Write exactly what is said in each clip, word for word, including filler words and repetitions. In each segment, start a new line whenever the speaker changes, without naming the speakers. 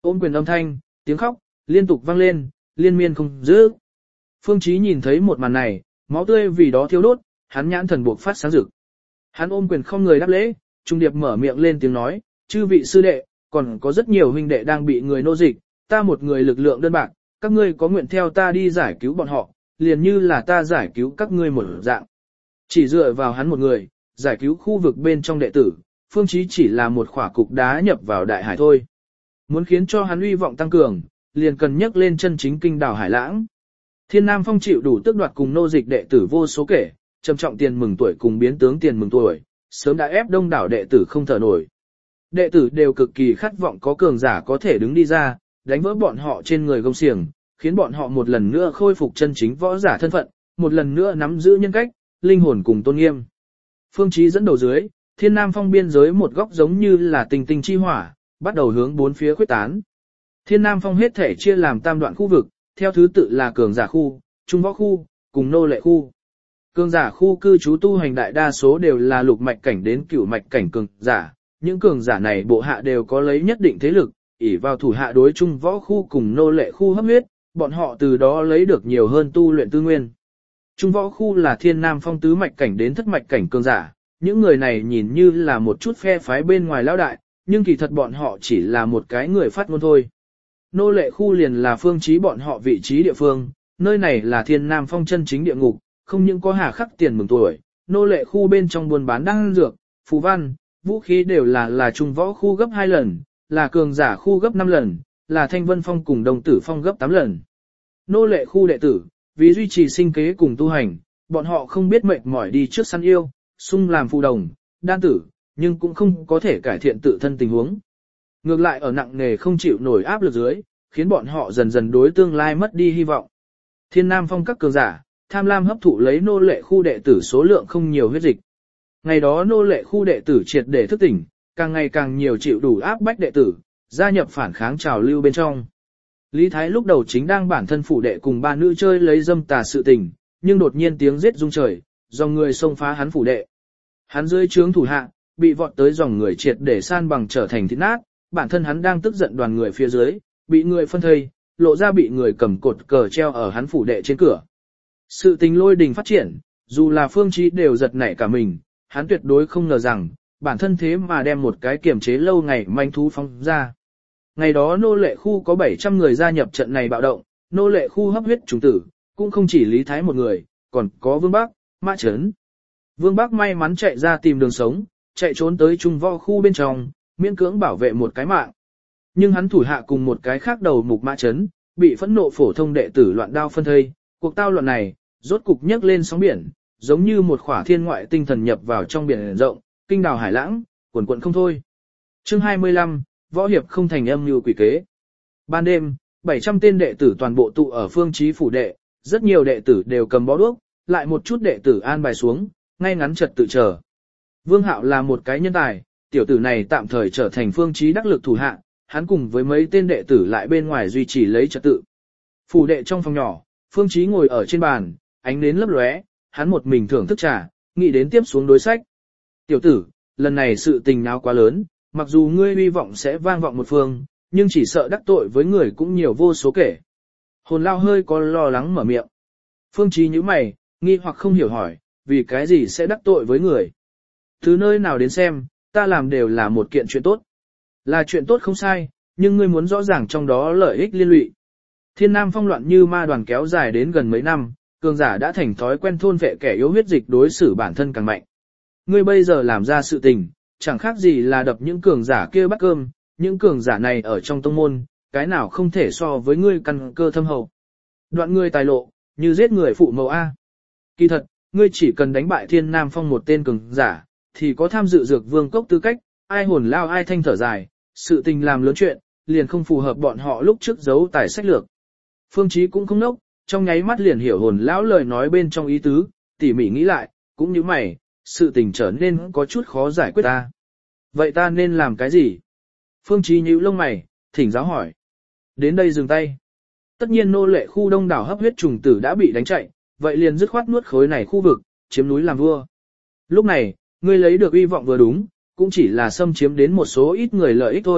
Ôm quyền âm thanh, tiếng khóc, liên tục vang lên, liên miên không dứt. Phương Chí nhìn thấy một màn này, máu tươi vì đó thiêu đốt, hắn nhãn thần buộc phát sáng rực. Hắn ôm quyền không người đáp lễ, trung điệp mở miệng lên tiếng nói, chư vị sư đệ, còn có rất nhiều huynh đệ đang bị người nô dịch, ta một người lực lượng đơn bạc, các ngươi có nguyện theo ta đi giải cứu bọn họ, liền như là ta giải cứu các ngươi một dạng. Chỉ dựa vào hắn một người, giải cứu khu vực bên trong đệ tử, Phương Chí chỉ là một khỏa cục đá nhập vào đại hải thôi. Muốn khiến cho hắn uy vọng tăng cường, liền cần nhấc lên chân chính kinh đảo hải lãng. Thiên Nam Phong chịu đủ tước đoạt cùng nô dịch đệ tử vô số kể, trầm trọng tiền mừng tuổi cùng biến tướng tiền mừng tuổi, sớm đã ép đông đảo đệ tử không thở nổi. Đệ tử đều cực kỳ khát vọng có cường giả có thể đứng đi ra, đánh vỡ bọn họ trên người gông xiềng, khiến bọn họ một lần nữa khôi phục chân chính võ giả thân phận, một lần nữa nắm giữ nhân cách, linh hồn cùng tôn nghiêm. Phương Chí dẫn đầu dưới, Thiên Nam Phong biên giới một góc giống như là tinh tinh chi hỏa, bắt đầu hướng bốn phía khuếch tán. Thiên Nam Phong hết thể chia làm tam đoạn khu vực, theo thứ tự là cường giả khu, trung võ khu, cùng nô lệ khu. Cường giả khu cư trú tu hành đại đa số đều là lục mạch cảnh đến cửu mạch cảnh cường giả, những cường giả này bộ hạ đều có lấy nhất định thế lực, ỷ vào thủ hạ đối trung võ khu cùng nô lệ khu hấp huyết, bọn họ từ đó lấy được nhiều hơn tu luyện tư nguyên. Trung võ khu là Thiên Nam Phong tứ mạch cảnh đến thất mạch cảnh cường giả, những người này nhìn như là một chút phe phái bên ngoài lão đại, nhưng kỳ thật bọn họ chỉ là một cái người phát ngôn thôi. Nô lệ khu liền là Phương Chí bọn họ vị trí địa phương, nơi này là Thiên Nam Phong chân chính địa ngục, không những có hà khắc tiền mừng tuổi, nô lệ khu bên trong buôn bán đan dược, phù văn, vũ khí đều là là trung võ khu gấp hai lần, là cường giả khu gấp năm lần, là Thanh Vân Phong cùng Đồng Tử Phong gấp tám lần. Nô lệ khu đệ tử, vì duy trì sinh kế cùng tu hành, bọn họ không biết mệt mỏi đi trước săn yêu, sung làm phù đồng, đan tử, nhưng cũng không có thể cải thiện tự thân tình huống. Ngược lại ở nặng nề không chịu nổi áp lực dưới, khiến bọn họ dần dần đối tương lai mất đi hy vọng. Thiên Nam Phong các cường giả, tham lam hấp thụ lấy nô lệ khu đệ tử số lượng không nhiều huyết dịch. Ngày đó nô lệ khu đệ tử triệt để thức tỉnh, càng ngày càng nhiều chịu đủ áp bách đệ tử, gia nhập phản kháng trào lưu bên trong. Lý Thái lúc đầu chính đang bản thân phủ đệ cùng ba nữ chơi lấy dâm tà sự tình, nhưng đột nhiên tiếng giết rung trời, dòng người xông phá hắn phủ đệ. Hắn dưới trướng thủ hạ, bị vọt tới dòng người triệt để san bằng trở thành thịt nát, bản thân hắn đang tức giận đoàn người phía dưới, bị người phân thây, lộ ra bị người cầm cột cờ treo ở hắn phủ đệ trên cửa. Sự tình lôi đình phát triển, dù là Phương Chí đều giật nảy cả mình, hắn tuyệt đối không ngờ rằng, bản thân thế mà đem một cái kiểm chế lâu ngày manh thú phóng ra. Ngày đó nô lệ khu có bảy trăm người gia nhập trận này bạo động, nô lệ khu hấp huyết trùng tử, cũng không chỉ Lý Thái một người, còn có Vương Bắc, Mã Trấn. Vương Bắc may mắn chạy ra tìm đường sống, chạy trốn tới trung võ khu bên trong, miễn cưỡng bảo vệ một cái mạng. Nhưng hắn thủ hạ cùng một cái khác đầu mục Mã Trấn, bị phẫn nộ phổ thông đệ tử loạn đao phân thây, cuộc tao loạn này, rốt cục nhấc lên sóng biển, giống như một khỏa thiên ngoại tinh thần nhập vào trong biển rộng, kinh đào hải lãng, cuồn cuộn không thôi. Chương hai mươi lăm, võ hiệp không thành âm như quỷ kế. Ban đêm, bảy trăm tên đệ tử toàn bộ tụ ở Phương Chí phủ đệ, rất nhiều đệ tử đều cầm bó đuốc, lại một chút đệ tử an bài xuống, ngay ngắn trật tự chờ. Vương Hạo là một cái nhân tài, tiểu tử này tạm thời trở thành Phương Chí đắc lực thủ hạ, hắn cùng với mấy tên đệ tử lại bên ngoài duy trì lấy trật tự. Phủ đệ trong phòng nhỏ, Phương Chí ngồi ở trên bàn, ánh nến lấp lóe, hắn một mình thưởng thức trà, nghĩ đến tiếp xuống đối sách. Tiểu tử, lần này sự tình náo quá lớn, mặc dù ngươi hy vọng sẽ vang vọng một phương, nhưng chỉ sợ đắc tội với người cũng nhiều vô số kể. Hồn Lao hơi có lo lắng mở miệng. Phương Chí nhíu mày, nghi hoặc không hiểu hỏi, vì cái gì sẽ đắc tội với người? Từ nơi nào đến xem, ta làm đều là một kiện chuyện tốt. Là chuyện tốt không sai, nhưng ngươi muốn rõ ràng trong đó lợi ích liên lụy. Thiên Nam Phong loạn như ma đoàn kéo dài đến gần mấy năm, cường giả đã thành thói quen thôn vệ kẻ yếu huyết dịch đối xử bản thân càng mạnh. Ngươi bây giờ làm ra sự tình, chẳng khác gì là đập những cường giả kia bắt cơm, những cường giả này ở trong tông môn, cái nào không thể so với ngươi căn cơ thâm hậu. Đoạn ngươi tài lộ, như giết người phụ mẫu A. Kỳ thật, ngươi chỉ cần đánh bại Thiên Nam Phong một tên cường giả, thì có tham dự dược vương cốc tư cách, ai Hồn Lao ai thanh thở dài, sự tình làm lớn chuyện, liền không phù hợp bọn họ lúc trước giấu tài sách lược. Phương Chí cũng không nốc, trong nháy mắt liền hiểu Hồn Lão lời nói bên trong ý tứ, tỉ mỉ nghĩ lại, cũng như mày, sự tình trở nên có chút khó giải quyết ta. Vậy ta nên làm cái gì? Phương Chí nhíu lông mày, thỉnh giáo hỏi. Đến đây dừng tay. Tất nhiên nô lệ khu đông đảo hấp huyết trùng tử đã bị đánh chạy, vậy liền dứt khoát nuốt khối này khu vực, chiếm núi làm vua. Lúc này, ngươi lấy được uy vọng vừa đúng, cũng chỉ là xâm chiếm đến một số ít người lợi ích thôi,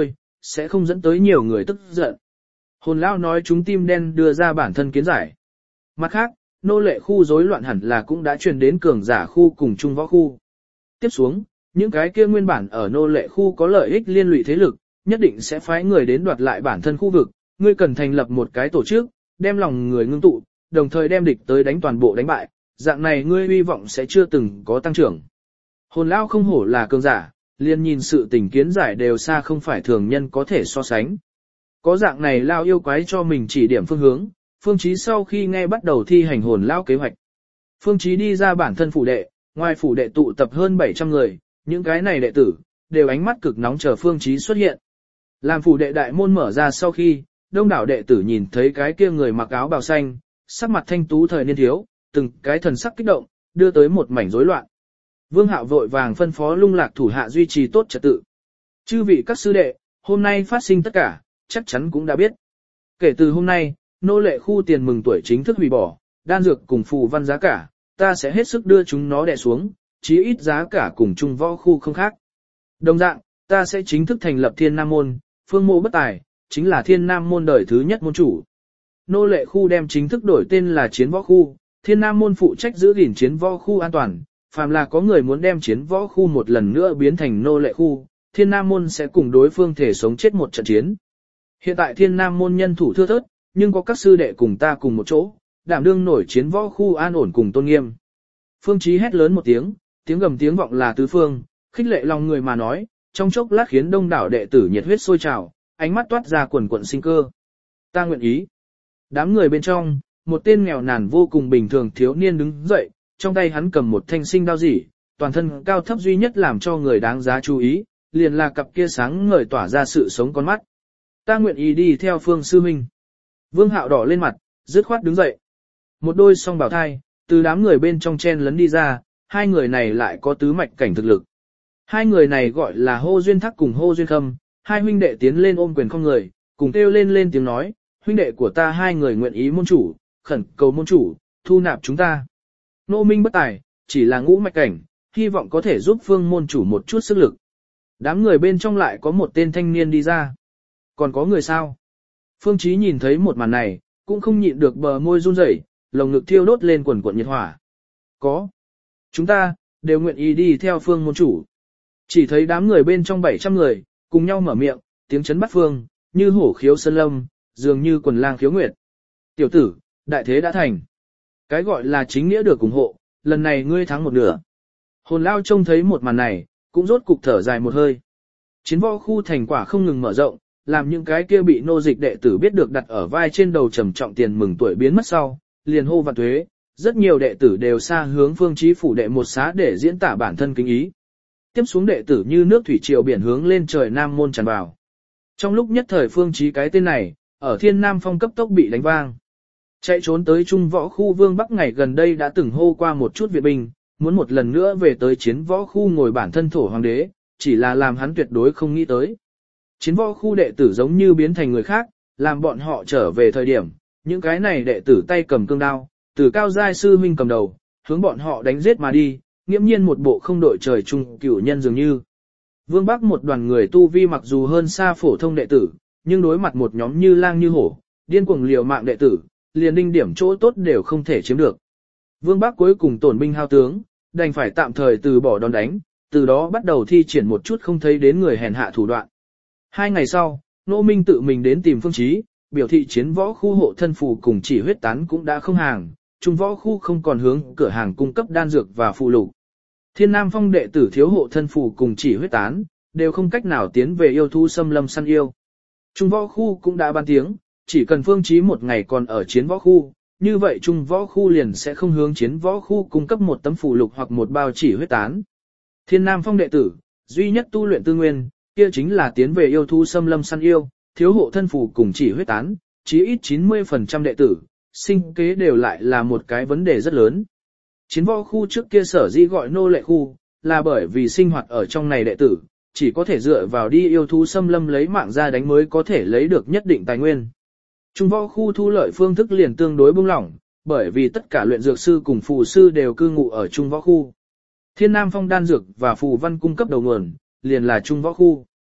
sẽ không dẫn tới nhiều người tức giận. Hồn lão nói chúng tim đen đưa ra bản thân kiến giải. Mặt khác, nô lệ khu rối loạn hẳn là cũng đã truyền đến cường giả khu cùng trung võ khu. Tiếp xuống, những cái kia nguyên bản ở nô lệ khu có lợi ích liên lụy thế lực, nhất định sẽ phái người đến đoạt lại bản thân khu vực, ngươi cần thành lập một cái tổ chức, đem lòng người ngưng tụ, đồng thời đem địch tới đánh toàn bộ đánh bại, dạng này ngươi hy vọng sẽ chưa từng có tăng trưởng. Hồn lão không hổ là cường giả, liền nhìn sự tình kiến giải đều xa không phải thường nhân có thể so sánh. Có dạng này lao yêu quái cho mình chỉ điểm phương hướng, Phương Chí sau khi nghe bắt đầu thi hành hồn lão kế hoạch. Phương Chí đi ra bản thân phủ đệ, ngoài phủ đệ tụ tập hơn bảy trăm người, những cái này đệ tử, đều ánh mắt cực nóng chờ Phương Chí xuất hiện. Làm phủ đệ đại môn mở ra sau khi, đông đảo đệ tử nhìn thấy cái kia người mặc áo bào xanh, sắc mặt thanh tú thời niên thiếu, từng cái thần sắc kích động, đưa tới một mảnh rối loạn. Vương Hạo vội vàng phân phó lung lạc thủ hạ duy trì tốt trật tự. Chư vị các sư đệ, hôm nay phát sinh tất cả, chắc chắn cũng đã biết. Kể từ hôm nay, nô lệ khu tiền mừng tuổi chính thức hủy bỏ, đan dược cùng phù văn giá cả, ta sẽ hết sức đưa chúng nó đè xuống, chí ít giá cả cùng trung võ khu không khác. Đồng dạng, ta sẽ chính thức thành lập Thiên Nam môn, phương mộ bất tài, chính là Thiên Nam môn đời thứ nhất môn chủ. Nô lệ khu đem chính thức đổi tên là Chiến võ khu, Thiên Nam môn phụ trách giữ gìn Chiến võ khu an toàn, phàm là có người muốn đem Chiến võ khu một lần nữa biến thành nô lệ khu, Thiên Nam môn sẽ cùng đối phương thể sống chết một trận chiến. Hiện tại Thiên Nam môn nhân thủ thưa thớt, nhưng có các sư đệ cùng ta cùng một chỗ, đảm đương nổi Chiến võ khu an ổn cùng tôn nghiêm. Phương Chí hét lớn một tiếng, tiếng gầm tiếng vọng là tứ phương, khích lệ lòng người mà nói, trong chốc lát khiến đông đảo đệ tử nhiệt huyết sôi trào, ánh mắt toát ra quần quần sinh cơ. Ta nguyện ý. Đám người bên trong, một tên nghèo nàn vô cùng bình thường thiếu niên đứng dậy, trong tay hắn cầm một thanh sinh đao dỉ, toàn thân cao thấp duy nhất làm cho người đáng giá chú ý, liền là cặp kia sáng ngời tỏa ra sự sống con mắt. Ta nguyện ý đi theo Phương sư huynh. Vương Hạo đỏ lên mặt, dứt khoát đứng dậy. Một đôi song bảo thai, từ đám người bên trong chen lấn đi ra, hai người này lại có tứ mạch cảnh thực lực. Hai người này gọi là Hô Duyên Thác cùng Hô Duyên Khâm, hai huynh đệ tiến lên ôm quyền không người, cùng kêu lên lên tiếng nói, huynh đệ của ta hai người nguyện ý môn chủ, khẩn cầu môn chủ, thu nạp chúng ta. Nô minh bất tài, chỉ là ngũ mạch cảnh, hy vọng có thể giúp Phương môn chủ một chút sức lực. Đám người bên trong lại có một tên thanh niên đi ra. Còn có người sao? Phương Chí nhìn thấy một màn này, cũng không nhịn được bờ môi run rẩy, lồng ngực thiêu đốt lên quần quần nhiệt hỏa. Có. Chúng ta, đều nguyện ý đi theo Phương môn chủ. Chỉ thấy đám người bên trong bảy trăm người, cùng nhau mở miệng, tiếng chấn bắt phương, như hổ khiếu sơn lâm, dường như quần lang khiếu nguyệt. Tiểu tử, đại thế đã thành. Cái gọi là chính nghĩa được ủng hộ, lần này ngươi thắng một nửa. Hồn lao trông thấy một màn này, cũng rốt cục thở dài một hơi. Chiến võ khu thành quả không ngừng mở rộng, làm những cái kia bị nô dịch đệ tử biết được đặt ở vai trên đầu trầm trọng tiền mừng tuổi biến mất sau, liền hô vạn tuế, rất nhiều đệ tử đều xa hướng Phương Chí phủ đệ một xá để diễn tả bản thân kính ý. Tiếp xuống đệ tử như nước thủy triều biển hướng lên trời Nam môn tràn vào. Trong lúc nhất thời Phương Chí cái tên này, ở Thiên Nam Phong cấp tốc bị đánh vang. Chạy trốn tới Trung võ khu Vương Bắc ngày gần đây đã từng hô qua một chút viện binh, muốn một lần nữa về tới chiến võ khu ngồi bản thân thổ hoàng đế, chỉ là làm hắn tuyệt đối không nghĩ tới. Chiến võ khu đệ tử giống như biến thành người khác, làm bọn họ trở về thời điểm, những cái này đệ tử tay cầm cương đao, từ cao giai sư huynh cầm đầu, hướng bọn họ đánh giết mà đi, nghiễm nhiên một bộ không đội trời chung cửu nhân dường như. Vương Bắc một đoàn người tu vi mặc dù hơn xa phổ thông đệ tử, nhưng đối mặt một nhóm như lang như hổ, điên cuồng liều mạng đệ tử, liền đinh điểm chỗ tốt đều không thể chiếm được. Vương Bắc cuối cùng tổn binh hao tướng, đành phải tạm thời từ bỏ đòn đánh, từ đó bắt đầu thi triển một chút không thấy đến người hèn hạ thủ đoạn. Hai ngày sau, Nô Minh tự mình đến tìm Phương Chí, biểu thị chiến võ khu hộ thân phù cùng chỉ huyết tán cũng đã không hàng, trung võ khu không còn hướng cửa hàng cung cấp đan dược và phụ lục. Thiên Nam Phong đệ tử thiếu hộ thân phù cùng chỉ huyết tán, đều không cách nào tiến về yêu thú xâm lâm săn yêu. Trung võ khu cũng đã ban tiếng, chỉ cần Phương Chí một ngày còn ở chiến võ khu, như vậy trung võ khu liền sẽ không hướng chiến võ khu cung cấp một tấm phụ lục hoặc một bao chỉ huyết tán. Thiên Nam Phong đệ tử, duy nhất tu luyện tư nguyên, kia chính là tiến về yêu thú xâm lâm săn yêu, thiếu hộ thân phù cùng chỉ huyết tán, chí ít chín mươi phần trăm đệ tử, sinh kế đều lại là một cái vấn đề rất lớn. Chiến võ khu trước kia sở dĩ gọi nô lệ khu, là bởi vì sinh hoạt ở trong này đệ tử, chỉ có thể dựa vào đi yêu thú xâm lâm lấy mạng ra đánh mới có thể lấy được nhất định tài nguyên. Trung võ khu thu lợi phương thức liền tương đối buông lỏng, bởi vì tất cả luyện dược sư cùng phù sư đều cư ngụ ở Trung võ khu. Thiên Nam Phong đan dược và phù văn cung cấp đầu nguồn, liền là Trung võ khu.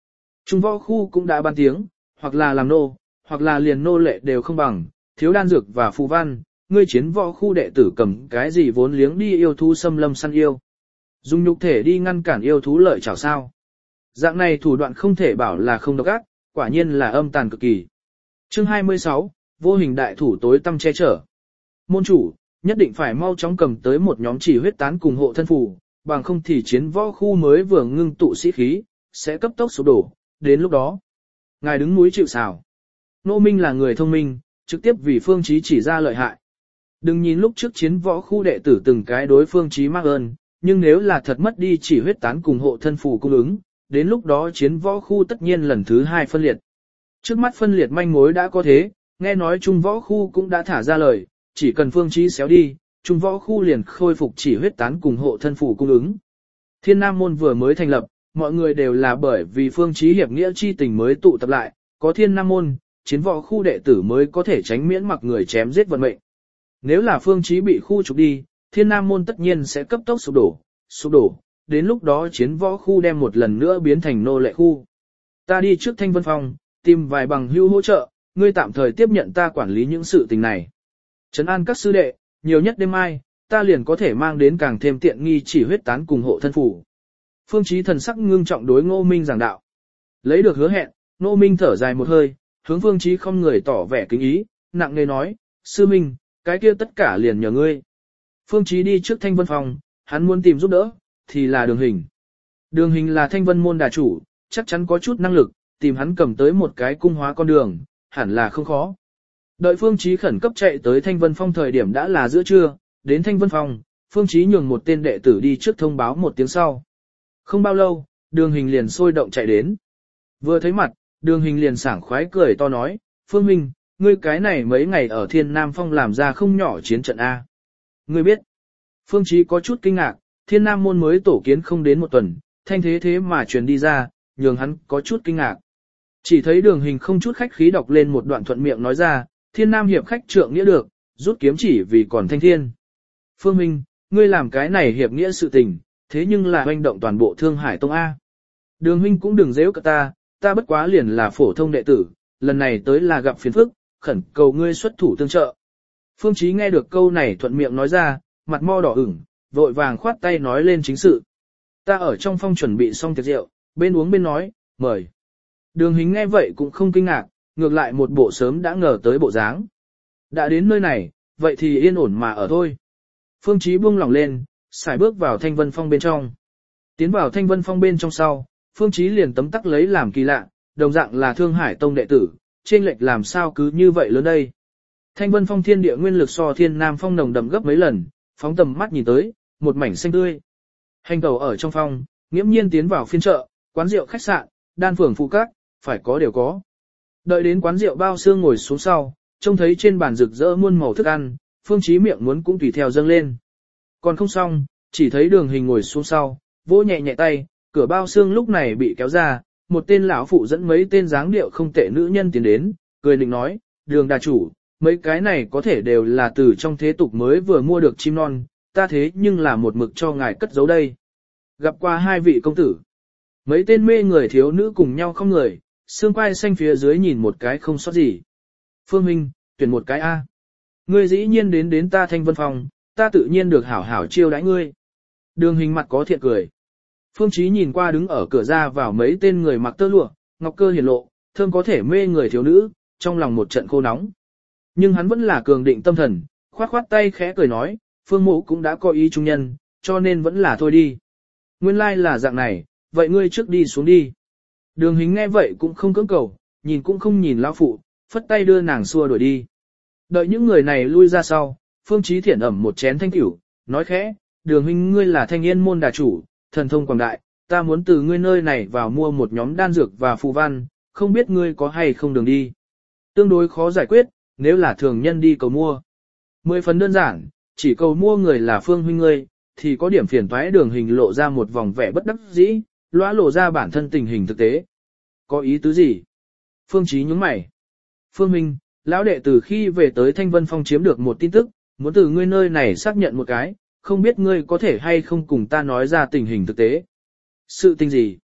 Trung võ khu cũng đã ban tiếng, hoặc là làm nô, hoặc là liền nô lệ đều không bằng, thiếu đan dược và phù văn, ngươi chiến võ khu đệ tử cầm cái gì vốn liếng đi yêu thú xâm lâm săn yêu. Dùng nhục thể đi ngăn cản yêu thú lợi chảo sao. Dạng này thủ đoạn không thể bảo là không độc ác, quả nhiên là âm tàn cực kỳ. Chương hai mươi sáu, vô hình đại thủ tối tăm che chở. Môn chủ, nhất định phải mau chóng cầm tới một nhóm chỉ huyết tán cùng hộ thân phù, bằng không thì chiến võ khu mới vừa ngưng tụ sĩ khí, sẽ cấp tốc sụp đổ, đến lúc đó. Ngài đứng núi chịu sào. Nô Minh là người thông minh, trực tiếp vì Phương Chí chỉ ra lợi hại. Đừng nhìn lúc trước chiến võ khu đệ tử từng cái đối Phương Chí mắc ơn, nhưng nếu là thật mất đi chỉ huyết tán cùng hộ thân phù cung ứng, đến lúc đó chiến võ khu tất nhiên lần thứ hai phân liệt. Trước mắt phân liệt manh mối đã có thế, nghe nói trung võ khu cũng đã thả ra lời, chỉ cần Phương Chí xéo đi, trung võ khu liền khôi phục chỉ huyết tán cùng hộ thân phù cung ứng. Thiên Nam môn vừa mới thành lập, mọi người đều là bởi vì Phương Chí hiệp nghĩa chi tình mới tụ tập lại, có Thiên Nam môn, chiến võ khu đệ tử mới có thể tránh miễn mặc người chém giết vận mệnh. Nếu là Phương Chí bị khu trục đi, Thiên Nam môn tất nhiên sẽ cấp tốc sụp đổ, sụp đổ, đến lúc đó chiến võ khu đem một lần nữa biến thành nô lệ khu. Ta đi trước Thanh Vân Phong, tìm vài bằng hữu hỗ trợ, ngươi tạm thời tiếp nhận ta quản lý những sự tình này. Trấn an các sư đệ, nhiều nhất đêm mai, ta liền có thể mang đến càng thêm tiện nghi chỉ huyết tán cùng hộ thân phủ. Phương Chí thần sắc ngưng trọng đối Ngô Minh giảng đạo. Lấy được hứa hẹn, Ngô Minh thở dài một hơi, hướng Phương Chí không người tỏ vẻ kính ý, nặng nề nói, sư minh, cái kia tất cả liền nhờ ngươi. Phương Chí đi trước Thanh Vân Phong, hắn muốn tìm giúp đỡ, thì là Đường Hình. Đường Hình là Thanh Vân môn đà chủ, chắc chắn có chút năng lực, tìm hắn cầm tới một cái cung hóa con đường, hẳn là không khó. Đợi Phương Chí khẩn cấp chạy tới Thanh Vân Phong thời điểm đã là giữa trưa, đến Thanh Vân Phong, Phương Chí nhường một tên đệ tử đi trước thông báo một tiếng sau. Không bao lâu, Đường Hình liền sôi động chạy đến. Vừa thấy mặt, Đường Hình liền sảng khoái cười to nói, Phương Minh, ngươi cái này mấy ngày ở Thiên Nam Phong làm ra không nhỏ chiến trận A. Ngươi biết, Phương Chí có chút kinh ngạc, Thiên Nam môn mới tổ kiến không đến một tuần, thanh thế thế mà truyền đi ra, nhường hắn có chút kinh ngạc. Chỉ thấy Đường Hình không chút khách khí đọc lên một đoạn thuận miệng nói ra, Thiên Nam hiệp khách trượng nghĩa được, rút kiếm chỉ vì còn thanh thiên. Phương Minh, ngươi làm cái này hiệp nghĩa sự tình, thế nhưng là hoành động toàn bộ Thương Hải Tông A. Đường huynh cũng đừng giễu cả ta, ta bất quá liền là phổ thông đệ tử, lần này tới là gặp phiền phức, khẩn cầu ngươi xuất thủ tương trợ. Phương Chí nghe được câu này thuận miệng nói ra, mặt mo đỏ ửng, vội vàng khoát tay nói lên chính sự. Ta ở trong phong chuẩn bị xong tiệc rượu, bên uống bên nói, mời. Đường Hình nghe vậy cũng không kinh ngạc, ngược lại một bộ sớm đã ngờ tới bộ dáng. Đã đến nơi này, vậy thì yên ổn mà ở thôi. Phương Chí buông lỏng lên, xài bước vào Thanh Vân Phong bên trong. Tiến vào Thanh Vân Phong bên trong sau, Phương Chí liền tấm tắc lấy làm kỳ lạ, đồng dạng là Thương Hải Tông đệ tử, trên lệch làm sao cứ như vậy lớn đây. Thanh Vân Phong thiên địa nguyên lực so Thiên Nam Phong nồng đậm gấp mấy lần, phóng tầm mắt nhìn tới, một mảnh xanh tươi. Hành tẩu ở trong phong, nghiễm nhiên tiến vào phiên chợ, quán rượu khách sạn, đan phường phụ các, phải có đều có. Đợi đến quán rượu bao xương ngồi xuống sau, trông thấy trên bàn rực rỡ muôn màu thức ăn, Phương Chí miệng muốn cũng tùy theo dâng lên. Còn không xong, chỉ thấy Đường Hình ngồi xuống sau, vỗ nhẹ nhẹ tay, cửa bao xương lúc này bị kéo ra, một tên lão phụ dẫn mấy tên dáng điệu không tệ nữ nhân tiến đến, cười định nói, Đường đà chủ, mấy cái này có thể đều là từ trong thế tục mới vừa mua được chim non, ta thế nhưng là một mực cho ngài cất giấu đây. Gặp qua hai vị công tử. Mấy tên mê người thiếu nữ cùng nhau không người, xương quai xanh phía dưới nhìn một cái không sót gì. Phương Minh, tuyển một cái A. Ngươi dĩ nhiên đến đến ta Thanh Vân Phong, ta tự nhiên được hảo hảo chiêu đãi ngươi. Đường Hình mặt có thiện cười. Phương Chí nhìn qua đứng ở cửa ra vào mấy tên người mặc tơ lụa, ngọc cơ hiển lộ, thơm có thể mê người thiếu nữ, trong lòng một trận khô nóng. Nhưng hắn vẫn là cường định tâm thần, khoát khoát tay khẽ cười nói, Phương Mộ cũng đã có ý trung nhân, cho nên vẫn là thôi đi. Nguyên lai là dạng này, vậy ngươi trước đi xuống đi. Đường Hình nghe vậy cũng không cưỡng cầu, nhìn cũng không nhìn lão phụ, phất tay đưa nàng xua đuổi đi. Đợi những người này lui ra sau, Phương Chí thiển ẩm một chén thanh tiểu, nói khẽ, Đường huynh ngươi là Thanh Yên môn đà chủ, thần thông quảng đại, ta muốn từ ngươi nơi này vào mua một nhóm đan dược và phù văn, không biết ngươi có hay không đường đi. Tương đối khó giải quyết, nếu là thường nhân đi cầu mua. Mười phần đơn giản, chỉ cầu mua người là Phương huynh ngươi, thì có điểm phiền toái. Đường Hình lộ ra một vòng vẻ bất đắc dĩ, lóa lộ ra bản thân tình hình thực tế. Có ý tứ gì? Phương Chí nhướng mày. Phương huynh, lão đệ từ khi về tới Thanh Vân Phong chiếm được một tin tức, muốn từ ngươi nơi này xác nhận một cái, không biết ngươi có thể hay không cùng ta nói ra tình hình thực tế. Sự tình gì?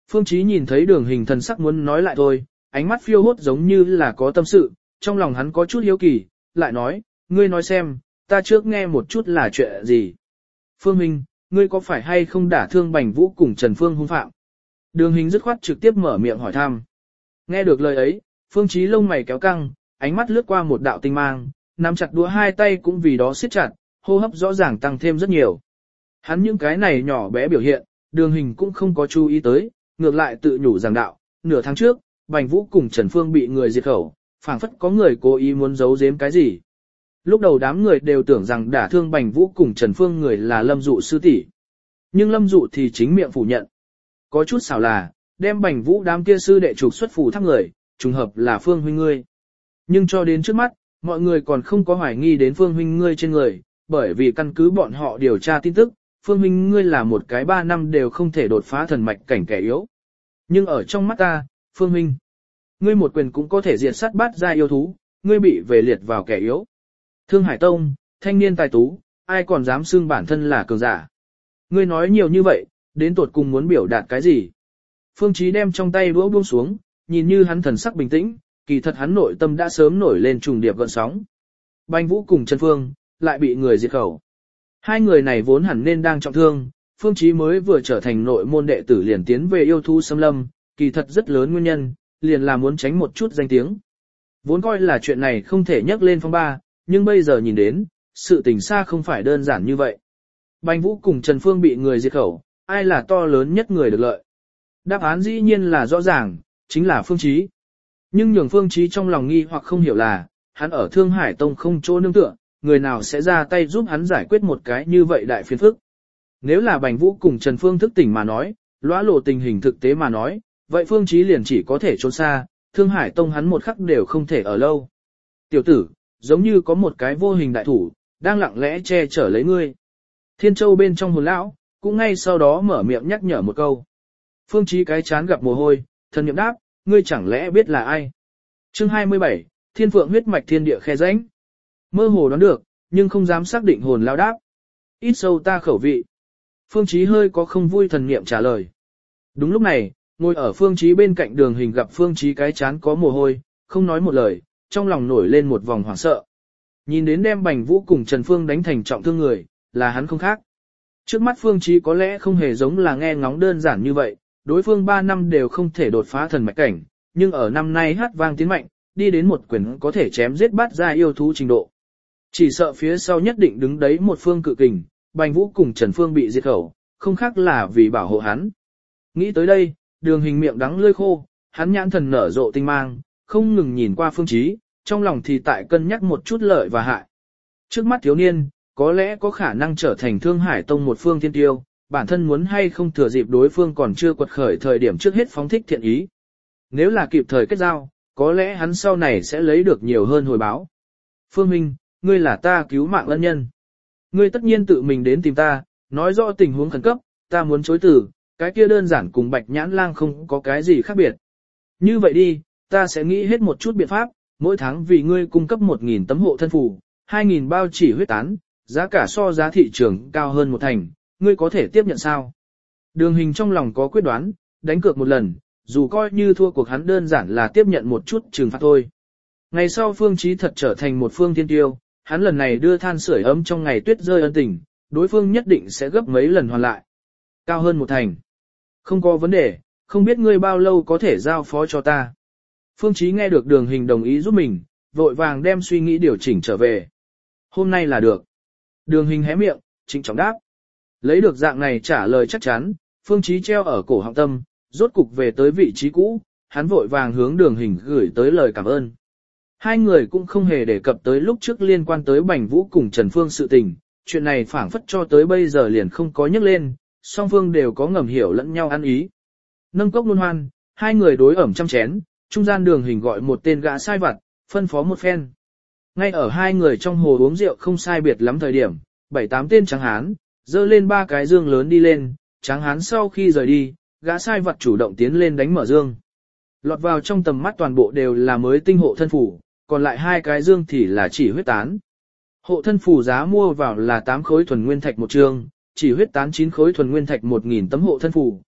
Phương Chí nhìn thấy đường hình thần sắc muốn nói lại thôi, ánh mắt phiêu hốt giống như là có tâm sự, trong lòng hắn có chút hiếu kỳ, lại nói, ngươi nói xem, ta trước nghe một chút là chuyện gì. Phương Minh, ngươi có phải hay không đả thương Bành Vũ cùng Trần Phương hung phạm? Đường hình dứt khoát trực tiếp mở miệng hỏi thăm. Nghe được lời ấy, Phương Chí lông mày kéo căng, ánh mắt lướt qua một đạo tinh mang, nắm chặt đũa hai tay cũng vì đó siết chặt, hô hấp rõ ràng tăng thêm rất nhiều. Hắn những cái này nhỏ bé biểu hiện, đường hình cũng không có chú ý tới, ngược lại tự nhủ rằng đạo, nửa tháng trước, Bành Vũ cùng Trần Phương bị người diệt khẩu, phảng phất có người cố ý muốn giấu giếm cái gì. Lúc đầu đám người đều tưởng rằng đả thương Bành Vũ cùng Trần Phương người là Lâm Dụ sư tỷ, nhưng Lâm Dụ thì chính miệng phủ nhận. Có chút xảo là, đem Bành Vũ đám kia sư đệ trục xuất phủ thác người, trùng hợp là Phương huynh ngươi. Nhưng cho đến trước mắt, mọi người còn không có hoài nghi đến Phương huynh ngươi trên người, bởi vì căn cứ bọn họ điều tra tin tức, Phương huynh ngươi là một cái ba năm đều không thể đột phá thần mạch cảnh kẻ yếu. Nhưng ở trong mắt ta, Phương huynh, ngươi một quyền cũng có thể diệt sát bát gia yêu thú, ngươi bị về liệt vào kẻ yếu. Thương Hải Tông, thanh niên tài tú, ai còn dám xưng bản thân là cường giả. Ngươi nói nhiều như vậy, đến tột cùng muốn biểu đạt cái gì? Phương Chí đem trong tay đũa buông xuống, nhìn như hắn thần sắc bình tĩnh, kỳ thật hắn nội tâm đã sớm nổi lên trùng điệp gợn sóng. Bành Vũ cùng Trần Phương, lại bị người diệt khẩu. Hai người này vốn hẳn nên đang trọng thương, Phương Chí mới vừa trở thành nội môn đệ tử liền tiến về yêu thú xâm lâm, kỳ thật rất lớn nguyên nhân, liền là muốn tránh một chút danh tiếng. Vốn coi là chuyện này không thể nhắc lên phong ba, nhưng bây giờ nhìn đến, sự tình xa không phải đơn giản như vậy. Bành Vũ cùng Trần Phương bị người diệt khẩu, ai là to lớn nhất người được lợi? Đáp án dĩ nhiên là rõ ràng, chính là Phương Chí. Nhưng nhường Phương Chí trong lòng nghi hoặc không hiểu là, hắn ở Thương Hải Tông không chỗ nương tựa, người nào sẽ ra tay giúp hắn giải quyết một cái như vậy đại phiền phức. Nếu là Bành Vũ cùng Trần Phương thức tỉnh mà nói, lõa lộ tình hình thực tế mà nói, vậy Phương Chí liền chỉ có thể trốn xa, Thương Hải Tông hắn một khắc đều không thể ở lâu. Tiểu tử, giống như có một cái vô hình đại thủ, đang lặng lẽ che chở lấy ngươi. Thiên Châu bên trong hồn lão, cũng ngay sau đó mở miệng nhắc nhở một câu. Phương Chí cái chán gặp mồ hôi, thần niệm đáp, ngươi chẳng lẽ biết là ai? Chương hai mươi bảy, Thiên Phượng huyết mạch thiên địa khe rãnh. Mơ hồ đoán được, nhưng không dám xác định hồn lão đáp. Ít sâu ta khẩu vị. Phương Chí hơi có không vui thần niệm trả lời. Đúng lúc này, ngồi ở Phương Chí bên cạnh đường hình gặp Phương Chí cái chán có mồ hôi, không nói một lời, trong lòng nổi lên một vòng hoảng sợ. Nhìn đến đem Bành Vũ cùng Trần Phương đánh thành trọng thương người, là hắn không khác. Trước mắt Phương Chí có lẽ không hề giống là nghe ngóng đơn giản như vậy, đối phương ba năm đều không thể đột phá thần mạch cảnh, nhưng ở năm nay hát vang tiến mạnh, đi đến một quyền có thể chém giết bát gia yêu thú trình độ. Chỉ sợ phía sau nhất định đứng đấy một phương cự kình, Bành Vũ cùng Trần Phương bị diệt khẩu, không khác là vì bảo hộ hắn. Nghĩ tới đây, đường hình miệng đắng lưỡi khô, hắn nhãn thần nở rộ tinh mang, không ngừng nhìn qua Phương Chí, trong lòng thì tại cân nhắc một chút lợi và hại. Trước mắt thiếu niên, có lẽ có khả năng trở thành Thương Hải Tông một phương thiên tiêu, bản thân muốn hay không thừa dịp đối phương còn chưa quật khởi thời điểm trước hết phóng thích thiện ý. Nếu là kịp thời kết giao, có lẽ hắn sau này sẽ lấy được nhiều hơn hồi báo. Phương Minh, ngươi là ta cứu mạng ân nhân. Ngươi tất nhiên tự mình đến tìm ta, nói rõ tình huống khẩn cấp, ta muốn chối từ, cái kia đơn giản cùng Bạch Nhãn Lang không có cái gì khác biệt. Như vậy đi, ta sẽ nghĩ hết một chút biện pháp, mỗi tháng vì ngươi cung cấp một nghìn tấm hộ thân phù, hai nghìn bao chỉ huyết tán, giá cả so giá thị trường cao hơn một thành, ngươi có thể tiếp nhận sao? Đường hình trong lòng có quyết đoán, đánh cược một lần, dù coi như thua cuộc hắn đơn giản là tiếp nhận một chút trừng phạt thôi. Ngày sau Phương Chí thật trở thành một phương thiên tiêu, hắn lần này đưa than sưởi ấm trong ngày tuyết rơi ân tình, đối phương nhất định sẽ gấp mấy lần hoàn lại. Cao hơn một thành. Không có vấn đề, không biết ngươi bao lâu có thể giao phó cho ta. Phương Chí nghe được đường hình đồng ý giúp mình, vội vàng đem suy nghĩ điều chỉnh trở về. Hôm nay là được. Đường hình hé miệng, trịnh trọng đáp. Lấy được dạng này trả lời chắc chắn, Phương Chí treo ở cổ họng tâm, rốt cục về tới vị trí cũ, hắn vội vàng hướng đường hình gửi tới lời cảm ơn. Hai người cũng không hề đề cập tới lúc trước liên quan tới Bành Vũ cùng Trần Phương sự tình, chuyện này phảng phất cho tới bây giờ liền không có nhắc lên, song phương đều có ngầm hiểu lẫn nhau ăn ý. Nâng cốc luân hoan, hai người đối ẩm trăm chén, trung gian đường hình gọi một tên gã sai vặt, phân phó một phen. Ngay ở hai người trong hồ uống rượu không sai biệt lắm thời điểm, bảy tám tên tráng hán, dơ lên ba cái dương lớn đi lên, tráng hán sau khi rời đi, gã sai vặt chủ động tiến lên đánh mở dương. Lọt vào trong tầm mắt toàn bộ đều là mới tinh hộ thân phủ, còn lại hai cái dương thì là chỉ huyết tán. Hộ thân phủ giá mua vào là tám khối thuần nguyên thạch một trương, chỉ huyết tán chín khối thuần nguyên thạch một nghìn tấm hộ thân phủ,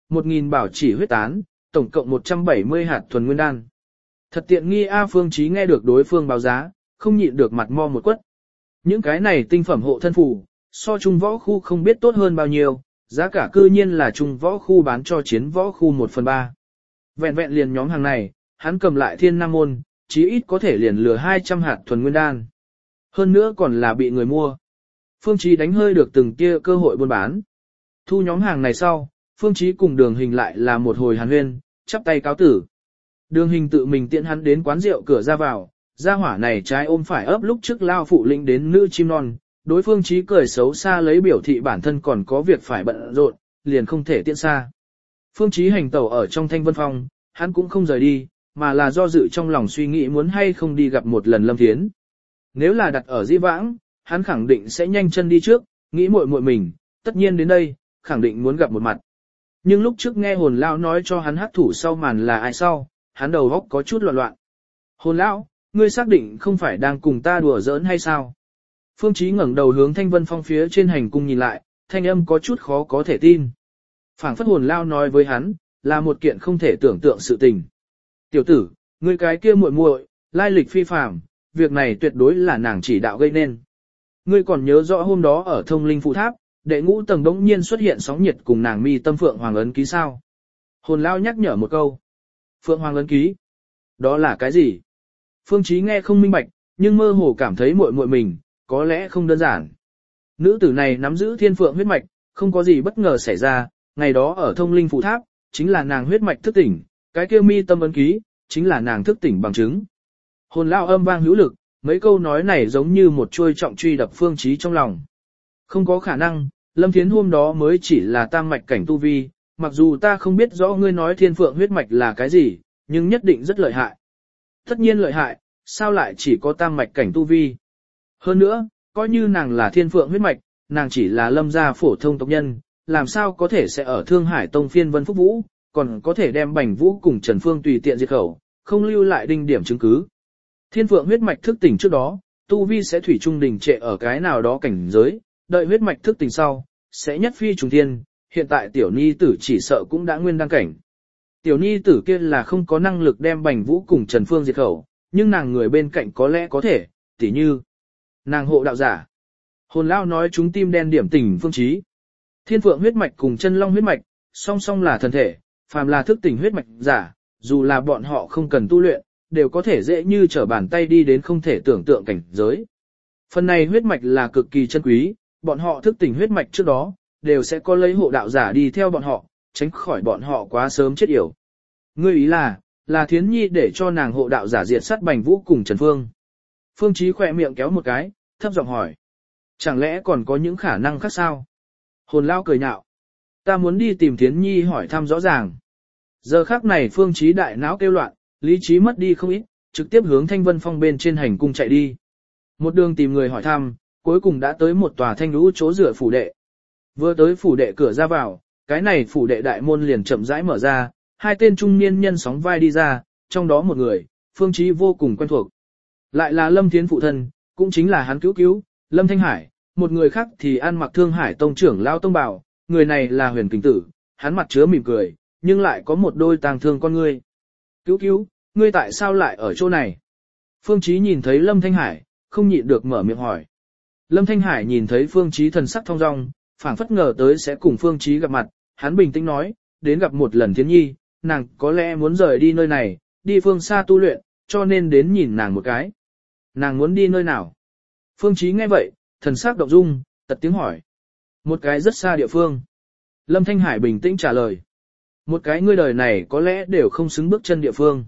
một nghìn bảo chỉ huyết tán, tổng cộng một trăm bảy mươi hạt thuần nguyên đan. Thật tiện nghi A Phương Chí nghe được đối phương báo giá, không nhịn được mặt mo một quất. Những cái này tinh phẩm hộ thân phù, so trung võ khu không biết tốt hơn bao nhiêu, giá cả cư nhiên là trung võ khu bán cho chiến võ khu một phần ba. Vẹn vẹn liền nhóm hàng này, hắn cầm lại thiên nam môn, chí ít có thể liền lừa hai trăm hạt thuần nguyên đan. Hơn nữa còn là bị người mua. Phương Chí đánh hơi được từng tia cơ hội buôn bán. Thu nhóm hàng này sau, Phương Chí cùng Đường Hình lại là một hồi hàn huyên, chắp tay cáo tử. Đường Hình tự mình tiện hắn đến quán rượu cửa ra vào, gia hỏa này trái ôm phải ấp lúc trước lao phụ lĩnh đến nữ chim non, đối Phương Chí cười xấu xa lấy biểu thị bản thân còn có việc phải bận rộn, liền không thể tiện xa. Phương Chí hành tẩu ở trong Thanh Vân Phong, hắn cũng không rời đi, mà là do dự trong lòng suy nghĩ muốn hay không đi gặp một lần Lâm Thiến. Nếu là đặt ở Di Vãng, hắn khẳng định sẽ nhanh chân đi trước, nghĩ muội muội mình, tất nhiên đến đây, khẳng định muốn gặp một mặt. Nhưng lúc trước nghe hồn lão nói cho hắn hắc thủ sau màn là ai sau, hắn đầu óc có chút loạn loạn. Hồn lão, ngươi xác định không phải đang cùng ta đùa giỡn hay sao? Phương Chí ngẩng đầu hướng Thanh Vân Phong phía trên hành cung nhìn lại, thanh âm có chút khó có thể tin. Phảng phất hồn lão nói với hắn, là một kiện không thể tưởng tượng sự tình. Tiểu tử, ngươi cái kia muội muội, lai lịch phi phàm, việc này tuyệt đối là nàng chỉ đạo gây nên. Ngươi còn nhớ rõ hôm đó ở Thông Linh Phụ Tháp, đệ ngũ tầng đống nhiên xuất hiện sóng nhiệt cùng nàng mi tâm Phượng Hoàng ấn ký sao? Hồn lão nhắc nhở một câu. Phượng Hoàng ấn ký? Đó là cái gì? Phương Chí nghe không minh bạch, nhưng mơ hồ cảm thấy muội muội mình, có lẽ không đơn giản. Nữ tử này nắm giữ thiên phượng huyết mạch, không có gì bất ngờ xảy ra, ngày đó ở Thông Linh Phụ Tháp, chính là nàng huyết mạch thức tỉnh, cái kia mi tâm ấn ký, chính là nàng thức tỉnh bằng chứng. Hồn lão âm vang hữu lực, mấy câu nói này giống như một chuôi trọng truy đập Phương Chí trong lòng. Không có khả năng, Lâm Thiến hôm đó mới chỉ là tam mạch cảnh tu vi, mặc dù ta không biết rõ ngươi nói thiên phượng huyết mạch là cái gì, nhưng nhất định rất lợi hại. Tất nhiên lợi hại, sao lại chỉ có tam mạch cảnh tu vi? Hơn nữa, coi như nàng là thiên phượng huyết mạch, nàng chỉ là Lâm gia phổ thông tộc nhân, làm sao có thể sẽ ở Thương Hải Tông phiên Vân Phúc Vũ, còn có thể đem Bành Vũ cùng Trần Phương tùy tiện diệt khẩu, không lưu lại đinh điểm chứng cứ. Thiên phượng huyết mạch thức tỉnh trước đó, tu vi sẽ thủy trung đình trệ ở cái nào đó cảnh giới, đợi huyết mạch thức tỉnh sau, sẽ nhất phi trùng thiên, hiện tại tiểu ni tử chỉ sợ cũng đã nguyên đăng cảnh. Tiểu ni tử kia là không có năng lực đem Bành Vũ cùng Trần Phương diệt khẩu, nhưng nàng người bên cạnh có lẽ có thể, tỉ như nàng hộ đạo giả. Hồn lão nói chúng tim đen điểm tỉnh Phương Chí. Thiên phượng huyết mạch cùng chân long huyết mạch, song song là thần thể, phàm là thức tỉnh huyết mạch giả, dù là bọn họ không cần tu luyện, đều có thể dễ như trở bàn tay đi đến không thể tưởng tượng cảnh giới. Phần này huyết mạch là cực kỳ chân quý, bọn họ thức tỉnh huyết mạch trước đó, đều sẽ có lấy hộ đạo giả đi theo bọn họ, tránh khỏi bọn họ quá sớm chết yểu. Ngươi ý là, là Thiến Nhi để cho nàng hộ đạo giả diệt sát Bành Vũ cùng Trần Phương. Phương Chí khỏe miệng kéo một cái, thấp giọng hỏi. Chẳng lẽ còn có những khả năng khác sao? Hồn lão cười nhạo. Ta muốn đi tìm Thiến Nhi hỏi thăm rõ ràng. Giờ khắc này Phương Chí đại não kêu loạn, lý trí mất đi không ít, trực tiếp hướng Thanh Vân Phong bên trên hành cung chạy đi. Một đường tìm người hỏi thăm, cuối cùng đã tới một tòa thanh lũ chỗ rửa phủ đệ. Vừa tới phủ đệ cửa ra vào, cái này phủ đệ đại môn liền chậm rãi mở ra, hai tên trung niên nhân sóng vai đi ra, trong đó một người, Phương Chí vô cùng quen thuộc. Lại là Lâm Thiến phụ thân, cũng chính là hắn cứu cứu, Lâm Thanh Hải, một người khác thì ăn mặc Thương Hải Tông trưởng lão tông bảo, người này là Huyền Kình Tử, hắn mặt chứa mỉm cười, nhưng lại có một đôi tang thương con ngươi. Cứu cứu, ngươi tại sao lại ở chỗ này? Phương Chí nhìn thấy Lâm Thanh Hải, không nhịn được mở miệng hỏi. Lâm Thanh Hải nhìn thấy Phương Chí thần sắc thong dong, phảng phất ngờ tới sẽ cùng Phương Chí gặp mặt, hắn bình tĩnh nói, đến gặp một lần Thiến Nhi, nàng có lẽ muốn rời đi nơi này, đi phương xa tu luyện, cho nên đến nhìn nàng một cái. Nàng muốn đi nơi nào? Phương Chí nghe vậy, thần sắc động dung, tật tiếng hỏi. Một cái rất xa địa phương. Lâm Thanh Hải bình tĩnh trả lời. Một cái ngươi đời này có lẽ đều không xứng bước chân địa phương.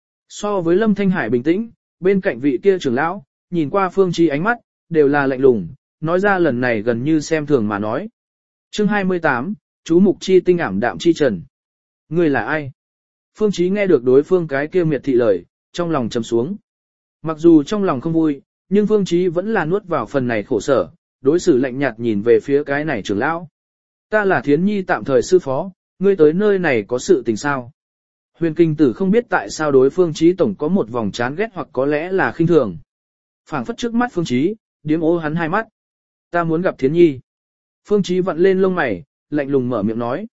So với Lâm Thanh Hải bình tĩnh, bên cạnh vị kia trưởng lão, nhìn qua Phương Chí ánh mắt, đều là lạnh lùng, nói ra lần này gần như xem thường mà nói. Chương hai mươi tám, chú mục chi tinh ảm đạm chi trần. Ngươi là ai? Phương Chí nghe được đối phương cái kia miệt thị lời, trong lòng trầm xuống. Mặc dù trong lòng không vui, nhưng Phương Chí vẫn là nuốt vào phần này khổ sở, đối xử lạnh nhạt nhìn về phía cái này trưởng lão. Ta là Thiến Nhi tạm thời sư phó, ngươi tới nơi này có sự tình sao? Huyền Kinh Tử không biết tại sao đối Phương Chí tổng có một vòng chán ghét hoặc có lẽ là khinh thường. Phảng phất trước mắt Phương Chí, điếm ô hắn hai mắt. Ta muốn gặp Thiến Nhi. Phương Chí vặn lên lông mày, lạnh lùng mở miệng nói.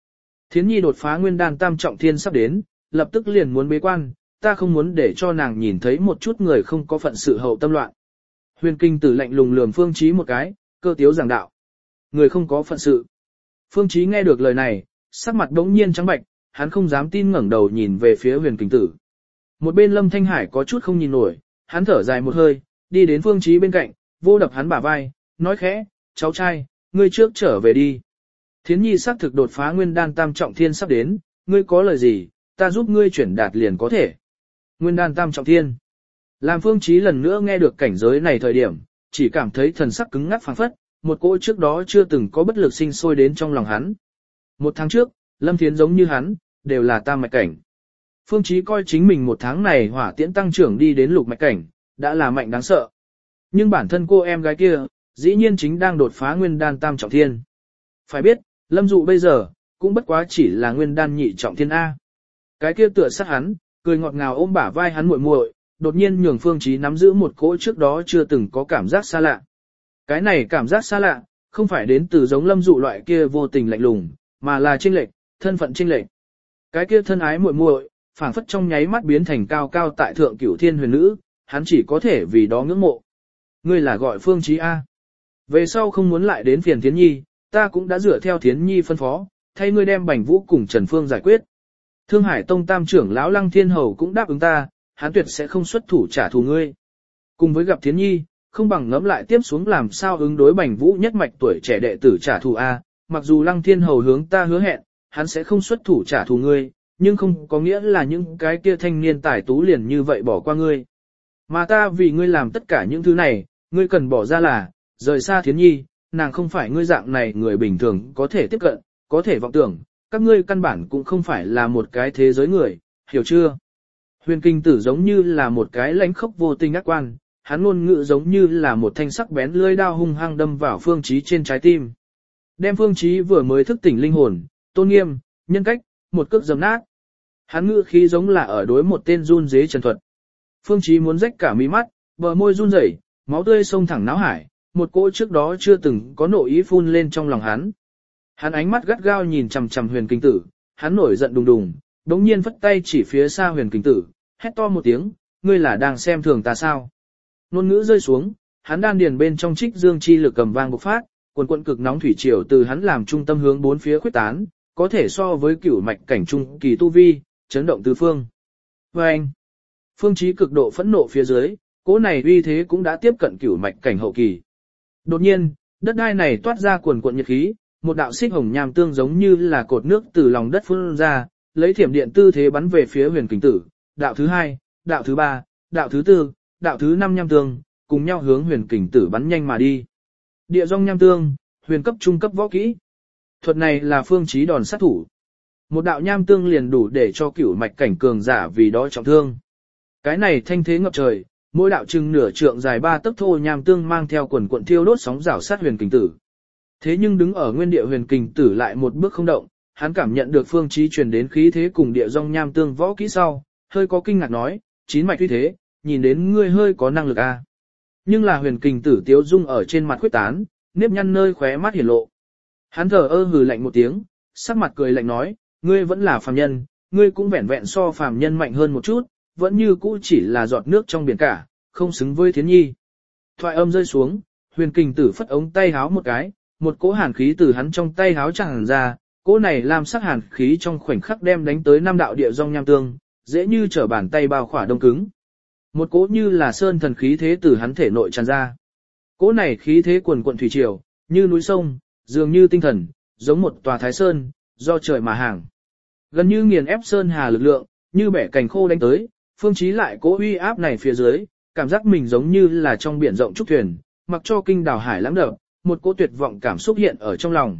Thiến Nhi đột phá nguyên đan tam trọng thiên sắp đến, lập tức liền muốn bế quan, ta không muốn để cho nàng nhìn thấy một chút người không có phận sự hậu tâm loạn. Huyền Kinh Tử lạnh lùng lườm Phương Chí một cái, cơ tiếu giảng đạo. Người không có phận sự. Phương Chí nghe được lời này, sắc mặt đống nhiên trắng bệch, hắn không dám tin ngẩng đầu nhìn về phía Huyền Kinh Tử. Một bên Lâm Thanh Hải có chút không nhìn nổi, hắn thở dài một hơi, đi đến Phương Chí bên cạnh, vô đập hắn bả vai, nói khẽ, cháu trai, ngươi trước trở về đi. Thiến Nhi xác thực đột phá nguyên đan tam trọng thiên sắp đến, ngươi có lời gì, ta giúp ngươi chuyển đạt liền có thể. Nguyên đan tam trọng thiên. Làm Phương Chí lần nữa nghe được cảnh giới này thời điểm, chỉ cảm thấy thần sắc cứng ngắc phảng phất, một cỗ trước đó chưa từng có bất lực sinh sôi đến trong lòng hắn. Một tháng trước, Lâm Thiến giống như hắn, đều là tam mạch cảnh. Phương Chí coi chính mình một tháng này hỏa tiễn tăng trưởng đi đến lục mạch cảnh, đã là mạnh đáng sợ. Nhưng bản thân cô em gái kia, dĩ nhiên chính đang đột phá nguyên đan tam trọng thiên. Phải biết, Lâm Dụ bây giờ, cũng bất quá chỉ là nguyên đan nhị trọng thiên A. Cái kia tựa sát hắn, cười ngọt ngào ôm bả vai hắn muội muội, đột nhiên nhường Phương Chí nắm giữ một cỗ trước đó chưa từng có cảm giác xa lạ. Cái này cảm giác xa lạ, không phải đến từ giống Lâm Dụ loại kia vô tình lạnh lùng, mà là chênh lệch, thân phận chênh lệch. Cái kia thân ái muội muội, phảng phất trong nháy mắt biến thành cao cao tại thượng cửu thiên huyền nữ, hắn chỉ có thể vì đó ngưỡng mộ. Ngươi là gọi Phương Chí A. Về sau không muốn lại đến phiền Thiến Nhi, ta cũng đã dựa theo Thiến Nhi phân phó, thay ngươi đem Bành Vũ cùng Trần Phương giải quyết. Thương Hải Tông Tam trưởng lão Lăng Thiên Hầu cũng đáp ứng ta, hắn tuyệt sẽ không xuất thủ trả thù ngươi. Cùng với gặp Thiến Nhi, không bằng ngẫm lại tiếp xuống làm sao ứng đối Bành Vũ nhất mạch tuổi trẻ đệ tử trả thù A, mặc dù Lăng Thiên Hầu hướng ta hứa hẹn, hắn sẽ không xuất thủ trả thù ngươi, nhưng không có nghĩa là những cái kia thanh niên tài tú liền như vậy bỏ qua ngươi. Mà ta vì ngươi làm tất cả những thứ này, ngươi cần bỏ ra là, rời xa Thiến Nhi, nàng không phải ngươi dạng này người bình thường có thể tiếp cận, có thể vọng tưởng, các ngươi căn bản cũng không phải là một cái thế giới người, hiểu chưa? Huyền Kinh Tử giống như là một cái lãnh khốc vô tình ác quan, hắn ngôn ngữ giống như là một thanh sắc bén lưỡi đao hung hăng đâm vào Phương Chí trên trái tim. Đem Phương Chí vừa mới thức tỉnh linh hồn, tôn nghiêm, nhân cách, một cước dầm nát. Hắn ngữ khí giống là ở đối một tên run rế trần thuật. Phương Chí muốn rách cả mí mắt, bờ môi run rẩy, máu tươi xông thẳng náo hải, một cỗ trước đó chưa từng có nội ý phun lên trong lòng hắn. Hắn ánh mắt gắt gao nhìn chằm chằm Huyền Kinh Tử, hắn nổi giận đùng đùng, đống nhiên vất tay chỉ phía xa Huyền Kinh Tử, hét to một tiếng, ngươi là đang xem thường ta sao? Nôn ngữ rơi xuống, hắn đan điền bên trong trích dương chi lực cầm vang bộc phát, cuồn cuộn cực nóng thủy triều từ hắn làm trung tâm hướng bốn phía khuếch tán, có thể so với cửu mạch cảnh trung kỳ tu vi, chấn động tứ phương. Và anh, Phương Chí cực độ phẫn nộ phía dưới, cỗ này uy thế cũng đã tiếp cận cửu mạch cảnh hậu kỳ. Đột nhiên, đất đai này toát ra cuồn cuộn nhiệt khí, một đạo xích hồng nham tương giống như là cột nước từ lòng đất phun ra, lấy thiểm điện tư thế bắn về phía Huyền Kinh Tử. Đạo thứ hai, đạo thứ ba, đạo thứ tư, đạo thứ năm nham tương, cùng nhau hướng Huyền Kinh Tử bắn nhanh mà đi. Địa dòng nham tương, huyền cấp trung cấp võ kỹ. Thuật này là Phương Chí đòn sát thủ. Một đạo nham tương liền đủ để cho cửu mạch cảnh cường giả vì đó trọng thương. Cái này thanh thế ngập trời, mỗi đạo chừng nửa trượng dài ba tấc thô nham tương mang theo quần cuộn thiêu đốt sóng rảo sát Huyền Kinh Tử. Thế nhưng đứng ở nguyên địa Huyền Kinh Tử lại một bước không động, hắn cảm nhận được Phương Chí truyền đến khí thế cùng địa dòng nham tương võ kỹ sau, hơi có kinh ngạc nói, chín mạch uy thế, nhìn đến ngươi hơi có năng lực a. Nhưng là Huyền Kinh Tử tiếu dung ở trên mặt khuyết tán, nếp nhăn nơi khóe mắt hiển lộ. Hắn thở ơ hừ lạnh một tiếng, sắc mặt cười lạnh nói, ngươi vẫn là phàm nhân, ngươi cũng vẻn vẹn so phàm nhân mạnh hơn một chút, vẫn như cũ chỉ là giọt nước trong biển cả, không xứng với Thiến Nhi. Thoại âm rơi xuống, Huyền Kinh Tử phất ống tay háo một cái, một cỗ hàn khí từ hắn trong tay háo tràn ra, cỗ này làm sắc hàn khí trong khoảnh khắc đem đánh tới năm đạo địa dòng nham tương, dễ như trở bàn tay bao khỏa đông cứng. Một cỗ như là sơn thần khí thế từ hắn thể nội tràn ra. Cỗ này khí thế cuồn cuộn thủy triều, như núi sông, dường như tinh thần, giống một tòa thái sơn, do trời mà hàng. Gần như nghiền ép sơn hà lực lượng, như bẻ cành khô đánh tới, Phương Chí lại cỗ uy áp này phía dưới, cảm giác mình giống như là trong biển rộng trúc thuyền, mặc cho kinh đảo hải lãng đập, một cỗ tuyệt vọng cảm xúc hiện ở trong lòng.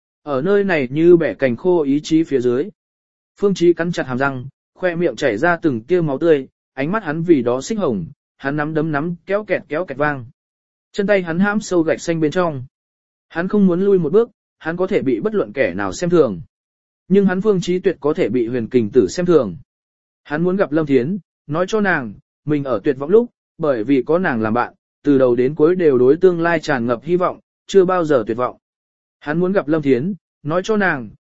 Ở nơi này như bẻ cành khô ý chí phía dưới. Phương Chí cắn chặt hàm răng, khoe miệng chảy ra từng tia máu tươi, ánh mắt hắn vì đó xích hồng, hắn nắm đấm nắm kéo kẹt kéo kẹt vang. Chân tay hắn hãm sâu gạch xanh bên trong. Hắn không muốn lui một bước, hắn có thể bị bất luận kẻ nào xem thường. Nhưng hắn Phương Chí tuyệt có thể bị Huyền Kinh Tử xem thường. Hắn muốn gặp Lâm Thiến, nói cho nàng, mình ở tuyệt vọng lúc, bởi vì có nàng làm bạn, từ đầu đến cuối đều đối tương lai tràn ngập hy vọng, chưa bao giờ tuyệt vọng. Hắn muốn gặp Lâm Thiến, nói cho nàng,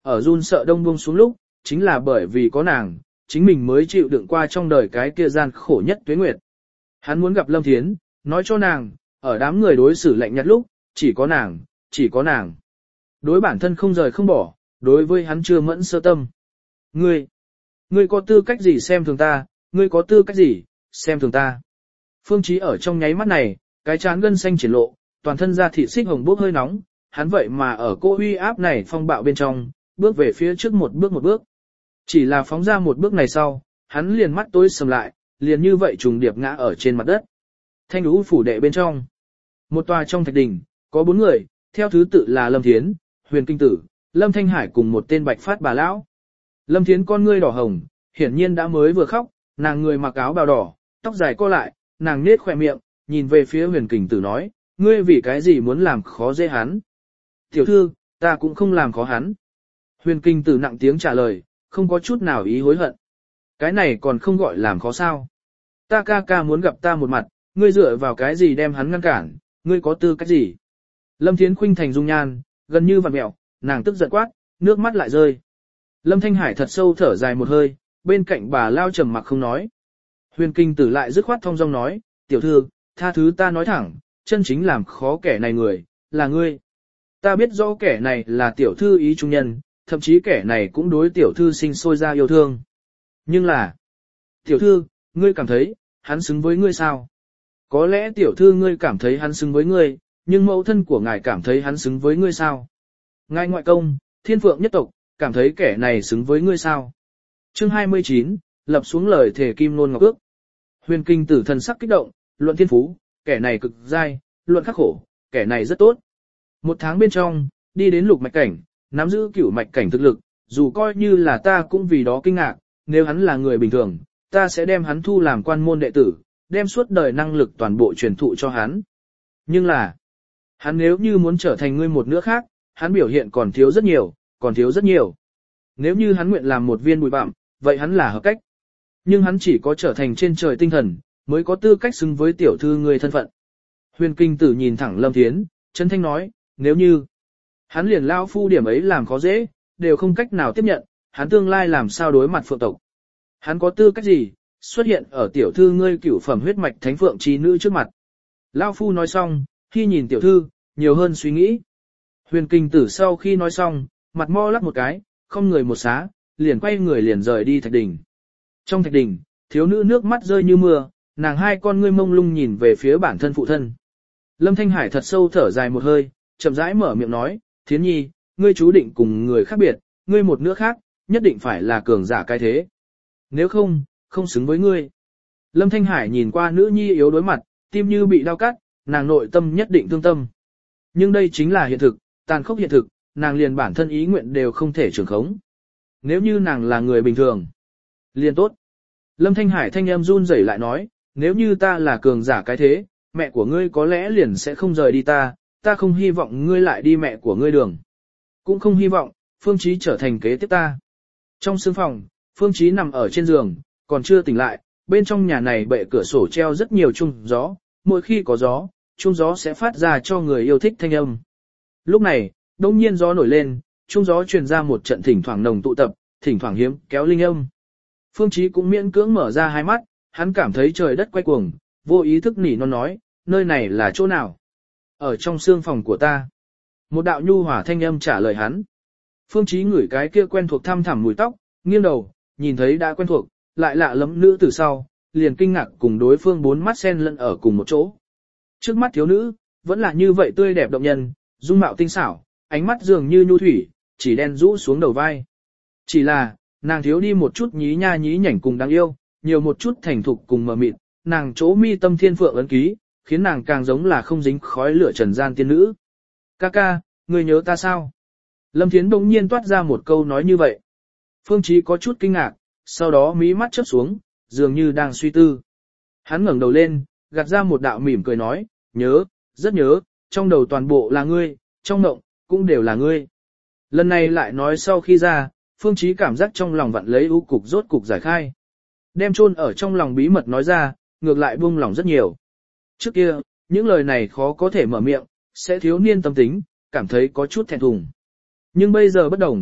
ở run sợ đông buông xuống lúc, chính là bởi vì có nàng, chính mình mới chịu đựng qua trong đời cái kia gian khổ nhất tuế nguyệt. Hắn muốn gặp Lâm Thiến, nói cho nàng, ở đám người đối xử lạnh nhạt lúc, chỉ có nàng, chỉ có nàng. Đối bản thân không rời không bỏ, đối với hắn chưa mẫn sơ tâm. Ngươi, ngươi có tư cách gì xem thường ta, ngươi có tư cách gì, xem thường ta. Phương Chí ở trong nháy mắt này, cái trán gân xanh triển lộ, toàn thân da thịt xích hồng bốc hơi nóng, hắn vậy mà ở cô uy áp này phong bạo bên trong, bước về phía trước một bước một bước. Chỉ là phóng ra một bước này sau, hắn liền mắt tối sầm lại, liền như vậy trùng điệp ngã ở trên mặt đất. Thanh ú phủ đệ bên trong. Một tòa trong thạch đình, có bốn người, theo thứ tự là Lâm Thiến, Huyền Kinh Tử, Lâm Thanh Hải cùng một tên bạch phát bà lão. Lâm Thiến con ngươi đỏ hồng, hiển nhiên đã mới vừa khóc, nàng người mặc áo bào đỏ, tóc dài co lại, nàng nết khỏe miệng, nhìn về phía Huyền Kinh Tử nói, ngươi vì cái gì muốn làm khó dễ hắn? Tiểu thư, ta cũng không làm khó hắn. Huyền Kinh Tử nặng tiếng trả lời, không có chút nào ý hối hận. Cái này còn không gọi làm khó sao? Ta ca ca muốn gặp ta một mặt, ngươi dựa vào cái gì đem hắn ngăn cản, ngươi có tư cách gì? Lâm Thiến khuynh thành dung nhan, gần như vặn mẹo, nàng tức giận quát, nước mắt lại rơi. Lâm Thanh Hải thật sâu thở dài một hơi, bên cạnh bà lao trầm mặc không nói. Huyền Kinh Tử lại dứt khoát thong dong nói, tiểu thư, tha thứ ta nói thẳng, chân chính làm khó kẻ này người, là ngươi. Ta biết rõ kẻ này là tiểu thư ý trung nhân, thậm chí kẻ này cũng đối tiểu thư sinh sôi ra yêu thương. Nhưng là, tiểu thư, ngươi cảm thấy, hắn xứng với ngươi sao? Có lẽ tiểu thư ngươi cảm thấy hắn xứng với ngươi, nhưng mẫu thân của ngài cảm thấy hắn xứng với ngươi sao? Ngài ngoại công, thiên phượng nhất tộc, cảm thấy kẻ này xứng với ngươi sao? Chương hai mươi chín, lập xuống lời thề kim nôn ngọc ước. Huyền Kinh Tử thần sắc kích động, luận thiên phú, kẻ này cực dai, luận khắc khổ, kẻ này rất tốt. Một tháng bên trong, đi đến lục mạch cảnh, nắm giữ cửu mạch cảnh thực lực, dù coi như là ta cũng vì đó kinh ngạc, nếu hắn là người bình thường, ta sẽ đem hắn thu làm quan môn đệ tử, đem suốt đời năng lực toàn bộ truyền thụ cho hắn. Nhưng là, hắn nếu như muốn trở thành ngươi một nữa khác, hắn biểu hiện còn thiếu rất nhiều, còn thiếu rất nhiều. Nếu như hắn nguyện làm một viên bụi bặm, vậy hắn là hợp cách. Nhưng hắn chỉ có trở thành trên trời tinh thần, mới có tư cách xứng với tiểu thư ngươi thân phận. Huyền Kinh Tử nhìn thẳng Lâm Thiến, chân thanh nói, nếu như hắn liền lao phu điểm ấy làm khó dễ, đều không cách nào tiếp nhận, hắn tương lai làm sao đối mặt phượng tộc. Hắn có tư cách gì, xuất hiện ở tiểu thư ngươi cửu phẩm huyết mạch thánh phượng trí nữ trước mặt. Lao phu nói xong, khi nhìn tiểu thư, nhiều hơn suy nghĩ. Huyền Kinh Tử sau khi nói xong, mặt mo lắc một cái, không người một xá, liền quay người liền rời đi thạch đỉnh. Trong thạch đỉnh, thiếu nữ nước mắt rơi như mưa, nàng hai con ngươi mông lung nhìn về phía bản thân phụ thân. Lâm Thanh Hải thật sâu thở dài một hơi, chậm rãi mở miệng nói, Thiến Nhi, ngươi chú định cùng người khác biệt, ngươi một nữa khác, nhất định phải là cường giả cái thế. Nếu không, không xứng với ngươi. Lâm Thanh Hải nhìn qua nữ nhi yếu đối mặt, tim như bị đau cắt, nàng nội tâm nhất định thương tâm. Nhưng đây chính là hiện thực, tàn khốc hiện thực, nàng liền bản thân ý nguyện đều không thể trường khống. Nếu như nàng là người bình thường, liền tốt. Lâm Thanh Hải thanh âm run rẩy lại nói, nếu như ta là cường giả cái thế, mẹ của ngươi có lẽ liền sẽ không rời đi ta, ta không hy vọng ngươi lại đi mẹ của ngươi đường. Cũng không hy vọng, Phương Chí trở thành kế tiếp ta. Trong sương phòng, Phương Chí nằm ở trên giường, còn chưa tỉnh lại, bên trong nhà này bệ cửa sổ treo rất nhiều chuông gió, mỗi khi có gió, chuông gió sẽ phát ra cho người yêu thích thanh âm. Lúc này, đông nhiên gió nổi lên, chuông gió truyền ra một trận thỉnh thoảng nồng tụ tập, thỉnh thoảng hiếm kéo linh âm. Phương Chí cũng miễn cưỡng mở ra hai mắt, hắn cảm thấy trời đất quay cuồng, vô ý thức nỉ non nói, nơi này là chỗ nào? Ở trong sương phòng của ta. Một đạo nhu hòa thanh âm trả lời hắn. Phương Chí ngửi cái kia quen thuộc thăm thẳm mùi tóc, nghiêng đầu, nhìn thấy đã quen thuộc, lại lạ lẫm nữ từ sau, liền kinh ngạc cùng đối phương bốn mắt xen lẫn ở cùng một chỗ. Trước mắt thiếu nữ, vẫn là như vậy tươi đẹp động nhân, dung mạo tinh xảo, ánh mắt dường như nhu thủy, chỉ đen rũ xuống đầu vai. Chỉ là, nàng thiếu đi một chút nhí nha nhí nhảnh cùng đáng yêu, nhiều một chút thành thục cùng mờ mịt, nàng chỗ mi tâm thiên phượng ấn ký, khiến nàng càng giống là không dính khói lửa trần gian tiên nữ. Ca ca, ngươi nhớ ta sao? Lâm Thiến bỗng nhiên toát ra một câu nói như vậy. Phương Chí có chút kinh ngạc, sau đó mí mắt chớp xuống, dường như đang suy tư. Hắn ngẩng đầu lên, gạt ra một đạo mỉm cười nói, nhớ, rất nhớ, trong đầu toàn bộ là ngươi, trong mộng, cũng đều là ngươi. Lần này lại nói sau khi ra, Phương Chí cảm giác trong lòng vặn lấy u cục rốt cục giải khai. Đem chôn ở trong lòng bí mật nói ra, ngược lại buông lòng rất nhiều. Trước kia, những lời này khó có thể mở miệng, sẽ thiếu niên tâm tính, cảm thấy có chút thẹn thùng. Nhưng bây giờ bất đồng,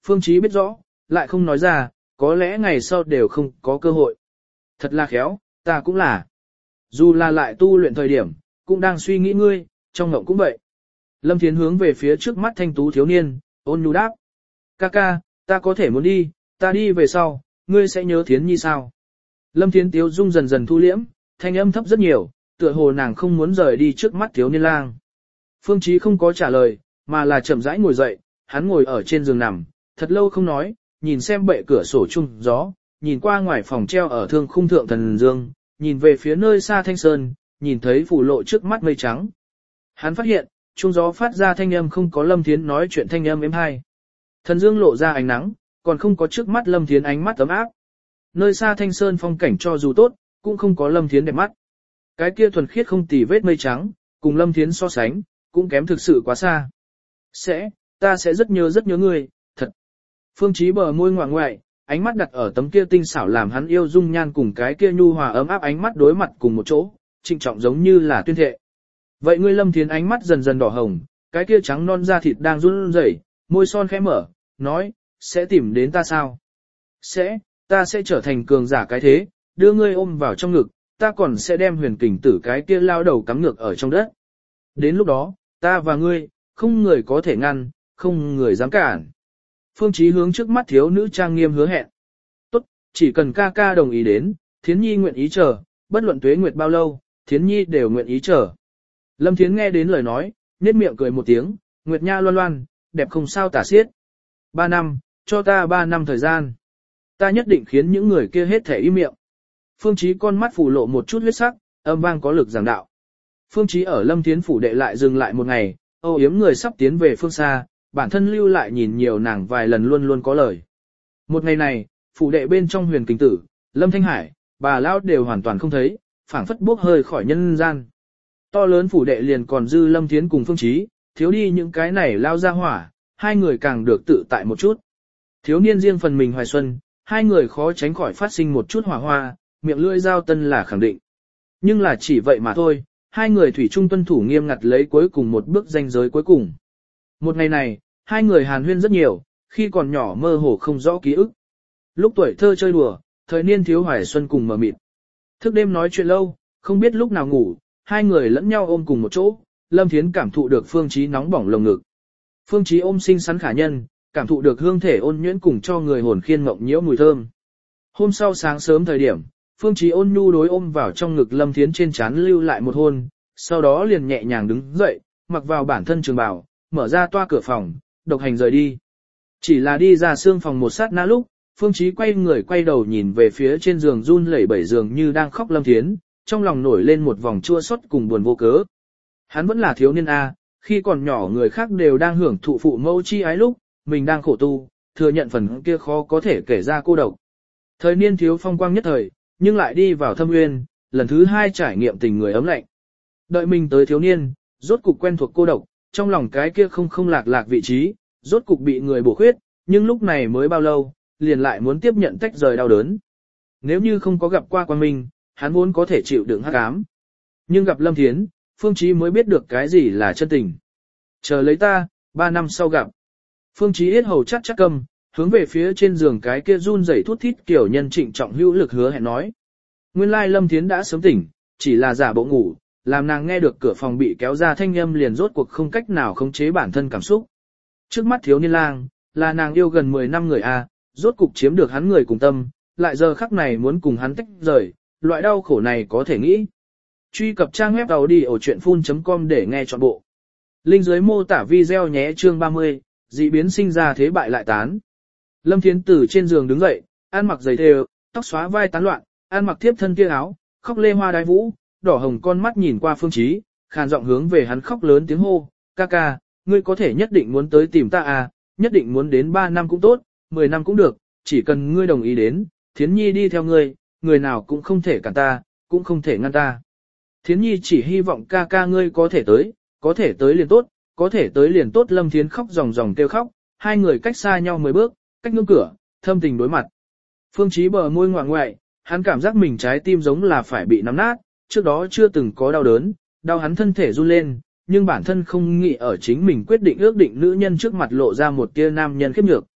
Phương Chí biết rõ, lại không nói ra, có lẽ ngày sau đều không có cơ hội. Thật là khéo, ta cũng là. Dù là lại tu luyện thời điểm, cũng đang suy nghĩ ngươi, trong ngộng cũng vậy. Lâm Thiến hướng về phía trước mắt thanh tú thiếu niên, ôn nhu đáp. Ca ca, ta có thể muốn đi, ta đi về sau, ngươi sẽ nhớ Thiến Nhi sao? Lâm Thiến tiếu dung dần dần thu liễm, thanh âm thấp rất nhiều, tựa hồ nàng không muốn rời đi trước mắt thiếu niên lang. Phương Chí không có trả lời, mà là chậm rãi ngồi dậy, hắn ngồi ở trên giường nằm, thật lâu không nói, nhìn xem bệ cửa sổ chung gió, nhìn qua ngoài phòng treo ở thương khung thượng thần dương, nhìn về phía nơi xa thanh sơn, nhìn thấy phủ lộ trước mắt mây trắng. Hắn phát hiện, chung gió phát ra thanh âm không có Lâm Thiến nói chuyện thanh âm êm hay. Thần dương lộ ra ánh nắng, còn không có trước mắt Lâm Thiến ánh mắt ấm áp. Nơi xa thanh sơn phong cảnh cho dù tốt, cũng không có Lâm Thiến đẹp mắt. Cái kia thuần khiết không tì vết mây trắng, cùng Lâm Thiến so sánh, cũng kém thực sự quá xa. Sẽ, ta sẽ rất nhớ rất nhớ ngươi, thật. Phương Chí bờ môi ngoạng ngoại, ánh mắt đặt ở tấm kia tinh xảo làm hắn yêu dung nhan cùng cái kia nhu hòa ấm áp ánh mắt đối mặt cùng một chỗ, trịnh trọng giống như là tuyên thệ. Vậy ngươi Lâm Thiến ánh mắt dần dần đỏ hồng, cái kia trắng non da thịt đang run rẩy, môi son khẽ mở, nói, sẽ tìm đến ta sao? Sẽ, ta sẽ trở thành cường giả cái thế, đưa ngươi ôm vào trong ngực, ta còn sẽ đem huyền kình tử cái kia lao đầu cắm ngược ở trong đất. Đến lúc đó, ta và ngươi, không người có thể ngăn, không người dám cản. Phương Chí hướng trước mắt thiếu nữ trang nghiêm hứa hẹn. Tốt, chỉ cần ca ca đồng ý đến, Thiến Nhi nguyện ý chờ, bất luận tuế nguyệt bao lâu, Thiến Nhi đều nguyện ý chờ. Lâm Thiến nghe đến lời nói, nhếch miệng cười một tiếng, Nguyệt Nha loan loan, đẹp không sao tả xiết. Ba năm, cho ta ba năm thời gian. Ta nhất định khiến những người kia hết thể im miệng. Phương Chí con mắt phủ lộ một chút huyết sắc, âm vang có lực giảng đạo. Phương Chí ở Lâm Thiến phủ đệ lại dừng lại một ngày, âu yếm người sắp tiến về phương xa, bản thân lưu lại nhìn nhiều nàng vài lần luôn luôn có lời. Một ngày này, phủ đệ bên trong huyền kình tử, Lâm Thanh Hải, bà lão đều hoàn toàn không thấy, phảng phất bước hơi khỏi nhân gian. To lớn phủ đệ liền còn dư Lâm Thiến cùng Phương Chí, thiếu đi những cái này lao ra hỏa, hai người càng được tự tại một chút. Thiếu niên riêng phần mình hoài xuân, hai người khó tránh khỏi phát sinh một chút hỏa hoa, miệng lưỡi giao tân là khẳng định. Nhưng là chỉ vậy mà thôi, hai người thủy chung tuân thủ nghiêm ngặt lấy cuối cùng một bước ranh giới cuối cùng. Một ngày này, hai người hàn huyên rất nhiều, khi còn nhỏ mơ hồ không rõ ký ức. Lúc tuổi thơ chơi đùa, thời niên thiếu hoài xuân cùng mờ mịt. Thức đêm nói chuyện lâu, không biết lúc nào ngủ, hai người lẫn nhau ôm cùng một chỗ, Lâm Thiến cảm thụ được Phương Chí nóng bỏng lồng ngực. Phương Chí ôm xinh xắn khả nhân, cảm thụ được hương thể ôn nhuyễn cùng cho người hồn khiên mộng nhiễu mùi thơm. Hôm sau sáng sớm thời điểm, Phương Chí ôn nhu đối ôm vào trong ngực Lâm Thiến trên trán lưu lại một hôn, sau đó liền nhẹ nhàng đứng dậy, mặc vào bản thân trường bào, mở ra toa cửa phòng, độc hành rời đi. Chỉ là đi ra xương phòng một sát na lúc, Phương Chí quay người quay đầu nhìn về phía trên giường run lẩy bẩy giường như đang khóc Lâm Thiến, trong lòng nổi lên một vòng chua xót cùng buồn vô cớ. Hắn vẫn là thiếu niên a, khi còn nhỏ người khác đều đang hưởng thụ phụ mẫu chi ái lúc, mình đang khổ tu, thừa nhận phần kia khó có thể kể ra cô độc. Thời niên thiếu phong quang nhất thời, nhưng lại đi vào thâm uyên, lần thứ hai trải nghiệm tình người ấm lạnh. Đợi mình tới thiếu niên, rốt cục quen thuộc cô độc, trong lòng cái kia không không lạc lạc vị trí, rốt cục bị người bổ khuyết, nhưng lúc này mới bao lâu, liền lại muốn tiếp nhận tách rời đau đớn. Nếu như không có gặp qua quan minh, hắn vốn có thể chịu đựng hắc ám. Nhưng gặp Lâm Thiến, Phương Chí mới biết được cái gì là chân tình. Chờ lấy ta, ba năm sau gặp. Phương Chí yết hầu chắc chắc cầm, hướng về phía trên giường cái kia run rẩy thút thít kiểu nhân trịnh trọng hữu lực hứa hẹn nói. Nguyên lai Lâm Thiến đã sớm tỉnh, chỉ là giả bộ ngủ, làm nàng nghe được cửa phòng bị kéo ra thanh âm liền rốt cuộc không cách nào khống chế bản thân cảm xúc. Trước mắt thiếu niên lang, là nàng yêu gần mười năm người a, rốt cục chiếm được hắn người cùng tâm, lại giờ khắc này muốn cùng hắn tách rời, loại đau khổ này có thể nghĩ. Truy cập trang web đầu đi ở chuyện phun chấm com để nghe trọn bộ. Link dưới mô tả video nhé. Chương ba mươi, dị biến sinh ra thế bại lại tán. Lâm Thiến từ trên giường đứng dậy, ăn mặc giày thêu, tóc xóa vai tán loạn, ăn mặc thiếp thân kia áo, khóc lê hoa đái vũ, đỏ hồng con mắt nhìn qua Phương Chí, khàn giọng hướng về hắn khóc lớn tiếng hô, ca ca, ngươi có thể nhất định muốn tới tìm ta à, nhất định muốn đến ba năm cũng tốt, mười năm cũng được, chỉ cần ngươi đồng ý đến, Thiến Nhi đi theo ngươi, người nào cũng không thể cản ta, cũng không thể ngăn ta. Thiến Nhi chỉ hy vọng ca ca ngươi có thể tới, có thể tới liền tốt, có thể tới liền tốt. Lâm Thiến khóc ròng ròng kêu khóc, hai người cách xa nhau mười bước, cách ngưỡng cửa, thâm tình đối mặt. Phương Chí bờ môi ngoạng ngoại, hắn cảm giác mình trái tim giống là phải bị nắm nát, trước đó chưa từng có đau đớn, đau hắn thân thể run lên, nhưng bản thân không nghĩ ở chính mình quyết định ước định nữ nhân trước mặt lộ ra một tia nam nhân khiếp nhược.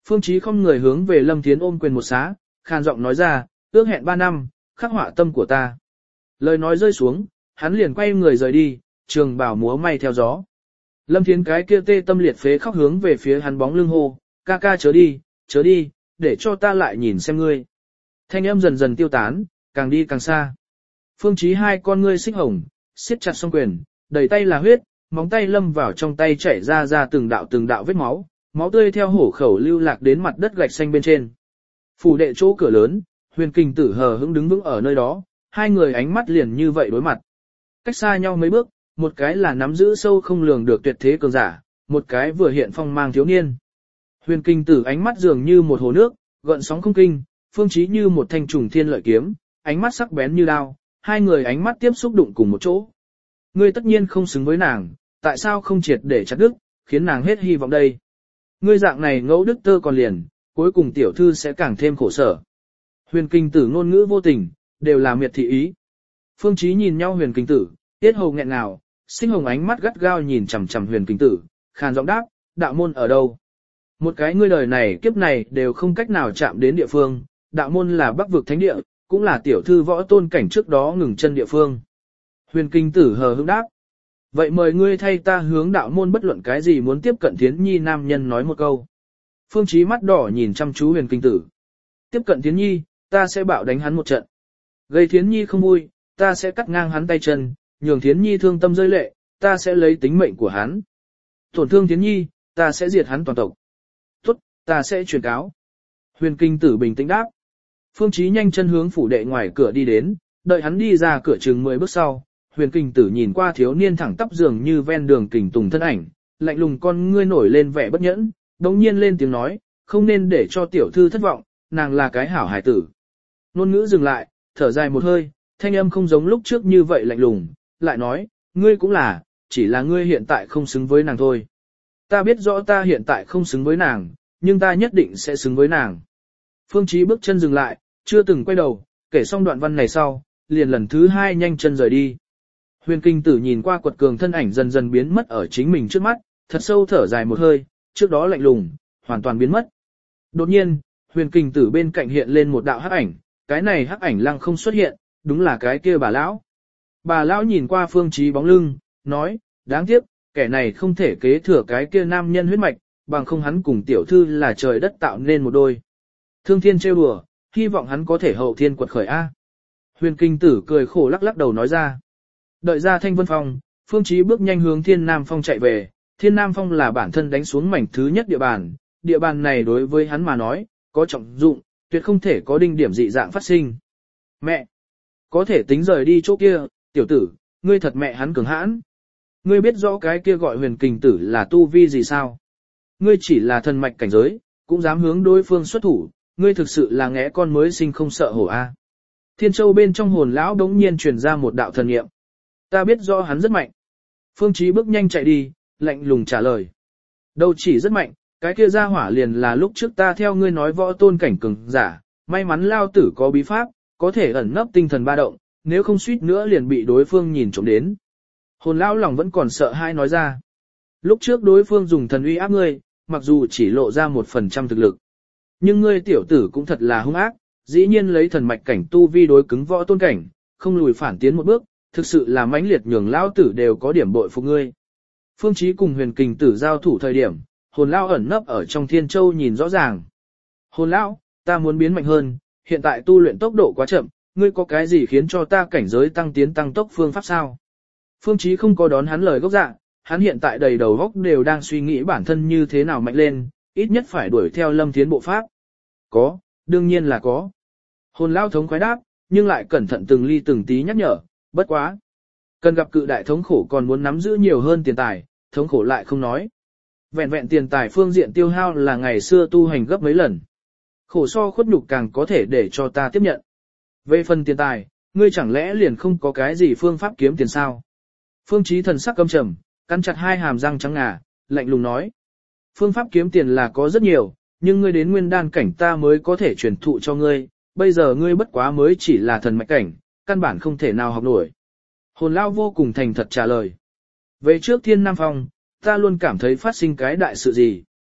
Phương Chí không người hướng về Lâm Thiến ôm quyền một xá, khàn giọng nói ra, ước hẹn ba năm, khắc họa tâm của ta. Lời nói rơi xuống, hắn liền quay người rời đi, trường bào múa may theo gió. Lâm Thiến cái kia tê tâm liệt phế khóc hướng về phía hắn bóng lưng hô, ca ca chớ đi, chớ đi, để cho ta lại nhìn xem ngươi. Thanh âm dần dần tiêu tán, càng đi càng xa. Phương Chí hai con ngươi xích hồng, siết chặt song quyền, đầy tay là huyết, móng tay lâm vào trong tay chảy ra ra từng đạo từng đạo vết máu, máu tươi theo hổ khẩu lưu lạc đến mặt đất gạch xanh bên trên. Phủ đệ chỗ cửa lớn, Huyền Kình Tử hờ hững đứng vững ở nơi đó, hai người ánh mắt liền như vậy đối mặt. Cách xa nhau mấy bước, một cái là nắm giữ sâu không lường được tuyệt thế cường giả, một cái vừa hiện phong mang thiếu niên. Huyền Kình Tử ánh mắt dường như một hồ nước, gợn sóng không kinh, Phương Chí như một thanh trùng thiên lợi kiếm, ánh mắt sắc bén như đao, hai người ánh mắt tiếp xúc đụng cùng một chỗ. Ngươi tất nhiên không xứng với nàng, tại sao không triệt để chặt đứt, khiến nàng hết hy vọng đây? Ngươi dạng này ngẫu đức tơ còn liền, cuối cùng tiểu thư sẽ càng thêm khổ sở. Huyền Kình Tử ngôn ngữ vô tình, đều là miệt thị ý. Phương Chí nhìn nhau Huyền Kình Tử, tiết hầu nghẹn ngào, sinh hồng ánh mắt gắt gao nhìn chằm chằm Huyền Kình Tử, khàn giọng đáp, đạo môn ở đâu? Một cái ngươi đời này kiếp này đều không cách nào chạm đến địa phương, đạo môn là Bắc vực thánh địa, cũng là tiểu thư võ tôn cảnh trước đó ngừng chân địa phương. Huyền Kình Tử hờ hững đáp. Vậy mời ngươi thay ta hướng đạo môn bất luận cái gì muốn tiếp cận Thiến Nhi nam nhân nói một câu. Phương Chí mắt đỏ nhìn chăm chú Huyền Kình Tử. Tiếp cận Thiến Nhi, ta sẽ bạo đánh hắn một trận. Gây Thiến Nhi không vui, ta sẽ cắt ngang hắn tay chân, nhường Thiến Nhi thương tâm rơi lệ, ta sẽ lấy tính mệnh của hắn. Tổn thương Thiến Nhi, ta sẽ diệt hắn toàn tộc. Tốt, ta sẽ truyền cáo. Huyền Kình Tử bình tĩnh đáp. Phương Chí nhanh chân hướng phủ đệ ngoài cửa đi đến, đợi hắn đi ra cửa chừng mười bước sau, Huyền Kình Tử nhìn qua thiếu niên thẳng tắp dường như ven đường kình tùng thân ảnh, lạnh lùng con ngươi nổi lên vẻ bất nhẫn, đống nhiên lên tiếng nói, không nên để cho tiểu thư thất vọng, nàng là cái hảo hài tử. Nôn ngữ dừng lại, thở dài một hơi, thanh âm không giống lúc trước như vậy lạnh lùng, lại nói, ngươi cũng là, chỉ là ngươi hiện tại không xứng với nàng thôi. Ta biết rõ ta hiện tại không xứng với nàng, nhưng ta nhất định sẽ xứng với nàng. Phương Chí bước chân dừng lại, chưa từng quay đầu, kể xong đoạn văn này sau, liền lần thứ hai nhanh chân rời đi. Huyền Kình Tử nhìn qua quật cường thân ảnh dần dần biến mất ở chính mình trước mắt, thật sâu thở dài một hơi, trước đó lạnh lùng, hoàn toàn biến mất. Đột nhiên, Huyền Kình Tử bên cạnh hiện lên một đạo hắc ảnh, cái này hắc ảnh lăng không xuất hiện, đúng là cái kia bà lão. Bà lão nhìn qua Phương Chí bóng lưng, nói, đáng tiếc, kẻ này không thể kế thừa cái kia nam nhân huyết mạch, bằng không hắn cùng tiểu thư là trời đất tạo nên một đôi. Thương thiên trêu đùa, hy vọng hắn có thể hậu thiên quật khởi A. Huyền Kình Tử cười khổ lắc lắc đầu nói ra. Đợi ra Thanh Vân Phong, Phương Chí bước nhanh hướng Thiên Nam Phong chạy về. Thiên Nam Phong là bản thân đánh xuống mảnh thứ nhất địa bàn, địa bàn này đối với hắn mà nói, có trọng dụng, tuyệt không thể có đinh điểm dị dạng phát sinh. Mẹ! Có thể tính rời đi chỗ kia, tiểu tử, ngươi thật mẹ hắn cường hãn. Ngươi biết rõ cái kia gọi Huyền Kình Tử là tu vi gì sao? Ngươi chỉ là thần mạch cảnh giới, cũng dám hướng đối phương xuất thủ, ngươi thực sự là ngẽ con mới sinh không sợ hổ a. Thiên Châu bên trong hồn lão đống nhiên truyền ra một đạo thần niệm. Ta biết rõ hắn rất mạnh. Phương Chí bước nhanh chạy đi, lạnh lùng trả lời. Đâu chỉ rất mạnh, cái kia ra hỏa liền là lúc trước ta theo ngươi nói võ tôn cảnh cường giả, may mắn lao tử có bí pháp, có thể ẩn nấp tinh thần ba động, nếu không suýt nữa liền bị đối phương nhìn trộm đến. Hồn lão lòng vẫn còn sợ hai nói ra. Lúc trước đối phương dùng thần uy áp ngươi, mặc dù chỉ lộ ra một phần trăm thực lực. Nhưng ngươi tiểu tử cũng thật là hung ác, dĩ nhiên lấy thần mạch cảnh tu vi đối cứng võ tôn cảnh, không lùi phản tiến một bước, thực sự là mãnh liệt nhường lão tử đều có điểm bội phục ngươi. Phương Chí cùng Huyền Kình Tử giao thủ thời điểm, hồn lão ẩn nấp ở trong Thiên Châu nhìn rõ ràng. Hồn lão, ta muốn biến mạnh hơn, hiện tại tu luyện tốc độ quá chậm, ngươi có cái gì khiến cho ta cảnh giới tăng tiến tăng tốc phương pháp sao? Phương Chí không có đón hắn lời gốc dạ, hắn hiện tại đầy đầu óc đều đang suy nghĩ bản thân như thế nào mạnh lên, ít nhất phải đuổi theo Lâm Thiến bộ pháp. Có, đương nhiên là có. Hồn lão thống khoái đáp, nhưng lại cẩn thận từng ly từng tí nhắc nhở, bất quá. Cần gặp cự đại thống khổ còn muốn nắm giữ nhiều hơn tiền tài, thống khổ lại không nói. Vẹn vẹn tiền tài phương diện tiêu hao là ngày xưa tu hành gấp mấy lần. Khổ so khuất nhục càng có thể để cho ta tiếp nhận. Về phần tiền tài, ngươi chẳng lẽ liền không có cái gì phương pháp kiếm tiền sao? Phương Chí thần sắc căm trầm, cắn chặt hai hàm răng trắng ngà, lạnh lùng nói. Phương pháp kiếm tiền là có rất nhiều, nhưng ngươi đến nguyên đan cảnh ta mới có thể truyền thụ cho ngươi, bây giờ ngươi bất quá mới chỉ là thần mạch cảnh, căn bản không thể nào học nổi. Hồn lão vô cùng thành thật trả lời. Về trước Thiên Nam Phong, ta luôn cảm thấy phát sinh cái đại sự gì.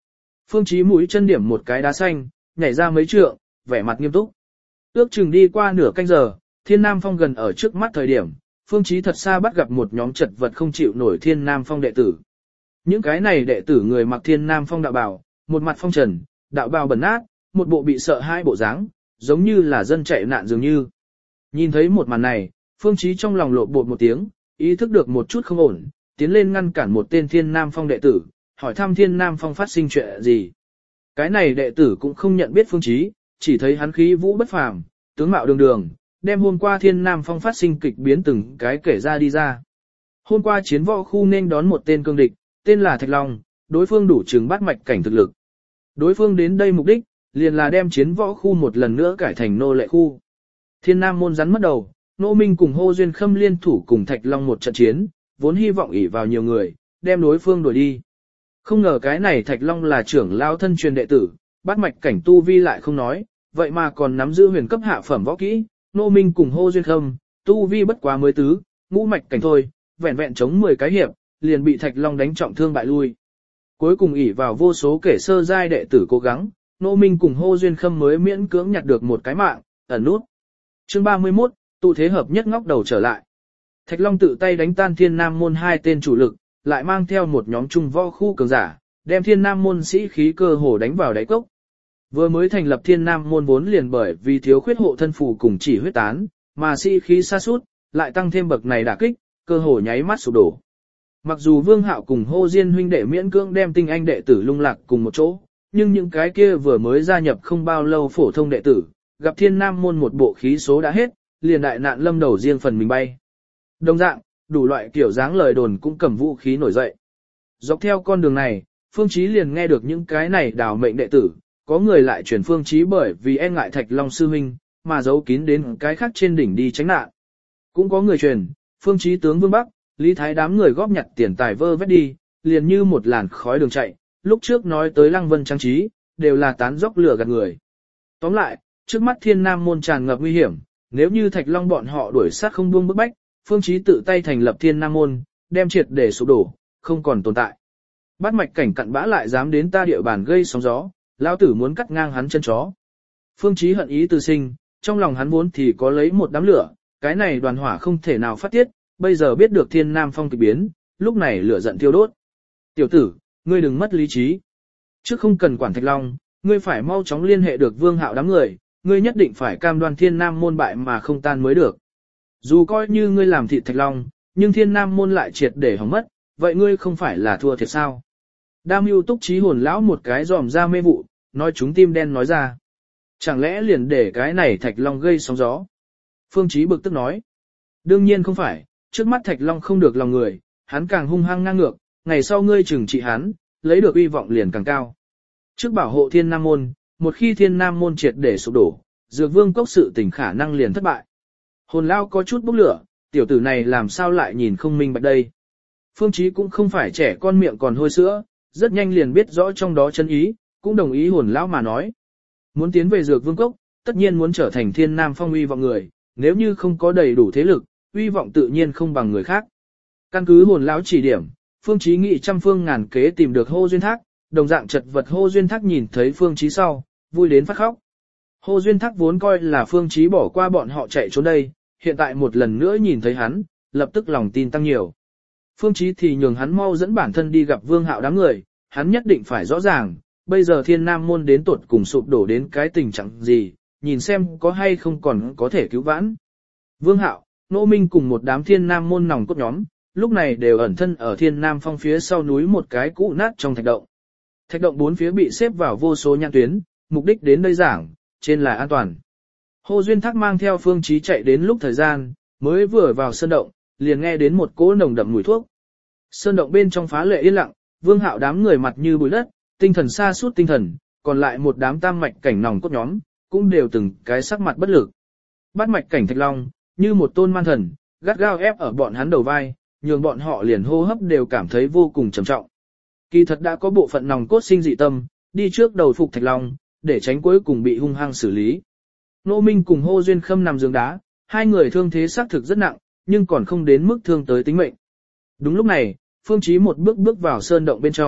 Phương Chí mũi chân điểm một cái đá xanh, nhảy ra mấy trượng, vẻ mặt nghiêm túc. Ước chừng đi qua nửa canh giờ, Thiên Nam Phong gần ở trước mắt thời điểm, Phương Chí thật xa bắt gặp một nhóm chật vật không chịu nổi Thiên Nam Phong đệ tử. Những cái này đệ tử người mặc Thiên Nam Phong đạo bào, một mặt phong trần, đạo bào bẩn nát, một bộ bị sợ hai bộ dáng, giống như là dân chạy nạn dường như. Nhìn thấy một màn này, Phương Chí trong lòng lộ bột một tiếng, ý thức được một chút không ổn, tiến lên ngăn cản một tên Thiên Nam Phong đệ tử, hỏi thăm Thiên Nam Phong phát sinh chuyện gì. Cái này đệ tử cũng không nhận biết Phương Chí, chỉ thấy hắn khí vũ bất phàm, tướng mạo đường đường, đem hôm qua Thiên Nam Phong phát sinh kịch biến từng cái kể ra đi ra. Hôm qua chiến võ khu nên đón một tên cương địch, tên là Thạch Long, đối phương đủ chừng bắt mạch cảnh thực lực. Đối phương đến đây mục đích, liền là đem chiến võ khu một lần nữa cải thành nô lệ khu. Thiên Nam môn rắn mất đầu, Nô Minh cùng Hô Duyên Khâm liên thủ cùng Thạch Long một trận chiến, vốn hy vọng ỷ vào nhiều người, đem đối phương đuổi đi. Không ngờ cái này Thạch Long là trưởng lao thân truyền đệ tử, bắt mạch cảnh tu vi lại không nói, vậy mà còn nắm giữ huyền cấp hạ phẩm võ kỹ. Nô Minh cùng Hô Duyên Khâm, tu vi bất quá mới tứ, ngũ mạch cảnh thôi, vẹn vẹn chống mười cái hiệp, liền bị Thạch Long đánh trọng thương bại lui. Cuối cùng ỷ vào vô số kẻ sơ giai đệ tử cố gắng, Nô Minh cùng Hô Duyên Khâm mới miễn cưỡng nhặt được một cái mạng, ẩn nút. Chương ba mươi mốt, tụ thế hợp nhất ngóc đầu trở lại. Thạch Long tự tay đánh tan Thiên Nam môn hai tên chủ lực, lại mang theo một nhóm trung võ khu cường giả, đem Thiên Nam môn sĩ khí cơ hồ đánh vào đáy cốc. Vừa mới thành lập Thiên Nam môn vốn liền bởi vì thiếu khuyết hộ thân phù cùng chỉ huyết tán, mà sĩ khí sa sút, lại tăng thêm bậc này đả kích, cơ hồ nháy mắt sụp đổ. Mặc dù Vương Hạo cùng Hô Diên huynh đệ miễn cưỡng đem tinh anh đệ tử lung lạc cùng một chỗ, nhưng những cái kia vừa mới gia nhập không bao lâu phổ thông đệ tử, gặp Thiên Nam môn một bộ khí số đã hết, liền đại nạn lâm đầu riêng phần mình bay. Đồng dạng, đủ loại kiểu dáng lời đồn cũng cầm vũ khí nổi dậy. Dọc theo con đường này, Phương Chí liền nghe được những cái này đào mệnh đệ tử, có người lại chuyển Phương Chí bởi vì e ngại Thạch Long sư huynh, mà giấu kín đến cái khác trên đỉnh đi tránh nạn. Cũng có người truyền, Phương Chí tướng Vương Bắc, Lý Thái đám người góp nhặt tiền tài vơ vét đi, liền như một làn khói đường chạy, lúc trước nói tới Lăng Vân trang trí, đều là tán dốc lửa gạt người. Tóm lại, trước mắt Thiên Nam môn tràn ngập nguy hiểm, nếu như Thạch Long bọn họ đuổi sát không buông bức bách, Phương Chí tự tay thành lập Thiên Nam môn, đem triệt để sụp đổ, không còn tồn tại. Bát mạch cảnh cặn bã lại dám đến ta địa bàn gây sóng gió, lão tử muốn cắt ngang hắn chân chó. Phương Chí hận ý từ sinh, trong lòng hắn vốn thì có lấy một đám lửa, cái này đoàn hỏa không thể nào phát tiết, bây giờ biết được Thiên Nam Phong kỳ biến, lúc này lửa giận thiêu đốt. Tiểu tử, ngươi đừng mất lý trí. Trước không cần quản Thạch Long, ngươi phải mau chóng liên hệ được Vương Hạo đám người, ngươi nhất định phải cam đoan Thiên Nam môn bại mà không tan mới được. Dù coi như ngươi làm thịt Thạch Long, nhưng Thiên Nam môn lại triệt để hỏng mất, vậy ngươi không phải là thua thiệt sao? Đam Mưu Túc Trí hồn lão một cái dòm ra mê vụ, nói chúng tim đen nói ra. Chẳng lẽ liền để cái này Thạch Long gây sóng gió? Phương Chí bực tức nói. Đương nhiên không phải, trước mắt Thạch Long không được lòng người, hắn càng hung hăng ngang ngược, ngày sau ngươi trừng trị hắn, lấy được uy vọng liền càng cao. Trước bảo hộ Thiên Nam môn, một khi Thiên Nam môn triệt để sụp đổ, Dược Vương cốc sự tình khả năng liền thất bại. Hồn lao có chút bốc lửa, tiểu tử này làm sao lại nhìn không minh bạch đây. Phương Chí cũng không phải trẻ con miệng còn hôi sữa, rất nhanh liền biết rõ trong đó chân ý, cũng đồng ý hồn lão mà nói. Muốn tiến về Dược Vương cốc, tất nhiên muốn trở thành Thiên Nam Phong uy vọng người, nếu như không có đầy đủ thế lực, uy vọng tự nhiên không bằng người khác. Căn cứ hồn lão chỉ điểm, Phương Chí nghị trăm phương ngàn kế tìm được Hô Duyên Thác, đồng dạng chật vật Hô Duyên Thác nhìn thấy Phương Chí sau, vui đến phát khóc. Hô Duyên Thác vốn coi là Phương Chí bỏ qua bọn họ chạy trốn đây, hiện tại một lần nữa nhìn thấy hắn, lập tức lòng tin tăng nhiều. Phương Chí thì nhường hắn mau dẫn bản thân đi gặp Vương Hạo đám người, hắn nhất định phải rõ ràng, bây giờ Thiên Nam môn đến tột cùng sụp đổ đến cái tình trạng gì, nhìn xem có hay không còn có thể cứu vãn. Vương Hạo, Nô Minh cùng một đám Thiên Nam môn nòng cốt nhóm, lúc này đều ẩn thân ở Thiên Nam Phong phía sau núi một cái cũ nát trong thạch động. Thạch động bốn phía bị xếp vào vô số nhãn tuyến, mục đích đến đây giảng, trên là an toàn. Hồ Duyên Thác mang theo Phương Chí chạy đến lúc thời gian, mới vừa vào sơn động, liền nghe đến một cỗ nồng đậm mùi thuốc. Sơn động bên trong phá lệ yên lặng, Vương Hạo đám người mặt như bụi đất, tinh thần sa sút tinh thần, còn lại một đám tam mạch cảnh nòng cốt nhóm, cũng đều từng cái sắc mặt bất lực. Bát mạch cảnh Thạch Long, như một tôn man thần, gắt gao ép ở bọn hắn đầu vai, nhường bọn họ liền hô hấp đều cảm thấy vô cùng trầm trọng. Kỳ thật đã có bộ phận nòng cốt sinh dị tâm, đi trước đầu phục Thạch Long, để tránh cuối cùng bị hung hăng xử lý. Nô Minh cùng Hô Duyên Khâm nằm giường đá, hai người thương thế xác thực rất nặng, nhưng còn không đến mức thương tới tính mệnh. Đúng lúc này, Phương Chí một bước bước vào sơn động bên trong,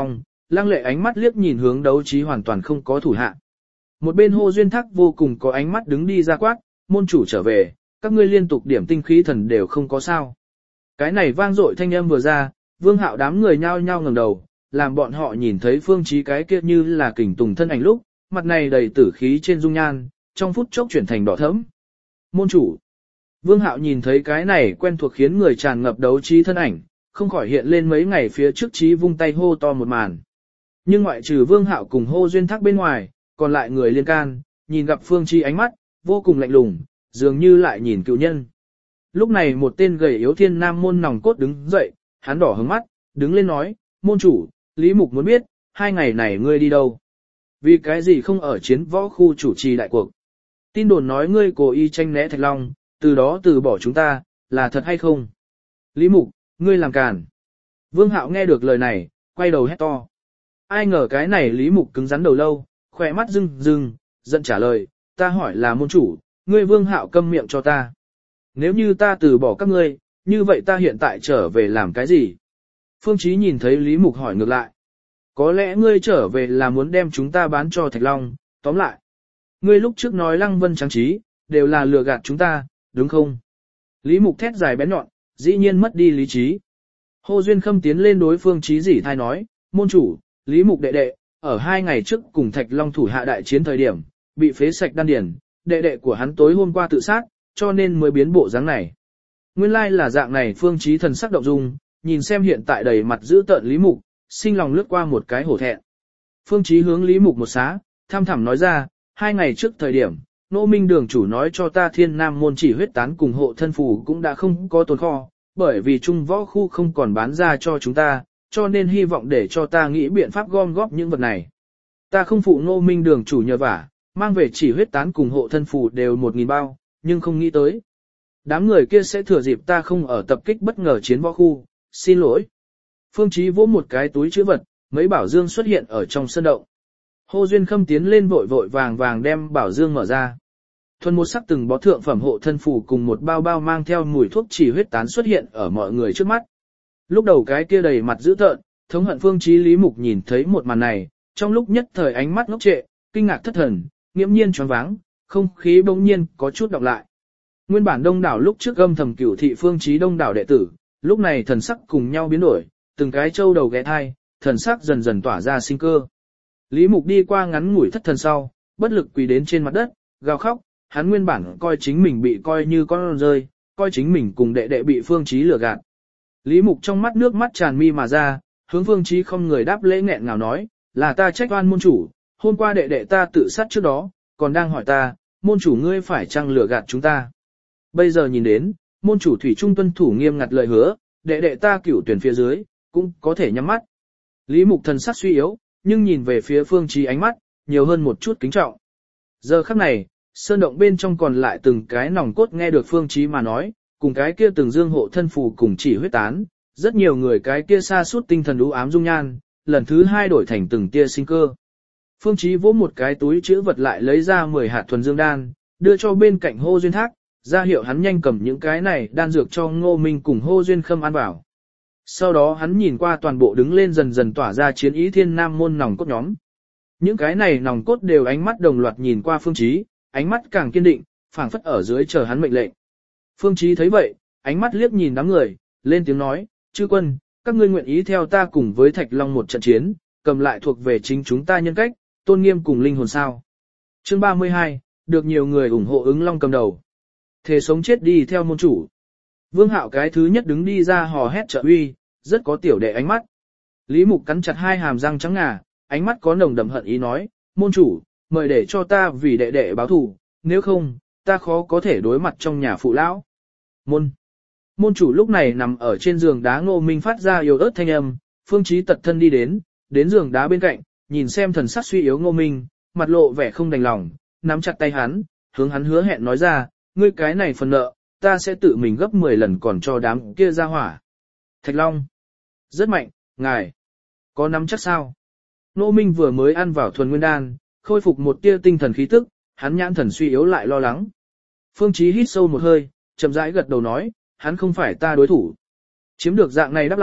lăng lệ ánh mắt liếc nhìn hướng đấu trí hoàn toàn không có thủ hạ. Một bên Hồ Duyên Thác vô cùng có ánh mắt đứng đi ra quát, môn chủ trở về, các ngươi liên tục điểm tinh khí thần đều không có sao. Cái này vang dội thanh âm vừa ra, Vương Hạo đám người nhao nhao ngẩng đầu, làm bọn họ nhìn thấy Phương Chí cái kia như là kình tùng thân ảnh lúc, mặt này đầy tử khí trên dung nhan, trong phút chốc chuyển thành đỏ thẫm. Môn chủ. Vương Hạo nhìn thấy cái này quen thuộc khiến người tràn ngập đấu trí thân ảnh, không khỏi hiện lên mấy ngày phía trước Chí vung tay hô to một màn. Nhưng ngoại trừ Vương Hạo cùng Hồ Duyên Thác bên ngoài, còn lại người liên can, nhìn gặp Phương Chí ánh mắt, vô cùng lạnh lùng, dường như lại nhìn cựu nhân. Lúc này một tên gầy yếu thiên nam môn nòng cốt đứng dậy, hắn đỏ hứng mắt, đứng lên nói, môn chủ, Lý Mục muốn biết, hai ngày này ngươi đi đâu? Vì cái gì không ở chiến võ khu chủ trì đại cuộc? Tin đồn nói ngươi cố ý tranh né Thạch Long, từ đó từ bỏ chúng ta, là thật hay không? Lý Mục, ngươi làm càn. Vương Hạo nghe được lời này, quay đầu hét to. Ai ngờ cái này Lý Mục cứng rắn đầu lâu, khỏe mắt rưng rưng, giận trả lời, ta hỏi là môn chủ, ngươi Vương Hạo câm miệng cho ta. Nếu như ta từ bỏ các ngươi, như vậy ta hiện tại trở về làm cái gì? Phương Chí nhìn thấy Lý Mục hỏi ngược lại. Có lẽ ngươi trở về là muốn đem chúng ta bán cho Thạch Long, tóm lại. Ngươi lúc trước nói Lăng Vân Trang Trí, đều là lừa gạt chúng ta, đúng không? Lý Mục thét dài bén nhọn, dĩ nhiên mất đi lý trí. Hồ Duyên Khâm tiến lên đối Phương Chí dỉ thai nói, môn chủ, Lý Mục đệ đệ, ở hai ngày trước cùng Thạch Long thủ hạ đại chiến thời điểm, bị phế sạch đan điền, đệ đệ của hắn tối hôm qua tự sát, cho nên mới biến bộ dáng này. Nguyên lai là dạng này. Phương Chí thần sắc động dung, nhìn xem hiện tại đầy mặt giữ tợn Lý Mục, sinh lòng lướt qua một cái hổ thẹn. Phương Chí hướng Lý Mục một xá, tham thẳm nói ra, hai ngày trước thời điểm, Nô Minh đường chủ nói cho ta Thiên Nam môn chỉ huyết tán cùng hộ thân phù cũng đã không có tồn kho, bởi vì trung võ khu không còn bán ra cho chúng ta, cho nên hy vọng để cho ta nghĩ biện pháp gom góp những vật này. Ta không phụ Nô Minh đường chủ nhờ vả, mang về chỉ huyết tán cùng hộ thân phù đều một nghìn bao, nhưng không nghĩ tới. Đám người kia sẽ thừa dịp ta không ở tập kích bất ngờ chiến võ khu, xin lỗi. Phương Chí vỗ một cái túi chứa vật, mấy bảo dương xuất hiện ở trong sân động. Hồ Duyên Khâm tiến lên vội vội vàng vàng đem bảo dương mở ra. Thuần một sắc từng bó thượng phẩm hộ thân phù cùng một bao bao mang theo mùi thuốc chỉ huyết tán xuất hiện ở mọi người trước mắt. Lúc đầu cái kia đầy mặt dữ tợn, thống hận Phương Chí Lý Mục nhìn thấy một màn này, trong lúc nhất thời ánh mắt ngốc trệ, kinh ngạc thất thần, nghiễm nhiên choáng váng, không khí bỗng nhiên có chút đọc lại. Nguyên bản đông đảo lúc trước âm thầm cửu thị Phương Chí đông đảo đệ tử, lúc này thần sắc cùng nhau biến đổi, từng cái châu đầu ghé thai, thần sắc dần dần tỏa ra sinh cơ. Lý Mục đi qua ngắn ngủi thất thần sau, bất lực quỳ đến trên mặt đất, gào khóc, hắn nguyên bản coi chính mình bị coi như con rơi, coi chính mình cùng đệ đệ bị Phương Chí lừa gạt. Lý Mục trong mắt nước mắt tràn mi mà ra, hướng Phương Chí không người đáp lễ nghẹn ngào nói, là ta trách oan môn chủ, hôm qua đệ đệ ta tự sát trước đó, còn đang hỏi ta, môn chủ ngươi phải chăng lừa gạt chúng ta. Bây giờ nhìn đến, môn chủ thủy trung tuân thủ nghiêm ngặt lời hứa, đệ đệ ta cửu tuyển phía dưới, cũng có thể nhắm mắt. Lý Mục thần sắc suy yếu, nhưng nhìn về phía Phương Chí ánh mắt, nhiều hơn một chút kính trọng. Giờ khắc này, sơn động bên trong còn lại từng cái nòng cốt nghe được Phương Chí mà nói, cùng cái kia từng dương hộ thân phù cùng chỉ huyết tán, rất nhiều người cái kia sa sút tinh thần u ám dung nhan, lần thứ hai đổi thành từng tia sinh cơ. Phương Chí vỗ một cái túi chứa vật lại lấy ra mười hạt thuần dương đan, đưa cho bên cạnh Hồ Duyên Thác, ra hiệu hắn nhanh cầm những cái này đan dược cho Ngô Minh cùng Hồ Duyên Khâm ăn vào. Sau đó hắn nhìn qua toàn bộ đứng lên dần dần tỏa ra chiến ý Thiên Nam môn nòng cốt nhóm. Những cái này nòng cốt đều ánh mắt đồng loạt nhìn qua Phương Chí, ánh mắt càng kiên định, phảng phất ở dưới chờ hắn mệnh lệnh. Phương Chí thấy vậy, ánh mắt liếc nhìn đám người, lên tiếng nói, chư quân, các ngươi nguyện ý theo ta cùng với Thạch Long một trận chiến, cầm lại thuộc về chính chúng ta nhân cách, tôn nghiêm cùng linh hồn sao. Chương ba mươi hai, được nhiều người ủng hộ ứng Long cầm đầu. Thề sống chết đi theo môn chủ. Vương Hạo cái thứ nhất đứng đi ra hò hét trợ uy, rất có tiểu đệ ánh mắt. Lý Mục cắn chặt hai hàm răng trắng ngà, ánh mắt có nồng đậm hận ý nói, môn chủ, mời để cho ta vì đệ đệ báo thù, nếu không, ta khó có thể đối mặt trong nhà phụ lão. Môn. Môn chủ lúc này nằm ở trên giường đá Ngô Minh phát ra yếu ớt thanh âm, Phương Chí tật thân đi đến, đến giường đá bên cạnh, nhìn xem thần sắc suy yếu Ngô Minh, mặt lộ vẻ không đành lòng, nắm chặt tay hắn, hướng hắn hứa hẹn nói ra, ngươi cái này phần nợ, ta sẽ tự mình gấp mười lần còn cho đám kia ra hỏa. Thạch Long. Rất mạnh, ngài. Có nắm chắc sao? Ngô Minh vừa mới ăn vào thuần nguyên đan, khôi phục một tia tinh thần khí tức, hắn nhãn thần suy yếu lại lo lắng. Phương Chí hít sâu một hơi, chậm rãi gật đầu nói, hắn không phải ta đối thủ. Chiếm được dạng này đáp lại,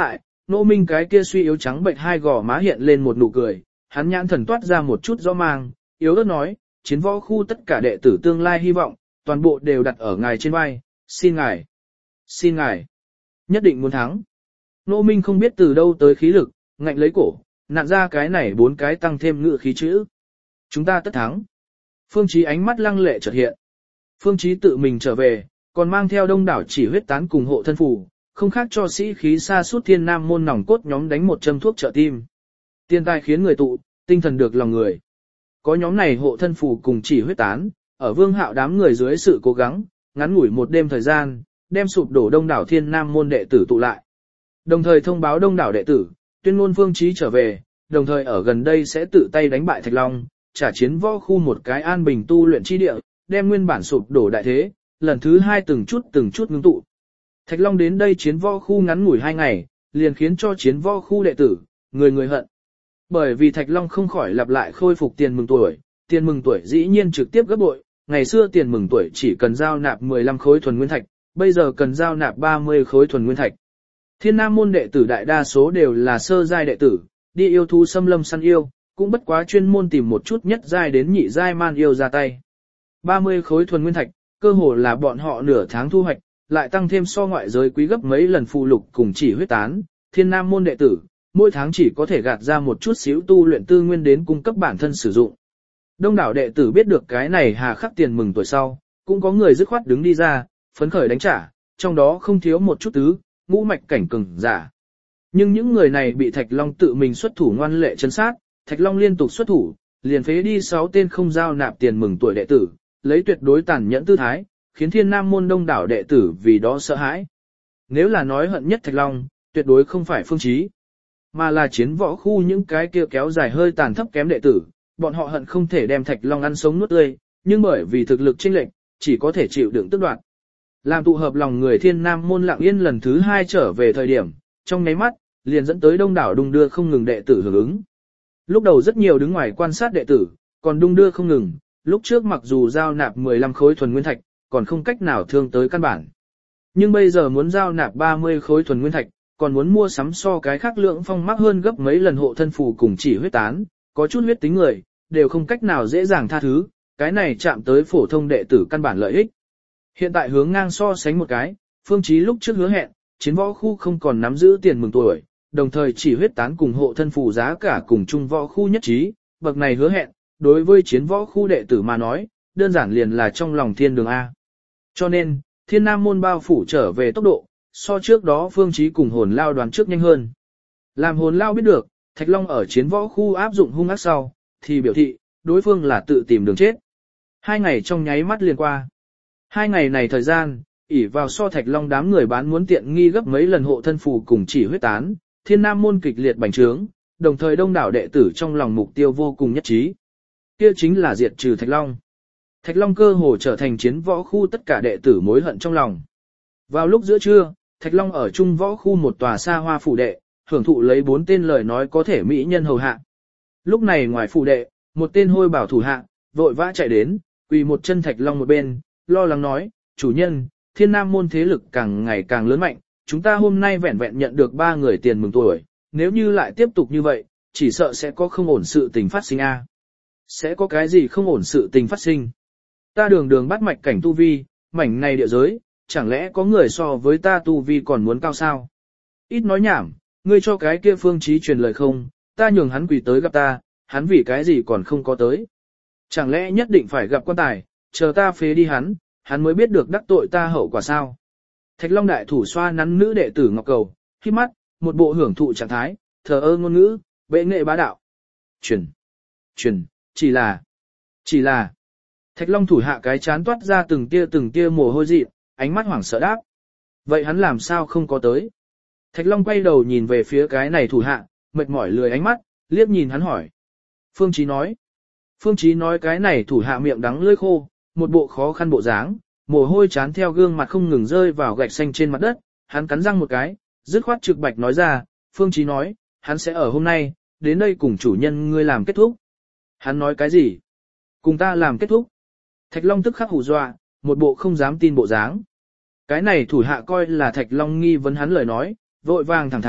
Nô Minh cái kia suy yếu trắng bệnh hai gò má hiện lên một nụ cười, hắn nhãn thần toát ra một chút rõ mang, yếu ớt nói, chiến võ khu tất cả đệ tử tương lai hy vọng, toàn bộ đều đặt ở ngài trên vai, xin ngài, xin ngài, nhất định muốn thắng. Nô Minh không biết từ đâu tới khí lực, ngạnh lấy cổ, nặn ra cái này bốn cái tăng thêm ngựa khí chữ. Chúng ta tất thắng. Phương Chí ánh mắt lăng lệ chợt hiện. Phương Chí tự mình trở về, còn mang theo đông đảo chỉ huyết tán cùng hộ thân phù, không khác cho sĩ khí xa suốt thiên nam môn nòng cốt nhóm đánh một châm thuốc trợ tim. Tiên tài khiến người tụ, tinh thần được lòng người. Có nhóm này hộ thân phù cùng chỉ huyết tán, ở Vương Hạo đám người dưới sự cố gắng, ngắn ngủi một đêm thời gian, đem sụp đổ đông đảo thiên nam môn đệ tử tụ lại. Đồng thời thông báo đông đảo đệ tử, tuyên ngôn Phương Chí trở về, đồng thời ở gần đây sẽ tự tay đánh bại Thạch Long, trả chiến võ khu một cái an bình tu luyện chi địa, đem nguyên bản sụp đổ đại thế, lần thứ hai từng chút từng chút ngưng tụ. Thạch Long đến đây chiến võ khu ngắn ngủi hai ngày, liền khiến cho chiến võ khu đệ tử, người người hận. Bởi vì Thạch Long không khỏi lặp lại khôi phục tiền mừng tuổi, tiền mừng tuổi dĩ nhiên trực tiếp gấp bội, ngày xưa tiền mừng tuổi chỉ cần giao nạp mười lăm khối thuần nguyên thạch, bây giờ cần giao nạp ba mươi khối thuần nguyên thạch. Thiên Nam môn đệ tử đại đa số đều là sơ giai đệ tử, đi yêu thú xâm lâm săn yêu, cũng bất quá chuyên môn tìm một chút nhất giai đến nhị giai man yêu ra tay. ba mươi khối thuần nguyên thạch, cơ hồ là bọn họ nửa tháng thu hoạch, lại tăng thêm so ngoại giới quý gấp mấy lần phụ lục cùng chỉ huyết tán, Thiên Nam môn đệ tử, mỗi tháng chỉ có thể gạt ra một chút xíu tu luyện tư nguyên đến cung cấp bản thân sử dụng. Đông đảo đệ tử biết được cái này hà khắc tiền mừng tuổi sau, cũng có người dứt khoát đứng đi ra, phấn khởi đánh trả, trong đó không thiếu một chút tứ, ngũ mạch cảnh cường giả. Nhưng những người này bị Thạch Long tự mình xuất thủ ngoan lệ chấn sát, Thạch Long liên tục xuất thủ, liền phế đi sáu tên không giao nạp tiền mừng tuổi đệ tử, lấy tuyệt đối tàn nhẫn tư thái, khiến Thiên Nam môn đông đảo đệ tử vì đó sợ hãi. Nếu là nói hận nhất Thạch Long, tuyệt đối không phải Phương Chí, mà là chiến võ khu những cái kia kéo dài hơi tàn thấp kém đệ tử, bọn họ hận không thể đem Thạch Long ăn sống nuốt tươi, nhưng bởi vì thực lực chênh lệch, chỉ có thể chịu đựng tước đoạt. Làm tụ hợp lòng người Thiên Nam môn Lặng Yên lần thứ hai trở về thời điểm, trong nháy mắt, liền dẫn tới đông đảo đung đưa không ngừng đệ tử hưởng ứng. Lúc đầu rất nhiều đứng ngoài quan sát đệ tử, còn đung đưa không ngừng, lúc trước mặc dù giao nạp mười lăm khối thuần nguyên thạch, còn không cách nào thương tới căn bản. Nhưng bây giờ muốn giao nạp ba mươi khối thuần nguyên thạch, còn muốn mua sắm so cái khác lượng phong mắc hơn gấp mấy lần hộ thân phù cùng chỉ huyết tán, có chút huyết tính người, đều không cách nào dễ dàng tha thứ, cái này chạm tới phổ thông đệ tử căn bản lợi ích. Hiện tại hướng ngang so sánh một cái, Phương Chí lúc trước hứa hẹn, chiến võ khu không còn nắm giữ tiền mừng tuổi, đồng thời chỉ huyết tán cùng hộ thân phù giá cả cùng chung võ khu nhất trí, bậc này hứa hẹn, đối với chiến võ khu đệ tử mà nói, đơn giản liền là trong lòng thiên đường A. Cho nên, Thiên Nam môn bao phủ trở về tốc độ, so trước đó Phương Chí cùng hồn lao đoán trước nhanh hơn. Làm hồn lao biết được, Thạch Long ở chiến võ khu áp dụng hung ác sau, thì biểu thị, đối phương là tự tìm đường chết. Hai ngày trong nháy mắt liền qua. Hai ngày này thời gian, ỷ vào so Thạch Long đám người bán muốn tiện nghi gấp mấy lần hộ thân phù cùng chỉ huyết tán, Thiên Nam môn kịch liệt bành trướng, đồng thời đông đảo đệ tử trong lòng mục tiêu vô cùng nhất trí. Kia chính là diệt trừ Thạch Long. Thạch Long cơ hồ trở thành chiến võ khu tất cả đệ tử mối hận trong lòng. Vào lúc giữa trưa, Thạch Long ở trung võ khu một tòa xa hoa phủ đệ, hưởng thụ lấy bốn tên lời nói có thể mỹ nhân hầu hạ. Lúc này ngoài phủ đệ, một tên hôi bảo thủ hạ, vội vã chạy đến, quỳ một chân Thạch Long một bên, lo lắng nói, chủ nhân, Thiên Nam môn thế lực càng ngày càng lớn mạnh, chúng ta hôm nay vẹn vẹn nhận được ba người tiền mừng tuổi, nếu như lại tiếp tục như vậy, chỉ sợ sẽ có không ổn sự tình phát sinh a. Sẽ có cái gì không ổn sự tình phát sinh? Ta đường đường bắt mạch cảnh tu vi, mảnh này địa giới, chẳng lẽ có người so với ta tu vi còn muốn cao sao? Ít nói nhảm, ngươi cho cái kia Phương Chí truyền lời không, ta nhường hắn quỳ tới gặp ta, hắn vì cái gì còn không có tới? Chẳng lẽ nhất định phải gặp quan tài, chờ ta phế đi hắn, hắn mới biết được đắc tội ta hậu quả sao? Thạch Long đại thủ xoa nắn nữ đệ tử ngọc cầu, khi mắt, một bộ hưởng thụ trạng thái, thờ ơ ngôn ngữ, bệ nghệ bá đạo. Truyền, truyền, chỉ là, chỉ là. Thạch Long thủ hạ cái chán toát ra từng tia từng tia mồ hôi dị, ánh mắt hoảng sợ đáp. Vậy hắn làm sao không có tới? Thạch Long quay đầu nhìn về phía cái này thủ hạ, mệt mỏi lười ánh mắt, liếc nhìn hắn hỏi. Phương Chí nói. Phương Chí nói cái này thủ hạ miệng đắng lưỡi khô, một bộ khó khăn bộ dáng, mồ hôi chán theo gương mặt không ngừng rơi vào gạch xanh trên mặt đất, hắn cắn răng một cái, dứt khoát trực bạch nói ra, Phương Chí nói, hắn sẽ ở hôm nay, đến đây cùng chủ nhân ngươi làm kết thúc. Hắn nói cái gì? Cùng ta làm kết thúc. Thạch Long tức khắc hù dọa, một bộ không dám tin bộ dáng. Cái này thủ hạ coi là Thạch Long nghi vấn hắn lời nói, vội vàng thẳng thắn,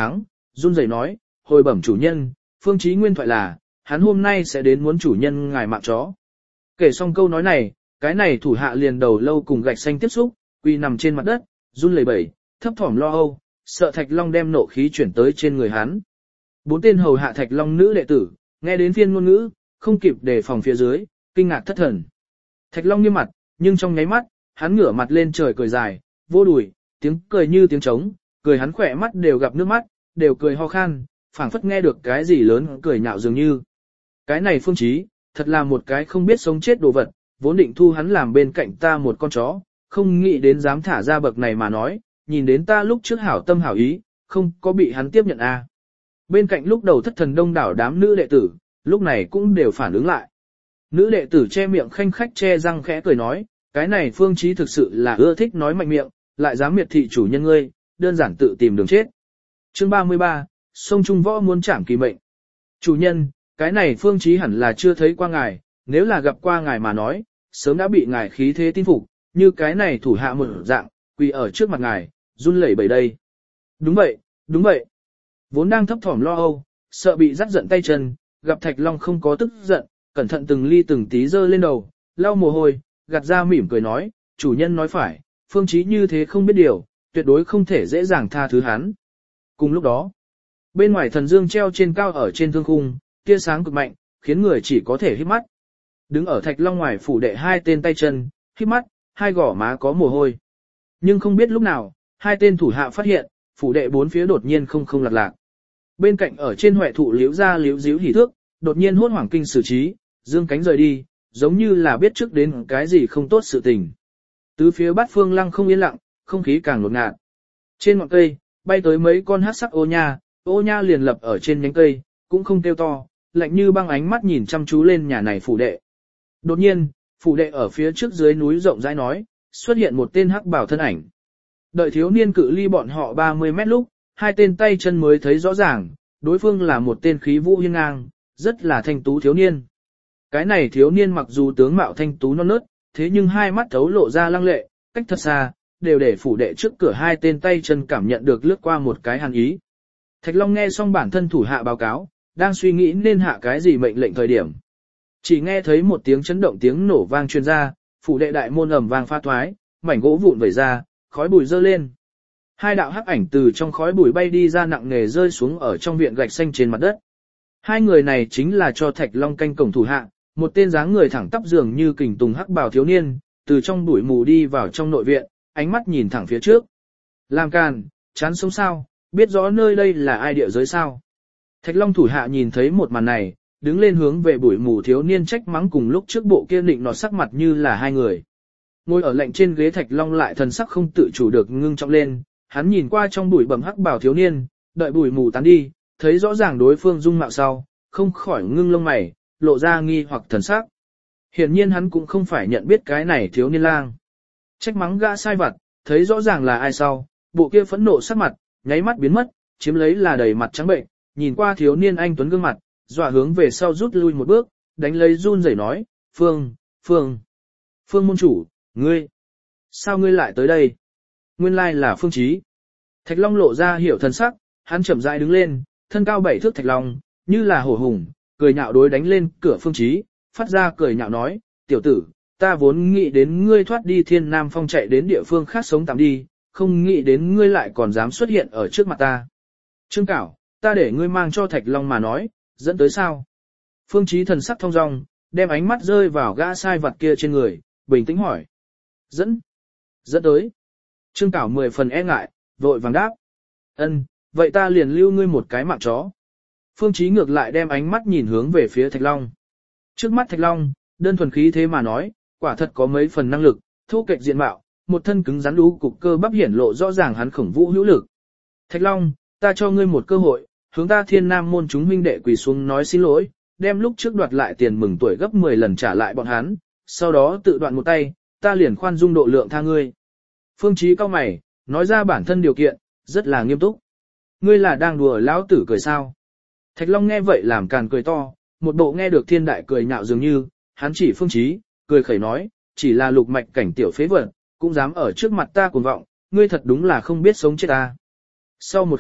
run rẩy nói, hồi bẩm chủ nhân, Phương Chí nguyên thoại là, hắn hôm nay sẽ đến muốn chủ nhân ngài mạng chó. Kể xong câu nói này, cái này thủ hạ liền đầu lâu cùng gạch xanh tiếp xúc, quỳ nằm trên mặt đất, run lẩy bẩy, thấp thỏm lo âu, sợ Thạch Long đem nộ khí chuyển tới trên người hắn. Bốn tên hầu hạ Thạch Long nữ đệ tử, nghe đến phiên ngôn ngữ, không kịp đề phòng phía dưới, kinh ngạc thất thần. Thạch Long nghiêm mặt, nhưng trong nháy mắt, hắn ngửa mặt lên trời cười dài, vô đùi, tiếng cười như tiếng trống, cười hắn khỏe mắt đều gặp nước mắt, đều cười ho khan, phảng phất nghe được cái gì lớn cười nhạo dường như. Cái này Phương Chí, thật là một cái không biết sống chết đồ vật, vốn định thu hắn làm bên cạnh ta một con chó, không nghĩ đến dám thả ra bậc này mà nói, nhìn đến ta lúc trước hảo tâm hảo ý, không có bị hắn tiếp nhận a. À. Bên cạnh lúc đầu thất thần đông đảo đám nữ đệ tử, lúc này cũng đều phản ứng lại. Nữ đệ tử che miệng khanh khách che răng khẽ cười nói, cái này Phương Chí thực sự là ưa thích nói mạnh miệng, lại dám miệt thị chủ nhân ngươi, đơn giản tự tìm đường chết. Chương ba mươi ba, sông Trung Võ muốn trảm kỳ mệnh. Chủ nhân, cái này Phương Chí hẳn là chưa thấy qua ngài, nếu là gặp qua ngài mà nói, sớm đã bị ngài khí thế tin phục, như cái này thủ hạ một dạng, quỳ ở trước mặt ngài, run lẩy bẩy đây. Đúng vậy, đúng vậy. Vốn đang thấp thỏm lo âu, sợ bị dắt giận tay chân, gặp Thạch Long không có tức giận, cẩn thận từng ly từng tí giơ lên đầu, lau mồ hôi, gạt ra mỉm cười nói, chủ nhân nói phải, Phương Chí như thế không biết điều, tuyệt đối không thể dễ dàng tha thứ hắn. Cùng lúc đó, bên ngoài thần dương treo trên cao ở trên thương khung, tia sáng cực mạnh, khiến người chỉ có thể híp mắt. Đứng ở Thạch Long ngoài phủ đệ hai tên tay chân, híp mắt, hai gò má có mồ hôi. Nhưng không biết lúc nào, hai tên thủ hạ phát hiện, phủ đệ bốn phía đột nhiên không không lạc lạc. Bên cạnh ở trên huệ thụ liễu ra liễu díu hỉ thước, đột nhiên hốt hoảng kinh xử trí, dương cánh rời đi, giống như là biết trước đến cái gì không tốt sự tình. Tứ phía bát phương lăng không yên lặng, không khí càng ngột ngạt. Trên ngọn cây, bay tới mấy con hắc sắc ô nha, ô nha liền lập ở trên nhánh cây, cũng không kêu to, lạnh như băng ánh mắt nhìn chăm chú lên nhà này phủ đệ. Đột nhiên, phủ đệ ở phía trước dưới núi rộng rãi nói, xuất hiện một tên hắc bảo thân ảnh. Đợi thiếu niên cự ly bọn họ ba mươi mét lúc, hai tên tay chân mới thấy rõ ràng, đối phương là một tên khí vũ hiên ngang, rất là thanh tú thiếu niên. Cái này thiếu niên mặc dù tướng mạo thanh tú non nớt, thế nhưng hai mắt thấu lộ ra lăng lệ, cách thật xa, đều để phủ đệ trước cửa hai tên tay chân cảm nhận được lướt qua một cái hàn ý. Thạch Long nghe xong bản thân thủ hạ báo cáo, đang suy nghĩ nên hạ cái gì mệnh lệnh thời điểm. Chỉ nghe thấy một tiếng chấn động tiếng nổ vang truyền ra, phủ đệ đại môn ầm vang pha thoái, mảnh gỗ vụn vẩy ra, khói bụi dơ lên. Hai đạo hắc ảnh từ trong khói bụi bay đi ra nặng nề rơi xuống ở trong viện gạch xanh trên mặt đất. Hai người này chính là cho Thạch Long canh cổng thủ hạ, một tên dáng người thẳng tắp dường như kình tùng hắc bào thiếu niên, từ trong bụi mù đi vào trong nội viện, ánh mắt nhìn thẳng phía trước. Làm càn, chán sống sao, biết rõ nơi đây là ai địa giới sao. Thạch Long thủ hạ nhìn thấy một màn này, đứng lên hướng về bụi mù thiếu niên trách mắng cùng lúc trước bộ kia định nọt sắc mặt như là hai người. Ngồi ở lạnh trên ghế Thạch Long lại thần sắc không tự chủ được ngưng trọng lên, hắn nhìn qua trong bụi bầm hắc bào thiếu niên, đợi bụi mù tán đi, thấy rõ ràng đối phương dung mạo sau, không khỏi ngưng lông mày, lộ ra nghi hoặc thần sắc. Hiển nhiên hắn cũng không phải nhận biết cái này thiếu niên lang. Trách mắng gã sai vặt, thấy rõ ràng là ai sau, bộ kia phẫn nộ sắc mặt, nháy mắt biến mất, chiếm lấy là đầy mặt trắng bệnh, nhìn qua thiếu niên anh tuấn gương mặt, dọa hướng về sau rút lui một bước, đánh lấy run rẩy nói, Phương, Phương, Phương môn chủ, ngươi, sao ngươi lại tới đây? Nguyên lai là Phương Chí. Thạch Long lộ ra hiểu thần sắc, hắn chậm rãi đứng lên, thân cao bảy thước Thạch Long, như là hổ hùng, cười nhạo đối đánh lên cửa Phương Chí, phát ra cười nhạo nói, tiểu tử, ta vốn nghĩ đến ngươi thoát đi Thiên Nam Phong chạy đến địa phương khác sống tạm đi, không nghĩ đến ngươi lại còn dám xuất hiện ở trước mặt ta. Trương Cảo, ta để ngươi mang cho Thạch Long mà nói, dẫn tới sao? Phương Chí thần sắc thông dong, đem ánh mắt rơi vào gã sai vặt kia trên người, bình tĩnh hỏi. Dẫn? Dẫn tới. Trương Cảo mười phần e ngại, vội vàng đáp. Ân, vậy ta liền lưu ngươi một cái mạng chó. Phương Chí ngược lại đem ánh mắt nhìn hướng về phía Thạch Long. Trước mắt Thạch Long, đơn thuần khí thế mà nói, quả thật có mấy phần năng lực, thô kệch diện mạo, một thân cứng rắn đú cục cơ bắp hiển lộ rõ ràng hắn khổng vũ hữu lực. Thạch Long, ta cho ngươi một cơ hội, hướng ta Thiên Nam môn chúng huynh đệ quỳ xuống nói xin lỗi, đem lúc trước đoạt lại tiền mừng tuổi gấp mười lần trả lại bọn hắn, sau đó tự đoạn một tay, ta liền khoan dung độ lượng tha ngươi. Phương Chí cao mày, nói ra bản thân điều kiện, rất là nghiêm túc. Ngươi là đang đùa lão tử cười sao? Thạch Long nghe vậy làm càn cười to, một bộ nghe được thiên đại cười nhạo dường như, hắn chỉ Phương Chí, cười khẩy nói, chỉ là lục mạch cảnh tiểu phế vật, cũng dám ở trước mặt ta cuồng vọng, ngươi thật đúng là không biết sống chết ta. Sau một khắc,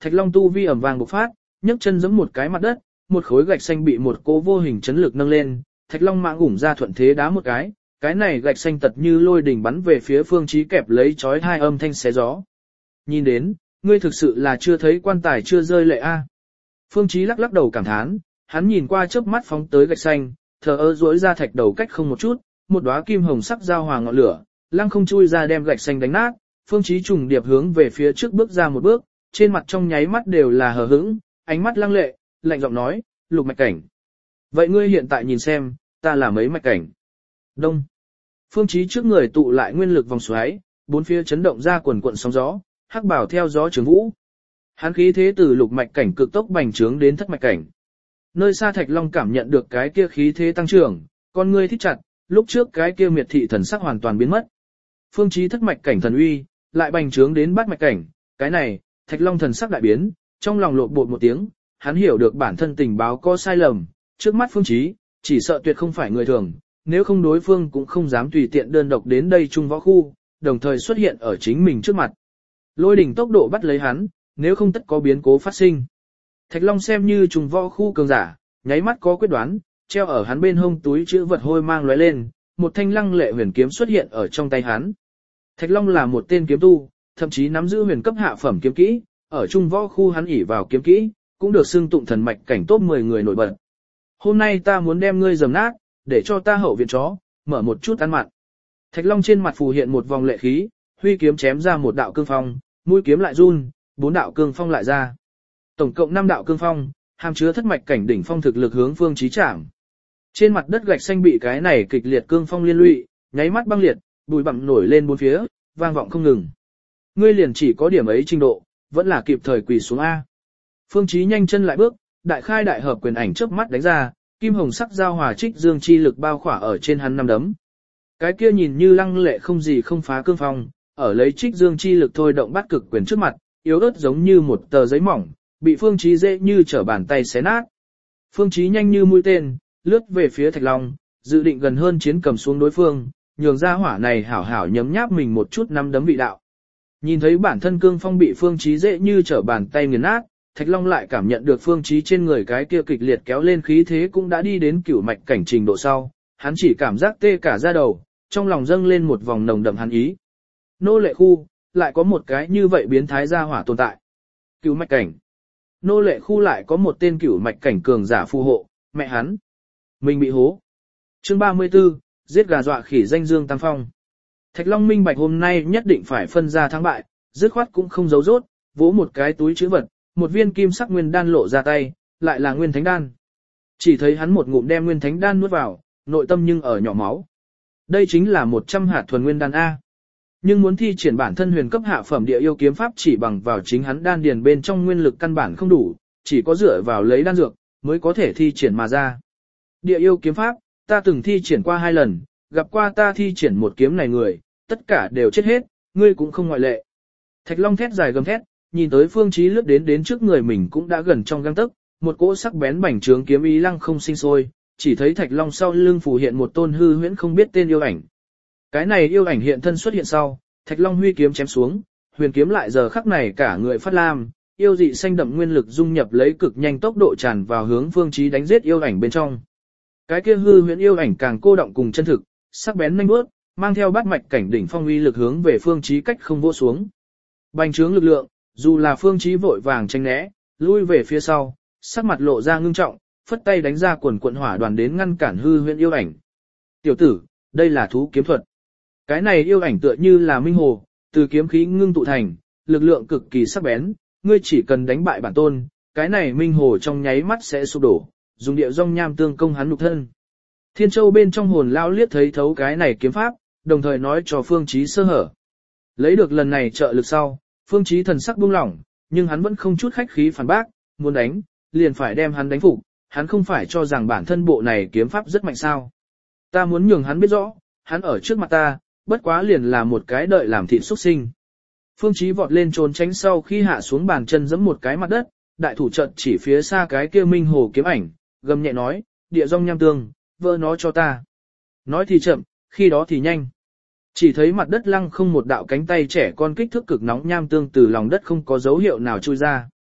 Thạch Long tu vi ầm vang bộc phát, nhấc chân giẫm một cái mặt đất, một khối gạch xanh bị một cỗ vô hình chấn lực nâng lên, Thạch Long mạng ủng ra thuận thế đá một cái, cái này gạch xanh tật như lôi đỉnh bắn về phía Phương Chí kẹp lấy chói hai âm thanh xé gió. Nhìn đến, ngươi thực sự là chưa thấy quan tài chưa rơi lệ a. Phương Chí lắc lắc đầu cảm thán, hắn nhìn qua chớp mắt phóng tới gạch xanh, thờ ơ duỗi ra thạch đầu cách không một chút, một đóa kim hồng sắc giao hòa ngọn lửa, lăng không chui ra đem gạch xanh đánh nát. Phương Chí trùng điệp hướng về phía trước bước ra một bước, trên mặt trong nháy mắt đều là hờ hững, ánh mắt lăng lệ, lạnh giọng nói, Lục mạch cảnh. Vậy ngươi hiện tại nhìn xem, ta là mấy mạch cảnh. Đông. Phương Chí trước người tụ lại nguyên lực vòng xoáy, bốn phía chấn động ra quần quần sóng gió, hắc bảo theo gió trường vũ. Hắn khí thế từ lục mạch cảnh cực tốc bành trướng đến thất mạch cảnh. Nơi xa Thạch Long cảm nhận được cái kia khí thế tăng trưởng, con ngươi thích chặt, lúc trước cái kia miệt thị thần sắc hoàn toàn biến mất. Phương Chí thất mạch cảnh thần uy, lại bành trướng đến bát mạch cảnh, cái này, Thạch Long thần sắc đại biến, trong lòng lộn bột một tiếng, hắn hiểu được bản thân tình báo có sai lầm, trước mắt Phương Chí, chỉ sợ tuyệt không phải người thường, nếu không đối phương cũng không dám tùy tiện đơn độc đến đây trung võ khu, đồng thời xuất hiện ở chính mình trước mặt. Lôi đỉnh tốc độ bắt lấy hắn, nếu không tất có biến cố phát sinh. Thạch Long xem như trung võ khu cường giả, nháy mắt có quyết đoán, treo ở hắn bên hông túi chữ vật hôi mang lóe lên, một thanh lăng lệ huyền kiếm xuất hiện ở trong tay hắn. Thạch Long là một tên kiếm tu, thậm chí nắm giữ huyền cấp hạ phẩm kiếm kỹ, ở trung võ khu hắn ỷ vào kiếm kỹ, cũng được xưng tụng thần mạch cảnh top mười người nổi bật. Hôm nay ta muốn đem ngươi dầm nát, để cho ta hậu viện chó, mở một chút ăn mặn. Thạch Long trên mặt phù hiện một vòng lệ khí, huy kiếm chém ra một đạo cương phong, mũi kiếm lại run, bốn đạo cương phong lại ra. Tổng cộng năm đạo cương phong, hàm chứa thất mạch cảnh đỉnh phong thực lực hướng Phương Chí chạm. Trên mặt đất gạch xanh bị cái này kịch liệt cương phong liên lụy, nháy mắt băng liệt, bụi bặm nổi lên bốn phía, vang vọng không ngừng. Ngươi liền chỉ có điểm ấy trình độ, vẫn là kịp thời quỳ xuống a. Phương Chí nhanh chân lại bước, đại khai đại hợp quyền ảnh chớp mắt đánh ra, kim hồng sắc giao hòa trích dương chi lực bao khỏa ở trên hắn năm đấm. Cái kia nhìn như lăng lệ không gì không phá cương phong, ở lấy trích dương chi lực thôi động bắt cực quyền trước mặt, yếu ớt giống như một tờ giấy mỏng, bị Phương Chí dễ như trở bàn tay xé nát. Phương Chí nhanh như mũi tên, lướt về phía Thạch Long, dự định gần hơn chiến cầm xuống đối phương, nhường ra hỏa này hảo hảo nhấm nháp mình một chút năm đấm vị đạo. Nhìn thấy bản thân cương phong bị Phương Chí dễ như trở bàn tay nghiền nát, Thạch Long lại cảm nhận được Phương Chí trên người cái kia kịch liệt kéo lên khí thế cũng đã đi đến cửu mạch cảnh trình độ sau, hắn chỉ cảm giác tê cả da đầu, trong lòng dâng lên một vòng nồng đậm hắn ý. Nô lệ khu, lại có một cái như vậy biến thái gia hỏa tồn tại. Cửu mạch cảnh. Nô lệ khu lại có một tên cửu mạch cảnh cường giả phù hộ, mẹ hắn. Mình bị hố. Chương ba mươi tư, giết gà dọa khỉ danh dương tam phong. Thạch Long minh bạch hôm nay nhất định phải phân ra thắng bại, dứt khoát cũng không giấu rốt, vỗ một cái túi trữ vật, một viên kim sắc nguyên đan lộ ra tay, lại là nguyên thánh đan. Chỉ thấy hắn một ngụm đem nguyên thánh đan nuốt vào, nội tâm nhưng ở nhỏ máu. Đây chính là một trăm hạt thuần nguyên đan A. Nhưng muốn thi triển bản thân huyền cấp hạ phẩm địa yêu kiếm pháp chỉ bằng vào chính hắn đan điền bên trong nguyên lực căn bản không đủ, chỉ có dựa vào lấy đan dược, mới có thể thi triển mà ra. Địa yêu kiếm pháp, ta từng thi triển qua hai lần, gặp qua ta thi triển một kiếm này người, tất cả đều chết hết, ngươi cũng không ngoại lệ. Thạch Long thét dài gầm thét, nhìn tới Phương Chí lướt đến đến trước người mình cũng đã gần trong gang tấc, một cỗ sắc bén bành trướng kiếm ý lăng không sinh sôi, chỉ thấy Thạch Long sau lưng phù hiện một tôn hư huyễn không biết tên yêu ảnh. Cái này yêu ảnh hiện thân xuất hiện sau, Thạch Long huy kiếm chém xuống, huyền kiếm lại giờ khắc này cả người phát lam, yêu dị xanh đậm nguyên lực dung nhập lấy cực nhanh tốc độ tràn vào hướng Phương Chí đánh giết yêu ảnh bên trong. Cái kia hư huyễn yêu ảnh càng cô động cùng chân thực, sắc bén nhanh bước, mang theo bát mạch cảnh đỉnh phong uy lực hướng về Phương Chí cách không vỗ xuống. Bành trướng lực lượng, dù là Phương Chí vội vàng tránh né, lui về phía sau, sắc mặt lộ ra ngưng trọng, phất tay đánh ra quần quần hỏa đoàn đến ngăn cản hư huyễn yêu ảnh. Tiểu tử, đây là thú kiếm thuật. Cái này yêu ảnh tựa như là minh hồ, từ kiếm khí ngưng tụ thành, lực lượng cực kỳ sắc bén, ngươi chỉ cần đánh bại bản tôn, cái này minh hồ trong nháy mắt sẽ sụp đổ, dùng địa dòng nham tương công hắn nhục thân. Thiên Châu bên trong hồn lao liếc thấy thấu cái này kiếm pháp, đồng thời nói cho Phương Chí sơ hở. Lấy được lần này trợ lực sau, Phương Chí thần sắc buông lỏng, nhưng hắn vẫn không chút khách khí phản bác, muốn đánh, liền phải đem hắn đánh phục, hắn không phải cho rằng bản thân bộ này kiếm pháp rất mạnh sao. Ta muốn nhường hắn biết rõ, hắn ở trước mặt ta, bất quá liền là một cái đợi làm thịt xuất sinh. Phương Chí vọt lên trốn tránh sau khi hạ xuống bàn chân giẫm một cái mặt đất, đại thủ trận chỉ phía xa cái kia minh hồ kiếm ảnh, gầm nhẹ nói, địa dòng nham tương, vỡ nó cho ta. Nói thì chậm, khi đó thì nhanh. Chỉ thấy mặt đất lăng không một đạo cánh tay trẻ con kích thước cực nóng nham tương từ lòng đất không có dấu hiệu nào chui ra.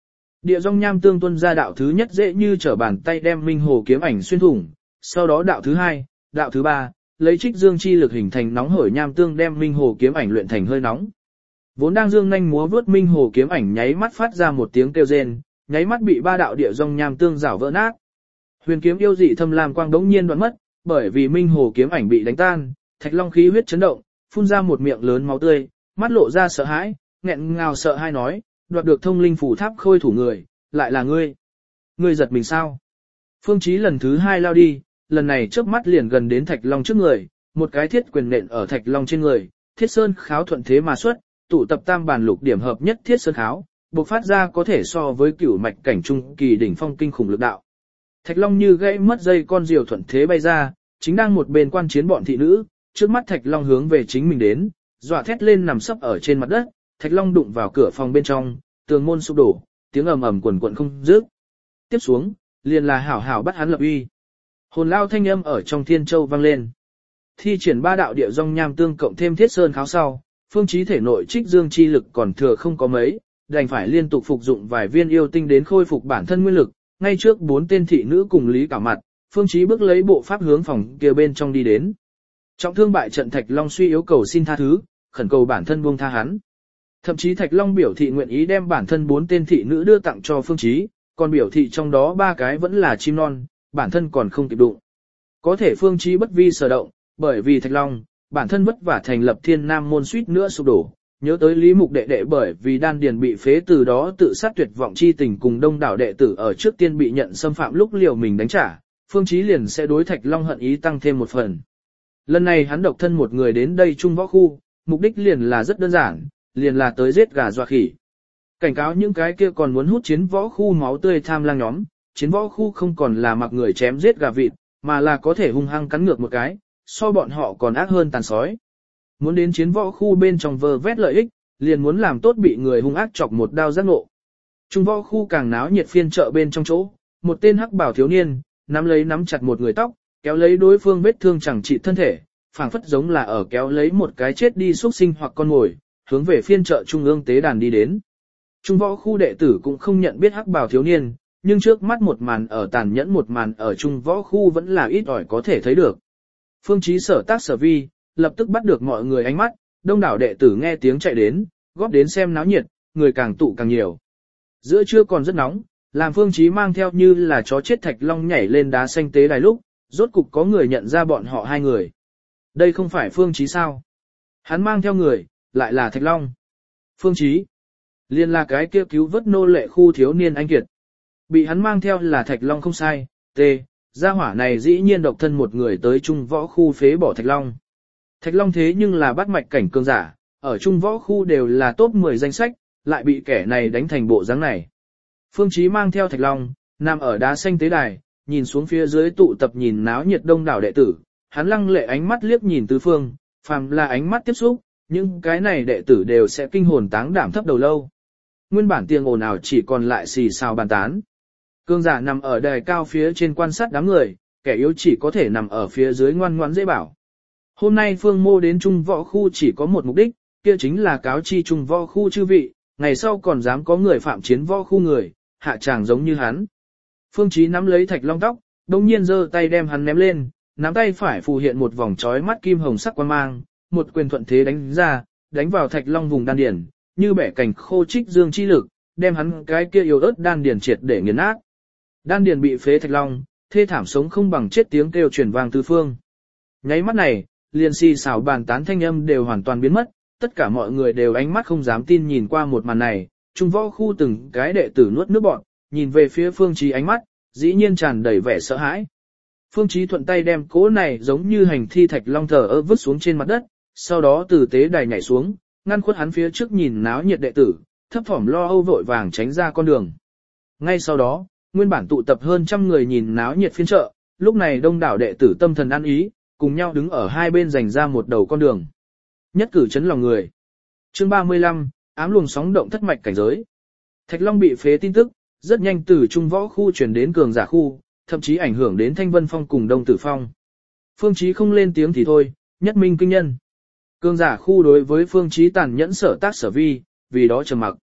Địa dòng nham tương tuân ra đạo thứ nhất dễ như trở bàn tay đem minh hồ kiếm ảnh xuyên thủng, sau đó đạo thứ hai, đạo thứ ba, lấy trích dương chi lực hình thành nóng hổi nham tương đem minh hồ kiếm ảnh luyện thành hơi nóng. Vốn đang dương nhanh múa vướt minh hồ kiếm ảnh nháy mắt phát ra một tiếng kêu rên, nháy mắt bị ba đạo địa dòng nham tương rảo vỡ nát. Huyền kiếm yêu dị thâm lam quang đống nhiên đoạn mất, bởi vì minh hồ kiếm ảnh bị đánh tan, Thạch Long khí huyết chấn động, phun ra một miệng lớn máu tươi, mắt lộ ra sợ hãi, nghẹn ngào sợ hãi nói, đoạt được thông linh phủ tháp khôi thủ người, lại là ngươi. Ngươi giật mình sao? Phương Chí lần thứ hai lao đi, lần này chớp mắt liền gần đến Thạch Long trước người, một cái thiết quyền nện ở Thạch Long trên người, thiết sơn kháo thuận thế mà xuất, tụ tập tam bản lục điểm hợp nhất thiết sơn kháo, bộc phát ra có thể so với cửu mạch cảnh trung kỳ đỉnh phong kinh khủng lực đạo. Thạch Long như gãy mất dây con diều thuận thế bay ra, chính đang một bên quan chiến bọn thị nữ, trước mắt Thạch Long hướng về chính mình đến, dọa thét lên nằm sấp ở trên mặt đất, Thạch Long đụng vào cửa phòng bên trong, tường môn sụp đổ, tiếng ầm ầm quần quần không dứt. Tiếp xuống, liền là hảo hảo bắt hắn lập uy. Hồn lao thanh âm ở trong thiên châu vang lên. Thi triển ba đạo địa dòng nham tương cộng thêm thiết sơn kháo sau, Phương Chí thể nội trích dương chi lực còn thừa không có mấy, đành phải liên tục phục dụng vài viên yêu tinh đến khôi phục bản thân nguyên lực. Ngay trước bốn tên thị nữ cùng Lý Cả mặt, Phương Chí bước lấy bộ pháp hướng phòng kia bên trong đi đến. Trọng thương bại trận Thạch Long suy yếu cầu xin tha thứ, khẩn cầu bản thân buông tha hắn. Thậm chí Thạch Long biểu thị nguyện ý đem bản thân bốn tên thị nữ đưa tặng cho Phương Chí, còn biểu thị trong đó ba cái vẫn là chim non, bản thân còn không kịp đụng. Có thể Phương Chí bất vi sở động, bởi vì Thạch Long, bản thân vất vả thành lập Thiên Nam môn suýt nữa sụp đổ, nhớ tới Lý Mục đệ đệ bởi vì đan điền bị phế từ đó tự sát tuyệt vọng chi tình cùng đông đảo đệ tử ở trước tiên bị nhận xâm phạm lúc liều mình đánh trả, Phương Chí liền sẽ đối Thạch Long hận ý tăng thêm một phần. Lần này hắn độc thân một người đến đây trung võ khu, mục đích liền là rất đơn giản, liền là tới giết gà dọa khỉ. Cảnh cáo những cái kia còn muốn hút chiến võ khu máu tươi tham lang nhóm, chiến võ khu không còn là mặc người chém giết gà vịt, mà là có thể hung hăng cắn ngược một cái, so bọn họ còn ác hơn tàn sói. Muốn đến chiến võ khu bên trong vơ vét lợi ích, liền muốn làm tốt bị người hung ác chọc một đao giác ngộ. Trung võ khu càng náo nhiệt phiên chợ bên trong chỗ, một tên hắc bảo thiếu niên, nắm lấy nắm chặt một người tóc, kéo lấy đối phương vết thương chẳng trị thân thể, phảng phất giống là ở kéo lấy một cái chết đi xuất sinh hoặc con mồi, hướng về phiên chợ trung ương tế đàn đi đến. Trung võ khu đệ tử cũng không nhận biết hắc bảo thiếu niên, nhưng trước mắt một màn ở tàn nhẫn một màn ở trung võ khu vẫn là ít ỏi có thể thấy được. Phương Chí sở tác sở vi, lập tức bắt được mọi người ánh mắt, đông đảo đệ tử nghe tiếng chạy đến, góp đến xem náo nhiệt, người càng tụ càng nhiều. Giữa trưa còn rất nóng, làm Phương Chí mang theo như là chó chết Thạch Long nhảy lên đá xanh tế đài lúc, rốt cục có người nhận ra bọn họ hai người. Đây không phải Phương Chí sao? Hắn mang theo người, lại là Thạch Long. Phương Chí, liền là cái kia cứu vớt nô lệ khu thiếu niên anh kiệt. Bị hắn mang theo là Thạch Long không sai, t, gia hỏa này dĩ nhiên độc thân một người tới trung võ khu phế bỏ Thạch Long. Thạch Long thế nhưng là bắt mạch cảnh cường giả, ở trung võ khu đều là top mười danh sách, lại bị kẻ này đánh thành bộ dáng này. Phương Chí mang theo Thạch Long, nằm ở đá xanh tế đài, nhìn xuống phía dưới tụ tập nhìn náo nhiệt đông đảo đệ tử, hắn lăng lệ ánh mắt liếc nhìn tứ phương, phàm là ánh mắt tiếp xúc, những cái này đệ tử đều sẽ kinh hồn táng đảm thấp đầu lâu. Nguyên bản tiếng ồn ào chỉ còn lại xì xào bàn tán. Cường giả nằm ở đài cao phía trên quan sát đám người, kẻ yếu chỉ có thể nằm ở phía dưới ngoan ngoãn dễ bảo. Hôm nay Phương Mô đến trung võ khu chỉ có một mục đích, kia chính là cáo chi trung võ khu chư vị, ngày sau còn dám có người phạm chiến võ khu người, hạ tràng giống như hắn. Phương Chí nắm lấy Thạch Long tóc, đồng nhiên giơ tay đem hắn ném lên, nắm tay phải phù hiện một vòng chói mắt kim hồng sắc quang mang, một quyền thuận thế đánh ra, đánh vào Thạch Long vùng đan điền, như bẻ cành khô trích dương chi lực, đem hắn cái kia yếu ớt đan điền triệt để nghiền nát. Đan điền bị phế Thạch Long, thê thảm sống không bằng chết tiếng kêu truyền vang tứ phương. Nháy mắt này, liền xì xào bàn tán thanh âm đều hoàn toàn biến mất, tất cả mọi người đều ánh mắt không dám tin nhìn qua một màn này, trung võ khu từng cái đệ tử nuốt nước bọt, nhìn về phía Phương Chí ánh mắt, dĩ nhiên tràn đầy vẻ sợ hãi. Phương Chí thuận tay đem cỗ này giống như hành thi Thạch Long thờ ơ vứt xuống trên mặt đất, sau đó từ tế đài nhảy xuống, ngăn khuất hắn phía trước nhìn náo nhiệt đệ tử, thấp thỏm lo âu vội vàng tránh ra con đường. Ngay sau đó, nguyên bản tụ tập hơn trăm người nhìn náo nhiệt phiên chợ, lúc này đông đảo đệ tử tâm thần ăn ý, cùng nhau đứng ở hai bên dành ra một đầu con đường. Nhất cử chấn lòng người. Chương ba mươi lăm, ám luồng sóng động thất mạch cảnh giới. Thạch Long bị phế tin tức, rất nhanh từ trung võ khu chuyển đến cường giả khu, thậm chí ảnh hưởng đến Thanh Vân Phong cùng Đông Tử Phong. Phương Chí không lên tiếng thì thôi, nhất minh kinh nhân. Cường giả khu đối với Phương Chí tàn nhẫn sở tác sở vi, vì đó trầm mặc.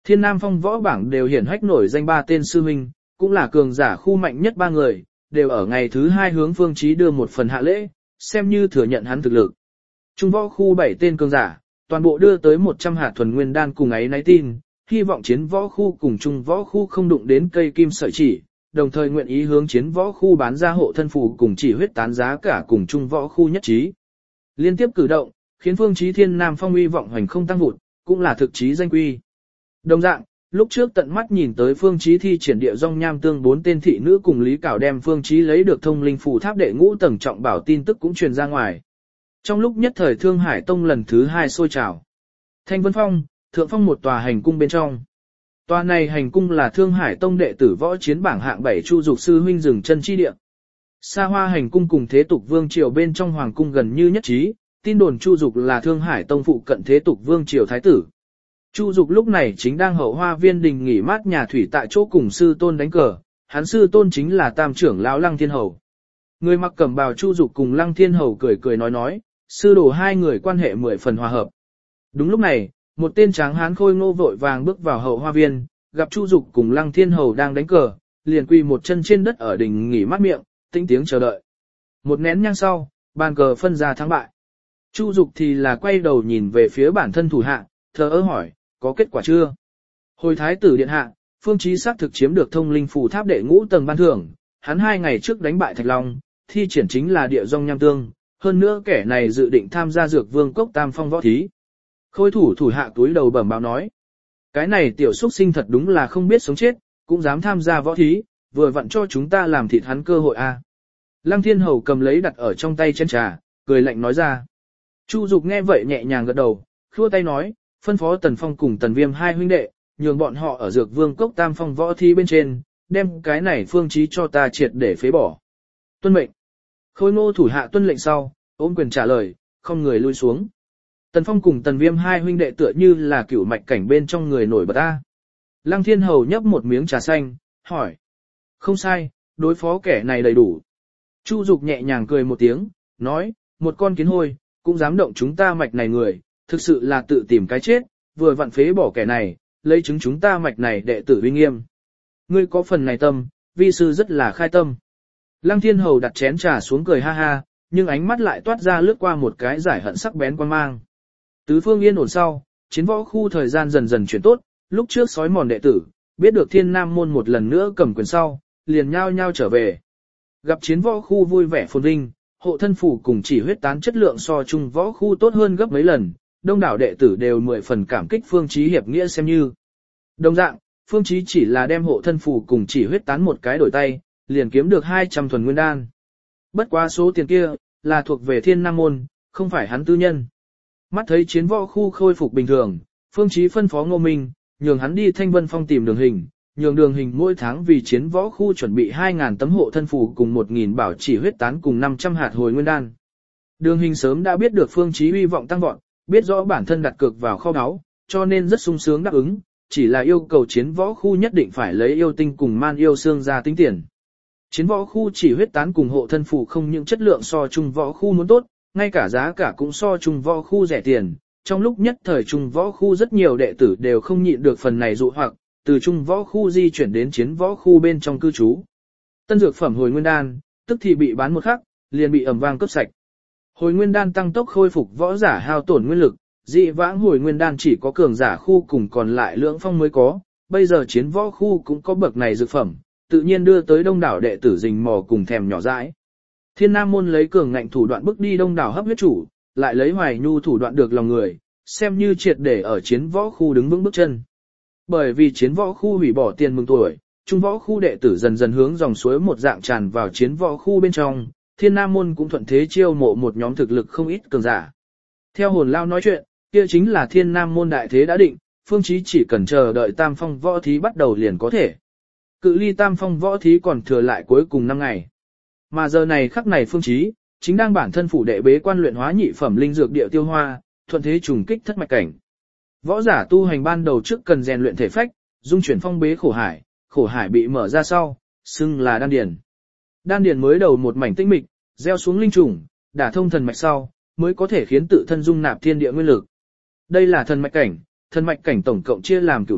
Thiên Nam Phong võ bảng đều hiển hách nổi danh ba tên sư huynh, cũng là cường giả khu mạnh nhất ba người, đều ở ngày thứ hai hướng Phương Chí đưa một phần hạ lễ, xem như thừa nhận hắn thực lực. Trung võ khu bảy tên cường giả, toàn bộ đưa tới một trăm hạt thuần nguyên đan cùng ấy náy tin, hy vọng chiến võ khu cùng trung võ khu không đụng đến cây kim sợi chỉ, đồng thời nguyện ý hướng chiến võ khu bán ra hộ thân phù cùng chỉ huyết tán giá cả cùng trung võ khu nhất trí. Liên tiếp cử động, khiến Phương Chí Thiên Nam Phong uy vọng hoành không tăng vụt, cũng là thực chí danh quy. Đồng dạng, lúc trước tận mắt nhìn tới Phương Chí thi triển địa dòng nham tương bốn tên thị nữ cùng Lý Cảo đem Phương Chí lấy được thông linh phù tháp đệ ngũ tầng trọng bảo tin tức cũng truyền ra ngoài. Trong lúc nhất thời Thương Hải Tông lần thứ hai sôi trào. Thanh Vân Phong, thượng phong một tòa hành cung bên trong. Tòa này hành cung là Thương Hải Tông đệ tử võ chiến bảng hạng bảy Chu Dục sư huynh dừng chân chi địa. Sa Hoa hành cung cùng Thế Tục Vương triều bên trong hoàng cung gần như nhất trí, tin đồn Chu Dục là Thương Hải Tông phụ cận Thế Tục Vương triều thái tử. Chu Dục lúc này chính đang hậu hoa viên đình nghỉ mát nhà thủy tại chỗ cùng sư tôn đánh cờ, hắn sư tôn chính là tam trưởng lão Lăng Thiên Hầu. Người mặc cẩm bào Chu Dục cùng Lăng Thiên Hầu cười cười nói nói, sư đồ hai người quan hệ mười phần hòa hợp. Đúng lúc này, một tên tráng hán khôi ngô vội vàng bước vào hậu hoa viên, gặp Chu Dục cùng Lăng Thiên Hầu đang đánh cờ, liền quỳ một chân trên đất ở đình nghỉ mát miệng, tĩnh tiếng chờ đợi. Một nén nhang sau, bàn cờ phân ra thắng bại. Chu Dục thì là quay đầu nhìn về phía bản thân thủ hạ, thờ ơ hỏi, có kết quả chưa? Hồi thái tử điện hạ, Phương Chí xác thực chiếm được thông linh phù tháp đệ ngũ tầng ban thưởng, hắn hai ngày trước đánh bại Thạch Long, thi triển chính là địa dòng nham tương, hơn nữa kẻ này dự định tham gia dược vương cốc tam phong võ thí. Khôi thủ thủ hạ túi đầu bẩm báo nói, cái này tiểu xuất sinh thật đúng là không biết sống chết, cũng dám tham gia võ thí, vừa vặn cho chúng ta làm thịt hắn cơ hội a. À. Lăng Thiên Hầu cầm lấy đặt ở trong tay chén trà, cười lạnh nói ra. Chu Dục nghe vậy nhẹ nhàng gật đầu, khua tay nói, phân phó Tần Phong cùng Tần Viêm hai huynh đệ, nhường bọn họ ở dược vương cốc tam phong võ thí bên trên, đem cái này Phương Chí cho ta triệt để phế bỏ. Tuân mệnh. Khôi ngô thủ hạ tuân lệnh sau, ôm quyền trả lời, không người lui xuống. Tần Phong cùng Tần Viêm hai huynh đệ tựa như là cửu mạch cảnh bên trong người nổi bật ta. Lăng Thiên Hầu nhấp một miếng trà xanh, hỏi. Không sai, đối phó kẻ này đầy đủ. Chu Dục nhẹ nhàng cười một tiếng, nói, một con kiến hôi, cũng dám động chúng ta mạch này người, thực sự là tự tìm cái chết, vừa vặn phế bỏ kẻ này, lấy chứng chúng ta mạch này đệ tử uy nghiêm. Ngươi có phần này tâm, vi sư rất là khai tâm. Lăng Thiên Hầu đặt chén trà xuống cười ha ha, nhưng ánh mắt lại toát ra lướt qua một cái giải hận sắc bén quan mang. Tứ phương yên ổn sau, chiến võ khu thời gian dần dần chuyển tốt, lúc trước sói mòn đệ tử, biết được Thiên Nam môn một lần nữa cầm quyền sau, liền nhao nhao trở về. Gặp chiến võ khu vui vẻ phồn vinh, hộ thân phủ cùng chỉ huyết tán chất lượng so chung võ khu tốt hơn gấp mấy lần, đông đảo đệ tử đều mười phần cảm kích Phương Chí hiệp nghĩa xem như. Đồng dạng, Phương Chí chỉ là đem hộ thân phủ cùng chỉ huyết tán một cái đổi tay, liền kiếm được hai trăm thuần nguyên đan. Bất quá số tiền kia, là thuộc về Thiên Nam môn, không phải hắn tư nhân. Mắt thấy chiến võ khu khôi phục bình thường, Phương Chí phân phó Ngô Minh, nhường hắn đi Thanh Vân Phong tìm Đường Hình, nhường Đường Hình mỗi tháng vì chiến võ khu chuẩn bị hai nghìn tấm hộ thân phù cùng một nghìn bảo chỉ huyết tán cùng năm trăm hạt hồi nguyên đan. Đường Hình sớm đã biết được Phương Chí uy vọng tăng vọt, biết rõ bản thân đặt cược vào kho báu, cho nên rất sung sướng đáp ứng, chỉ là yêu cầu chiến võ khu nhất định phải lấy yêu tinh cùng man yêu xương ra tính tiền. Chiến võ khu chỉ huyết tán cùng hộ thân phù không những chất lượng so trung võ khu muốn tốt, ngay cả giá cả cũng so trung võ khu rẻ tiền. Trong lúc nhất thời trung võ khu rất nhiều đệ tử đều không nhịn được phần này dụ hoặc, từ trung võ khu di chuyển đến chiến võ khu bên trong cư trú. Tân dược phẩm hồi nguyên đan, tức thì bị bán một khắc, liền bị ầm vang cướp sạch. Hồi nguyên đan tăng tốc khôi phục võ giả hao tổn nguyên lực, dị vãng hồi nguyên đan chỉ có cường giả khu cùng còn lại lưỡng phong mới có, bây giờ chiến võ khu cũng có bậc này dược phẩm, tự nhiên đưa tới đông đảo đệ tử rình mò cùng thèm nhỏ dãi. Thiên Nam môn lấy cường ngạnh thủ đoạn bức đi đông đảo hấp huyết chủ, lại lấy hoài nhu thủ đoạn được lòng người, xem như triệt để ở chiến võ khu đứng vững bước chân. Bởi vì chiến võ khu hủy bỏ tiền mừng tuổi, trung võ khu đệ tử dần dần hướng dòng suối một dạng tràn vào chiến võ khu bên trong, Thiên Nam môn cũng thuận thế chiêu mộ một nhóm thực lực không ít cường giả. Theo hồn lao nói chuyện, kia chính là Thiên Nam môn đại thế đã định, Phương Chí chỉ cần chờ đợi tam phong võ thí bắt đầu liền có thể. Cự ly tam phong võ thí còn thừa lại cuối cùng năm ngày. Mà giờ này khắc này Phương Chí, chính đang bản thân phủ đệ bế quan luyện hóa nhị phẩm linh dược địa tiêu hoa, thuận thế trùng kích thất mạch cảnh. Võ giả tu hành ban đầu trước cần rèn luyện thể phách, dung chuyển phong bế khổ hải, khổ hải bị mở ra sau, xưng là đan điền. Đan điền mới đầu một mảnh tĩnh mịch, gieo xuống linh trùng, đả thông thần mạch sau, mới có thể khiến tự thân dung nạp thiên địa nguyên lực. Đây là thần mạch cảnh, thần mạch cảnh tổng cộng chia làm cửu mạch,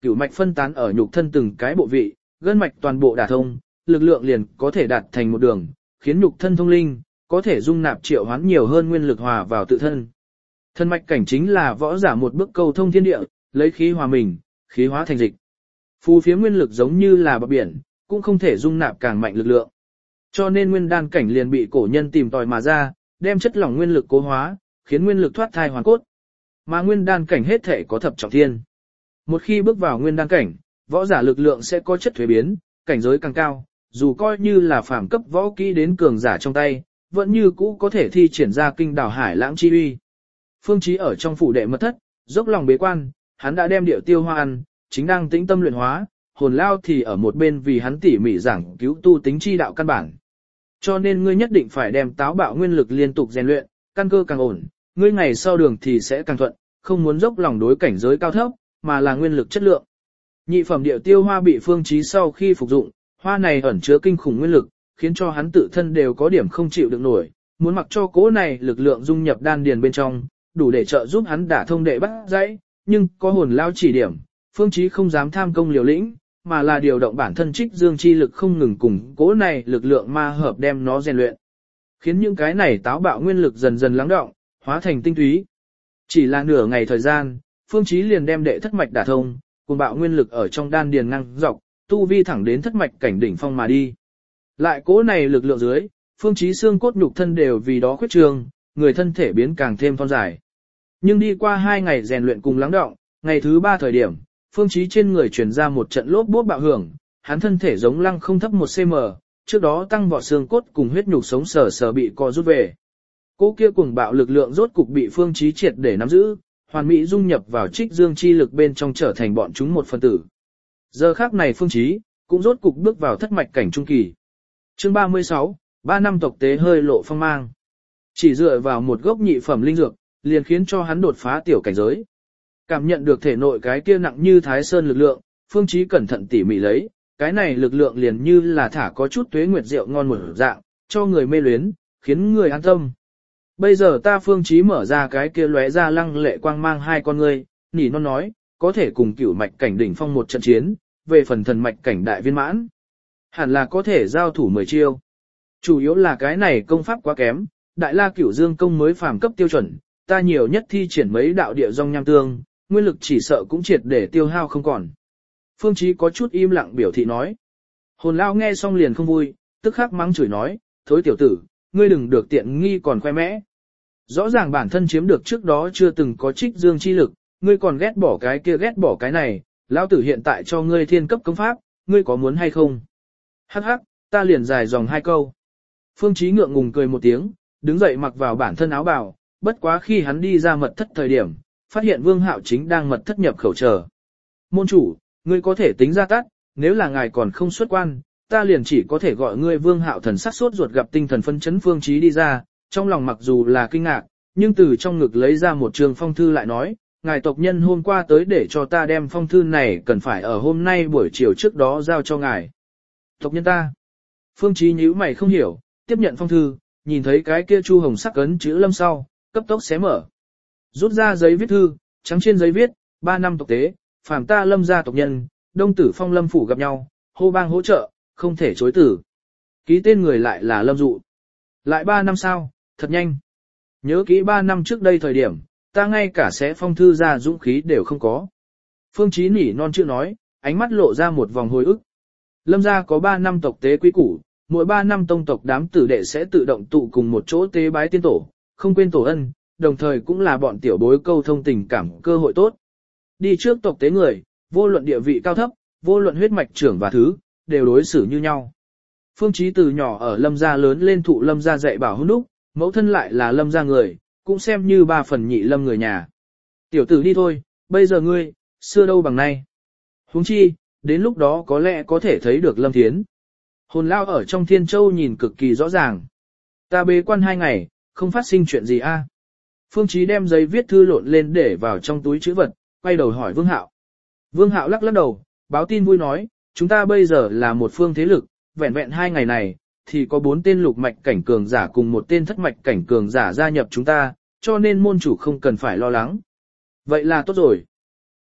cửu mạch phân tán ở nhục thân từng cái bộ vị, gân mạch toàn bộ đả thông, lực lượng liền có thể đạt thành một đường, khiến nhục thân thông linh, có thể dung nạp triệu hoán nhiều hơn nguyên lực hòa vào tự thân. Thân mạch cảnh chính là võ giả một bước cầu thông thiên địa, lấy khí hòa mình, khí hóa thành dịch. Phù phiếm nguyên lực giống như là bờ biển, cũng không thể dung nạp càng mạnh lực lượng. Cho nên nguyên đan cảnh liền bị cổ nhân tìm tòi mà ra, đem chất lỏng nguyên lực cố hóa, khiến nguyên lực thoát thai hoàn cốt. Mà nguyên đan cảnh hết thể có thập trọng thiên. Một khi bước vào nguyên đan cảnh, võ giả lực lượng sẽ có chất thuế biến, cảnh giới càng cao, dù coi như là phàm cấp võ kỹ đến cường giả trong tay, vẫn như cũ có thể thi triển ra kinh đảo hải lãng chi uy. Phương Chí ở trong phủ đệ mật thất, dốc lòng bế quan, hắn đã đem điệu tiêu hoa ăn, chính đang tĩnh tâm luyện hóa, hồn lao thì ở một bên vì hắn tỉ mỉ giảng cứu tu tính chi đạo căn bản. Cho nên ngươi nhất định phải đem táo bạo nguyên lực liên tục rèn luyện, căn cơ càng ổn, ngươi ngày sau đường thì sẽ càng thuận, không muốn dốc lòng đối cảnh giới cao thấp, mà là nguyên lực chất lượng. Nhị phẩm điệu tiêu hoa bị Phương Chí sau khi phục dụng, hoa này ẩn chứa kinh khủng nguyên lực, khiến cho hắn tự thân đều có điểm không chịu được nổi, muốn mặc cho cố này lực lượng dung nhập đan điền bên trong, đủ để trợ giúp hắn đả thông đệ bắt dãy, nhưng có hồn lao chỉ điểm, Phương Chí không dám tham công liều lĩnh, mà là điều động bản thân trích dương chi lực không ngừng cùng cố này lực lượng ma hợp đem nó rèn luyện, khiến những cái này táo bạo nguyên lực dần dần lắng đọng, hóa thành tinh túy. Chỉ là nửa ngày thời gian, Phương Chí liền đem đệ thất mạch đả thông, cùng bạo nguyên lực ở trong đan điền ngang dọc, tu vi thẳng đến thất mạch cảnh đỉnh phong mà đi. Lại cố này lực lượng dưới, Phương Chí xương cốt nhục thân đều vì đó khuyết trường, người thân thể biến càng thêm thon dài. Nhưng đi qua hai ngày rèn luyện cùng lắng đọng, ngày thứ ba thời điểm, Phương Chí trên người truyền ra một trận lốp bốp bạo hưởng, hắn thân thể giống lăng không thấp một xăng ti mét, trước đó tăng vọt xương cốt cùng huyết nhục sống sờ sờ bị co rút về. Cố kia cuồng bạo lực lượng rốt cục bị Phương Chí triệt để nắm giữ, hoàn mỹ dung nhập vào trích dương chi lực bên trong trở thành bọn chúng một phần tử. Giờ khắc này Phương Chí cũng rốt cục bước vào thất mạch cảnh trung kỳ. Chương ba mươi sáu, ba năm tộc tế hơi lộ phong mang. Chỉ dựa vào một gốc nhị phẩm linh dược, liền khiến cho hắn đột phá tiểu cảnh giới. Cảm nhận được thể nội cái kia nặng như thái sơn lực lượng, Phương Chí cẩn thận tỉ mỉ lấy, cái này lực lượng liền như là thả có chút tuế nguyệt rượu ngon một dạng, cho người mê luyến, khiến người an tâm. Bây giờ ta Phương Chí mở ra cái kia lóe ra lăng lệ quang mang hai con ngươi, nỉ non nói, có thể cùng cửu mạch cảnh đỉnh phong một trận chiến, về phần thần mạch cảnh đại viên mãn, hẳn là có thể giao thủ mười chiêu. Chủ yếu là cái này công pháp quá kém, đại la cửu dương công mới phàm cấp tiêu chuẩn, ta nhiều nhất thi triển mấy đạo địa dòng nham tương, nguyên lực chỉ sợ cũng triệt để tiêu hao không còn. Phương Chí có chút im lặng biểu thị nói. Hồn lao nghe xong liền không vui, tức khắc mắng chửi nói, thối tiểu tử, ngươi đừng được tiện nghi còn khoe mẽ. Rõ ràng bản thân chiếm được trước đó chưa từng có trích dương chi lực, ngươi còn ghét bỏ cái kia ghét bỏ cái này, lão tử hiện tại cho ngươi thiên cấp công pháp, ngươi có muốn hay không? Hắc hắc, ta liền dài dòng hai câu. Phương Chí ngượng ngùng cười một tiếng, đứng dậy mặc vào bản thân áo bào, bất quá khi hắn đi ra mật thất thời điểm, phát hiện Vương Hạo chính đang mật thất nhập khẩu chờ. Môn chủ, ngươi có thể tính ra tắt, nếu là ngài còn không xuất quan, ta liền chỉ có thể gọi ngươi Vương Hạo thần sắc sốt ruột gặp tinh thần phân chấn Phương Chí đi ra, trong lòng mặc dù là kinh ngạc, nhưng từ trong ngực lấy ra một trường phong thư lại nói, ngài tộc nhân hôm qua tới để cho ta đem phong thư này cần phải ở hôm nay buổi chiều trước đó giao cho ngài. Tộc nhân ta. Phương Chí nhíu mày không hiểu, tiếp nhận phong thư, nhìn thấy cái kia chu hồng sắc ấn chữ Lâm sau, cấp tốc xé mở. Rút ra giấy viết thư, trắng trên giấy viết, ba năm tộc tế, phàm ta Lâm gia tộc nhân, Đông Tử Phong Lâm phủ gặp nhau, hô bang hỗ trợ, không thể chối từ. Ký tên người lại là Lâm Dụ. Lại ba năm sau, thật nhanh. Nhớ kỹ ba năm trước đây thời điểm, ta ngay cả xé phong thư ra dũng khí đều không có. Phương Chí nỉ non chưa nói, ánh mắt lộ ra một vòng hồi ức. Lâm gia có ba năm tộc tế quý củ, mỗi ba năm tông tộc đám tử đệ sẽ tự động tụ cùng một chỗ tế bái tiên tổ, không quên tổ ân, đồng thời cũng là bọn tiểu bối câu thông tình cảm cơ hội tốt. Đi trước tộc tế người, vô luận địa vị cao thấp, vô luận huyết mạch trưởng và thứ, đều đối xử như nhau. Phương Chí từ nhỏ ở Lâm gia lớn lên thụ Lâm gia dạy bảo hôn đúc, mẫu thân lại là Lâm gia người, cũng xem như ba phần nhị Lâm người nhà. Tiểu tử đi thôi, bây giờ ngươi, xưa đâu bằng nay. Huống chi, đến lúc đó có lẽ có thể thấy được Lâm Thiến. Hồn lao ở trong Thiên Châu nhìn cực kỳ rõ ràng. Ta bế quan hai ngày, không phát sinh chuyện gì a? À? Phương Chí đem giấy viết thư lộn lên để vào trong túi trữ vật, quay đầu hỏi Vương Hạo. Vương Hạo lắc lắc đầu, báo tin vui nói, chúng ta bây giờ là một phương thế lực, vẹn vẹn hai ngày này, thì có bốn tên lục mạch cảnh cường giả cùng một tên thất mạch cảnh cường giả gia nhập chúng ta, cho nên môn chủ không cần phải lo lắng. Vậy là tốt rồi.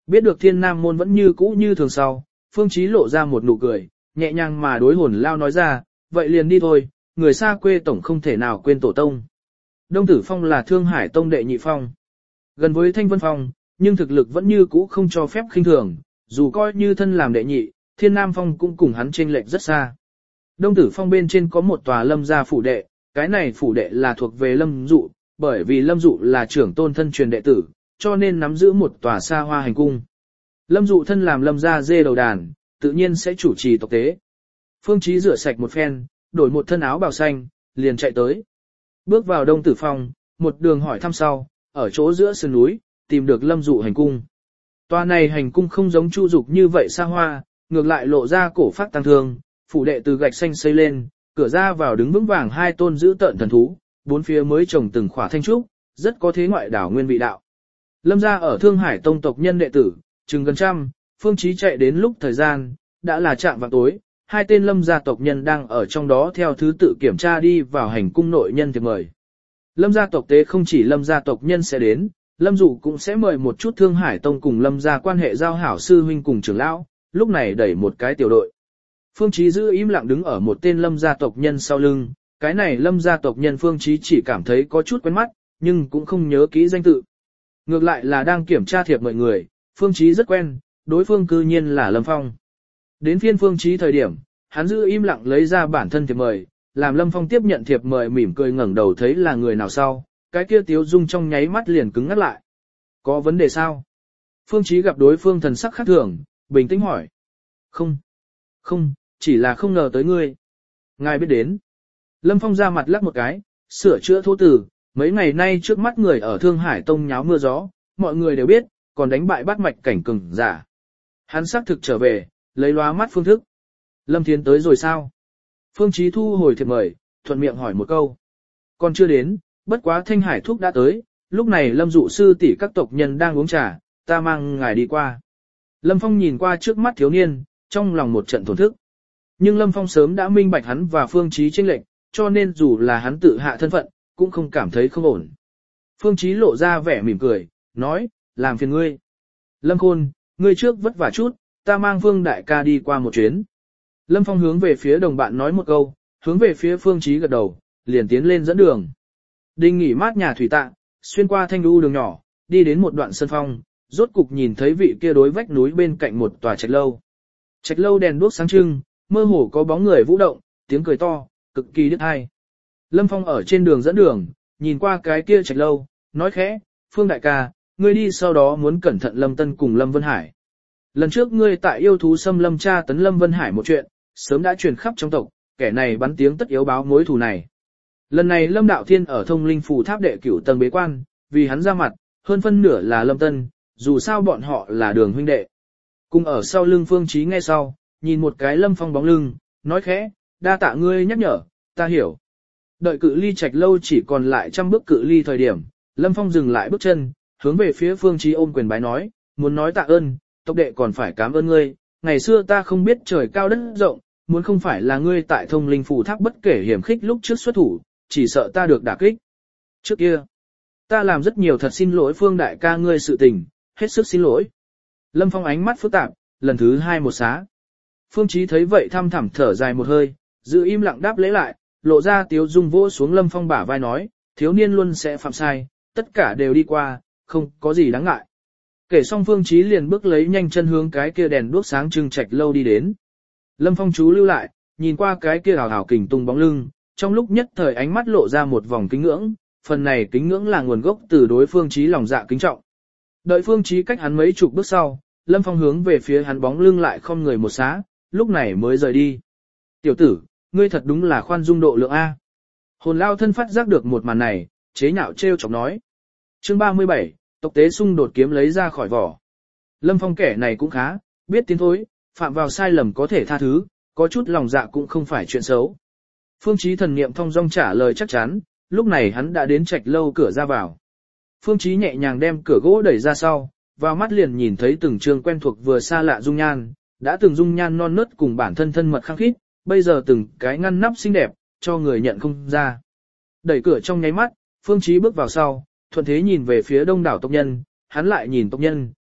Biết được Thiên Nam môn vẫn như cũ như thường sau, Phương Chí lộ ra một nụ cười, nhẹ nhàng mà đối Hồn Lao nói ra, vậy liền đi thôi, người xa quê tổng không thể nào quên tổ tông. Đông Tử Phong là Thương Hải Tông đệ nhị phong, gần với Thanh Vân Phong, nhưng thực lực vẫn như cũ không cho phép khinh thường, dù coi như thân làm đệ nhị, Thiên Nam Phong cũng cùng hắn chênh lệch rất xa. Đông Tử Phong bên trên có một tòa Lâm gia phủ đệ, cái này phủ đệ là thuộc về Lâm Dụ, bởi vì Lâm Dụ là trưởng tôn thân truyền đệ tử, cho nên nắm giữ một tòa xa hoa hành cung. Lâm Dụ thân làm Lâm gia dê đầu đàn, tự nhiên sẽ chủ trì tộc tế. Phương Chí rửa sạch một phen, đổi một thân áo bào xanh, liền chạy tới. Bước vào Đông Tử Phong, một đường hỏi thăm sau, ở chỗ giữa sườn núi, tìm được Lâm Dụ hành cung. Tòa này hành cung không giống Chu Dục như vậy xa hoa, ngược lại lộ ra cổ phác tăng thương, phủ đệ từ gạch xanh xây lên, cửa ra vào đứng vững vàng hai tôn giữ tợn thần thú, bốn phía mới trồng từng khỏa thanh trúc, rất có thế ngoại đảo nguyên vị đạo. Lâm gia ở Thương Hải Tông tộc nhân đệ tử, chừng gần trăm, Phương Chí chạy đến lúc thời gian, đã là chạm vào tối, hai tên Lâm gia tộc nhân đang ở trong đó theo thứ tự kiểm tra đi vào hành cung nội nhân thiệp mời. Lâm gia tộc tế không chỉ Lâm gia tộc nhân sẽ đến, Lâm Dụ cũng sẽ mời một chút Thương Hải Tông cùng Lâm gia quan hệ giao hảo sư huynh cùng trưởng lão, lúc này đẩy một cái tiểu đội. Phương Chí giữ im lặng đứng ở một tên Lâm gia tộc nhân sau lưng, cái này Lâm gia tộc nhân Phương Chí chỉ cảm thấy có chút quen mắt, nhưng cũng không nhớ kỹ danh tự. Ngược lại là đang kiểm tra thiệp mời người, Phương Chí rất quen, đối phương cư nhiên là Lâm Phong. Đến phiên Phương Chí thời điểm, hắn giữ im lặng lấy ra bản thân thiệp mời, làm Lâm Phong tiếp nhận thiệp mời mỉm cười ngẩng đầu thấy là người nào sau, cái kia tiếu dung trong nháy mắt liền cứng ngắt lại. Có vấn đề sao? Phương Chí gặp đối phương thần sắc khác thường, bình tĩnh hỏi. Không, không, chỉ là không ngờ tới ngươi. Ngài biết đến. Lâm Phong ra mặt lắc một cái, sửa chữa thô từ, mấy ngày nay trước mắt người ở Thương Hải Tông nháo mưa gió, mọi người đều biết, còn đánh bại bắt mạch cảnh cường giả. Hắn xác thực trở về, lấy loa mắt phương thức. Lâm Thiến tới rồi sao? Phương Chí thu hồi thiệp mời, thuận miệng hỏi một câu. Còn chưa đến, bất quá Thanh Hải Thúc đã tới, lúc này Lâm Dụ sư tỷ các tộc nhân đang uống trà, ta mang ngài đi qua. Lâm Phong nhìn qua trước mắt thiếu niên, trong lòng một trận thổn thức. Nhưng Lâm Phong sớm đã minh bạch hắn và Phương Chí chênh lệch, cho nên dù là hắn tự hạ thân phận, cũng không cảm thấy không ổn. Phương Chí lộ ra vẻ mỉm cười, nói, làm phiền ngươi. Lâm Khôn, ngươi trước vất vả chút, ta mang Phương đại ca đi qua một chuyến. Lâm Phong hướng về phía đồng bạn nói một câu, hướng về phía Phương Chí gật đầu, liền tiến lên dẫn đường. Đinh nghỉ mát nhà thủy tạ, xuyên qua thanh lưu đường nhỏ, đi đến một đoạn sân phong, rốt cục nhìn thấy vị kia đối vách núi bên cạnh một tòa trạch lâu. Trạch lâu đèn đuốc sáng trưng, mơ hồ có bóng người vũ động, tiếng cười to, cực kỳ đứt tai. Lâm Phong ở trên đường dẫn đường, nhìn qua cái kia trạch lâu, nói khẽ, Phương đại ca, ngươi đi sau đó muốn cẩn thận Lâm Tân cùng Lâm Vân Hải. Lần trước ngươi tại yêu thú xâm lâm tra tấn Lâm Vân Hải một chuyện, sớm đã truyền khắp trong tộc, kẻ này bắn tiếng tất yếu báo mối thù này. Lần này Lâm Đạo Thiên ở Thông Linh Phù Tháp đệ cửu tầng bế quan, vì hắn ra mặt, hơn phân nửa là Lâm Tân, dù sao bọn họ là đường huynh đệ. Cùng ở sau lưng Phương Chí nghe sau, nhìn một cái Lâm Phong bóng lưng, nói khẽ, đa tạ ngươi nhắc nhở, ta hiểu. Đợi cự ly trạch lâu chỉ còn lại trăm bước cự ly thời điểm, Lâm Phong dừng lại bước chân, hướng về phía Phương Chí ôm quyền bái nói, muốn nói tạ ơn, tộc đệ còn phải cảm ơn ngươi, ngày xưa ta không biết trời cao đất rộng, muốn không phải là ngươi tại Thông Linh Phù Tháp bất kể hiểm khích lúc trước xuất thủ, chỉ sợ ta được đả kích. Trước kia, ta làm rất nhiều thật xin lỗi Phương đại ca ngươi sự tình, hết sức xin lỗi. Lâm Phong ánh mắt phức tạp, lần thứ hai một xá. Phương Chí thấy vậy thăm thẳm thở dài một hơi, giữ im lặng đáp lễ lại, lộ ra tiếu dung vỗ xuống Lâm Phong bả vai nói, thiếu niên luôn sẽ phạm sai, tất cả đều đi qua, không có gì đáng ngại. Kể xong Phương Chí liền bước lấy nhanh chân hướng cái kia đèn đuốc sáng trưng trạch lâu đi đến. Lâm Phong chú lưu lại, nhìn qua cái kia hào hào kình tung bóng lưng, trong lúc nhất thời ánh mắt lộ ra một vòng kính ngưỡng, phần này kính ngưỡng là nguồn gốc từ đối Phương Chí lòng dạ kính trọng. Đợi Phương Chí cách hắn mấy chục bước sau, Lâm Phong hướng về phía hắn bóng lưng lại không người một xá, lúc này mới rời đi. Tiểu tử, ngươi thật đúng là khoan dung độ lượng A. Hồn lao thân phát giác được một màn này, chế nhạo trêu chọc nói. Chương ba mươi bảy, tộc tế xung đột kiếm lấy ra khỏi vỏ. Lâm Phong kẻ này cũng khá, biết tiến thối, phạm vào sai lầm có thể tha thứ, có chút lòng dạ cũng không phải chuyện xấu. Phương Chí thần niệm thông dong trả lời chắc chắn, lúc này hắn đã đến trạch lâu cửa ra vào. Phương Chí nhẹ nhàng đem cửa gỗ đẩy ra sau, vào mắt liền nhìn thấy từng trường quen thuộc vừa xa lạ dung nhan, đã từng dung nhan non nớt cùng bản thân thân mật khăng khít, bây giờ từng cái ngăn nắp xinh đẹp, cho người nhận không ra. Đẩy cửa trong nháy mắt, Phương Chí bước vào sau, thuận thế nhìn về phía đông đảo tộc nhân, hắn lại nhìn tộc nhân,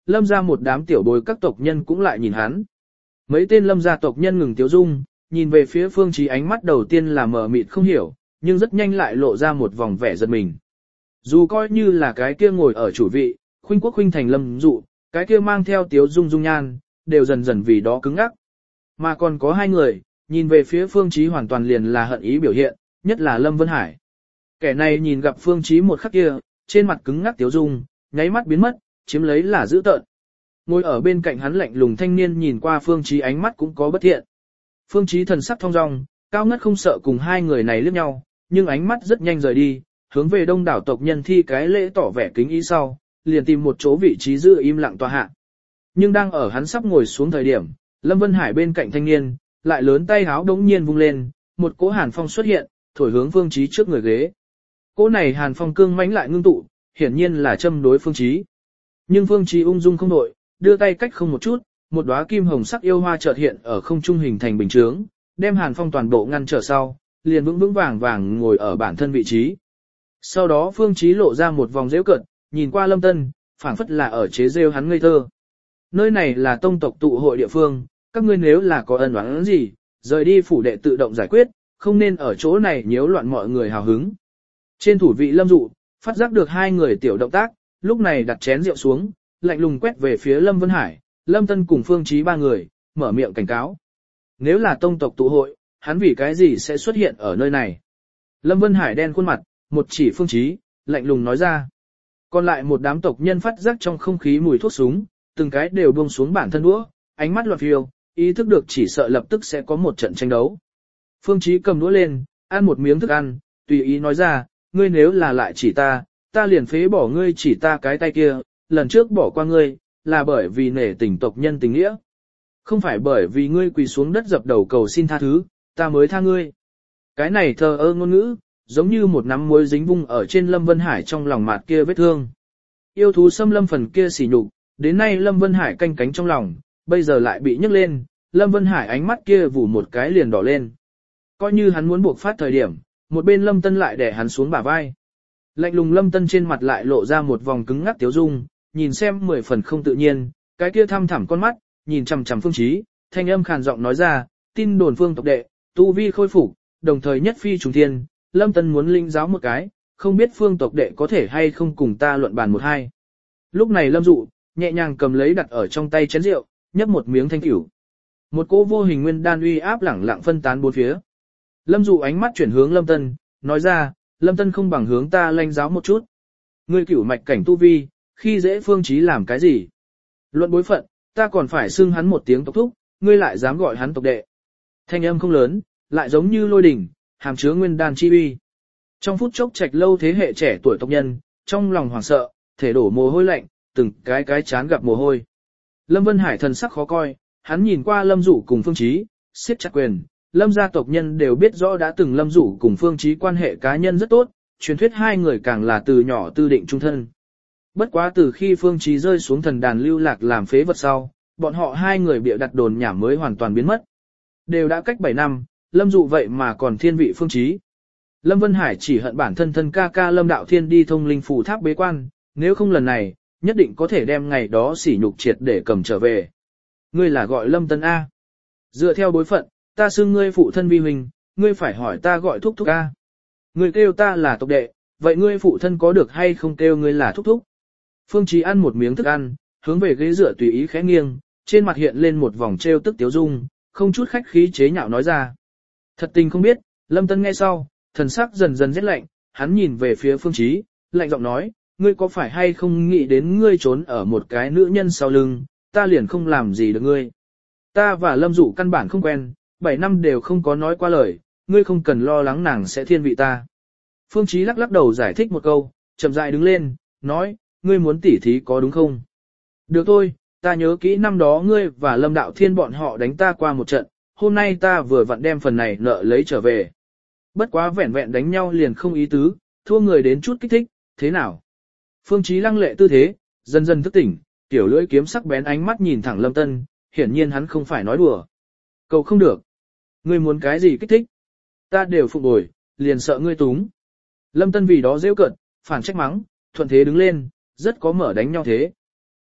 lâm ra một đám tiểu bối các tộc nhân cũng lại nhìn hắn. Mấy tên lâm gia tộc nhân ngừng tiếu dung, nhìn về phía Phương Chí ánh mắt đầu tiên là mờ mịt không hiểu, nhưng rất nhanh lại lộ ra một vòng vẻ giật mình. Dù coi như là cái kia ngồi ở chủ vị, khuynh quốc khuynh thành lâm dụ, cái kia mang theo tiếu dung dung nhan, đều dần dần vì đó cứng ngắc. Mà còn có hai người, nhìn về phía Phương Chí hoàn toàn liền là hận ý biểu hiện, nhất là Lâm Vân Hải. Kẻ này nhìn gặp Phương Chí một khắc kia, trên mặt cứng ngắc tiếu dung, nháy mắt biến mất, chiếm lấy là dữ tợn. Ngồi ở bên cạnh hắn lạnh lùng thanh niên nhìn qua Phương Chí ánh mắt cũng có bất thiện. Phương Chí thần sắc thong dong, cao ngất không sợ cùng hai người này liếc nhau, nhưng ánh mắt rất nhanh rời đi, hướng về đông đảo tộc nhân thi cái lễ tỏ vẻ kính ý sau, liền tìm một chỗ vị trí giữ im lặng tọa hạ. Nhưng đang ở hắn sắp ngồi xuống thời điểm, Lâm Vân Hải bên cạnh thanh niên, lại lớn tay háo đống nhiên vung lên, một cỗ hàn phong xuất hiện, thổi hướng Phương Chí trước người ghế. Cỗ này hàn phong cương mãnh lại ngưng tụ, hiển nhiên là châm đối Phương Chí. Nhưng Phương Chí ung dung không đổi, đưa tay cách không một chút, một đóa kim hồng sắc yêu hoa chợt hiện ở không trung hình thành bình chướng, đem hàn phong toàn bộ ngăn trở sau, liền vững vững vàng vàng ngồi ở bản thân vị trí. Sau đó Phương Chí lộ ra một vòng giễu cợt, nhìn qua Lâm Tân, phảng phất là ở chế giễu hắn ngây thơ. Nơi này là tông tộc tụ hội địa phương, các ngươi nếu là có ân oán gì, rời đi phủ đệ tự động giải quyết, không nên ở chỗ này nhiễu loạn mọi người hào hứng. Trên thủ vị Lâm Dụ, phát giác được hai người tiểu động tác, lúc này đặt chén rượu xuống, lạnh lùng quét về phía Lâm Vân Hải, Lâm Tân cùng Phương Chí ba người, mở miệng cảnh cáo. Nếu là tông tộc tụ hội, hắn vì cái gì sẽ xuất hiện ở nơi này? Lâm Vân Hải đen khuôn mặt, một chỉ Phương Chí, lạnh lùng nói ra. Còn lại một đám tộc nhân phát giác trong không khí mùi thuốc súng, từng cái đều buông xuống bản thân đũa, ánh mắt loạn phiêu, ý thức được chỉ sợ lập tức sẽ có một trận tranh đấu. Phương Chí cầm đũa lên, ăn một miếng thức ăn, tùy ý nói ra, ngươi nếu là lại chỉ ta, ta liền phế bỏ ngươi chỉ ta cái tay kia, lần trước bỏ qua ngươi, là bởi vì nể tình tộc nhân tình nghĩa. Không phải bởi vì ngươi quỳ xuống đất dập đầu cầu xin tha thứ, ta mới tha ngươi. Cái này thờ ơ ngôn ngữ, giống như một nắm muối dính vung ở trên Lâm Vân Hải trong lòng mạt kia vết thương. Yêu thú xâm lâm phần kia sỉ nhục, đến nay Lâm Vân Hải canh cánh trong lòng, bây giờ lại bị nhấc lên, Lâm Vân Hải ánh mắt kia vù một cái liền đỏ lên. Coi như hắn muốn buộc phát thời điểm, một bên Lâm Tân lại để hắn xuống bả vai. Lạnh lùng Lâm Tân trên mặt lại lộ ra một vòng cứng ngắc tiếu dung, nhìn xem mười phần không tự nhiên, cái kia thăm thẳm con mắt, nhìn chằm chằm Phương Chí, thanh âm khàn giọng nói ra, tin đồn Phương tộc đệ, tu vi khôi phục, đồng thời nhất phi trùng thiên, Lâm Tân muốn linh giáo một cái, không biết Phương tộc đệ có thể hay không cùng ta luận bàn một hai. Lúc này Lâm Dụ, nhẹ nhàng cầm lấy đặt ở trong tay chén rượu, nhấp một miếng thanh cửu. Một cỗ vô hình nguyên đan uy áp lẳng lặng phân tán bốn phía. Lâm Dụ ánh mắt chuyển hướng Lâm Tân, nói ra, Lâm Tân không bằng hướng ta lanh giáo một chút. Ngươi cửu mạch cảnh tu vi, khi dễ Phương Chí làm cái gì? Luận bối phận, ta còn phải xưng hắn một tiếng tộc thúc, ngươi lại dám gọi hắn tộc đệ. Thanh âm không lớn, lại giống như lôi đỉnh, hàm chứa nguyên đan chi uy. Trong phút chốc Trạch Lâu thế hệ trẻ tuổi tộc nhân, trong lòng hoảng sợ, thể đổ mồ hôi lạnh, từng cái cái chán gặp mồ hôi. Lâm Vân Hải thần sắc khó coi, hắn nhìn qua Lâm Dụ cùng Phương Chí, siết chặt quyền. Lâm gia tộc nhân đều biết rõ đã từng Lâm Dụ cùng Phương Chí quan hệ cá nhân rất tốt, truyền thuyết hai người càng là từ nhỏ tư định trung thân. Bất quá từ khi Phương Chí rơi xuống thần đàn lưu lạc làm phế vật sau, bọn họ hai người bịa đặt đồn nhảm mới hoàn toàn biến mất. Đều đã cách bảy năm, Lâm Dụ vậy mà còn thiên vị Phương Chí. Lâm Vân Hải chỉ hận bản thân thân ca ca Lâm Đạo Thiên đi thông linh phủ tháp bế quan, nếu không lần này, nhất định có thể đem ngày đó sỉ nhục triệt để cầm trở về. Ngươi là gọi Lâm Tân A. Dựa theo bối phận, ta xưng ngươi phụ thân vi huynh, ngươi phải hỏi ta gọi thúc thúc A. Ngươi kêu ta là tộc đệ, vậy ngươi phụ thân có được hay không kêu ngươi là thúc thúc? Phương Chí ăn một miếng thức ăn, hướng về ghế dựa tùy ý khẽ nghiêng, trên mặt hiện lên một vòng trêu tức tiếu dung, không chút khách khí chế nhạo nói ra. Thật tình không biết, Lâm Tân nghe sau, thần sắc dần dần rét lạnh, hắn nhìn về phía Phương Chí, lạnh giọng nói, ngươi có phải hay không nghĩ đến ngươi trốn ở một cái nữ nhân sau lưng, ta liền không làm gì được ngươi. Ta và Lâm Dụ căn bản không quen, bảy năm đều không có nói qua lời, ngươi không cần lo lắng nàng sẽ thiên vị ta. Phương Chí lắc lắc đầu giải thích một câu, chậm rãi đứng lên, nói, ngươi muốn tỉ thí có đúng không? Được thôi, ta nhớ kỹ năm đó ngươi và Lâm Đạo Thiên bọn họ đánh ta qua một trận, hôm nay ta vừa vặn đem phần này nợ lấy trở về. Bất quá vẹn vẹn đánh nhau liền không ý tứ, thua người đến chút kích thích, thế nào? Phương Chí lăng lệ tư thế, dần dần thức tỉnh, tiểu lưỡi kiếm sắc bén ánh mắt nhìn thẳng Lâm Tân, hiển nhiên hắn không phải nói đùa. Cầu không được. Ngươi muốn cái gì kích thích? Ta đều phục bồi, liền sợ ngươi túng. Lâm Tân vì đó giễu cợt, phản trách mắng, thuận thế đứng lên, rất có mở đánh nhau thế.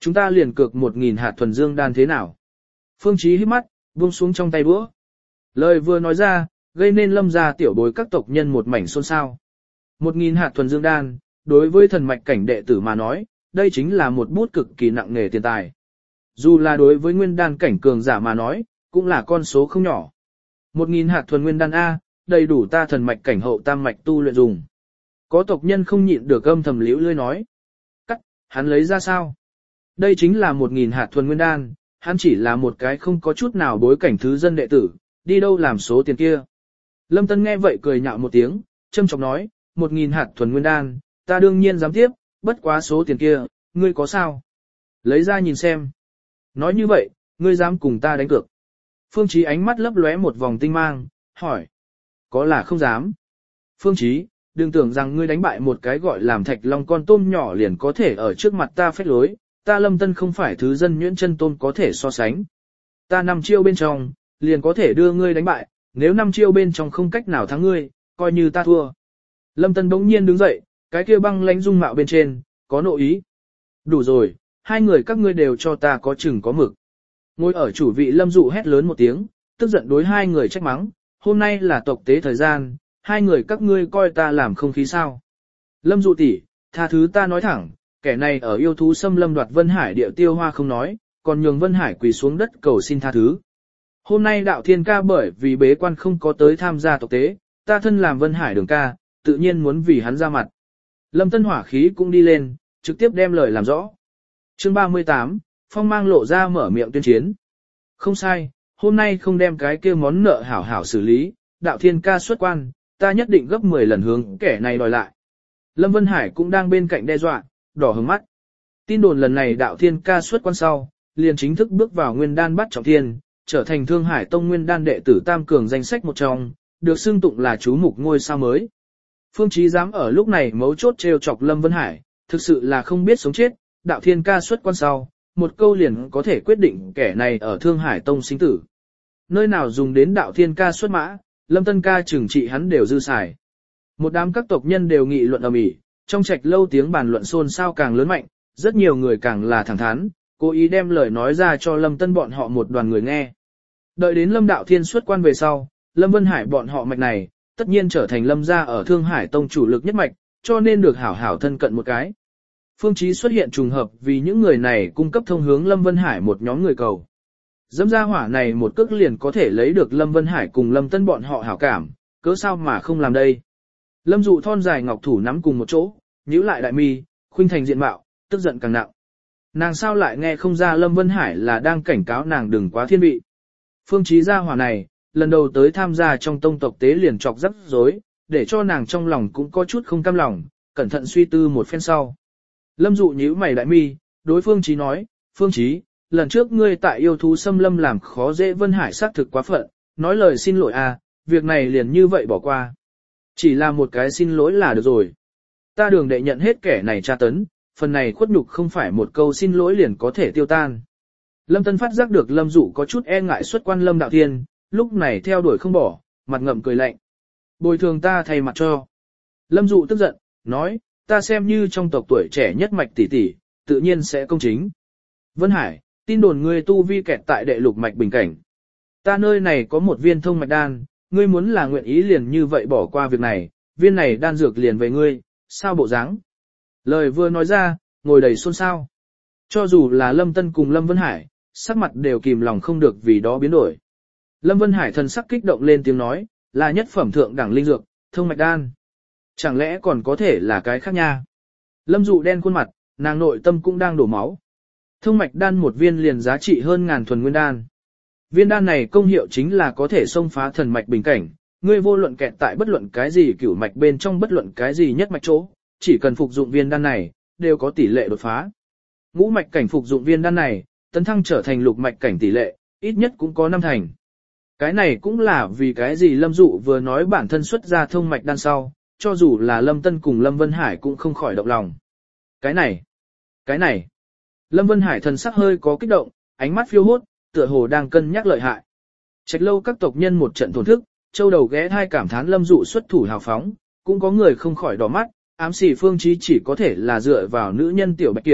Chúng ta liền cược một nghìn hạt thuần dương đan thế nào? Phương Chí hít mắt, buông xuống trong tay búa. Lời vừa nói ra, gây nên Lâm gia tiểu bối các tộc nhân một mảnh xôn xao. Một nghìn hạt thuần dương đan, đối với thần mạch cảnh đệ tử mà nói, đây chính là một bút cực kỳ nặng nề tiền tài. Dù là đối với nguyên đan cảnh cường giả mà nói, cũng là con số không nhỏ. Một nghìn hạt thuần nguyên đan A, đầy đủ ta thần mạch cảnh hậu tam mạch tu luyện dùng. Có tộc nhân không nhịn được âm thầm liễu lươi nói. Cắt, hắn lấy ra sao? Đây chính là một nghìn hạt thuần nguyên đan, hắn chỉ là một cái không có chút nào bối cảnh thứ dân đệ tử, đi đâu làm số tiền kia. Lâm Tân nghe vậy cười nhạo một tiếng, châm chọc nói, một nghìn hạt thuần nguyên đan, ta đương nhiên dám tiếp, bất quá số tiền kia, ngươi có sao? Lấy ra nhìn xem. Nói như vậy, ngươi dám cùng ta đánh cược. Phương Chí ánh mắt lấp lóe một vòng tinh mang, hỏi. Có là không dám. Phương Chí, đừng tưởng rằng ngươi đánh bại một cái gọi làm thạch long con tôm nhỏ liền có thể ở trước mặt ta phách lối, ta Lâm Tân không phải thứ dân nhuyễn chân tôm có thể so sánh. Ta năm chiêu bên trong, liền có thể đưa ngươi đánh bại, nếu năm chiêu bên trong không cách nào thắng ngươi, coi như ta thua. Lâm Tân bỗng nhiên đứng dậy, cái kia băng lãnh dung mạo bên trên, có nội ý. Đủ rồi, hai người các ngươi đều cho ta có chừng có mực. Ngồi ở chủ vị Lâm Dụ hét lớn một tiếng, tức giận đối hai người trách mắng, hôm nay là tộc tế thời gian, hai người các ngươi coi ta làm không khí sao. Lâm Dụ tỷ, tha thứ ta nói thẳng, kẻ này ở yêu thú xâm lâm đoạt Vân Hải địa tiêu hoa không nói, còn nhường Vân Hải quỳ xuống đất cầu xin tha thứ. Hôm nay đạo thiên ca bởi vì bế quan không có tới tham gia tộc tế, ta thân làm Vân Hải đường ca, tự nhiên muốn vì hắn ra mặt. Lâm Tân hỏa khí cũng đi lên, trực tiếp đem lời làm rõ. Chương ba mươi tám, Phong mang lộ ra mở miệng tuyên chiến. Không sai, hôm nay không đem cái kia món nợ hảo hảo xử lý, đạo thiên ca xuất quan, ta nhất định gấp mười lần hướng kẻ này đòi lại. Lâm Vân Hải cũng đang bên cạnh đe dọa, đỏ hứng mắt. Tin đồn lần này đạo thiên ca xuất quan sau, liền chính thức bước vào nguyên đan bắt trọng thiên, trở thành Thương Hải Tông nguyên đan đệ tử tam cường danh sách một trong, được xưng tụng là chú mục ngôi sao mới. Phương Chí dám ở lúc này mấu chốt trêu chọc Lâm Vân Hải, thực sự là không biết sống chết, đạo thiên ca xuất quan sau, một câu liền có thể quyết định kẻ này ở Thương Hải Tông sinh tử. Nơi nào dùng đến đạo thiên ca xuất mã, Lâm Tân ca trừng trị hắn đều dư xài. Một đám các tộc nhân đều nghị luận ầm ĩ, trong trạch lâu tiếng bàn luận xôn xao càng lớn mạnh, rất nhiều người càng là thẳng thắn, cố ý đem lời nói ra cho Lâm Tân bọn họ một đoàn người nghe. Đợi đến Lâm Đạo Thiên xuất quan về sau, Lâm Vân Hải bọn họ mạch này, tất nhiên trở thành Lâm gia ở Thương Hải Tông chủ lực nhất mạch, cho nên được hảo hảo thân cận một cái. Phương Chí xuất hiện trùng hợp vì những người này cung cấp thông hướng Lâm Vân Hải một nhóm người cầu. Dẫm ra hỏa này một cước liền có thể lấy được Lâm Vân Hải cùng Lâm Tân bọn họ hảo cảm, cớ sao mà không làm đây. Lâm Dụ thon dài ngọc thủ nắm cùng một chỗ, nhíu lại đại mi, khuynh thành diện mạo, tức giận càng nặng. Nàng sao lại nghe không ra Lâm Vân Hải là đang cảnh cáo nàng đừng quá thiên vị. Phương Chí gia hỏa này, lần đầu tới tham gia trong tông tộc tế liền chọc rắc rối, để cho nàng trong lòng cũng có chút không cam lòng, cẩn thận suy tư một phen sau. Lâm Dụ nhíu mày đại mi, đối Phương Chí nói, Phương Chí, lần trước ngươi tại yêu thú xâm lâm làm khó dễ Vân Hải xác thực quá phận, nói lời xin lỗi à, việc này liền như vậy bỏ qua. Chỉ là một cái xin lỗi là được rồi. Ta đường đệ nhận hết kẻ này tra tấn, phần này khuất nhục không phải một câu xin lỗi liền có thể tiêu tan. Lâm Tân phát giác được Lâm Dụ có chút e ngại xuất quan Lâm Đạo Thiên, lúc này theo đuổi không bỏ, mặt ngậm cười lạnh. Bồi thường ta thay mặt cho. Lâm Dụ tức giận, nói, ta xem như trong tộc tuổi trẻ nhất mạch tỷ tỷ, tự nhiên sẽ công chính. Vân Hải, tin đồn ngươi tu vi kẹt tại đệ lục mạch bình cảnh. Ta nơi này có một viên thông mạch đan, ngươi muốn là nguyện ý liền như vậy bỏ qua việc này, viên này đan dược liền về ngươi, sao bộ dáng? Lời vừa nói ra, ngồi đầy xôn xao. Cho dù là Lâm Tân cùng Lâm Vân Hải, sắc mặt đều kìm lòng không được vì đó biến đổi. Lâm Vân Hải thần sắc kích động lên tiếng nói, là nhất phẩm thượng đẳng linh dược, thông mạch đan. Chẳng lẽ còn có thể là cái khác nha? Lâm Dụ đen khuôn mặt, nàng nội tâm cũng đang đổ máu. Thông mạch đan một viên liền giá trị hơn ngàn thuần nguyên đan. Viên đan này công hiệu chính là có thể xông phá thần mạch bình cảnh, ngươi vô luận kẹt tại bất luận cái gì cửu mạch bên trong bất luận cái gì nhất mạch chỗ, chỉ cần phục dụng viên đan này, đều có tỷ lệ đột phá. Ngũ mạch cảnh phục dụng viên đan này, tấn thăng trở thành lục mạch cảnh tỷ lệ, ít nhất cũng có năm thành. Cái này cũng là vì cái gì Lâm Dụ vừa nói bản thân xuất ra thông mạch đan sau, cho dù là Lâm Tân cùng Lâm Vân Hải cũng không khỏi động lòng. Cái này, cái này. Lâm Vân Hải thần sắc hơi có kích động, ánh mắt phiêu hốt, tựa hồ đang cân nhắc lợi hại. Trạch lâu các tộc nhân một trận thổn thức, châu đầu ghé thai cảm thán Lâm Dụ xuất thủ hào phóng, cũng có người không khỏi đỏ mắt, ám xỉ Phương Chí chỉ có thể là dựa vào nữ nhân tiểu bạch kiểm,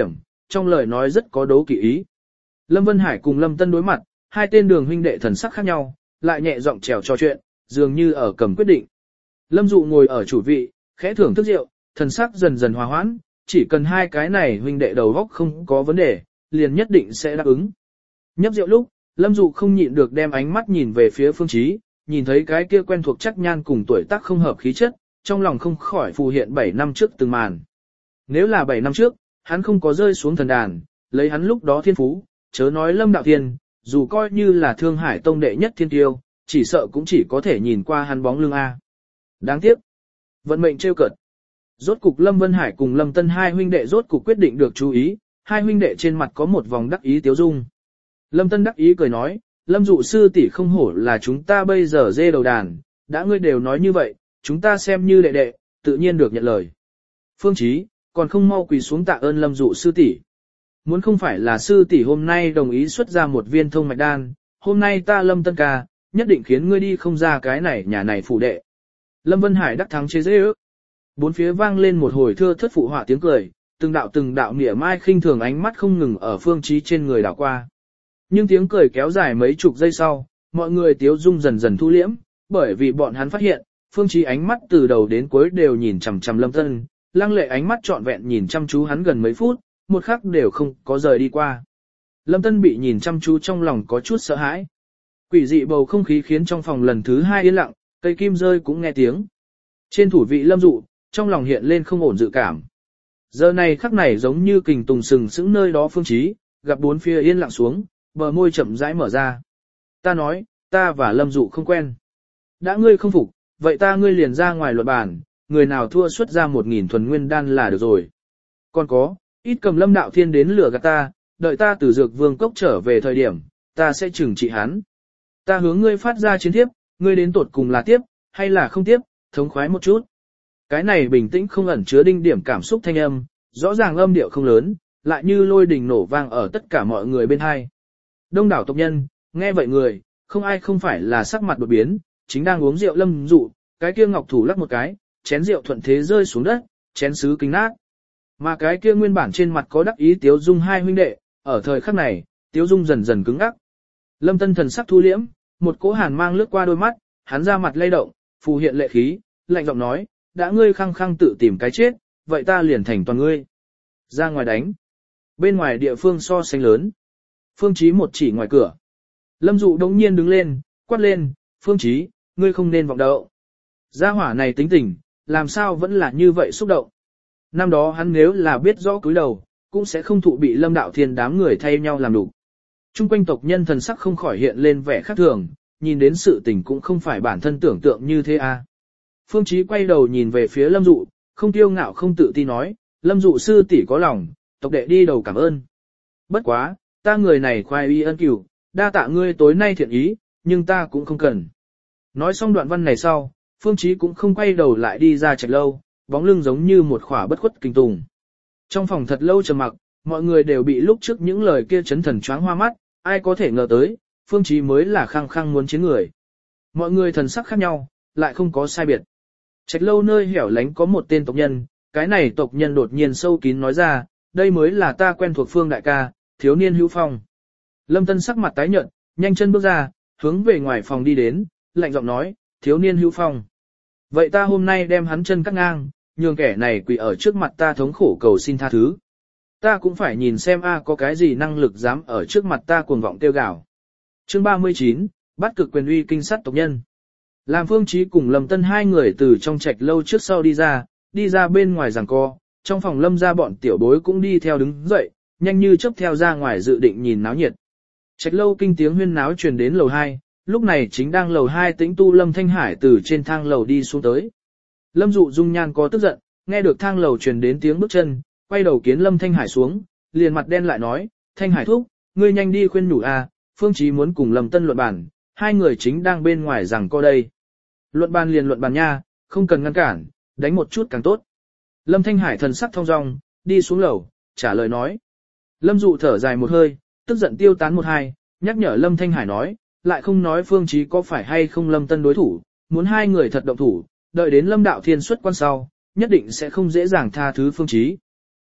trong lời nói rất có đấu kỵ ý. Lâm Vân Hải cùng Lâm Tân đối mặt, hai tên đường huynh đệ thần sắc khác nhau, lại nhẹ giọng trèo trò chuyện, dường như ở cầm quyết định. Lâm Dụ ngồi ở chủ vị, khẽ thưởng thức rượu, thần sắc dần dần hòa hoãn, chỉ cần hai cái này huynh đệ đầu góc không có vấn đề, liền nhất định sẽ đáp ứng. Nhấp rượu lúc, Lâm Dụ không nhịn được đem ánh mắt nhìn về phía Phương Chí, nhìn thấy cái kia quen thuộc chắc nhan cùng tuổi tác không hợp khí chất, trong lòng không khỏi phù hiện bảy năm trước từng màn. Nếu là bảy năm trước, hắn không có rơi xuống thần đàn, lấy hắn lúc đó thiên phú, chớ nói Lâm Đạo Thiên, dù coi như là Thương Hải Tông đệ nhất thiên tiêu, chỉ sợ cũng chỉ có thể nhìn qua hắn bóng lưng A. Đáng tiếc. Vận mệnh trêu cợt. Rốt cục Lâm Vân Hải cùng Lâm Tân hai huynh đệ rốt cục quyết định được chú ý, hai huynh đệ trên mặt có một vòng đắc ý tiếu dung. Lâm Tân đắc ý cười nói, Lâm Dụ sư tỷ không hổ là chúng ta bây giờ dê đầu đàn, đã ngươi đều nói như vậy, chúng ta xem như đệ đệ, tự nhiên được nhận lời. Phương Chí, còn không mau quỳ xuống tạ ơn Lâm Dụ sư tỷ. Muốn không phải là sư tỷ hôm nay đồng ý xuất ra một viên thông mạch đan, hôm nay ta Lâm Tân ca, nhất định khiến ngươi đi không ra cái này nhà này phủ đệ. Lâm Vân Hải đắc thắng chế dễ ước. Bốn phía vang lên một hồi thưa thất phụ họa tiếng cười, từng đạo từng đạo mỉa mai khinh thường ánh mắt không ngừng ở Phương Chí trên người đảo qua. Nhưng tiếng cười kéo dài mấy chục giây sau, mọi người tiếu dung dần dần thu liễm, bởi vì bọn hắn phát hiện, Phương Chí ánh mắt từ đầu đến cuối đều nhìn chằm chằm Lâm Tân, lăng lệ ánh mắt trọn vẹn nhìn chăm chú hắn gần mấy phút, một khắc đều không có rời đi qua. Lâm Tân bị nhìn chăm chú trong lòng có chút sợ hãi. Quỷ dị bầu không khí khiến trong phòng lần thứ hai yên lặng, cây kim rơi cũng nghe tiếng. Trên thủ vị Lâm Dụ, trong lòng hiện lên không ổn dự cảm. Giờ này khắc này giống như kình tùng sừng sững nơi đó Phương Chí, gặp bốn phía yên lặng xuống, bờ môi chậm rãi mở ra. Ta nói, ta và Lâm Dụ không quen. Đã ngươi không phục, vậy ta ngươi liền ra ngoài luận bàn, người nào thua xuất ra một nghìn thuần nguyên đan là được rồi. Còn có, ít cầm Lâm Đạo Thiên đến lửa gạt ta, đợi ta từ dược vương cốc trở về thời điểm, ta sẽ trừng trị hắn. Ta hướng ngươi phát ra chiến thiếp, ngươi đến tột cùng là tiếp, hay là không tiếp, thống khoái một chút. Cái này bình tĩnh không ẩn chứa đinh điểm cảm xúc thanh âm, rõ ràng âm điệu không lớn, lại như lôi đình nổ vang ở tất cả mọi người bên hai. Đông đảo tộc nhân, nghe vậy người, không ai không phải là sắc mặt đột biến, chính đang uống rượu Lâm Dụ, cái kia ngọc thủ lắc một cái, chén rượu thuận thế rơi xuống đất, chén sứ kính nát. Mà cái kia nguyên bản trên mặt có đắc ý tiếu dung hai huynh đệ, ở thời khắc này, tiếu dung dần dần cứng ngắc. Lâm Tân thần sắc thu liễm, một cỗ hàn mang lướt qua đôi mắt, hắn ra mặt lay động, phù hiện lệ khí, lạnh giọng nói, đã ngươi khăng khăng tự tìm cái chết, vậy ta liền thành toàn ngươi. Ra ngoài đánh. Bên ngoài địa phương so sánh lớn. Phương Chí một chỉ ngoài cửa. Lâm Dụ đống nhiên đứng lên, quát lên, Phương Chí, ngươi không nên vọng đậu. Gia hỏa này tính tình, làm sao vẫn là như vậy xúc động. Năm đó hắn nếu là biết rõ cúi đầu, cũng sẽ không thụ bị Lâm Đạo Thiên đám người thay nhau làm đủ. Trung quanh tộc nhân thần sắc không khỏi hiện lên vẻ khác thường, nhìn đến sự tình cũng không phải bản thân tưởng tượng như thế à. Phương Chí quay đầu nhìn về phía Lâm Dụ, không tiêu ngạo không tự ti nói, Lâm Dụ sư tỷ có lòng, tộc đệ đi đầu cảm ơn. Bất quá, ta người này khoai y ân cửu, đa tạ ngươi tối nay thiện ý, nhưng ta cũng không cần. Nói xong đoạn văn này sau, Phương Chí cũng không quay đầu lại đi ra Trạch Lâu, bóng lưng giống như một khỏa bất khuất kinh tùng. Trong phòng thật lâu trầm mặc, mọi người đều bị lúc trước những lời kia chấn thần choáng hoa mắt, ai có thể ngờ tới, Phương Chí mới là khăng khăng muốn chiến người. Mọi người thần sắc khác nhau, lại không có sai biệt. Trạch Lâu nơi hẻo lánh có một tên tộc nhân, cái này tộc nhân đột nhiên sâu kín nói ra, đây mới là ta quen thuộc Phương đại ca, thiếu niên Hữu Phong. Lâm Tân sắc mặt tái nhợt, nhanh chân bước ra, hướng về ngoài phòng đi đến, lạnh giọng nói, thiếu niên Hữu Phong. Vậy ta hôm nay đem hắn chân cắt ngang, nhường kẻ này quỳ ở trước mặt ta thống khổ cầu xin tha thứ. Ta cũng phải nhìn xem a có cái gì năng lực dám ở trước mặt ta cuồng vọng tiêu gạo. Chương ba mươi chín, bắt cực quyền uy kinh sát tộc nhân. Làm Phương Chí cùng Lâm Tân hai người từ trong Trạch Lâu trước sau đi ra, đi ra bên ngoài giằng co, trong phòng Lâm gia bọn tiểu bối cũng đi theo đứng dậy, nhanh như chớp theo ra ngoài dự định nhìn náo nhiệt. Trạch Lâu kinh tiếng huyên náo truyền đến lầu hai, lúc này chính đang lầu hai tĩnh tu Lâm Thanh Hải từ trên thang lầu đi xuống tới. Lâm Dụ dung nhan có tức giận, nghe được thang lầu truyền đến tiếng bước chân, quay đầu kiến Lâm Thanh Hải xuống, liền mặt đen lại nói, Thanh Hải thúc, ngươi nhanh đi khuyên nhủ a, Phương Chí muốn cùng Lâm Tân luận bàn, hai người chính đang bên ngoài giằng co đây. Luận bàn liền luận bàn nha, không cần ngăn cản, đánh một chút càng tốt. Lâm Thanh Hải thần sắc thong dong, đi xuống lầu, trả lời nói. Lâm Dụ thở dài một hơi, tức giận tiêu tán một hai, nhắc nhở Lâm Thanh Hải nói, lại không nói Phương Chí có phải hay không Lâm Tân đối thủ, muốn hai người thật động thủ, đợi đến Lâm Đạo Thiên xuất quan sau, nhất định sẽ không dễ dàng tha thứ Phương Chí.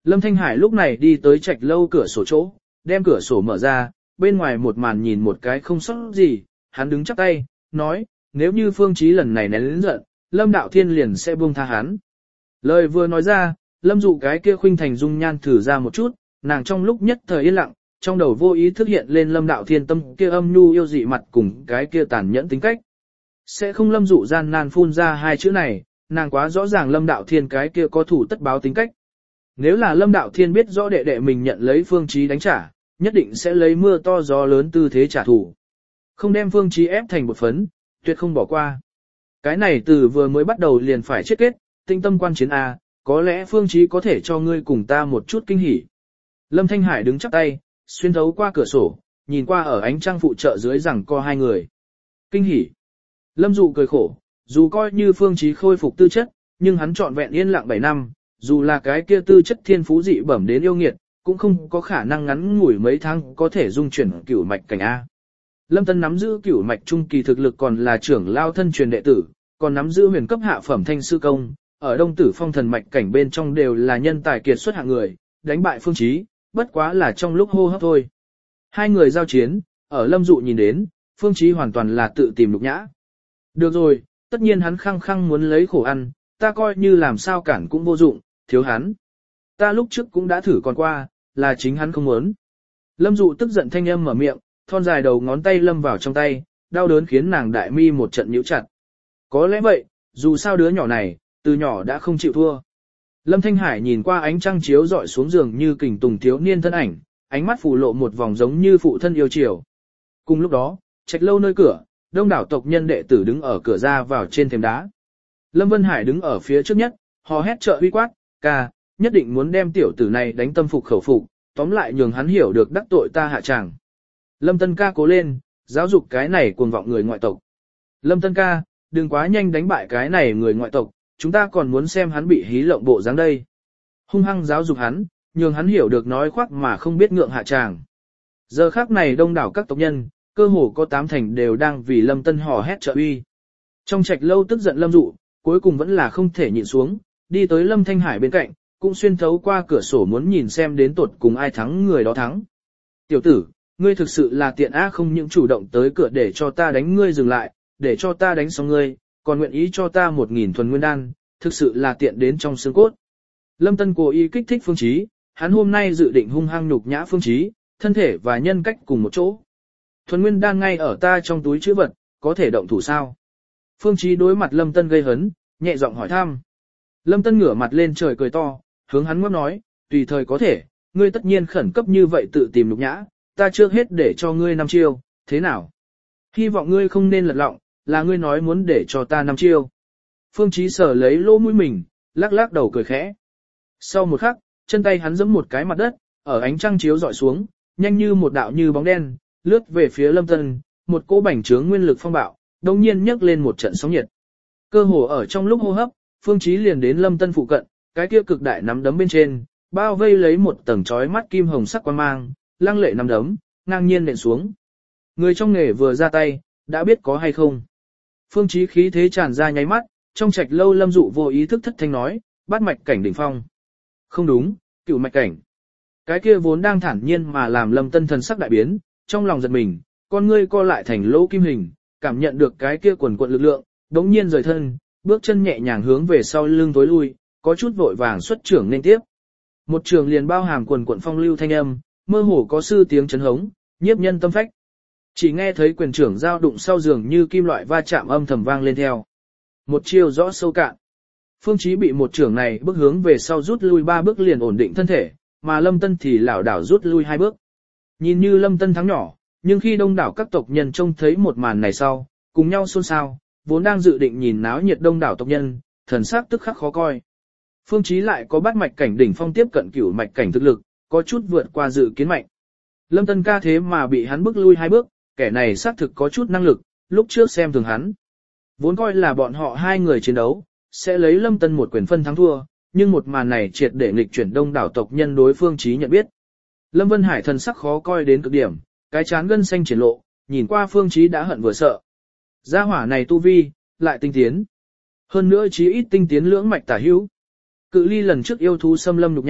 Lâm Thanh Hải lúc này đi tới trạch lâu cửa sổ chỗ, đem cửa sổ mở ra, bên ngoài một màn nhìn một cái không sót gì, hắn đứng chắp tay, nói, nếu như Phương Chí lần này nén lớn giận, Lâm Đạo Thiên liền sẽ buông tha hắn. Lời vừa nói ra, Lâm Dụ cái kia khuynh thành dung nhan thử ra một chút, nàng trong lúc nhất thời yên lặng, trong đầu vô ý thức hiện lên Lâm Đạo Thiên tâm kia âm nhu yêu dị mặt cùng cái kia tàn nhẫn tính cách. Sẽ không Lâm Dụ gian nan phun ra hai chữ này, nàng quá rõ ràng Lâm Đạo Thiên cái kia có thủ tất báo tính cách. Nếu là Lâm Đạo Thiên biết rõ đệ đệ mình nhận lấy Phương Chí đánh trả, nhất định sẽ lấy mưa to gió lớn tư thế trả thù. Không đem Phương Chí ép thành một phấn, tuyệt không bỏ qua. Cái này từ vừa mới bắt đầu liền phải chết kết, tinh tâm quan chiến A, có lẽ Phương Chí có thể cho ngươi cùng ta một chút kinh hỉ. Lâm Thanh Hải đứng chắp tay, xuyên thấu qua cửa sổ, nhìn qua ở ánh trăng phụ trợ dưới rằng co hai người. Kinh hỉ. Lâm Dụ cười khổ, dù coi như Phương Chí khôi phục tư chất, nhưng hắn trọn vẹn yên lặng bảy năm, dù là cái kia tư chất thiên phú dị bẩm đến yêu nghiệt, cũng không có khả năng ngắn ngủi mấy tháng có thể dung chuyển cửu mạch cảnh A. Lâm Tân nắm giữ cửu mạch trung kỳ thực lực còn là trưởng lao thân truyền đệ tử, còn nắm giữ huyền cấp hạ phẩm thanh sư công, ở Đông Tử Phong thần mạch cảnh bên trong đều là nhân tài kiệt xuất hạng người, đánh bại Phương Chí, bất quá là trong lúc hô hấp thôi. Hai người giao chiến, ở Lâm Dụ nhìn đến, Phương Chí hoàn toàn là tự tìm nhục nhã. Được rồi, tất nhiên hắn khăng khăng muốn lấy khổ ăn, ta coi như làm sao cản cũng vô dụng, thiếu hắn. Ta lúc trước cũng đã thử còn qua, là chính hắn không muốn. Lâm Dụ tức giận thanh âm mở miệng, thon dài đầu ngón tay lâm vào trong tay, đau đớn khiến nàng đại mi một trận nhíu chặt. Có lẽ vậy, dù sao đứa nhỏ này, từ nhỏ đã không chịu thua. Lâm Thanh Hải nhìn qua ánh trăng chiếu rọi xuống giường như kình tùng thiếu niên thân ảnh, ánh mắt phủ lộ một vòng giống như phụ thân yêu chiều. Cùng lúc đó, trạch lâu nơi cửa, đông đảo tộc nhân đệ tử đứng ở cửa ra vào trên thềm đá. Lâm Vân Hải đứng ở phía trước nhất, hò hét trợ uy quát, ca, nhất định muốn đem tiểu tử này đánh tâm phục khẩu phục, tóm lại nhường hắn hiểu được đắc tội ta hạ tràng. Lâm Tân ca cố lên, giáo dục cái này cuồng vọng người ngoại tộc. Lâm Tân ca, đừng quá nhanh đánh bại cái này người ngoại tộc, chúng ta còn muốn xem hắn bị hí lộng bộ dáng đây. Hung hăng giáo dục hắn, nhường hắn hiểu được nói khoác mà không biết ngượng hạ tràng. Giờ khắc này đông đảo các tộc nhân, cơ hồ có tám thành đều đang vì Lâm Tân hò hét trợ uy. Trong trạch lâu tức giận Lâm Dụ, cuối cùng vẫn là không thể nhịn xuống, đi tới Lâm Thanh Hải bên cạnh, cũng xuyên thấu qua cửa sổ muốn nhìn xem đến tột cùng ai thắng người đó thắng. Tiểu tử, ngươi thực sự là tiện á, không những chủ động tới cửa để cho ta đánh ngươi dừng lại, để cho ta đánh xong ngươi, còn nguyện ý cho ta một nghìn thuần nguyên đan, thực sự là tiện đến trong xương cốt. Lâm Tân cố ý kích thích Phương Chí, hắn hôm nay dự định hung hăng nhục nhã Phương Chí, thân thể và nhân cách cùng một chỗ. Thuần nguyên đan ngay ở ta trong túi trữ vật, có thể động thủ sao? Phương Chí đối mặt Lâm Tân gây hấn, nhẹ giọng hỏi thăm. Lâm Tân ngửa mặt lên trời cười to, hướng hắn ngấp nói, tùy thời có thể, ngươi tất nhiên khẩn cấp như vậy tự tìm nhục nhã, ta trước hết để cho ngươi năm chiêu, thế nào? Hy vọng ngươi không nên lật lọng, là ngươi nói muốn để cho ta năm chiêu. Phương Chí sở lấy lỗ mũi mình, lắc lắc đầu cười khẽ. Sau một khắc, chân tay hắn giẫm một cái mặt đất, ở ánh trăng chiếu dọi xuống, nhanh như một đạo như bóng đen, lướt về phía Lâm Tân, một cỗ bành trướng nguyên lực phong bạo, đồng nhiên nhấc lên một trận sóng nhiệt. Cơ hồ ở trong lúc hô hấp, Phương Chí liền đến Lâm Tân phụ cận, cái kia cực đại nắm đấm bên trên, bao vây lấy một tầng chói mắt kim hồng sắc quang mang, lăng lệ nắm đấm, ngang nhiên nện xuống. Người trong nghề vừa ra tay, đã biết có hay không. Phương Chí khí thế tràn ra nháy mắt, trong trạch lâu Lâm Dụ vô ý thức thất thanh nói, bát mạch cảnh đỉnh phong. Không đúng, cửu mạch cảnh. Cái kia vốn đang thản nhiên mà làm Lâm Tân thần sắc đại biến, trong lòng giật mình, con ngươi co lại thành lỗ kim hình, cảm nhận được cái kia quần quật lực lượng, đống nhiên rời thân, bước chân nhẹ nhàng hướng về sau lưng tối lui, có chút vội vàng xuất trưởng nên tiếp. Một trường liền bao hàm quần quận phong lưu thanh âm, mơ hồ có sư tiếng chấn hống, nhiếp nhân tâm phách. Chỉ nghe thấy quyền trưởng giao đụng sau giường như kim loại va chạm âm thầm vang lên theo. Một chiêu rõ sâu cạn. Phương Chí bị một trưởng này bước hướng về sau rút lui ba bước liền ổn định thân thể, mà Lâm Tân thì lảo đảo rút lui hai bước. Nhìn như Lâm Tân thắng nhỏ, nhưng khi đông đảo các tộc nhân trông thấy một màn này sau, cùng nhau xôn xao, vốn đang dự định nhìn náo nhiệt đông đảo tộc nhân, thần sắc tức khắc khó coi. Phương Chí lại có bát mạch cảnh đỉnh phong tiếp cận cửu mạch cảnh thực lực, có chút vượt qua dự kiến mạnh. Lâm Tân ca thế mà bị hắn bước lui hai bước, kẻ này xác thực có chút năng lực, lúc trước xem thường hắn. Vốn coi là bọn họ hai người chiến đấu, sẽ lấy Lâm Tân một quyền phân thắng thua, nhưng một màn này triệt để nghịch chuyển đông đảo tộc nhân đối Phương Chí nhận biết. Lâm Vân Hải thần sắc khó coi đến cực điểm, cái chán gân xanh triển lộ, nhìn qua Phương Chí đã hận vừa sợ. Gia hỏa này tu vi, lại tinh tiến. Hơn nữa chí ít tinh tiến lưỡng mạch tả hữu. Cự ly lần trước yêu thú xâm lâm nhục nhã,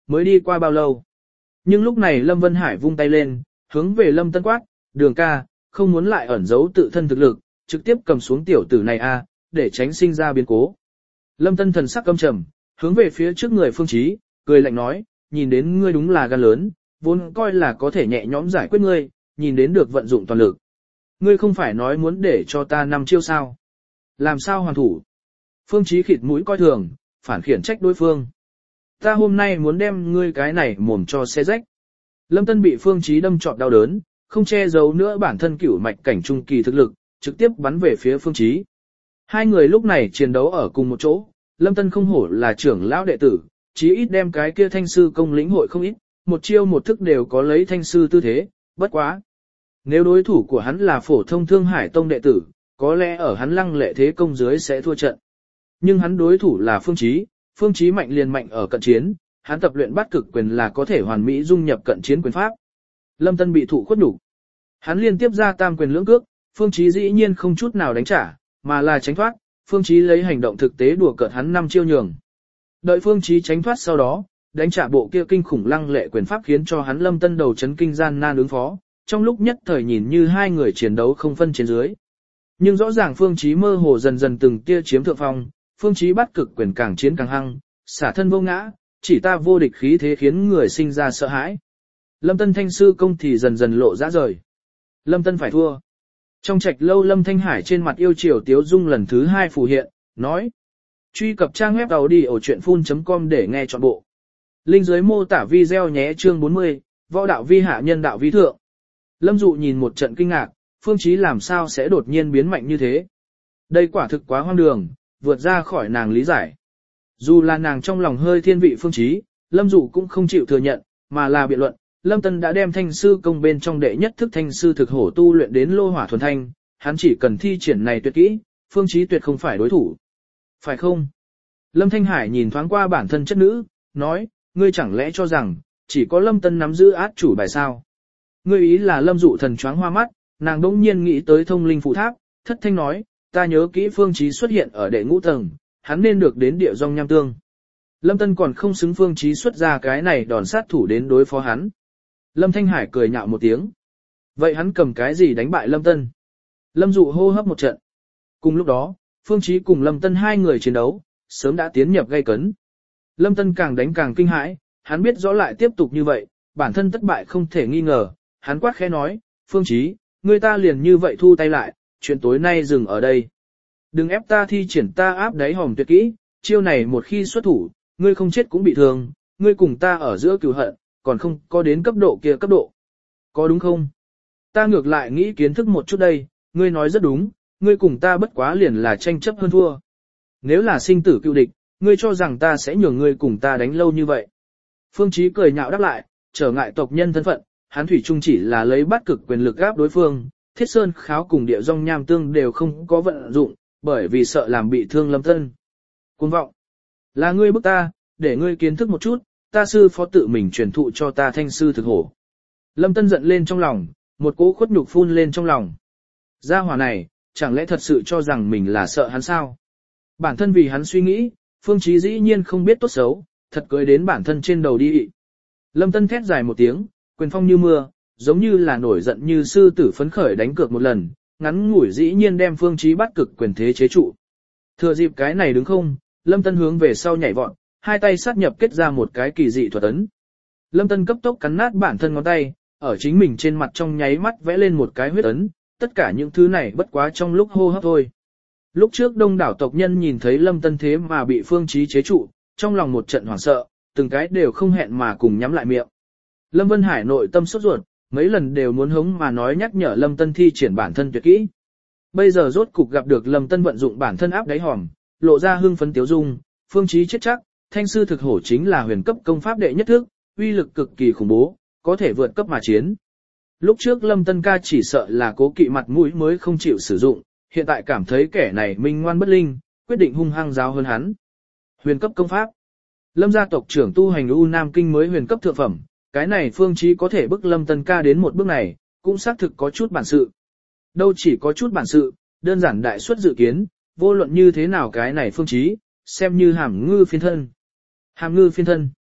mới đi qua bao lâu. Nhưng lúc này Lâm Vân Hải vung tay lên, hướng về Lâm Tân quát, Đường ca, không muốn lại ẩn giấu tự thân thực lực, trực tiếp cầm xuống tiểu tử này a, để tránh sinh ra biến cố. Lâm Tân thần sắc căm trầm, hướng về phía trước người Phương Chí, cười lạnh nói, nhìn đến ngươi đúng là gan lớn, vốn coi là có thể nhẹ nhõm giải quyết ngươi, nhìn đến được vận dụng toàn lực. Ngươi không phải nói muốn để cho ta năm chiêu sao? Làm sao hoàn thủ? Phương Chí khịt mũi coi thường, phản khiển trách đối phương. Ta hôm nay muốn đem ngươi cái này mồm cho xé rách. Lâm Tân bị Phương Chí đâm trọt đau đớn, không che giấu nữa bản thân cửu mạch cảnh trung kỳ thực lực, trực tiếp bắn về phía Phương Chí. Hai người lúc này chiến đấu ở cùng một chỗ, Lâm Tân không hổ là trưởng lão đệ tử, chí ít đem cái kia thanh sư công lĩnh hội không ít, một chiêu một thức đều có lấy thanh sư tư thế, bất quá. Nếu đối thủ của hắn là phổ thông Thương Hải Tông đệ tử, có lẽ ở hắn lăng lệ thế công dưới sẽ thua trận. Nhưng hắn đối thủ là Phương Chí, Phương Chí mạnh liền mạnh ở cận chiến, hắn tập luyện bát cực quyền là có thể hoàn mỹ dung nhập cận chiến quyền pháp. Lâm Tân bị thụ khuất đủ. Hắn liên tiếp ra tam quyền lưỡng cước, Phương Chí dĩ nhiên không chút nào đánh trả, mà là tránh thoát, Phương Chí lấy hành động thực tế đùa cợt hắn năm chiêu nhường. Đợi Phương Chí tránh thoát sau đó, đánh trả bộ kia kinh khủng lăng lệ quyền pháp khiến cho hắn Lâm Tân đầu chấn kinh gian nan ứng phó, trong lúc nhất thời nhìn như hai người chiến đấu không phân trên dưới. Nhưng rõ ràng Phương Chí mơ hồ dần dần từng tia chiếm thượng phong, Phương Chí bắt cực quyền càng chiến càng hăng, xả thân vô ngã, chỉ ta vô địch khí thế khiến người sinh ra sợ hãi. Lâm Tân thanh sư công thì dần dần lộ ra rời. Lâm Tân phải thua. Trong trạch lâu Lâm Thanh Hải trên mặt yêu chiều tiếu dung lần thứ hai phù hiện, nói. Truy cập trang web đầu đi ở chuyện full.com để nghe trọn bộ. Link dưới mô tả video nhé chương bốn mươi, võ đạo vi hạ nhân đạo vi thượng. Lâm Dụ nhìn một trận kinh ngạc, Phương Chí làm sao sẽ đột nhiên biến mạnh như thế. Đây quả thực quá hoang đường, vượt ra khỏi nàng lý giải. Dù là nàng trong lòng hơi thiên vị Phương Chí, Lâm Dụ cũng không chịu thừa nhận, mà là biện luận. Lâm Tân đã đem thanh sư công bên trong đệ nhất thức thanh sư thực hổ tu luyện đến lô hỏa thuần thanh, hắn chỉ cần thi triển này tuyệt kỹ, Phương Chí tuyệt không phải đối thủ. Phải không? Lâm Thanh Hải nhìn thoáng qua bản thân chất nữ, nói, ngươi chẳng lẽ cho rằng, chỉ có Lâm Tân nắm giữ át chủ bài sao? Ngươi ý là Lâm Dụ thần choáng hoa mắt, nàng đỗng nhiên nghĩ tới thông linh phụ tháp, thất thanh nói, ta nhớ kỹ Phương Chí xuất hiện ở đệ ngũ tầng, hắn nên được đến địa dòng nham tương. Lâm Tân còn không xứng Phương Chí xuất ra cái này đòn sát thủ đến đối phó hắn. Lâm Thanh Hải cười nhạo một tiếng. Vậy hắn cầm cái gì đánh bại Lâm Tân? Lâm Dụ hô hấp một trận. Cùng lúc đó, Phương Chí cùng Lâm Tân hai người chiến đấu, sớm đã tiến nhập gay cấn. Lâm Tân càng đánh càng kinh hãi, hắn biết rõ lại tiếp tục như vậy, bản thân thất bại không thể nghi ngờ, hắn quát khẽ nói, Phương Chí, ngươi ta liền như vậy thu tay lại, chuyện tối nay dừng ở đây. Đừng ép ta thi triển ta áp đáy hòm tuyệt kỹ, chiêu này một khi xuất thủ, ngươi không chết cũng bị thương, ngươi cùng ta ở giữa cừu hận, còn không có đến cấp độ kia cấp độ. Có đúng không? Ta ngược lại nghĩ kiến thức một chút đây, ngươi nói rất đúng, ngươi cùng ta bất quá liền là tranh chấp hơn thua. Nếu là sinh tử cựu địch, ngươi cho rằng ta sẽ nhường ngươi cùng ta đánh lâu như vậy. Phương Chí cười nhạo đáp lại, trở ngại tộc nhân thân phận, hắn thủy chung chỉ là lấy bắt cực quyền lực gáp đối phương, thiết sơn kháo cùng địa dòng nham tương đều không có vận dụng, bởi vì sợ làm bị thương Lâm Tân. Cuồng vọng, là ngươi bức ta, để ngươi kiến thức một chút, ta sư phó tự mình truyền thụ cho ta thanh sư thực hổ. Lâm Tân giận lên trong lòng, một cỗ khuất nhục phun lên trong lòng. Gia hỏa này, chẳng lẽ thật sự cho rằng mình là sợ hắn sao? Bản thân vì hắn suy nghĩ, Phương Chí dĩ nhiên không biết tốt xấu, thật cưới đến bản thân trên đầu đi. Lâm Tân thét dài một tiếng, quyền phong như mưa, giống như là nổi giận như sư tử phấn khởi đánh cược một lần, ngắn ngủi dĩ nhiên đem Phương Chí bắt cực quyền thế chế trụ. Thừa dịp cái này đứng không, Lâm Tân hướng về sau nhảy vọt, hai tay sát nhập kết ra một cái kỳ dị thuật ấn. Lâm Tân cấp tốc cắn nát bản thân ngón tay, ở chính mình trên mặt trong nháy mắt vẽ lên một cái huyết ấn, tất cả những thứ này bất quá trong lúc hô hấp thôi. Lúc trước đông đảo tộc nhân nhìn thấy Lâm Tân thế mà bị Phương Chí chế trụ, trong lòng một trận hoảng sợ, từng cái đều không hẹn mà cùng nhắm lại miệng. Lâm Vân Hải nội tâm sốt ruột, mấy lần đều muốn hống mà nói nhắc nhở Lâm Tân thi triển bản thân tuyệt kỹ. Bây giờ rốt cục gặp được Lâm Tân vận dụng bản thân áp đáy hòm, lộ ra hưng phấn tiếu dung, Phương Chí chết chắc, thanh sư thực hổ chính là huyền cấp công pháp đệ nhất thức, uy lực cực kỳ khủng bố, có thể vượt cấp mà chiến. Lúc trước Lâm Tân ca chỉ sợ là cố kỵ mặt mũi mới không chịu sử dụng, hiện tại cảm thấy kẻ này minh ngoan bất linh, quyết định hung hăng giáo hơn hắn. Huyền cấp công pháp. Lâm gia tộc trưởng tu hành U Nam Kinh mới huyền cấp thượng phẩm, cái này Phương Chí có thể bức Lâm Tân ca đến một bước này, cũng xác thực có chút bản sự. Đâu chỉ có chút bản sự, đơn giản đại suất dự kiến, vô luận như thế nào cái này Phương Chí, xem như hàm ngư phiên thân. Hàm ngư phiên thân.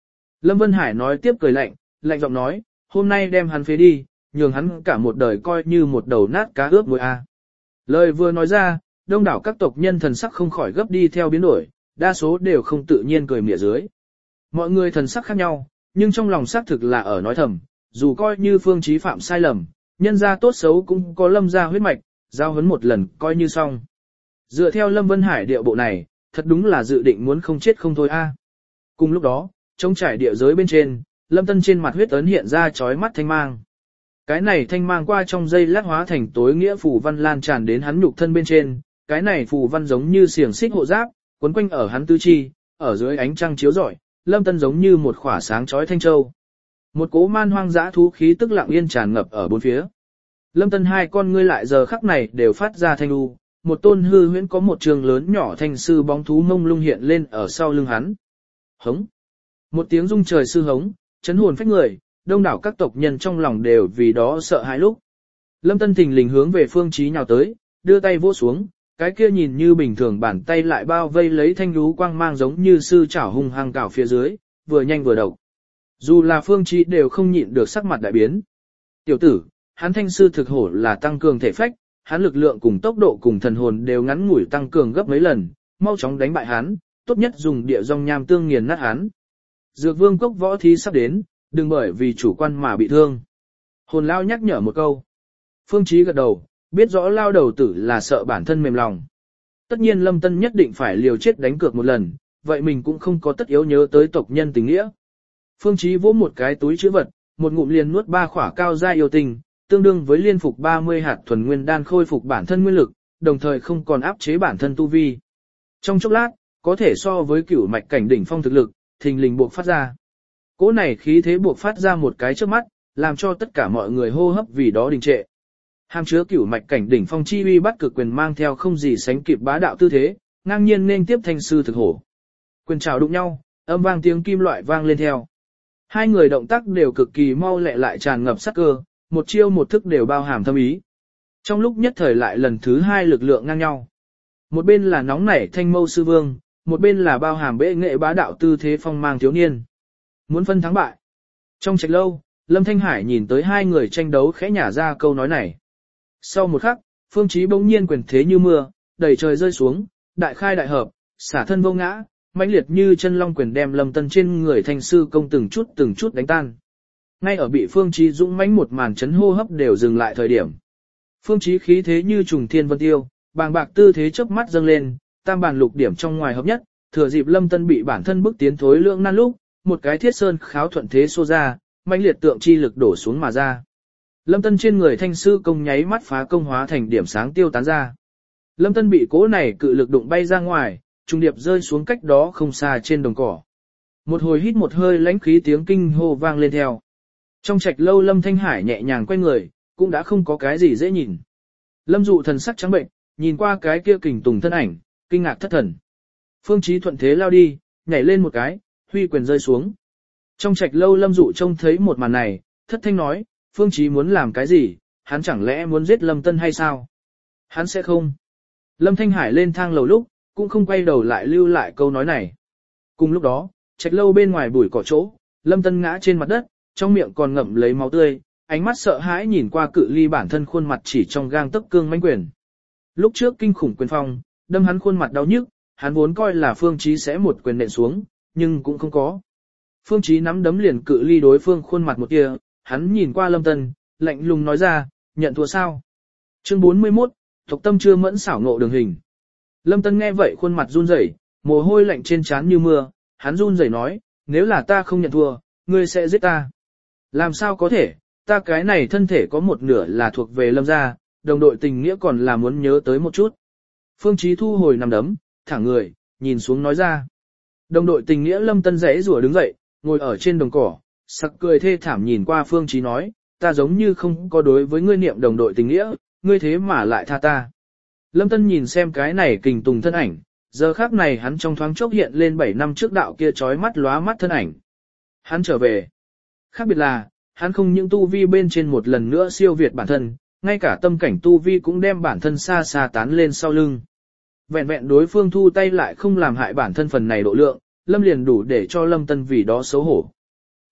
Lâm Vân Hải nói tiếp cười lạnh, lạnh giọng nói, hôm nay đem hắn phế đi, nhường hắn cả một đời coi như một đầu nát cá ướp muối a. Lời vừa nói ra, đông đảo các tộc nhân thần sắc không khỏi gấp đi theo biến đổi, đa số đều không tự nhiên cười mỉa dưới. Mọi người thần sắc khác nhau, nhưng trong lòng xác thực là ở nói thầm, dù coi như Phương Chí phạm sai lầm, nhân gia tốt xấu cũng có Lâm gia huyết mạch, giao huấn một lần coi như xong. Dựa theo Lâm Vân Hải điệu bộ này, thật đúng là dự định muốn không chết không thôi a. Cùng lúc đó, trong trải địa giới bên trên, Lâm Tân trên mặt huyết ấn hiện ra chói mắt thanh mang. Cái này thanh mang qua trong giây lát hóa thành tối nghĩa phù văn lan tràn đến hắn nhục thân bên trên, cái này phù văn giống như xiềng xích hộ giáp, quấn quanh ở hắn tứ chi, ở dưới ánh trăng chiếu rọi, Lâm Tân giống như một khỏa sáng chói thanh châu. Một cỗ man hoang dã thú khí tức lặng yên tràn ngập ở bốn phía. Lâm Tân hai con ngươi lại giờ khắc này đều phát ra thanh u, một tôn hư huyễn có một trường lớn nhỏ thanh sư bóng thú mông lung hiện lên ở sau lưng hắn. Hống! Một tiếng rung trời sư hống, chấn hồn phách người, đông đảo các tộc nhân trong lòng đều vì đó sợ hãi lúc. Lâm Tân thình lình hướng về Phương Chí nhào tới, đưa tay vỗ xuống, cái kia nhìn như bình thường bàn tay lại bao vây lấy thanh lú quang mang giống như sư chảo hung hăng cào phía dưới, vừa nhanh vừa độc. Dù là Phương Chí đều không nhịn được sắc mặt đại biến. Tiểu tử, hắn thanh sư thực hổ là tăng cường thể phách, hắn lực lượng cùng tốc độ cùng thần hồn đều ngắn ngủi tăng cường gấp mấy lần, mau chóng đánh bại hắn, tốt nhất dùng địa dòng nham tương nghiền nát hắn. Dược Vương cốc võ thí sắp đến, đừng bởi vì chủ quan mà bị thương. Hồn lao nhắc nhở một câu. Phương Chí gật đầu, biết rõ lao đầu tử là sợ bản thân mềm lòng. Tất nhiên Lâm Tân nhất định phải liều chết đánh cược một lần, vậy mình cũng không có tất yếu nhớ tới tộc nhân tình nghĩa. Phương Chí vỗ một cái túi trữ vật, một ngụm liền nuốt ba khỏa cao gia yêu tình, tương đương với liên phục ba mươi hạt thuần nguyên đan khôi phục bản thân nguyên lực, đồng thời không còn áp chế bản thân tu vi. Trong chốc lát, có thể so với cửu mạch cảnh đỉnh phong thực lực, thình lình buộc phát ra. Cỗ này khí thế buộc phát ra một cái trước mắt, làm cho tất cả mọi người hô hấp vì đó đình trệ. Hàm chứa cửu mạch cảnh đỉnh phong chi uy bắt cực quyền mang theo không gì sánh kịp bá đạo tư thế, ngang nhiên nên tiếp thanh sư thực hổ. Quyền trào đụng nhau, âm vang tiếng kim loại vang lên theo. Hai người động tác đều cực kỳ mau lẹ lại tràn ngập sát cơ, một chiêu một thức đều bao hàm thâm ý. Trong lúc nhất thời lại lần thứ hai lực lượng ngang nhau. Một bên là nóng nảy thanh mâu sư vương, một bên là bao hàm bệ nghệ bá đạo tư thế phong mang thiếu niên. Muốn phân thắng bại. Trong trạch lâu, Lâm Thanh Hải nhìn tới hai người tranh đấu khẽ nhả ra câu nói này. Sau một khắc, Phương Chí bỗng nhiên quyền thế như mưa, đầy trời rơi xuống, đại khai đại hợp, xả thân vô ngã, mãnh liệt như chân long quyền đem Lâm Tân trên người thanh sư công từng chút từng chút đánh tan. Ngay ở bị Phương Chí dũng mãnh một màn chấn hô hấp đều dừng lại thời điểm. Phương Chí khí thế như trùng thiên vân tiêu, bàng bạc tư thế chớp mắt dâng lên, tam bản lục điểm trong ngoài hợp nhất, thừa dịp Lâm Tân bị bản thân bức tiến thối lượng nan lúc, một cái thiết sơn kháo thuận thế xô ra, mãnh liệt tượng chi lực đổ xuống mà ra. Lâm Tân trên người thanh sư công nháy mắt phá công hóa thành điểm sáng tiêu tán ra. Lâm Tân bị cố này cự lực đụng bay ra ngoài, trung điệp rơi xuống cách đó không xa trên đồng cỏ. Một hồi hít một hơi lãnh khí tiếng kinh hô vang lên theo. Trong trạch lâu Lâm Thanh Hải nhẹ nhàng quay người, cũng đã không có cái gì dễ nhìn. Lâm Dụ thần sắc trắng bệnh, nhìn qua cái kia kình tùng thân ảnh, kinh ngạc thất thần. Phương Chí thuận thế lao đi, nhảy lên một cái, huy quyền rơi xuống. Trong trạch lâu Lâm Dụ trông thấy một màn này, thất thanh nói, Phương Chí muốn làm cái gì, hắn chẳng lẽ muốn giết Lâm Tân hay sao? Hắn sẽ không. Lâm Thanh Hải lên thang lầu lúc, cũng không quay đầu lại lưu lại câu nói này. Cùng lúc đó, trạch lâu bên ngoài bụi cỏ chỗ, Lâm Tân ngã trên mặt đất, trong miệng còn ngậm lấy máu tươi, ánh mắt sợ hãi nhìn qua cự ly bản thân khuôn mặt chỉ trong gang tấc cương mãnh quyền. Lúc trước kinh khủng quyền phong, đâm hắn khuôn mặt đau nhức, hắn vốn coi là Phương Chí sẽ một quyền nện xuống, nhưng cũng không có. Phương Chí nắm đấm liền cự ly đối phương khuôn mặt một kia, hắn nhìn qua Lâm Tân, lạnh lùng nói ra, nhận thua sao? Chương bốn mươi mốt, Tộc Tâm chưa mẫn xảo ngộ đường hình. Lâm Tân nghe vậy khuôn mặt run rẩy, mồ hôi lạnh trên trán như mưa, hắn run rẩy nói, nếu là ta không nhận thua, ngươi sẽ giết ta. Làm sao có thể, ta cái này thân thể có một nửa là thuộc về Lâm gia, đồng đội tình nghĩa còn là muốn nhớ tới một chút. Phương Chí thu hồi nằm đấm, thẳng người, nhìn xuống nói ra. Đồng đội tình nghĩa Lâm Tân rẽ rủa đứng dậy, ngồi ở trên đồng cỏ, sặc cười thê thảm nhìn qua Phương Chí nói, ta giống như không có đối với ngươi niệm đồng đội tình nghĩa, ngươi thế mà lại tha ta. Lâm Tân nhìn xem cái này kình tùng thân ảnh, giờ khắc này hắn trong thoáng chốc hiện lên bảy năm trước đạo kia chói mắt lóa mắt thân ảnh. Hắn trở về. Khác biệt là, hắn không những tu vi bên trên một lần nữa siêu việt bản thân, ngay cả tâm cảnh tu vi cũng đem bản thân xa xa tán lên sau lưng. Vẹn vẹn đối phương thu tay lại không làm hại bản thân phần này độ lượng, Lâm liền đủ để cho Lâm Tân vì đó xấu hổ.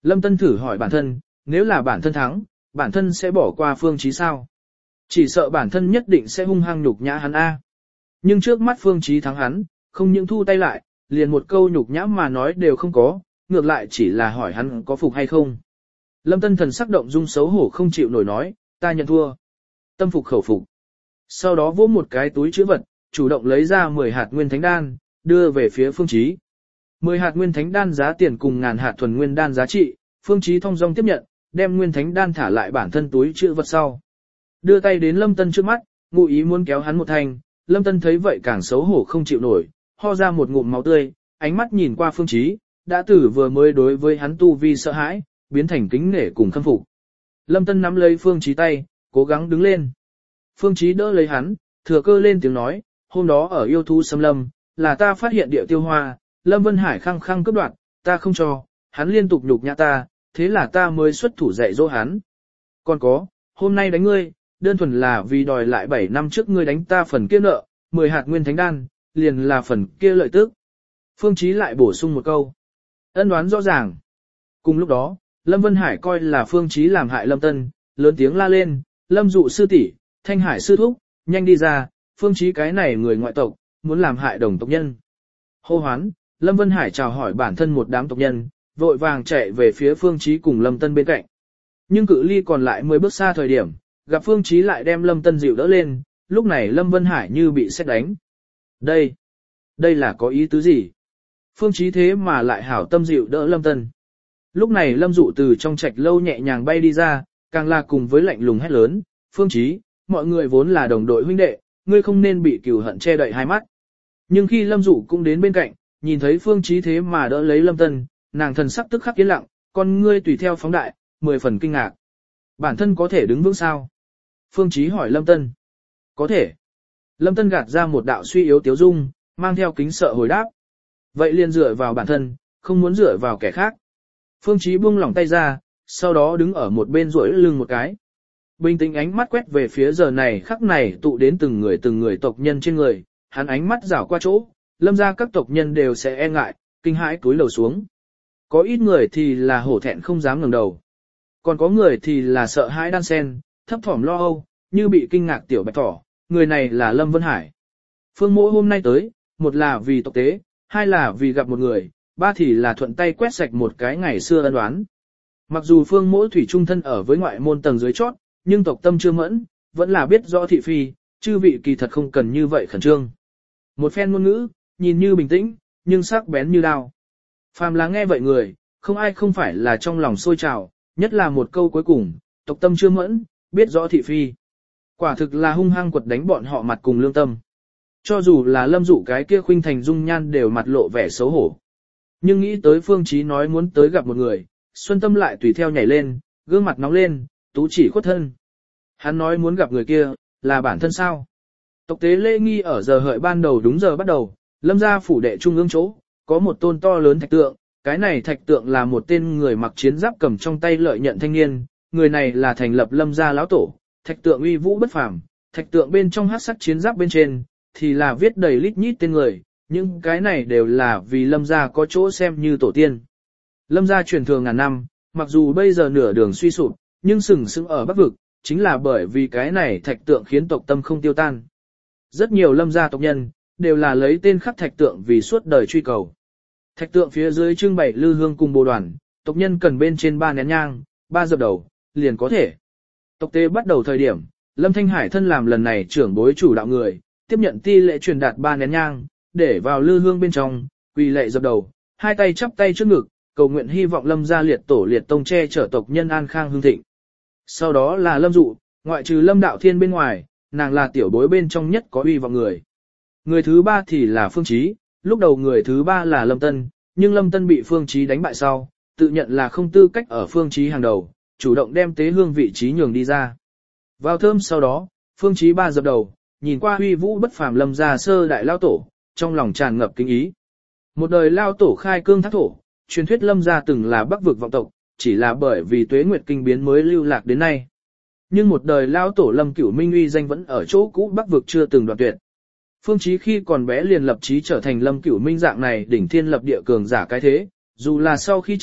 Lâm Tân thử hỏi bản thân, nếu là bản thân thắng, bản thân sẽ bỏ qua Phương Chí sao? Chỉ sợ bản thân nhất định sẽ hung hăng nhục nhã hắn a. Nhưng trước mắt Phương Chí thắng hắn, không những thu tay lại, liền một câu nhục nhã mà nói đều không có, ngược lại chỉ là hỏi hắn có phục hay không. Lâm Tân thần sắc động dung xấu hổ không chịu nổi nói, ta nhận thua. Tâm phục khẩu phục. Sau đó vỗ một cái túi chứa vật, chủ động lấy ra mười hạt nguyên thánh đan, đưa về phía Phương Chí. mười hạt nguyên thánh đan giá tiền cùng ngàn hạt thuần nguyên đan giá trị, Phương Chí thông dong tiếp nhận, đem nguyên thánh đan thả lại bản thân túi chứa vật sau. Đưa tay đến Lâm Tân trước mắt, ngụ ý muốn kéo hắn một thanh, Lâm Tân thấy vậy càng xấu hổ không chịu nổi, ho ra một ngụm máu tươi, ánh mắt nhìn qua Phương Chí, đã tử vừa mới đối với hắn tu vi sợ hãi, biến thành kính nể cùng khâm phục. Lâm Tân nắm lấy Phương Chí tay, cố gắng đứng lên. Phương Chí đỡ lấy hắn, thừa cơ lên tiếng nói, hôm đó ở yêu thú xâm lâm, là ta phát hiện địa tiêu hoa, Lâm Vân Hải khăng khăng cướp đoạt, ta không cho, hắn liên tục nhục nhã ta, thế là ta mới xuất thủ dạy dỗ hắn. Còn có, hôm nay đánh ngươi, đơn thuần là vì đòi lại bảy năm trước ngươi đánh ta phần kia nợ, mười hạt nguyên thánh đan, liền là phần kia lợi tức. Phương Chí lại bổ sung một câu. Ân đoán rõ ràng. Cùng lúc đó, Lâm Vân Hải coi là Phương Chí làm hại Lâm Tân, lớn tiếng la lên, Lâm Dụ sư tỷ, Thanh Hải sư thúc, nhanh đi ra, Phương Chí cái này người ngoại tộc, muốn làm hại đồng tộc nhân. Hô hoán, Lâm Vân Hải chào hỏi bản thân một đám tộc nhân, vội vàng chạy về phía Phương Chí cùng Lâm Tân bên cạnh. Nhưng cự ly còn lại mười bước xa thời điểm, gặp Phương Chí lại đem Lâm Tân dịu đỡ lên, lúc này Lâm Vân Hải như bị sét đánh. Đây, đây là có ý tứ gì? Phương Chí thế mà lại hảo tâm dịu đỡ Lâm Tân. Lúc này Lâm Dụ từ trong trạch lâu nhẹ nhàng bay đi ra, càng là cùng với lạnh lùng hét lớn, Phương Chí, mọi người vốn là đồng đội huynh đệ, ngươi không nên bị cừu hận che đậy hai mắt. Nhưng khi Lâm Dụ cũng đến bên cạnh, nhìn thấy Phương Chí thế mà đỡ lấy Lâm Tân, nàng thần sắc tức khắc yên lặng, con ngươi tùy theo phóng đại, mười phần kinh ngạc. Bản thân có thể đứng vững sao? Phương Chí hỏi Lâm Tân. Có thể. Lâm Tân gạt ra một đạo suy yếu tiếu dung, mang theo kính sợ hồi đáp. Vậy liền dựa vào bản thân, không muốn dựa vào kẻ khác. Phương Chí buông lỏng tay ra, sau đó đứng ở một bên duỗi lưng một cái. Bình tĩnh ánh mắt quét về phía giờ này khắc này tụ đến từng người từng người tộc nhân trên người, hắn ánh mắt dảo qua chỗ, Lâm gia các tộc nhân đều sẽ e ngại, kinh hãi cúi đầu xuống. Có ít người thì là hổ thẹn không dám ngẩng đầu. Còn có người thì là sợ hãi đan sen, thấp thỏm lo âu, như bị kinh ngạc tiểu bạch thỏ, người này là Lâm Vân Hải. Phương Mỗ hôm nay tới, một là vì tộc tế, hai là vì gặp một người, ba thì là thuận tay quét sạch một cái ngày xưa ân oán. Mặc dù Phương Mỗ thủy trung thân ở với ngoại môn tầng dưới chót, nhưng tộc tâm chưa mẫn, vẫn là biết rõ thị phi, chư vị kỳ thật không cần như vậy khẩn trương. Một phen ngôn ngữ, nhìn như bình tĩnh, nhưng sắc bén như đao. Phàm là nghe vậy người, không ai không phải là trong lòng sôi trào, nhất là một câu cuối cùng, tộc tâm chưa mẫn, biết rõ thị phi. Quả thực là hung hăng quật đánh bọn họ mặt cùng lương tâm. Cho dù là Lâm Dụ cái kia khuynh thành dung nhan đều mặt lộ vẻ xấu hổ. Nhưng nghĩ tới Phương Chí nói muốn tới gặp một người, Xuân Tâm lại tùy theo nhảy lên, gương mặt nóng lên, tú chỉ khuất thân. Hắn nói muốn gặp người kia, là bản thân sao? Tộc tế lễ nghi ở giờ hợi ban đầu đúng giờ bắt đầu, Lâm gia phủ đệ trung ương chỗ, có một tôn to lớn thạch tượng, cái này thạch tượng là một tên người mặc chiến giáp cầm trong tay lợi nhận thanh niên, người này là thành lập Lâm gia lão tổ, thạch tượng uy vũ bất phàm, thạch tượng bên trong hắc sắc chiến giáp bên trên, thì là viết đầy lít nhít tên người, những cái này đều là vì Lâm gia có chỗ xem như tổ tiên. Lâm gia truyền thừa ngàn năm, mặc dù bây giờ nửa đường suy sụp, nhưng sừng sững ở Bắc vực, chính là bởi vì cái này thạch tượng khiến tộc tâm không tiêu tan. Rất nhiều Lâm gia tộc nhân, đều là lấy tên khắc thạch tượng vì suốt đời truy cầu. Thạch tượng phía dưới trưng bày lư hương cùng bồ đoàn, tộc nhân cần bên trên ba nén nhang, ba dập đầu, liền có thể. Tộc tế bắt đầu thời điểm, Lâm Thanh Hải thân làm lần này trưởng bối chủ đạo người, tiếp nhận ti lễ truyền đạt ba nén nhang, để vào lư hương bên trong, quỳ lệ dập đầu, hai tay chắp tay trước ngực, cầu nguyện hy vọng Lâm gia liệt tổ liệt tông che chở tộc nhân an khang hương thịnh. Sau đó là Lâm Dụ, ngoại trừ Lâm Đạo Thiên bên ngoài, nàng là tiểu bối bên trong nhất có uy vọng người. Người thứ ba thì là Phương Chí, lúc đầu người thứ ba là Lâm Tân, nhưng Lâm Tân bị Phương Chí đánh bại sau, tự nhận là không tư cách ở Phương Chí hàng đầu, chủ động đem tế hương vị trí nhường đi ra. Vào thơm sau đó, Phương Chí ba dập đầu, nhìn qua uy vũ bất phàm Lâm gia sơ đại lao tổ, trong lòng tràn ngập kính ý. Một đời lao tổ khai cương thác thổ, truyền thuyết Lâm gia từng là Bắc vực vọng tộc, chỉ là bởi vì tuế nguyệt kinh biến mới lưu lạc đến nay. Nhưng một đời lao tổ Lâm Cửu Minh uy danh vẫn ở chỗ cũ Bắc vực chưa từng đoạn tuyệt. Phương Chí khi còn bé liền lập chí trở thành Lâm Cửu Minh dạng này đỉnh thiên lập địa cường giả cái thế, dù là sau khi chết,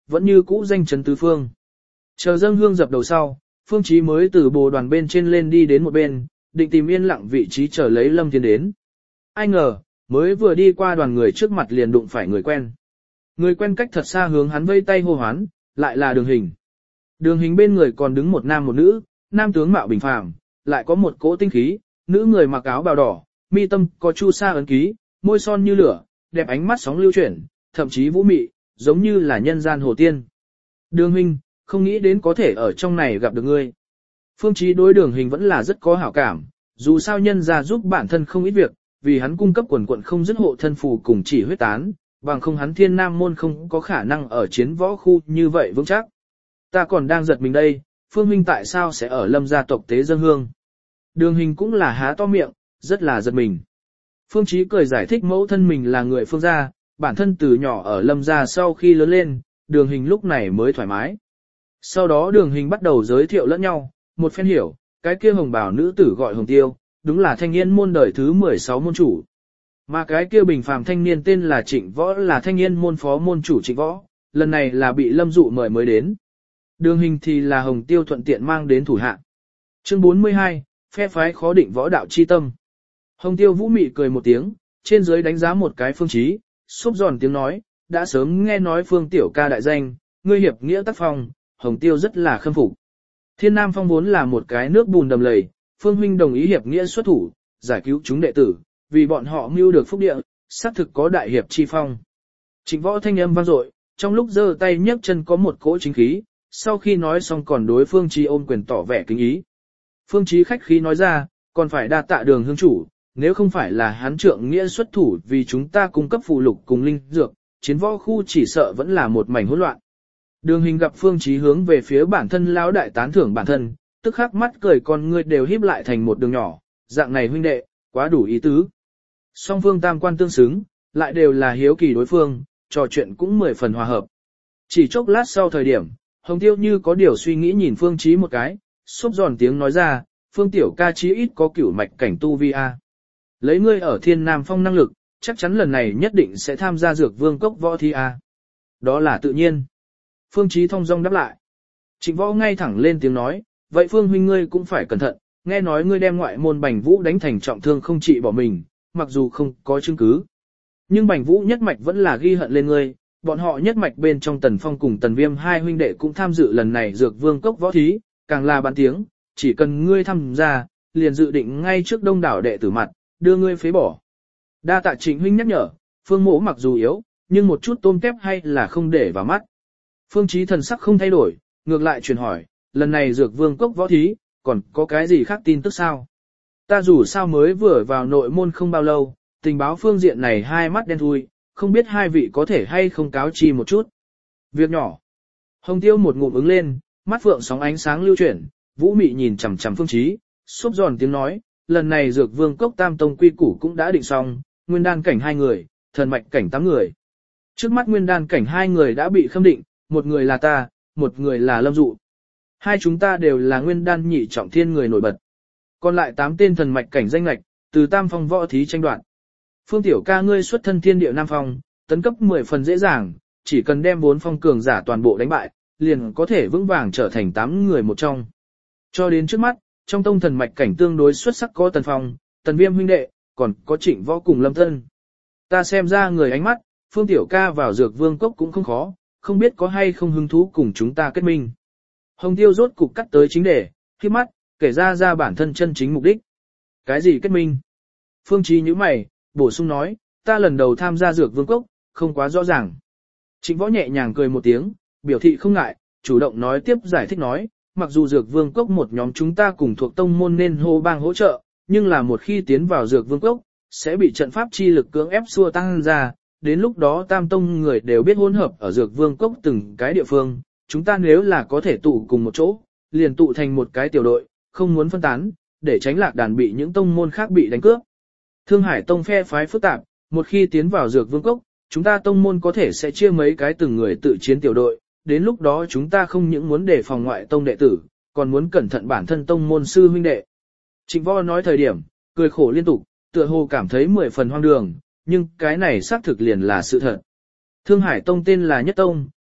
vẫn như cũ danh chấn tứ phương. Chờ dâng hương dập đầu sau, Phương Chí mới từ bồ đoàn bên trên lên đi đến một bên, định tìm yên lặng vị trí chờ lấy Lâm Thiên đến. Ai ngờ, mới vừa đi qua đoàn người trước mặt liền đụng phải người quen. Người quen cách thật xa hướng hắn vây tay hô hoán, lại là Đường Hình. Đường Hình bên người còn đứng một nam một nữ, nam tướng mạo bình phàm, lại có một cỗ tinh khí, nữ người mặc áo bào đỏ, mi tâm có chu sa ấn ký, môi son như lửa, đẹp ánh mắt sóng lưu chuyển, thậm chí vũ mị, giống như là nhân gian hồ tiên. Đường Hình, không nghĩ đến có thể ở trong này gặp được ngươi. Phương Chí đối Đường Hình vẫn là rất có hảo cảm, dù sao nhân gia giúp bản thân không ít việc, vì hắn cung cấp quần quận không dứt hộ thân phù cùng chỉ huyết tán, bằng không hắn Thiên Nam môn không có khả năng ở chiến võ khu như vậy vững chắc. Ta còn đang giật mình đây, Phương huynh tại sao sẽ ở Lâm gia tộc tế dân hương? Đường Hình cũng là há to miệng, rất là giật mình. Phương Chí cười giải thích mẫu thân mình là người Phương gia, bản thân từ nhỏ ở Lâm gia sau khi lớn lên, Đường Hình lúc này mới thoải mái. Sau đó Đường Hình bắt đầu giới thiệu lẫn nhau, một phen hiểu, cái kia hồng bào nữ tử gọi Hồng Tiêu, đúng là thanh niên môn đời thứ mười sáu môn chủ. Mà cái kia bình phàm thanh niên tên là Trịnh Võ là thanh niên môn phó môn chủ Trịnh Võ, lần này là bị Lâm Dụ mời mới đến. Đường Hình thì là Hồng Tiêu thuận tiện mang đến thủ hạ. Chương bốn mươi hai, phe phái khó định võ đạo chi tâm. Hồng Tiêu vũ mị cười một tiếng, trên dưới đánh giá một cái Phương Chí, xúc giòn tiếng nói, đã sớm nghe nói Phương tiểu ca đại danh, ngươi hiệp nghĩa tác phong, Hồng Tiêu rất là khâm phục. Thiên Nam Phong vốn là một cái nước bùn đầm lầy, Phương huynh đồng ý hiệp nghĩa xuất thủ, giải cứu chúng đệ tử, vì bọn họ mưu được phúc địa, xác thực có đại hiệp chi phong. Trịnh Võ thanh âm vang dội, trong lúc giơ tay nhấc chân có một cỗ chính khí, sau khi nói xong còn đối Phương Chí ôm quyền tỏ vẻ kính ý. Phương Chí khách khí nói ra, còn phải đa tạ Đường hương chủ, nếu không phải là hắn trượng nghĩa xuất thủ vì chúng ta cung cấp phù lục cùng linh dược, chiến võ khu chỉ sợ vẫn là một mảnh hỗn loạn. Đường Hình gặp Phương Chí hướng về phía bản thân lão đại tán thưởng bản thân, tức khắc mắt cười con ngươi đều híp lại thành một đường nhỏ, dạng này huynh đệ, quá đủ ý tứ. Song phương tam quan tương xứng, lại đều là hiếu kỳ đối phương, trò chuyện cũng mười phần hòa hợp. Chỉ chốc lát sau thời điểm, Hồng Tiêu như có điều suy nghĩ nhìn Phương Chí một cái, xốp giòn tiếng nói ra, Phương tiểu ca chí ít có cửu mạch cảnh tu vi a. Lấy ngươi ở Thiên Nam Phong năng lực, chắc chắn lần này nhất định sẽ tham gia dược vương cốc võ thi a. Đó là tự nhiên. Phương Chí thông dong đáp lại. Trịnh Võ ngay thẳng lên tiếng nói, vậy Phương huynh ngươi cũng phải cẩn thận, nghe nói ngươi đem ngoại môn Bành Vũ đánh thành trọng thương không trị bỏ mình, mặc dù không có chứng cứ. Nhưng Bành Vũ nhất mạch vẫn là ghi hận lên ngươi, bọn họ nhất mạch bên trong Tần Phong cùng Tần Viêm hai huynh đệ cũng tham dự lần này dược vương cốc võ thí, càng là bán tiếng, chỉ cần ngươi tham gia, liền dự định ngay trước đông đảo đệ tử mặt, đưa ngươi phế bỏ. Đa tạ Trịnh huynh nhắc nhở, Phương mỗ mặc dù yếu, nhưng một chút tôm tép hay là không để vào mắt. Phương Chí thần sắc không thay đổi, ngược lại truyền hỏi, lần này dược vương cốc võ thí, còn có cái gì khác tin tức sao? Ta dù sao mới vừa vào nội môn không bao lâu, tình báo phương diện này hai mắt đen thui, không biết hai vị có thể hay không cáo chi một chút. Việc nhỏ. Hồng Tiêu một ngụm ứng lên, mắt phượng sóng ánh sáng lưu chuyển, vũ mị nhìn chằm chằm Phương Chí, xốp giòn tiếng nói, lần này dược vương cốc tam tông quy củ cũng đã định xong, nguyên đan cảnh hai người, thần mạch cảnh tám người. Trước mắt nguyên đan cảnh hai người đã bị khâm định, một người là ta, một người là Lâm Dụ. Hai chúng ta đều là nguyên đan nhị trọng thiên người nổi bật. Còn lại tám tên thần mạch cảnh danh lạch, từ tam phong võ thí tranh đoạt. Phương tiểu ca ngươi xuất thân thiên địa nam phong, tấn cấp mười phần dễ dàng, chỉ cần đem bốn phong cường giả toàn bộ đánh bại, liền có thể vững vàng trở thành tám người một trong. Cho đến trước mắt, trong tông thần mạch cảnh tương đối xuất sắc có Tần Phong, Tần Viêm huynh đệ, còn có Trịnh Võ cùng Lâm Tân. Ta xem ra người ánh mắt, Phương tiểu ca vào dược vương cốc cũng không khó, không biết có hay không hứng thú cùng chúng ta kết minh. Hồng Tiêu rốt cục cắt tới chính đề, khi mắt, kể ra ra bản thân chân chính mục đích. Cái gì kết minh? Phương Chí nhíu mày, bổ sung nói, ta lần đầu tham gia dược vương cốc, không quá rõ ràng. Trịnh Võ nhẹ nhàng cười một tiếng, biểu thị không ngại, chủ động nói tiếp giải thích nói, mặc dù dược vương cốc một nhóm chúng ta cùng thuộc tông môn nên hô bang hỗ trợ, nhưng là một khi tiến vào dược vương cốc, sẽ bị trận pháp chi lực cưỡng ép xua tăng ra, đến lúc đó tam tông người đều biết hỗn hợp ở dược vương cốc từng cái địa phương, chúng ta nếu là có thể tụ cùng một chỗ, liền tụ thành một cái tiểu đội, không muốn phân tán, để tránh lạc đàn bị những tông môn khác bị đánh cướp. Thương Hải tông phe phái phức tạp, một khi tiến vào dược vương cốc, chúng ta tông môn có thể sẽ chia mấy cái từng người tự chiến tiểu đội, đến lúc đó chúng ta không những muốn đề phòng ngoại tông đệ tử, còn muốn cẩn thận bản thân tông môn sư huynh đệ. Trịnh Võ nói thời điểm, cười khổ liên tục, tựa hồ cảm thấy mười phần hoang đường, nhưng cái này xác thực liền là sự thật. Thương Hải tông tên là Nhất Tông,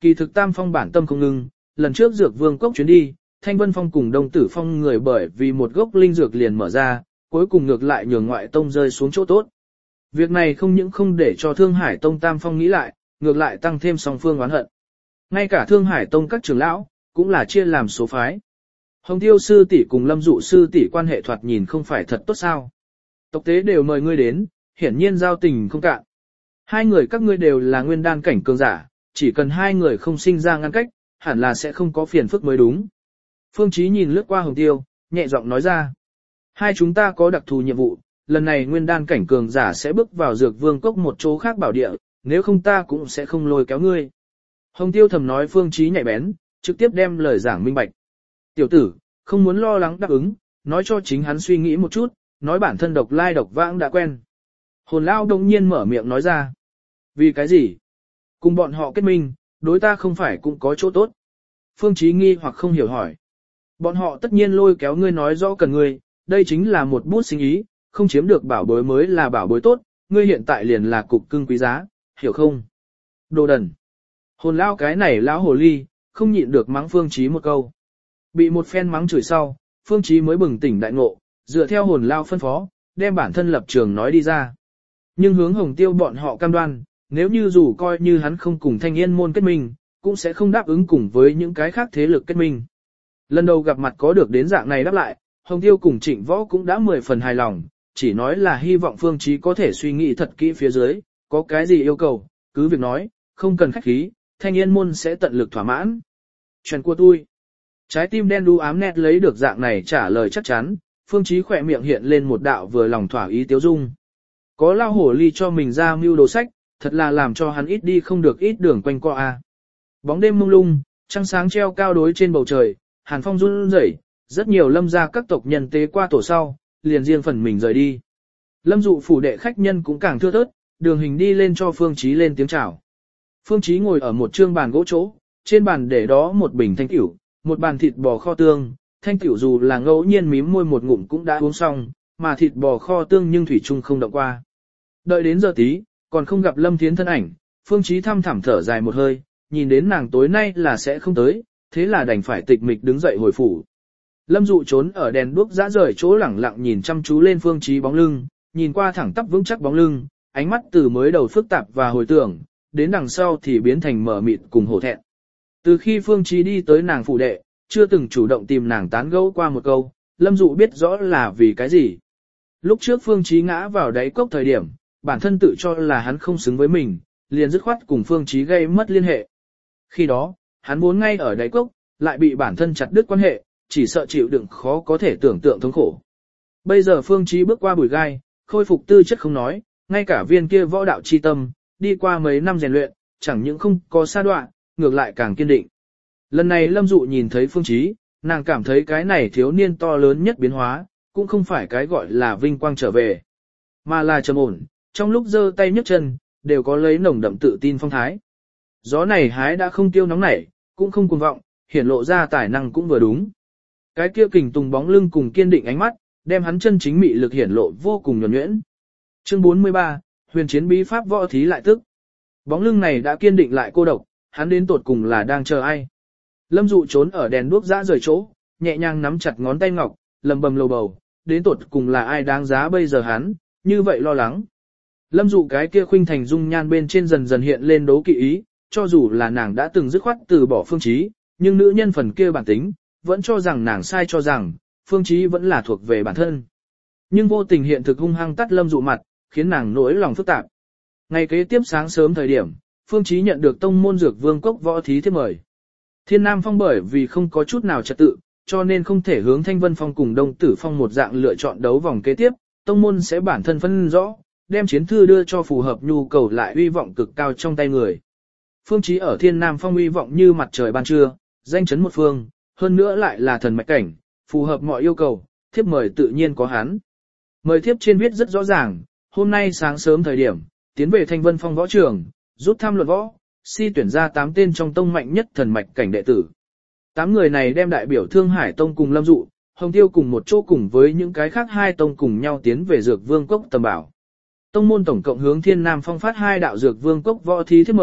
Kỳ thực Tam Phong bản tâm không ngưng, lần trước dược vương cốc chuyến đi, Thanh Vân Phong cùng Đông Tử Phong người bởi vì một gốc linh dược liền mở ra, cuối cùng ngược lại nhường ngoại tông rơi xuống chỗ tốt. Việc này không những không để cho Thương Hải Tông Tam Phong nghĩ lại, ngược lại tăng thêm song phương oán hận. Ngay cả Thương Hải Tông các trưởng lão, cũng là chia làm số phái. Hồng Tiêu sư tỷ cùng Lâm Dụ sư tỷ quan hệ thoạt nhìn không phải thật tốt sao. Tộc tế đều mời ngươi đến, hiển nhiên giao tình không cạn. Hai người các ngươi đều là nguyên đan cảnh cường giả, chỉ cần hai người không sinh ra ngăn cách, hẳn là sẽ không có phiền phức mới đúng. Phương Chí nhìn lướt qua Hồng Tiêu, nhẹ giọng nói ra. Hai chúng ta có đặc thù nhiệm vụ, lần này nguyên đan cảnh cường giả sẽ bước vào dược vương cốc một chỗ khác bảo địa, nếu không ta cũng sẽ không lôi kéo ngươi. Hồng Tiêu thầm nói Phương Chí nhạy bén, trực tiếp đem lời giảng minh bạch. Tiểu tử, không muốn lo lắng đáp ứng, nói cho chính hắn suy nghĩ một chút, nói bản thân độc lai độc vãng đã quen. Hồn Lao đông nhiên mở miệng nói ra. Vì cái gì? Cùng bọn họ kết minh, đối ta không phải cũng có chỗ tốt. Phương Chí nghi hoặc không hiểu hỏi. Bọn họ tất nhiên lôi kéo ngươi nói rõ cần ngươi, đây chính là một bút sinh ý, không chiếm được bảo bối mới là bảo bối tốt, ngươi hiện tại liền là cục cưng quý giá, hiểu không? Đồ đần. Hồn Lao cái này lão hồ ly, không nhịn được mắng Phương Chí một câu. Bị một phen mắng chửi sau, Phương Chí mới bừng tỉnh đại ngộ, dựa theo Hồn Lao phân phó, đem bản thân lập trường nói đi ra. Nhưng hướng Hồng Tiêu bọn họ cam đoan, nếu như dù coi như hắn không cùng Thanh Yên môn kết minh, cũng sẽ không đáp ứng cùng với những cái khác thế lực kết minh. Lần đầu gặp mặt có được đến dạng này đáp lại, Hồng Tiêu cùng Trịnh Võ cũng đã mười phần hài lòng, chỉ nói là hy vọng Phương Chí có thể suy nghĩ thật kỹ phía dưới, có cái gì yêu cầu, cứ việc nói, không cần khách khí, Thanh Yên môn sẽ tận lực thỏa mãn. Chuyện của tôi. Trái tim đen đu ám nét lấy được dạng này trả lời chắc chắn, Phương Chí khỏe miệng hiện lên một đạo vừa lòng thỏa ý tiếu dung. Có lao hổ ly cho mình ra mưu đồ sách, thật là làm cho hắn ít đi không được ít đường quanh co a. Bóng đêm mông lung, trăng sáng treo cao đối trên bầu trời, hàn phong run rẩy, rất nhiều lâm gia các tộc nhân tế qua tổ sau, liền riêng phần mình rời đi. Lâm dụ phủ đệ khách nhân cũng càng thưa thớt, đường hình đi lên cho Phương Chí lên tiếng chào. Phương Chí ngồi ở một trương bàn gỗ chỗ, trên bàn để đó một bình thanh tiểu, một bàn thịt bò kho tương, thanh tiểu dù là ngẫu nhiên mím môi một ngụm cũng đã uống xong, mà thịt bò kho tương nhưng thủy chung không động qua. Đợi đến giờ tí, còn không gặp Lâm Thiến thân ảnh, Phương Chí thăm thẳm thở dài một hơi, nhìn đến nàng tối nay là sẽ không tới, thế là đành phải tịch mịch đứng dậy hồi phủ. Lâm dụ trốn ở đèn đuốc dã rời chỗ lẳng lặng nhìn chăm chú lên Phương Chí bóng lưng, nhìn qua thẳng tắp vững chắc bóng lưng, ánh mắt từ mới đầu phức tạp và hồi tưởng, đến đằng sau thì biến thành mờ mịt cùng hổ thẹn. Từ khi Phương Chí đi tới nàng phủ đệ, chưa từng chủ động tìm nàng tán gẫu qua một câu, Lâm dụ biết rõ là vì cái gì. Lúc trước Phương Chí ngã vào đáy cốc thời điểm, bản thân tự cho là hắn không xứng với mình, liền dứt khoát cùng Phương Chí gây mất liên hệ. Khi đó, hắn muốn ngay ở đáy cốc, lại bị bản thân chặt đứt quan hệ, chỉ sợ chịu đựng khó có thể tưởng tượng thống khổ. Bây giờ Phương Chí bước qua bụi gai, khôi phục tư chất không nói, ngay cả viên kia võ đạo chi tâm, đi qua mấy năm rèn luyện, chẳng những không có sa đọa, ngược lại càng kiên định. Lần này Lâm dụ nhìn thấy Phương Chí, nàng cảm thấy cái này thiếu niên to lớn nhất biến hóa, cũng không phải cái gọi là vinh quang trở về, mà là trầm ổn, trong lúc giơ tay nhấc chân, đều có lấy nồng đậm tự tin phong thái. Gió này hái đã không tiêu nóng nảy, cũng không cuồng vọng, hiển lộ ra tài năng cũng vừa đúng. Cái kia kình tùng bóng lưng cùng kiên định ánh mắt, đem hắn chân chính mị lực hiển lộ vô cùng nhuần nhuyễn. Chương bốn mươi ba, huyền chiến bí pháp võ thí lại tức. Bóng lưng này đã kiên định lại cô độc, hắn đến tột cùng là đang chờ ai. Lâm dụ trốn ở đèn đuốc dã rời chỗ, nhẹ nhàng nắm chặt ngón tay ngọc, lầm bầm lầu bầu, đến tột cùng là ai đáng giá bây giờ hắn, như vậy lo lắng. Lâm dụ cái kia khuynh thành dung nhan bên trên dần dần hiện lên đố kỵ ý, cho dù là nàng đã từng dứt khoát từ bỏ Phương Chí, nhưng nữ nhân phần kia bản tính, vẫn cho rằng nàng sai cho rằng, Phương Chí vẫn là thuộc về bản thân. Nhưng vô tình hiện thực hung hăng tắt Lâm dụ mặt, khiến nàng nỗi lòng phức tạp. Ngày kế tiếp sáng sớm thời điểm, Phương Chí nhận được tông môn dược vương cốc võ thí thiếp mời. Thiên Nam Phong bởi vì không có chút nào trật tự, cho nên không thể hướng Thanh Vân Phong cùng Đông Tử Phong một dạng lựa chọn đấu vòng kế tiếp, tông môn sẽ bản thân phân rõ, đem chiến thư đưa cho phù hợp nhu cầu lại uy vọng cực cao trong tay người. Phương Chí ở Thiên Nam Phong uy vọng như mặt trời ban trưa, danh chấn một phương, hơn nữa lại là thần mạch cảnh, phù hợp mọi yêu cầu, thiếp mời tự nhiên có hắn. Mời thiếp trên viết rất rõ ràng, hôm nay sáng sớm thời điểm, tiến về Thanh Vân Phong võ trường, rút thăm luận võ, si tuyển ra tám tên trong tông mạnh nhất thần mạch cảnh đệ tử. Tám người này đem đại biểu Thương Hải Tông cùng Lâm Dụ, Hồng Tiêu cùng một chỗ cùng với những cái khác hai tông cùng nhau tiến về Dược Vương Cốc tầm bảo. Tông môn tổng cộng hướng Thiên Nam Phong phát hai đạo Dược Vương Cốc võ thí thiếp mời,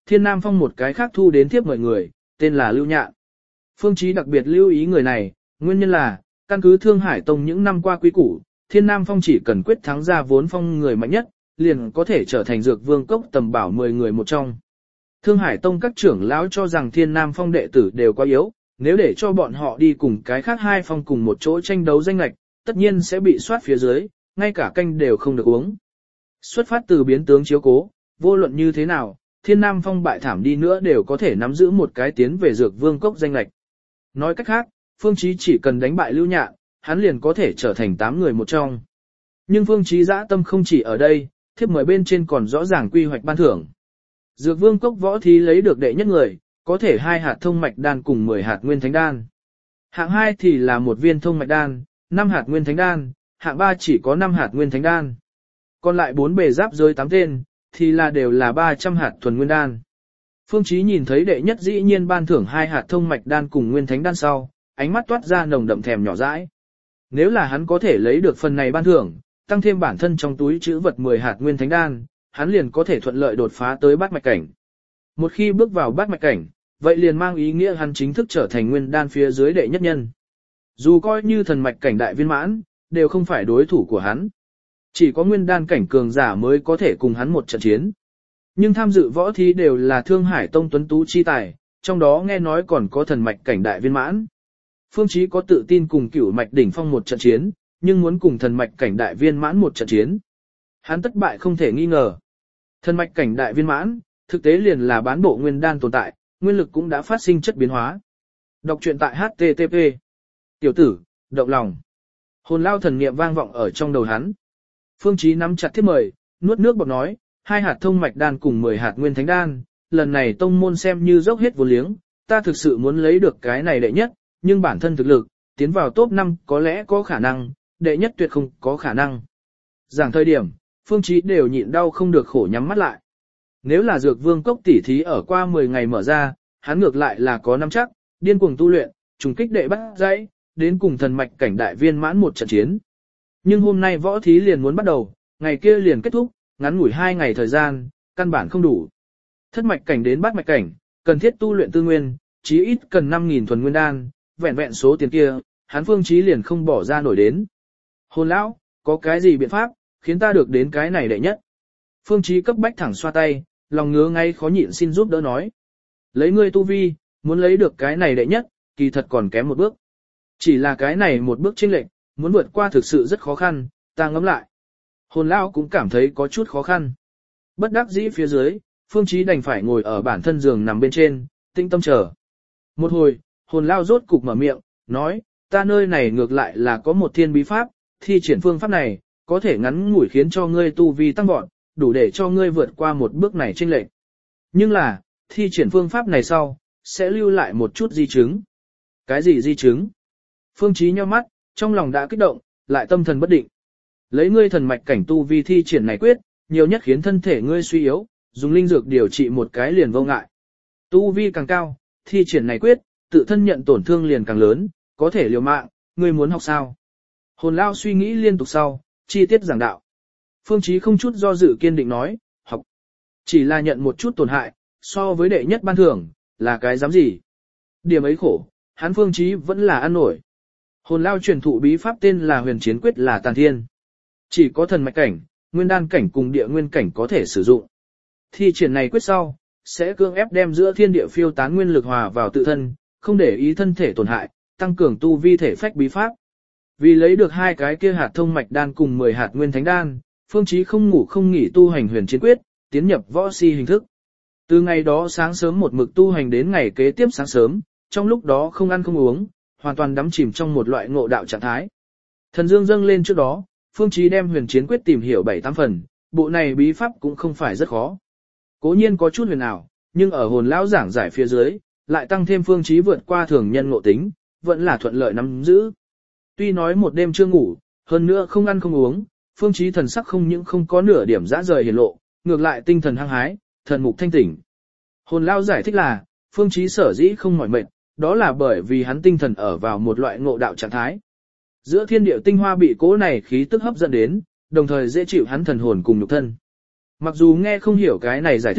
Thiên Nam Phong một cái khác thu đến tiếp mời người, tên là Lưu Nhạn. Phương Chí đặc biệt lưu ý người này, nguyên nhân là, căn cứ Thương Hải Tông những năm qua quý củ, Thiên Nam Phong chỉ cần quyết thắng ra vốn phong người mạnh nhất, liền có thể trở thành dược vương cốc tầm bảo mười người một trong. Thương Hải Tông các trưởng lão cho rằng Thiên Nam Phong đệ tử đều quá yếu, nếu để cho bọn họ đi cùng cái khác hai phong cùng một chỗ tranh đấu danh lệch, tất nhiên sẽ bị soát phía dưới, ngay cả canh đều không được uống. Xuất phát từ biến tướng chiếu cố, vô luận như thế nào, Thiên Nam Phong bại thảm đi nữa đều có thể nắm giữ một cái tiến về dược vương cốc danh lệch. Nói cách khác, Phương Chí chỉ cần đánh bại Lưu Nhạn, hắn liền có thể trở thành tám người một trong. Nhưng Phương Chí dã tâm không chỉ ở đây, thiếp mời bên trên còn rõ ràng quy hoạch ban thưởng. Dược vương cốc võ thí lấy được đệ nhất người, có thể hai hạt thông mạch đan cùng mười hạt nguyên thánh đan. Hạng hai thì là một viên thông mạch đan, năm hạt nguyên thánh đan, hạng ba chỉ có năm hạt nguyên thánh đan. Còn lại bốn bề giáp rơi tám tên, thì là đều là ba trăm hạt thuần nguyên đan. Phương Chí nhìn thấy đệ nhất dĩ nhiên ban thưởng hai hạt thông mạch đan cùng nguyên thánh đan sau, ánh mắt toát ra nồng đậm thèm nhỏ dãi. Nếu là hắn có thể lấy được phần này ban thưởng, tăng thêm bản thân trong túi trữ vật mười hạt nguyên thánh đan, hắn liền có thể thuận lợi đột phá tới bát mạch cảnh. Một khi bước vào bát mạch cảnh, vậy liền mang ý nghĩa hắn chính thức trở thành nguyên đan phía dưới đệ nhất nhân. Dù coi như thần mạch cảnh đại viên mãn, đều không phải đối thủ của hắn. Chỉ có nguyên đan cảnh cường giả mới có thể cùng hắn một trận chiến. Nhưng tham dự võ thí đều là Thương Hải Tông tuấn tú chi tài, trong đó nghe nói còn có thần mạch cảnh đại viên mãn. Phương Chí có tự tin cùng cửu mạch đỉnh phong một trận chiến, nhưng muốn cùng thần mạch cảnh đại viên mãn một trận chiến. Hắn thất bại không thể nghi ngờ. Thần mạch cảnh đại viên mãn, thực tế liền là bán bộ nguyên đan tồn tại, nguyên lực cũng đã phát sinh chất biến hóa. Đọc truyện tại hát tê tê pê. Tiểu tử, động lòng. Hồn lao thần niệm vang vọng ở trong đầu hắn. Phương Chí nắm chặt thiết mời, nuốt nước bọt nói, hai hạt thông mạch đan cùng mười hạt nguyên thánh đan, lần này tông môn xem như dốc hết vốn liếng, ta thực sự muốn lấy được cái này đệ nhất, nhưng bản thân thực lực, tiến vào top năm có lẽ có khả năng, đệ nhất tuyệt không có khả năng. Giảng thời điểm, Phương Chí đều nhịn đau không được khổ nhắm mắt lại. Nếu là dược vương cốc tỉ thí ở qua mười ngày mở ra, hắn ngược lại là có nắm chắc, điên cuồng tu luyện, trùng kích đệ bắt dãy, đến cùng thần mạch cảnh đại viên mãn một trận chiến. Nhưng hôm nay võ thí liền muốn bắt đầu, ngày kia liền kết thúc, ngắn ngủi hai ngày thời gian, căn bản không đủ. Thất mạch cảnh đến bát mạch cảnh, cần thiết tu luyện tư nguyên, chí ít cần năm nghìn thuần nguyên đan, vẹn vẹn số tiền kia, hắn Phương Chí liền không bỏ ra nổi đến. Hồn lão, có cái gì biện pháp, khiến ta được đến cái này đệ nhất? Phương Chí cấp bách thẳng xoa tay, lòng ngứa ngay khó nhịn xin giúp đỡ nói. Lấy ngươi tu vi, muốn lấy được cái này đệ nhất, kỳ thật còn kém một bước. Chỉ là cái này một bước chênh lệch, muốn vượt qua thực sự rất khó khăn, ta ngẫm lại. Hồn lão cũng cảm thấy có chút khó khăn. Bất đắc dĩ phía dưới, Phương Chí đành phải ngồi ở bản thân giường nằm bên trên, tĩnh tâm chờ. Một hồi, hồn lão rốt cục mở miệng, nói, ta nơi này ngược lại là có một thiên bí pháp, thi triển phương pháp này, có thể ngắn ngủi khiến cho ngươi tu vi tăng vọt, đủ để cho ngươi vượt qua một bước này chênh lệch. Nhưng là, thi triển phương pháp này sau, sẽ lưu lại một chút di chứng. Cái gì di chứng? Phương Chí nhíu mắt, trong lòng đã kích động, lại tâm thần bất định. Lấy ngươi thần mạch cảnh tu vi thi triển này quyết, nhiều nhất khiến thân thể ngươi suy yếu, dùng linh dược điều trị một cái liền vô ngại. Tu vi càng cao, thi triển này quyết, tự thân nhận tổn thương liền càng lớn, có thể liều mạng, ngươi muốn học sao? Hồn lão suy nghĩ liên tục sau, chi tiết giảng đạo. Phương Chí không chút do dự kiên định nói, học. Chỉ là nhận một chút tổn hại, so với đệ nhất ban thưởng, là cái dám gì? Điểm ấy khổ, hắn Phương Chí vẫn là ăn nổi. Hồn lão truyền thụ bí pháp tên là Huyền Chiến Quyết là Tàn Thiên. Chỉ có thần mạch cảnh, nguyên đan cảnh cùng địa nguyên cảnh có thể sử dụng. Thi triển này quyết sau, sẽ cưỡng ép đem giữa thiên địa phiêu tán nguyên lực hòa vào tự thân, không để ý thân thể tổn hại, tăng cường tu vi thể phách bí pháp. Vì lấy được hai cái kia hạt thông mạch đan cùng mười hạt nguyên thánh đan, Phương Chí không ngủ không nghỉ tu hành Huyền Chiến Quyết, tiến nhập võ si hình thức. Từ ngày đó sáng sớm một mực tu hành đến ngày kế tiếp sáng sớm, trong lúc đó không ăn không uống, hoàn toàn đắm chìm trong một loại ngộ đạo trạng thái. Thần dương dâng lên trước đó, Phương Chí đem Huyền Chiến Quyết tìm hiểu bảy tám phần, bộ này bí pháp cũng không phải rất khó. Cố nhiên có chút huyền ảo, nhưng ở hồn lão giảng giải phía dưới, lại tăng thêm Phương Chí vượt qua thường nhân ngộ tính, vẫn là thuận lợi nắm giữ. Tuy nói một đêm chưa ngủ, hơn nữa không ăn không uống, Phương Chí thần sắc không những không có nửa điểm dã rời hiển lộ, ngược lại tinh thần hăng hái, thần mục thanh tỉnh. Hồn lão giải thích là, Phương Chí sở dĩ không mỏi mệt, đó là bởi vì hắn tinh thần ở vào một loại ngộ đạo trạng thái. Giữa thiên địa tinh hoa bị cố này khí tức hấp dẫn đến, đồng thời dễ chịu hắn thần hồn cùng nhục thân. Mặc dù nghe không hiểu cái này giải thích,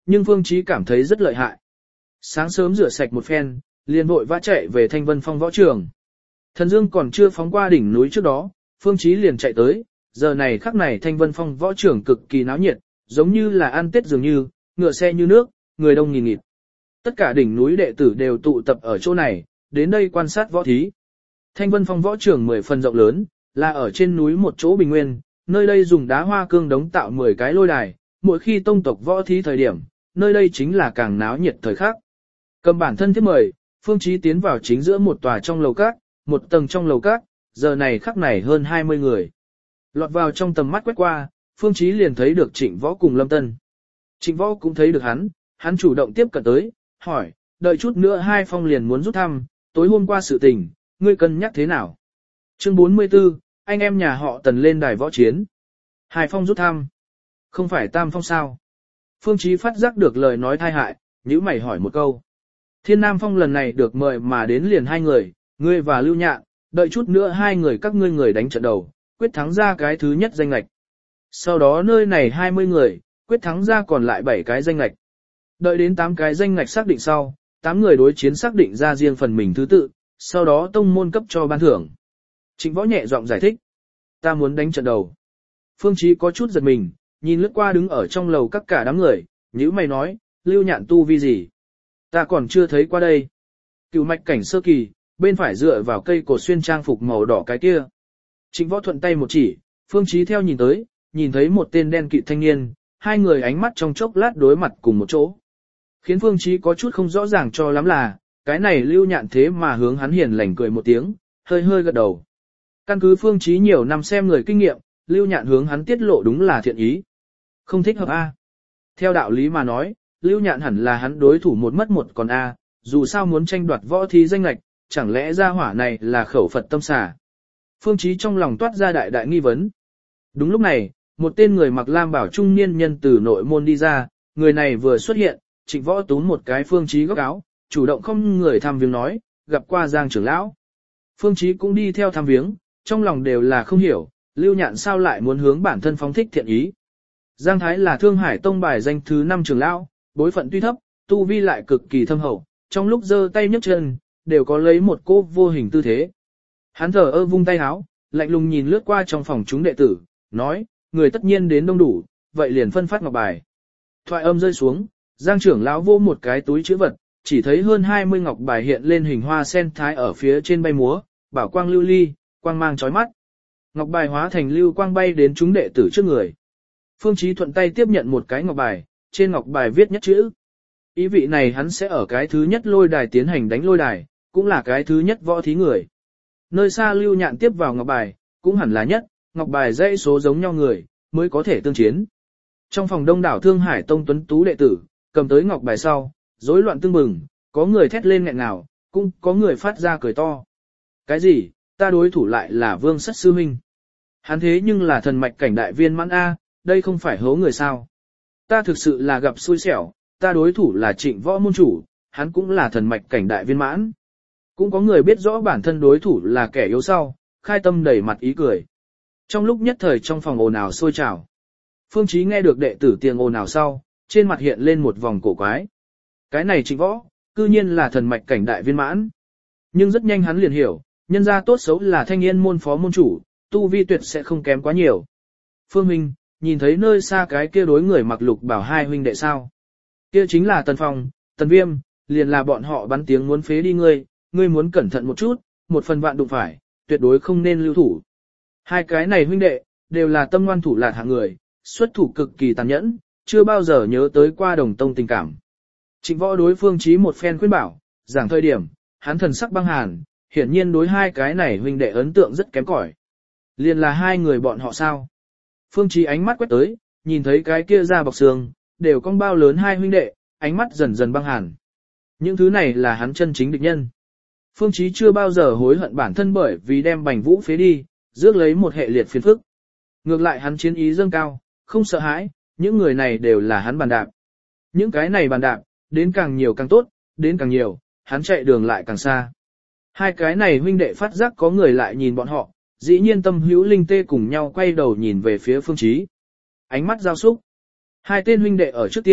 nhưng Phương Chí cảm thấy rất lợi hại. Sáng sớm rửa sạch một phen, liền vội vã chạy về Thanh Vân Phong võ trường. Thần Dương còn chưa phóng qua đỉnh núi trước đó, Phương Chí liền chạy tới, giờ này khắc này Thanh Vân Phong võ trường cực kỳ náo nhiệt, giống như là ăn Tết dường như, ngựa xe như nước, người đông nghìn nghịt. Tất cả đỉnh núi đệ tử đều tụ tập ở chỗ này, đến đây quan sát võ thí. Thanh Vân Phong võ trường mười phần rộng lớn, là ở trên núi một chỗ bình nguyên, nơi đây dùng đá hoa cương đống tạo mười cái lôi đài, mỗi khi tông tộc võ thí thời điểm, nơi đây chính là càng náo nhiệt thời khắc. Cầm bản thân thiết mời, Phương Chí tiến vào chính giữa một tòa trong lầu các, một tầng trong lầu các, giờ này khắc này hơn hai mươi người. Lọt vào trong tầm mắt quét qua, Phương Chí liền thấy được Trịnh Võ cùng Lâm Tân. Trịnh Võ cũng thấy được hắn, hắn chủ động tiếp cận tới, hỏi, đợi chút nữa hai phong liền muốn rút thăm, tối hôm qua sự tình, ngươi cân nhắc thế nào? Chương bốn mươi tư, anh em nhà họ Tần lên đài võ chiến. Hai phong rút thăm. Không phải tam phong sao? Phương Chí phát giác được lời nói tai hại, nhíu mày hỏi một câu. Thiên Nam Phong lần này được mời mà đến liền hai người, ngươi và Lưu Nhạn, đợi chút nữa hai người các ngươi người đánh trận đầu, quyết thắng ra cái thứ nhất danh lệch. Sau đó nơi này hai mươi người, quyết thắng ra còn lại bảy cái danh lệch. Đợi đến tám cái danh lệch xác định sau, tám người đối chiến xác định ra riêng phần mình thứ tự, sau đó tông môn cấp cho ban thưởng. Trịnh Võ nhẹ giọng giải thích. Ta muốn đánh trận đầu. Phương Chí có chút giật mình, nhìn lướt qua đứng ở trong lầu các cả đám người, nhíu mày nói, Lưu Nhạn tu vi gì? Ta còn chưa thấy qua đây. Cửu mạch cảnh sơ kỳ, bên phải dựa vào cây cột xuyên trang phục màu đỏ cái kia. Trịnh Võ thuận tay một chỉ, Phương Chí theo nhìn tới, nhìn thấy một tên đen kịt thanh niên, hai người ánh mắt trong chốc lát đối mặt cùng một chỗ. Khiến Phương Chí có chút không rõ ràng cho lắm là, cái này Lưu Nhạn thế mà hướng hắn hiền lành cười một tiếng, hơi hơi gật đầu. Căn cứ Phương Chí nhiều năm xem người kinh nghiệm, Lưu Nhạn hướng hắn tiết lộ đúng là thiện ý. Không thích hợp A. Theo đạo lý mà nói, Lưu Nhạn hẳn là hắn đối thủ một mất một còn A, dù sao muốn tranh đoạt võ thí danh lệch, chẳng lẽ gia hỏa này là khẩu Phật tâm xà. Phương Chí trong lòng toát ra đại đại nghi vấn. Đúng lúc này, một tên người mặc lam bảo trung niên nhân từ nội môn đi ra, người này vừa xuất hiện, Trịnh Võ túm một cái Phương Chí góc áo, chủ động không người thăm viếng nói, gặp qua Giang trưởng lão. Phương Chí cũng đi theo thăm viếng, trong lòng đều là không hiểu, Lưu Nhạn sao lại muốn hướng bản thân phóng thích thiện ý. Giang Thái là Thương Hải Tông bài danh thứ năm trưởng lão, bối phận tuy thấp, tu vi lại cực kỳ thâm hậu, trong lúc giơ tay nhấc chân, đều có lấy một cô vô hình tư thế. Hắn thở ơ vung tay áo, lạnh lùng nhìn lướt qua trong phòng chúng đệ tử, nói, người tất nhiên đến đông đủ, vậy liền phân phát ngọc bài. Thoại âm rơi xuống, Giang trưởng lão vô một cái túi chữ vật, chỉ thấy hơn hai mươi ngọc bài hiện lên hình hoa sen thái ở phía trên bay múa, bảo quang lưu ly, quang mang chói mắt. Ngọc bài hóa thành lưu quang bay đến chúng đệ tử trước người. Phương Chí thuận tay tiếp nhận một cái ngọc bài, trên ngọc bài viết nhất chữ. Ý vị này hắn sẽ ở cái thứ nhất lôi đài tiến hành đánh lôi đài, cũng là cái thứ nhất võ thí người. Nơi xa Lưu Nhạn tiếp vào ngọc bài, cũng hẳn là nhất, ngọc bài dãy số giống nhau người, mới có thể tương chiến. Trong phòng đông đảo Thương Hải Tông tuấn tú đệ tử, cầm tới ngọc bài sau, rối loạn tương bừng, có người thét lên nghẹn ngào, cũng có người phát ra cười to. Cái gì, ta đối thủ lại là Vương Sắt Sư Minh. Hắn thế nhưng là thần mạch cảnh đại viên mãn A, đây không phải hố người sao. Ta thực sự là gặp xui xẻo, ta đối thủ là Trịnh Võ môn chủ, hắn cũng là thần mạch cảnh đại viên mãn. Cũng có người biết rõ bản thân đối thủ là kẻ yếu sau, khai tâm đầy mặt ý cười. Trong lúc nhất thời trong phòng ồn ào sôi trào. Phương Chí nghe được đệ tử tiếng ồn ào sau, trên mặt hiện lên một vòng cổ quái. Cái này Trịnh Võ, cư nhiên là thần mạch cảnh đại viên mãn. Nhưng rất nhanh hắn liền hiểu, nhân gia tốt xấu là Thanh Yên môn phó môn chủ, tu vi tuyệt sẽ không kém quá nhiều. Phương Minh, nhìn thấy nơi xa cái kia đối người mặc lục bảo hai huynh đệ sao? Kia chính là Tần Phong, Tần Viêm, liền là bọn họ bắn tiếng muốn phế đi ngươi, ngươi muốn cẩn thận một chút, một phần vạn đụng phải, tuyệt đối không nên lưu thủ. Hai cái này huynh đệ, đều là tâm ngoan thủ lạt hạng người, xuất thủ cực kỳ tàn nhẫn, chưa bao giờ nhớ tới qua đồng tông tình cảm. Trịnh Võ đối Phương Chí một phen khuyên bảo, giảng thời điểm, hắn thần sắc băng hàn, hiển nhiên đối hai cái này huynh đệ ấn tượng rất kém cỏi. Liền là hai người bọn họ sao? Phương Chí ánh mắt quét tới, nhìn thấy cái kia da bọc xương, đều cong bao lớn hai huynh đệ, ánh mắt dần dần băng hàn. Những thứ này là hắn chân chính địch nhân. Phương Chí chưa bao giờ hối hận bản thân bởi vì đem Bành Vũ phế đi, rước lấy một hệ liệt phiền phức. Ngược lại hắn chiến ý dâng cao, không sợ hãi, những người này đều là hắn bàn đạp. Những cái này bàn đạp, đến càng nhiều càng tốt, đến càng nhiều, hắn chạy đường lại càng xa. Hai cái này huynh đệ phát giác có người lại nhìn bọn họ, dĩ nhiên tâm hữu linh tê cùng nhau quay đầu nhìn về phía Phương Chí. Ánh mắt giao xúc. Hai tên huynh đệ ở trước tiên,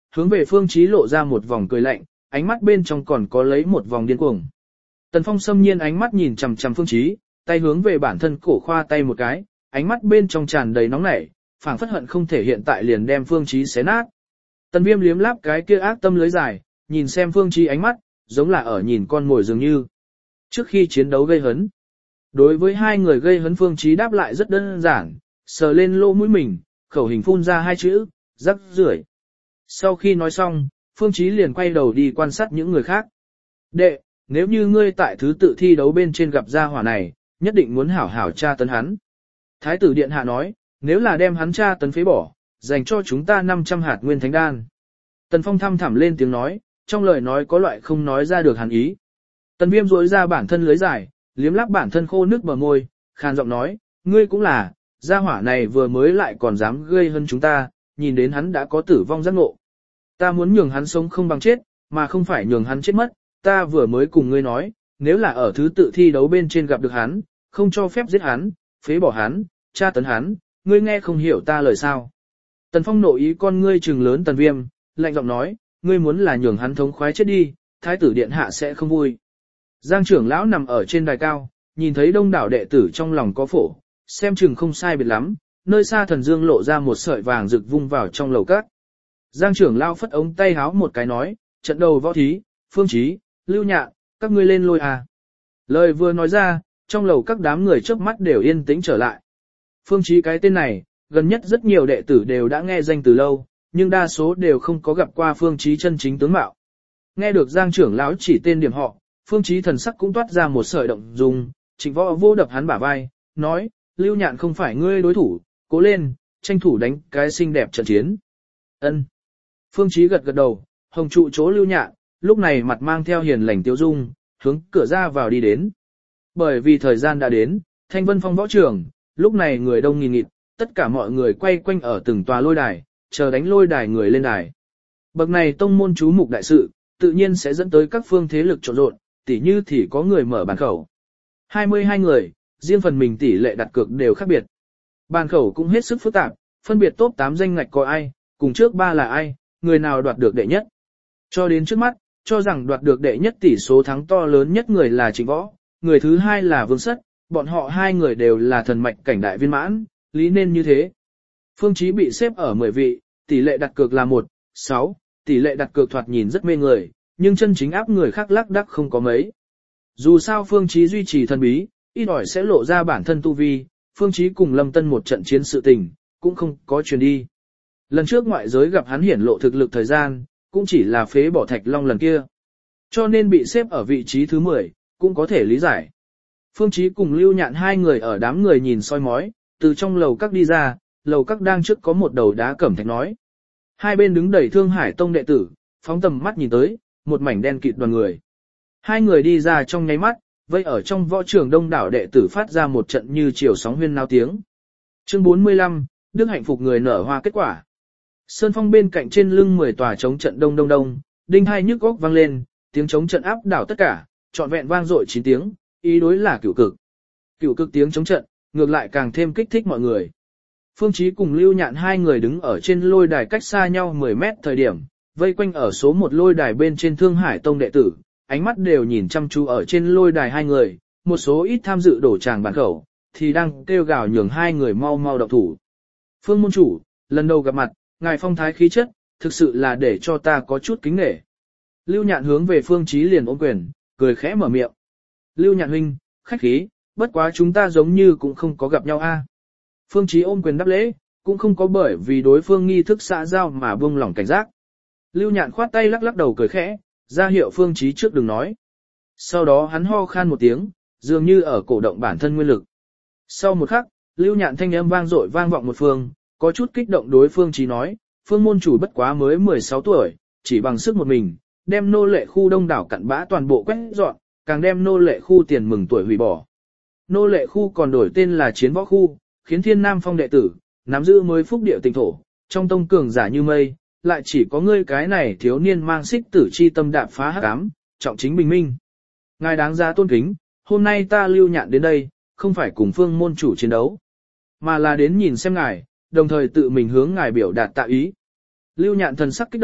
hướng về Phương Chí lộ ra một vòng cười lạnh, ánh mắt bên trong còn có lấy một vòng điên cuồng. Tần Phong xâm nhiên ánh mắt nhìn chằm chằm Phương Chí, tay hướng về bản thân cổ khoa tay một cái, ánh mắt bên trong tràn đầy nóng nảy, phảng phất hận không thể hiện tại liền đem Phương Chí xé nát. Tần Viêm liếm láp cái kia ác tâm lưới dài, nhìn xem Phương Chí ánh mắt, giống là ở nhìn con mồi dường như. Trước khi chiến đấu gây hấn, đối với hai người gây hấn Phương Chí đáp lại rất đơn giản, sờ lên lỗ mũi mình, khẩu hình phun ra hai chữ, rắc rưởi. Sau khi nói xong, Phương Chí liền quay đầu đi quan sát những người khác. Đệ, nếu như ngươi tại thứ tự thi đấu bên trên gặp gia hỏa này, nhất định muốn hảo hảo tra tấn hắn. Thái tử điện hạ nói, nếu là đem hắn tra tấn phế bỏ, dành cho chúng ta năm trăm hạt nguyên thánh đan. Tần Phong thăm thẳm lên tiếng nói, trong lời nói có loại không nói ra được hàn ý. Tần Viêm rỗi ra bản thân lưới dài, liếm láp bản thân khô nước bờ môi, khàn giọng nói, ngươi cũng là, gia hỏa này vừa mới lại còn dám gây hơn chúng ta, nhìn đến hắn đã có tử vong giác ngộ. Ta muốn nhường hắn sống không bằng chết, mà không phải nhường hắn chết mất, ta vừa mới cùng ngươi nói, nếu là ở thứ tự thi đấu bên trên gặp được hắn, không cho phép giết hắn, phế bỏ hắn, tra tấn hắn, ngươi nghe không hiểu ta lời sao. Tần Phong nội ý con ngươi trừng lớn Tần Viêm, lạnh giọng nói, ngươi muốn là nhường hắn thống khoái chết đi, thái tử điện hạ sẽ không vui. Giang trưởng lão nằm ở trên đài cao, nhìn thấy đông đảo đệ tử trong lòng có phổ, xem chừng không sai biệt lắm, nơi xa thần dương lộ ra một sợi vàng rực vung vào trong lầu cát. Giang trưởng lão phất ống tay háo một cái nói, trận đầu võ thí, Phương Chí, Lưu Nhạn, các ngươi lên lôi à. Lời vừa nói ra, trong lầu các đám người chớp mắt đều yên tĩnh trở lại. Phương Chí cái tên này, gần nhất rất nhiều đệ tử đều đã nghe danh từ lâu, nhưng đa số đều không có gặp qua Phương Chí chân chính tướng mạo. Nghe được Giang trưởng lão chỉ tên điểm họ, Phương Chí thần sắc cũng toát ra một sợi động dung, Trịnh Võ vô đập hắn bả vai, nói, Lưu Nhạn không phải ngươi đối thủ, cố lên, tranh thủ đánh cái xinh đẹp trận chiến. Ân. Phương Chí gật gật đầu, hồng trụ chỗ Lưu Nhạn, lúc này mặt mang theo hiền lành tiêu dung, hướng cửa ra vào đi đến. Bởi vì thời gian đã đến, Thanh Vân Phong võ trường, lúc này người đông nghìn nghịt, tất cả mọi người quay quanh ở từng tòa lôi đài, chờ đánh lôi đài người lên đài. Bậc này tông môn chú mục đại sự, tự nhiên sẽ dẫn tới các phương thế lực trộn rộn, tỉ như thì có người mở bàn khẩu. hai mươi hai người, riêng phần mình tỷ lệ đặt cược đều khác biệt. Bàn khẩu cũng hết sức phức tạp, phân biệt top tám danh ngạch có ai, cùng trước ba là ai, người nào đoạt được đệ nhất. Cho đến trước mắt, cho rằng đoạt được đệ nhất tỷ số thắng to lớn nhất người là Trịnh Võ, người thứ hai là Vương Sất, bọn họ hai người đều là thần mạch cảnh đại viên mãn, lý nên như thế. Phương Chí bị xếp ở mười vị, tỷ lệ đặt cược là một, sáu, tỷ lệ đặt cược thoạt nhìn rất mê người, nhưng chân chính áp người khác lắc đắc không có mấy. Dù sao Phương Chí duy trì thần bí, ít ỏi sẽ lộ ra bản thân tu vi, Phương Chí cùng Lâm Tân một trận chiến sự tình, cũng không có truyền đi. Lần trước ngoại giới gặp hắn hiển lộ thực lực thời gian, cũng chỉ là phế bỏ Thạch Long lần kia. Cho nên bị xếp ở vị trí thứ mười, cũng có thể lý giải. Phương Chí cùng Lưu Nhạn hai người ở đám người nhìn soi mói, từ trong lầu các đi ra, lầu các đang trước có một đầu đá cẩm thạch nói. Hai bên đứng đầy Thương Hải Tông đệ tử, phóng tầm mắt nhìn tới, một mảnh đen kịt đoàn người. Hai người đi ra trong nháy mắt, vây ở trong võ trường đông đảo đệ tử phát ra một trận như chiều sóng huyên náo tiếng. Chương bốn mươi lăm, Đức hạnh phục người nở hoa kết quả. Sơn phong bên cạnh trên lưng mười tòa chống trận đông đông đông, đinh hai nhức góc vang lên, tiếng chống trận áp đảo tất cả, trọn vẹn vang dội chín tiếng, ý đối là cửu cực. Cửu cực tiếng chống trận, ngược lại càng thêm kích thích mọi người. Phương Chí cùng Lưu Nhạn hai người đứng ở trên lôi đài cách xa nhau mười mét thời điểm, vây quanh ở số một lôi đài bên trên Thương Hải Tông đệ tử, ánh mắt đều nhìn chăm chú ở trên lôi đài hai người, một số ít tham dự đổ tràng bàn khẩu, thì đang kêu gào nhường hai người mau mau động thủ. Phương môn chủ, lần đầu gặp mặt, ngài phong thái khí chất, thực sự là để cho ta có chút kính nể. Lưu Nhạn hướng về Phương Chí liền ôm quyền, cười khẽ mở miệng. Lưu Nhạn huynh, khách khí, bất quá chúng ta giống như cũng không có gặp nhau a. Phương Chí ôm quyền đáp lễ, cũng không có bởi vì đối phương nghi thức xã giao mà buông lỏng cảnh giác. Lưu Nhạn khoát tay lắc lắc đầu cười khẽ, ra hiệu Phương Chí trước đừng nói. Sau đó hắn ho khan một tiếng, dường như ở cổ động bản thân nguyên lực. Sau một khắc, Lưu Nhạn thanh âm vang dội vang vọng một phương, có chút kích động đối Phương Chí nói, Phương môn chủ bất quá mới mười sáu tuổi, chỉ bằng sức một mình, đem nô lệ khu đông đảo cặn bã toàn bộ quét dọn, càng đem nô lệ khu tiền mừng tuổi hủy bỏ. Nô lệ khu còn đổi tên là Chiến Võ khu, khiến Thiên Nam Phong đệ tử nắm giữ mới phúc địa tỉnh thổ, trong tông cường giả như mây, lại chỉ có ngươi cái này thiếu niên mang xích tử chi tâm đạp phá hắc ám, trọng chính bình minh. Ngài đáng giá tôn kính, hôm nay ta Lưu Nhạn đến đây, không phải cùng Phương môn chủ chiến đấu, mà là đến nhìn xem ngài, đồng thời tự mình hướng ngài biểu đạt tạ ý. Lưu Nhạn thần sắc kích động,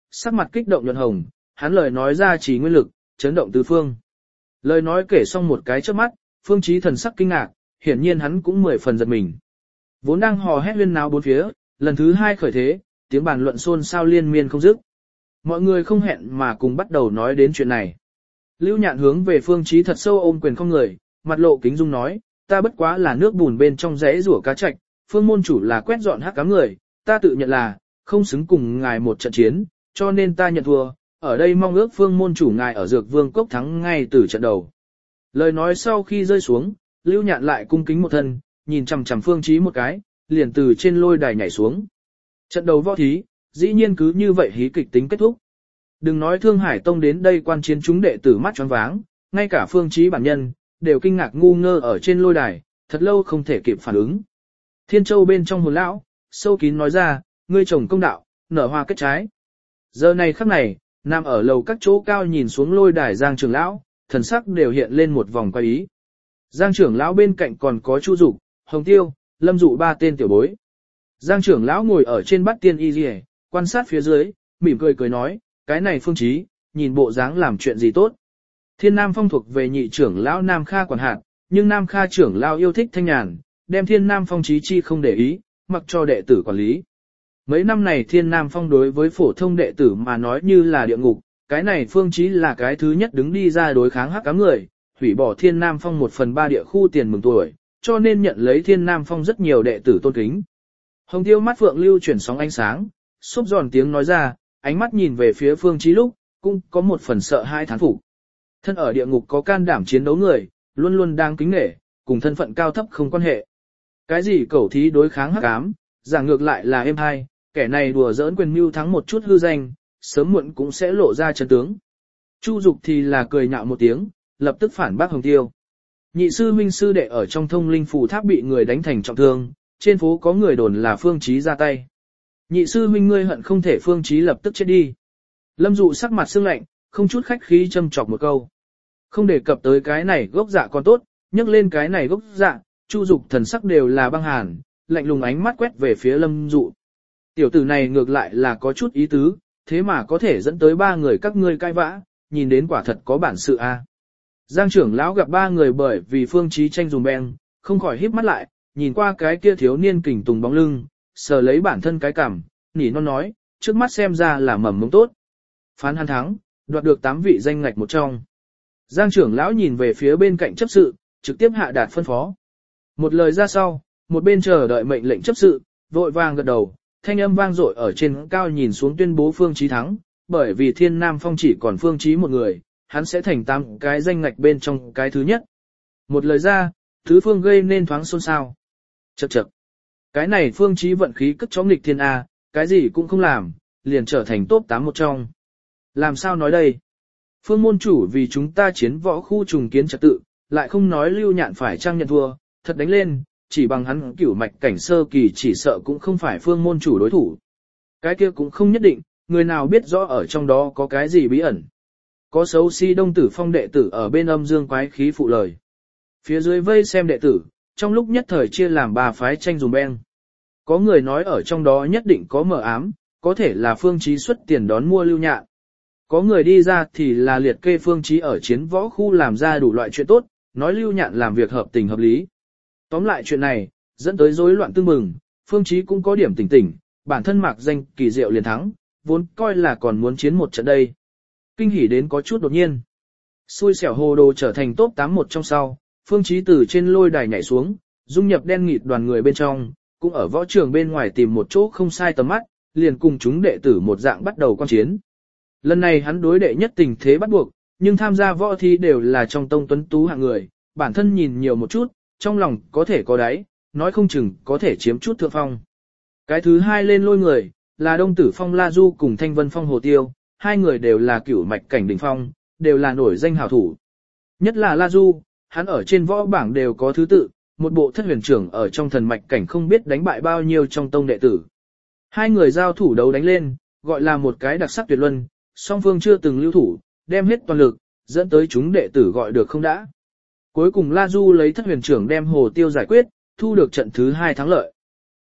sắc mặt kích động nhuận hồng, hắn lời nói ra chỉ nguyên lực, chấn động tứ phương. Lời nói kể xong một cái trước mắt, Phương Chí thần sắc kinh ngạc, hiển nhiên hắn cũng mười phần giật mình. Vốn đang hò hét huyên náo bốn phía, lần thứ hai khởi thế, tiếng bàn luận xôn xao liên miên không dứt. Mọi người không hẹn mà cùng bắt đầu nói đến chuyện này. Lưu Nhạn hướng về Phương Chí thật sâu ôm quyền không người, mặt lộ kính dung nói, ta bất quá là nước bùn bên trong rẽ rủa cá trạch, Phương môn chủ là quét dọn hắc cá người, ta tự nhận là không xứng cùng ngài một trận chiến, cho nên ta nhận thua, ở đây mong ước Phương môn chủ ngài ở Dược Vương cốc thắng ngay từ trận đầu. Lời nói sau khi rơi xuống, Lưu Nhạn lại cung kính một thân, nhìn chằm chằm Phương Chí một cái, liền từ trên lôi đài nhảy xuống. Trận đầu võ thí, dĩ nhiên cứ như vậy hí kịch tính kết thúc. Đừng nói Thương Hải Tông đến đây quan chiến chúng đệ tử mắt choáng váng, ngay cả Phương Chí bản nhân đều kinh ngạc ngu ngơ ở trên lôi đài, thật lâu không thể kịp phản ứng. Thiên Châu bên trong hồn lão, sâu kín nói ra, ngươi trồng công đạo, nở hoa kết trái. Giờ này khắc này, nằm ở lầu các chỗ cao nhìn xuống lôi đài Giang trưởng lão, thần sắc đều hiện lên một vòng quái ý. Giang trưởng lão bên cạnh còn có Chu Dục, Hồng Tiêu, Lâm Dụ ba tên tiểu bối. Giang trưởng lão ngồi ở trên bát tiên y liễu, quan sát phía dưới, mỉm cười cười nói, cái này Phương Chí, nhìn bộ dáng làm chuyện gì tốt. Thiên Nam Phong thuộc về nhị trưởng lão Nam Kha quản hạt, nhưng Nam Kha trưởng lão yêu thích thanh nhàn, đem Thiên Nam Phong Chí chi không để ý, mặc cho đệ tử quản lý. Mấy năm này Thiên Nam Phong đối với phổ thông đệ tử mà nói như là địa ngục, cái này Phương Chí là cái thứ nhất đứng đi ra đối kháng hắc ám người, hủy bỏ Thiên Nam Phong một phần ba địa khu tiền mừng tuổi, cho nên nhận lấy Thiên Nam Phong rất nhiều đệ tử tôn kính. Hồng Tiêu mắt phượng lưu chuyển sóng ánh sáng, xúc giòn tiếng nói ra, ánh mắt nhìn về phía Phương Chí lúc, cũng có một phần sợ hai thán phục. Thân ở địa ngục có can đảm chiến đấu người, luôn luôn đang kính nể, cùng thân phận cao thấp không quan hệ. Cái gì cẩu thí đối kháng hắc ám, giảng ngược lại là êm hay, kẻ này đùa giỡn quyền mưu thắng một chút hư danh, sớm muộn cũng sẽ lộ ra chân tướng. Chu Dục thì là cười nhạo một tiếng, lập tức phản bác Hồng Tiêu. Nhị sư huynh sư đệ ở trong thông linh phù tháp bị người đánh thành trọng thương, trên phố có người đồn là Phương Chí ra tay. Nhị sư huynh ngươi hận không thể Phương Chí lập tức chết đi. Lâm Dụ sắc mặt sương lạnh, không chút khách khí châm chọc một câu. Không đề cập tới cái này gốc dạ còn tốt, nhắc lên cái này gốc dạ, Chu Dục thần sắc đều là băng hàn, lạnh lùng ánh mắt quét về phía Lâm Dụ. Tiểu tử này ngược lại là có chút ý tứ, thế mà có thể dẫn tới ba người các ngươi cãi vã, nhìn đến quả thật có bản sự a. Giang trưởng lão gặp ba người bởi vì Phương Chí tranh dùm beng, không khỏi híp mắt lại, nhìn qua cái kia thiếu niên kình tùng bóng lưng, sờ lấy bản thân cái cằm, nỉ non nói, trước mắt xem ra là mầm mống tốt. Phán hắn thắng, đoạt được tám vị danh ngạch một trong. Giang trưởng lão nhìn về phía bên cạnh chấp sự, trực tiếp hạ đạt phân phó. Một lời ra sau, một bên chờ đợi mệnh lệnh chấp sự, vội vàng gật đầu, thanh âm vang dội ở trên cao nhìn xuống tuyên bố Phương Chí thắng, bởi vì Thiên Nam Phong chỉ còn Phương Chí một người, hắn sẽ thành tám cái danh ngạch bên trong cái thứ nhất. Một lời ra, thứ phương gây nên thoáng xôn xao. Chậc chậc. Cái này Phương Chí vận khí cất chó nghịch thiên A, cái gì cũng không làm, liền trở thành top tám một trong. Làm sao nói đây? Phương môn chủ vì chúng ta chiến võ khu trùng kiến trật tự, lại không nói Lưu Nhạn phải trang nhận thua, thật đánh lên, chỉ bằng hắn cửu mạch cảnh sơ kỳ chỉ sợ cũng không phải Phương môn chủ đối thủ. Cái kia cũng không nhất định, người nào biết rõ ở trong đó có cái gì bí ẩn. Có xấu si Đông Tử Phong đệ tử ở bên âm dương quái khí phụ lời. Phía dưới vây xem đệ tử, trong lúc nhất thời chia làm ba phái tranh dùm beng. Có người nói ở trong đó nhất định có mờ ám, có thể là Phương Chí xuất tiền đón mua Lưu Nhạn. Có người đi ra thì là liệt kê Phương Chí ở chiến võ khu làm ra đủ loại chuyện tốt, nói Lưu Nhạn làm việc hợp tình hợp lý. Tóm lại chuyện này, dẫn tới rối loạn tương mừng, Phương Chí cũng có điểm tỉnh tỉnh, bản thân mạc danh kỳ diệu liền thắng, vốn coi là còn muốn chiến một trận đây. Kinh hỉ đến có chút đột nhiên. Xui xẻo hồ đồ trở thành top tám một trong sau, Phương Chí từ trên lôi đài nhảy xuống, dung nhập đen nghịt đoàn người bên trong, cũng ở võ trường bên ngoài tìm một chỗ không sai tầm mắt, liền cùng chúng đệ tử một dạng bắt đầu quan chiến. Lần này hắn đối đệ nhất tình thế bắt buộc, nhưng tham gia võ thi đều là trong tông tuấn tú hạng người, bản thân nhìn nhiều một chút, trong lòng có thể có đáy, nói không chừng có thể chiếm chút thượng phong. Cái thứ hai lên lôi người, là Đông Tử Phong La Du cùng Thanh Vân Phong Hồ Tiêu, hai người đều là cửu mạch cảnh đỉnh phong, đều là nổi danh hảo thủ. Nhất là La Du, hắn ở trên võ bảng đều có thứ tự, một bộ thất huyền trưởng ở trong thần mạch cảnh không biết đánh bại bao nhiêu trong tông đệ tử. Hai người giao thủ đấu đánh lên, gọi là một cái đặc sắc tuyệt luân, song phương chưa từng lưu thủ, đem hết toàn lực, dẫn tới chúng đệ tử gọi được không đã. Cuối cùng La Du lấy thất huyền trưởng đem Hồ Tiêu giải quyết, thu được trận thứ hai thắng lợi.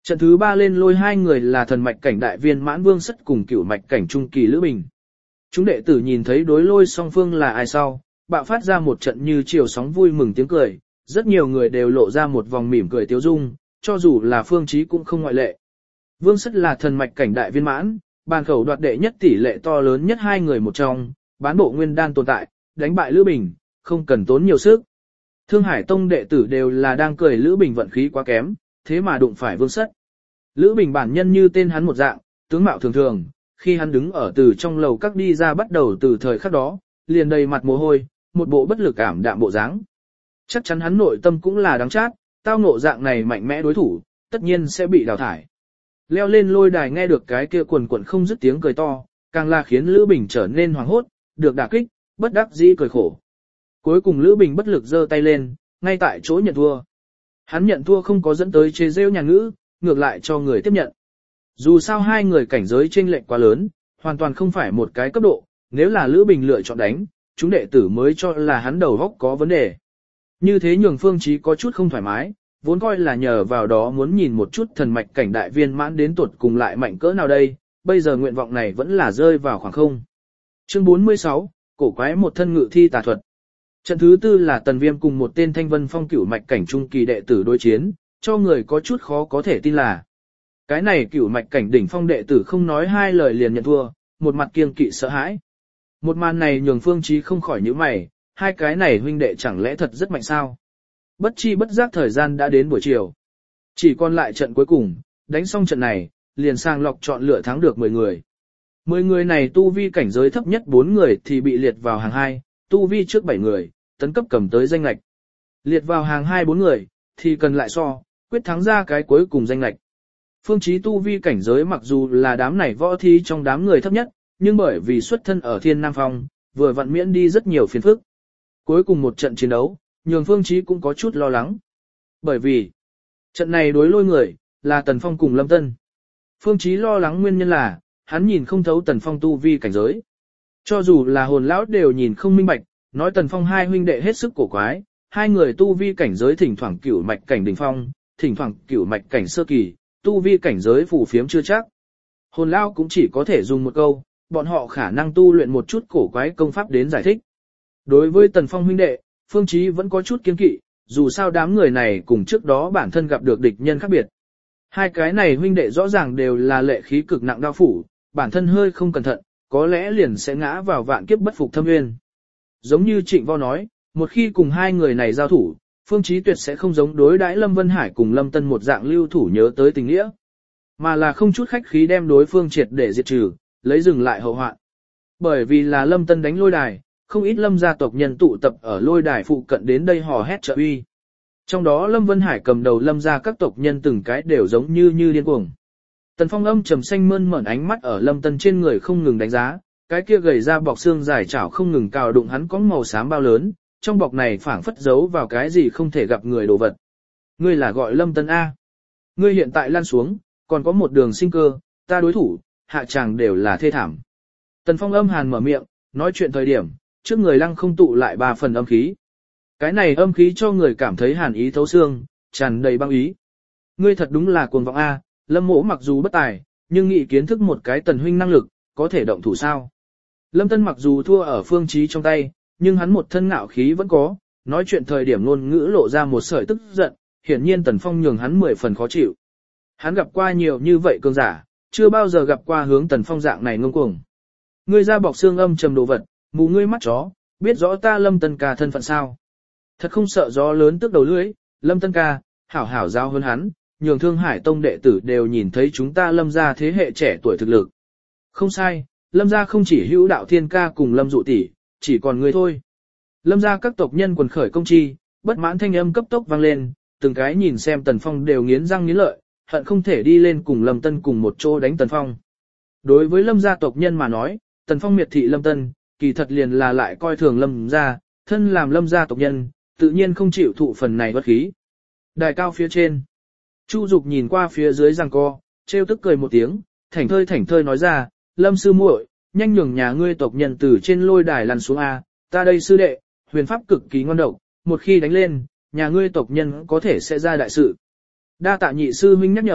Trận thứ ba lên lôi hai người là thần mạch cảnh đại viên mãn Vương Sất cùng cửu mạch cảnh trung kỳ Lữ Bình. Chúng đệ tử nhìn thấy đối lôi song phương là ai sau, bạo phát ra một trận như chiều sóng vui mừng tiếng cười, rất nhiều người đều lộ ra một vòng mỉm cười tiếu dung, cho dù là Phương Chí cũng không ngoại lệ. Vương Sất là thần mạch cảnh đại viên mãn, bàn khẩu đoạt đệ nhất tỷ lệ to lớn nhất hai người một trong, bán bộ nguyên đan tồn tại, đánh bại Lữ Bình, không cần tốn nhiều sức. Thương Hải Tông đệ tử đều là đang cười Lữ Bình vận khí quá kém, thế mà đụng phải Vương Sất. Lữ Bình bản nhân như tên hắn một dạng, tướng mạo thường thường, khi hắn đứng ở từ trong lầu các đi ra bắt đầu từ thời khắc đó, liền đầy mặt mồ hôi, một bộ bất lực ảm đạm bộ dáng. Chắc chắn hắn nội tâm cũng là đáng chát, tao ngộ dạng này mạnh mẽ đối thủ, tất nhiên sẽ bị đào thải. Leo lên lôi đài nghe được cái kia quần quần không dứt tiếng cười to, càng là khiến Lữ Bình trở nên hoảng hốt, được đả kích, bất đắc dĩ cười khổ. Cuối cùng Lữ Bình bất lực giơ tay lên, ngay tại chỗ nhận thua. Hắn nhận thua không có dẫn tới chế rêu nhà ngữ, ngược lại cho người tiếp nhận. Dù sao hai người cảnh giới chênh lệch quá lớn, hoàn toàn không phải một cái cấp độ, nếu là Lữ Bình lựa chọn đánh, chúng đệ tử mới cho là hắn đầu óc có vấn đề. Như thế nhường Phương Chí có chút không thoải mái, vốn coi là nhờ vào đó muốn nhìn một chút thần mạch cảnh đại viên mãn đến tuột cùng lại mạnh cỡ nào đây, bây giờ nguyện vọng này vẫn là rơi vào khoảng không. Chương bốn mươi sáu, cổ quái một thân ngự thi tà thuật. Trận thứ tư là Tần Viêm cùng một tên Thanh Vân Phong cửu mạch cảnh trung kỳ đệ tử đối chiến, cho người có chút khó có thể tin là cái này cửu mạch cảnh đỉnh phong đệ tử không nói hai lời liền nhận thua, một mặt kiêng kỵ sợ hãi. Một màn này nhường Phương Chí không khỏi nhíu mày, hai cái này huynh đệ chẳng lẽ thật rất mạnh sao? Bất chi bất giác thời gian đã đến buổi chiều. Chỉ còn lại trận cuối cùng, đánh xong trận này, liền sang lọc chọn lựa thắng được mười người. mười người này tu vi cảnh giới thấp nhất bốn người thì bị liệt vào hàng hai, tu vi trước bảy người, tấn cấp cầm tới danh lệch. Liệt vào hàng hai bốn người, thì cần lại so, quyết thắng ra cái cuối cùng danh lệch. Phương Chí tu vi cảnh giới mặc dù là đám này võ thí trong đám người thấp nhất, nhưng bởi vì xuất thân ở Thiên Nam Phong, vừa vặn miễn đi rất nhiều phiền phức. Cuối cùng một trận chiến đấu, nhường Phương Chí cũng có chút lo lắng. Bởi vì, trận này đối lôi người, là Tần Phong cùng Lâm Tân. Phương Chí lo lắng nguyên nhân là, hắn nhìn không thấu Tần Phong tu vi cảnh giới. Cho dù là hồn lão đều nhìn không minh bạch, nói Tần Phong hai huynh đệ hết sức cổ quái, hai người tu vi cảnh giới thỉnh thoảng cửu mạch cảnh đỉnh phong, thỉnh thoảng cửu mạch cảnh sơ kỳ, tu vi cảnh giới phù phiếm chưa chắc. Hồn lão cũng chỉ có thể dùng một câu, bọn họ khả năng tu luyện một chút cổ quái công pháp đến giải thích. Đối với Tần Phong huynh đệ, Phương Chí vẫn có chút kiêng kỵ, dù sao đám người này cùng trước đó bản thân gặp được địch nhân khác biệt. Hai cái này huynh đệ rõ ràng đều là lệ khí cực nặng đao phủ, bản thân hơi không cẩn thận, có lẽ liền sẽ ngã vào vạn kiếp bất phục thâm nguyên. Giống như Trịnh Vo nói, một khi cùng hai người này giao thủ, Phương Chí tuyệt sẽ không giống đối đãi Lâm Vân Hải cùng Lâm Tân một dạng lưu thủ nhớ tới tình nghĩa, mà là không chút khách khí đem đối phương triệt để diệt trừ, lấy dừng lại hậu hoạn. Bởi vì là Lâm Tân đánh lôi đài, không ít Lâm gia tộc nhân tụ tập ở lôi đài phụ cận đến đây hò hét trợ uy. Trong đó Lâm Vân Hải cầm đầu Lâm gia các tộc nhân từng cái đều giống như như điên cuồng. Tần Phong âm trầm xanh mơn mởn ánh mắt ở Lâm Tân trên người không ngừng đánh giá, cái kia gầy ra bọc xương dài chảo không ngừng cào đụng hắn có màu xám bao lớn, trong bọc này phảng phất giấu vào cái gì không thể gặp người đồ vật. Ngươi là gọi Lâm Tân A. Ngươi hiện tại lăn xuống, còn có một đường sinh cơ, ta đối thủ, hạ tràng đều là thê thảm. Tần Phong âm hàn mở miệng, nói chuyện thời điểm, trước người lăng không tụ lại ba phần âm khí. Cái này âm khí cho người cảm thấy hàn ý thấu xương, tràn đầy băng ý. Ngươi thật đúng là cuồng vọng A, Lâm Mỗ mặc dù bất tài, nhưng nghĩ kiến thức một cái Tần huynh năng lực, có thể động thủ sao. Lâm Tân mặc dù thua ở Phương Chí trong tay, nhưng hắn một thân ngạo khí vẫn có, nói chuyện thời điểm ngôn ngữ lộ ra một sợi tức giận, hiển nhiên Tần Phong nhường hắn mười phần khó chịu. Hắn gặp qua nhiều như vậy cường giả, chưa bao giờ gặp qua hướng Tần Phong dạng này ngông cuồng. Ngươi ra bọc xương âm trầm đồ vật, mù ngươi mắt chó, biết rõ ta Lâm Tân ca thân phận sao. Thật không sợ gió lớn tức đầu lưỡi, Lâm Tân ca, hảo hảo giao hơn hắn, nhường Thương Hải Tông đệ tử đều nhìn thấy chúng ta Lâm gia thế hệ trẻ tuổi thực lực. Không sai, Lâm gia không chỉ hữu đạo thiên ca cùng Lâm dụ tỷ, chỉ còn ngươi thôi. Lâm gia các tộc nhân quần khởi công chi, bất mãn thanh âm cấp tốc vang lên, từng cái nhìn xem Tần Phong đều nghiến răng nghiến lợi, hận không thể đi lên cùng Lâm Tân cùng một chỗ đánh Tần Phong. Đối với Lâm gia tộc nhân mà nói, Tần Phong miệt thị Lâm Tân, kỳ thật liền là lại coi thường Lâm gia, thân làm Lâm gia tộc nhân, tự nhiên không chịu thụ phần này bất khí. Đài cao phía trên, Chu Dục nhìn qua phía dưới giằng co, trêu tức cười một tiếng, thảnh thơi thảnh thơi nói ra, Lâm sư muội, nhanh nhường nhà ngươi tộc nhân từ trên lôi đài lăn xuống a, ta đây sư đệ, huyền pháp cực kỳ ngon độc, một khi đánh lên, nhà ngươi tộc nhân có thể sẽ ra đại sự. Đa tạ nhị sư huynh nhắc nhở,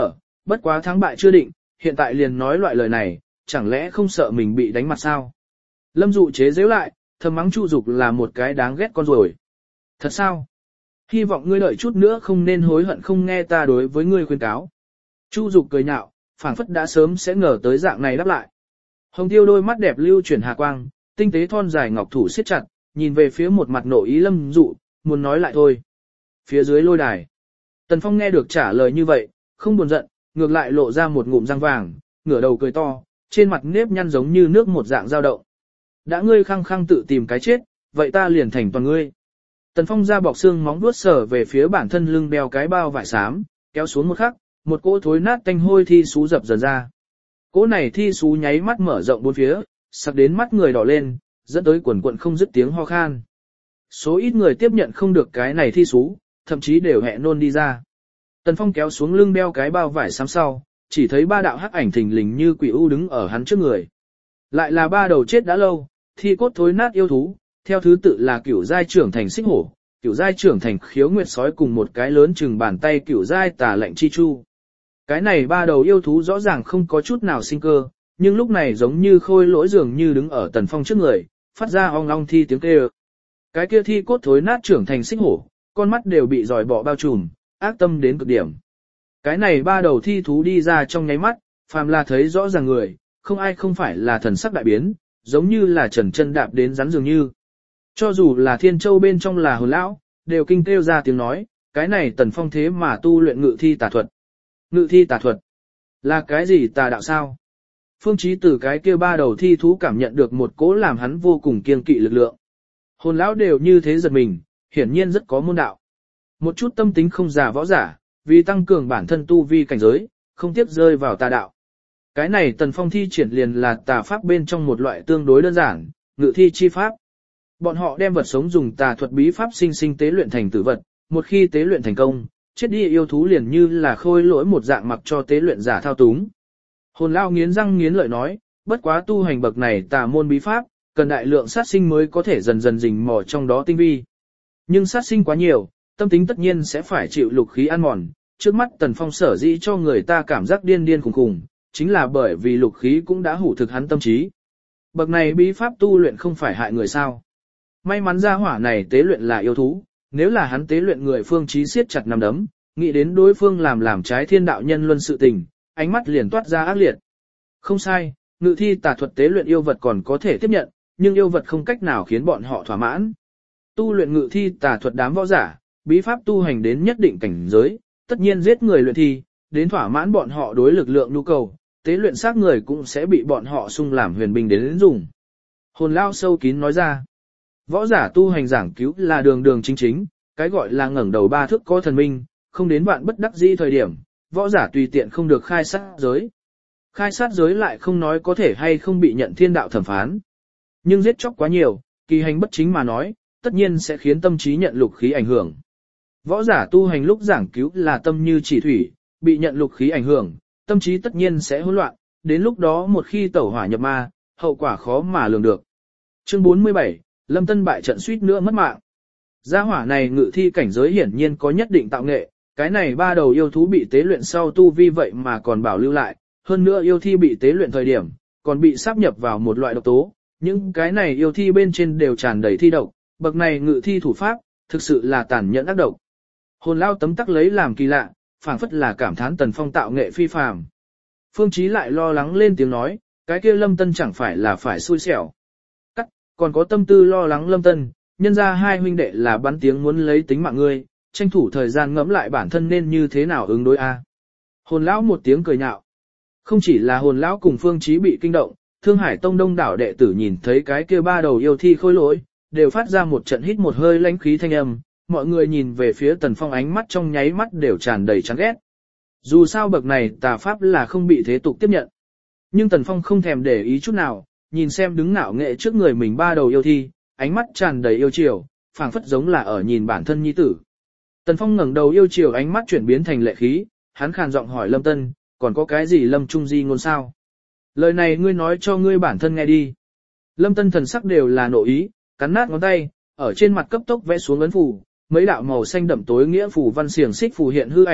bất quá thắng bại chưa định, hiện tại liền nói loại lời này, chẳng lẽ không sợ mình bị đánh mặt sao? Lâm Dụ chế giễu lại, thầm mắng Chu Dục là một cái đáng ghét con rồi. Thật sao? Hy vọng ngươi đợi chút nữa không nên hối hận không nghe ta đối với ngươi khuyên cáo. Chu Dục cười nhạo, phảng phất đã sớm sẽ ngờ tới dạng này đáp lại. Hồng Tiêu đôi mắt đẹp lưu chuyển hà quang, tinh tế thon dài ngọc thủ siết chặt, nhìn về phía một mặt nội ý Lâm Dụ, muốn nói lại thôi. Phía dưới lôi đài, Tần Phong nghe được trả lời như vậy, không buồn giận, ngược lại lộ ra một ngụm răng vàng, ngửa đầu cười to, trên mặt nếp nhăn giống như nước một dạng dao động. Đã ngươi khăng khăng tự tìm cái chết, vậy ta liền thành toàn ngươi. Tần Phong ra bọc xương móng vuốt sở về phía bản thân lưng đeo cái bao vải xám, kéo xuống một khắc, một cỗ thối nát tanh hôi thi sú dập dần ra. Cỗ này thi sú nháy mắt mở rộng bốn phía, sặc đến mắt người đỏ lên, dẫn tới quần quần không dứt tiếng ho khan. Số ít người tiếp nhận không được cái này thi sú, thậm chí đều hẹ nôn đi ra. Tần Phong kéo xuống lưng đeo cái bao vải xám sau, chỉ thấy ba đạo hắc ảnh thình lình như quỷ u đứng ở hắn trước người. Lại là ba đầu chết đã lâu, thi cốt thối nát yêu thú, theo thứ tự là cửu giai trưởng thành xích hổ, cửu giai trưởng thành khiếu nguyệt sói cùng một cái lớn chừng bàn tay cửu giai tà lệnh chi chu. Cái này ba đầu yêu thú rõ ràng không có chút nào sinh cơ, nhưng lúc này giống như khôi lỗi dường như đứng ở Tần Phong trước người, phát ra ong ong thi tiếng kêu. Cái kia thi cốt thối nát trưởng thành xích hổ, con mắt đều bị giòi bọ bao trùm, ác tâm đến cực điểm. Cái này ba đầu thi thú đi ra trong nháy mắt, phàm là thấy rõ ràng người, không ai không phải là thần sắc đại biến, giống như là trần chân đạp đến rắn dường như. Cho dù là Thiên Châu bên trong là hồn lão, đều kinh kêu ra tiếng nói, cái này Tần Phong thế mà tu luyện ngự thi tà thuật. Ngự thi tà thuật là cái gì tà đạo sao? Phương Chí từ cái kia ba đầu thi thú cảm nhận được một cỗ làm hắn vô cùng kiên kỵ lực lượng. Hồn lão đều như thế giật mình, hiển nhiên rất có môn đạo. Một chút tâm tính không già võ giả, vì tăng cường bản thân tu vi cảnh giới, không tiếp rơi vào tà đạo. Cái này Tần Phong thi triển liền là tà pháp bên trong một loại tương đối đơn giản, ngự thi chi pháp. Bọn họ đem vật sống dùng tà thuật bí pháp sinh sinh tế luyện thành tử vật, một khi tế luyện thành công, chết đi yêu thú liền như là khôi lỗi một dạng mặc cho tế luyện giả thao túng. Hồn lao nghiến răng nghiến lợi nói, bất quá tu hành bậc này tà môn bí pháp, cần đại lượng sát sinh mới có thể dần dần rình mò trong đó tinh vi. Nhưng sát sinh quá nhiều, tâm tính tất nhiên sẽ phải chịu lục khí ăn mòn, trước mắt Tần Phong sở dĩ cho người ta cảm giác điên điên khùng khùng, chính là bởi vì lục khí cũng đã hủ thực hắn tâm trí. Bậc này bí pháp tu luyện không phải hại người sao. May mắn ra hỏa này tế luyện là yêu thú, nếu là hắn tế luyện người Phương Chí siết chặt nắm đấm, nghĩ đến đối phương làm làm trái thiên đạo nhân luân sự tình, ánh mắt liền toát ra ác liệt. Không sai, ngự thi tà thuật tế luyện yêu vật còn có thể tiếp nhận, nhưng yêu vật không cách nào khiến bọn họ thỏa mãn. Tu luyện ngự thi tà thuật đám võ giả, bí pháp tu hành đến nhất định cảnh giới, tất nhiên giết người luyện thi, đến thỏa mãn bọn họ đối lực lượng nhu cầu, tế luyện xác người cũng sẽ bị bọn họ xung làm huyền binh đến dùng. Hồn lao sâu kín nói ra, võ giả tu hành giảng cứu là đường đường chính chính, cái gọi là ngẩng đầu ba thước có thần minh, không đến vạn bất đắc dĩ thời điểm, võ giả tùy tiện không được khai sát giới. Khai sát giới lại không nói có thể hay không bị nhận thiên đạo thẩm phán. Nhưng giết chóc quá nhiều, kỳ hành bất chính mà nói, tất nhiên sẽ khiến tâm trí nhận lục khí ảnh hưởng. Võ giả tu hành lúc giảng cứu là tâm như chỉ thủy, bị nhận lục khí ảnh hưởng, tâm trí tất nhiên sẽ hỗn loạn, đến lúc đó một khi tẩu hỏa nhập ma, hậu quả khó mà lường được. Chương bốn mươi bảy, Lâm Tân bại trận suýt nữa mất mạng. Gia hỏa này ngự thi cảnh giới hiển nhiên có nhất định tạo nghệ, cái này ba đầu yêu thú bị tế luyện sau tu vi vậy mà còn bảo lưu lại, hơn nữa yêu thi bị tế luyện thời điểm, còn bị sáp nhập vào một loại độc tố, những cái này yêu thi bên trên đều tràn đầy thi độc, bậc này ngự thi thủ pháp, thực sự là tàn nhẫn ác độc. Hồn lao tấm tắc lấy làm kỳ lạ, phảng phất là cảm thán Tần Phong tạo nghệ phi phàm. Phương Chí lại lo lắng lên tiếng nói, cái kia Lâm Tân chẳng phải là phải xui xẻo. Cắt, còn có tâm tư lo lắng Lâm Tân, nhân ra hai huynh đệ là bắn tiếng muốn lấy tính mạng ngươi, tranh thủ thời gian ngẫm lại bản thân nên như thế nào ứng đối a. Hồn lão một tiếng cười nhạo. Không chỉ là hồn lão cùng Phương Chí bị kinh động, Thương Hải Tông đông đảo đệ tử nhìn thấy cái kia ba đầu yêu thi khôi lỗi, đều phát ra một trận hít một hơi lãnh khí thanh âm, mọi người nhìn về phía Tần Phong ánh mắt trong nháy mắt đều tràn đầy chán ghét. Dù sao bậc này tà pháp là không bị thế tục tiếp nhận. Nhưng Tần Phong không thèm để ý chút nào, nhìn xem đứng ngạo nghệ trước người mình ba đầu yêu thi, ánh mắt tràn đầy yêu chiều, phảng phất giống là ở nhìn bản thân nhi tử. Tần Phong ngẩng đầu yêu chiều ánh mắt chuyển biến thành lệ khí, hắn khàn giọng hỏi Lâm Tân, còn có cái gì Lâm Trung Di ngôn sao? Lời này ngươi nói cho ngươi bản thân nghe đi. Lâm Tân thần sắc đều là nội ý, cắn nát ngón tay, ở trên mặt cấp tốc vẽ xuống ấn phù, mấy đạo màu xanh đậm tối nghĩa phù văn xiềng xích phù hiện hư ảnh,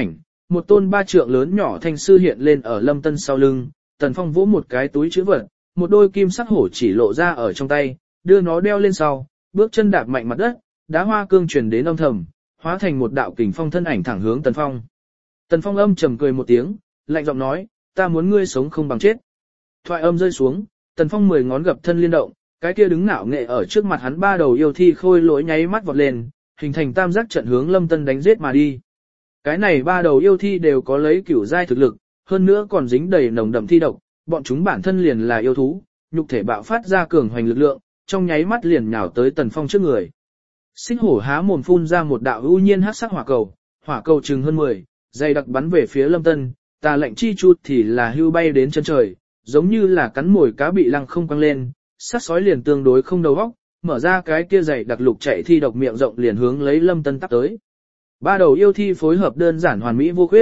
một tôn ba trượng lớn nhỏ thanh sư hiện lên ở Lâm Tân sau lưng, Tần Phong vỗ một cái túi chữ vật, một đôi kim sắc hổ chỉ lộ ra ở trong tay, đưa nó đeo lên sau, bước chân đạp mạnh mặt đất, đá hoa cương truyền đến âm thầm, hóa thành một đạo kình phong thân ảnh thẳng hướng Tần Phong. Tần Phong âm trầm cười một tiếng, lạnh giọng nói, ta muốn ngươi sống không bằng chết. Thoại âm rơi xuống, Tần Phong mười ngón gập thân liên động, cái kia đứng ngạo nghệ ở trước mặt hắn ba đầu yêu thi khôi lỗi nháy mắt vọt lên, hình thành tam giác trận hướng Lâm Tân đánh giết mà đi. Cái này ba đầu yêu thi đều có lấy cửu giai thực lực, hơn nữa còn dính đầy nồng đậm thi độc, bọn chúng bản thân liền là yêu thú, nhục thể bạo phát ra cường hoành lực lượng, trong nháy mắt liền nhào tới Tần Phong trước người. Xích hổ há mồm phun ra một đạo ưu nhiên hắc sắc hỏa cầu, hỏa cầu chừng hơn mười, dày đặc bắn về phía Lâm Tân, tà lệnh chi chút thì là hưu bay đến chân trời, giống như là cắn mồi cá bị lăng không quăng lên, sát sói liền tương đối không đầu óc, mở ra cái kia dày đặc lục chạy thi độc miệng rộng liền hướng lấy Lâm Tân tắp tới. Ba đầu yêu thi phối hợp đơn giản hoàn mỹ vô khuyết.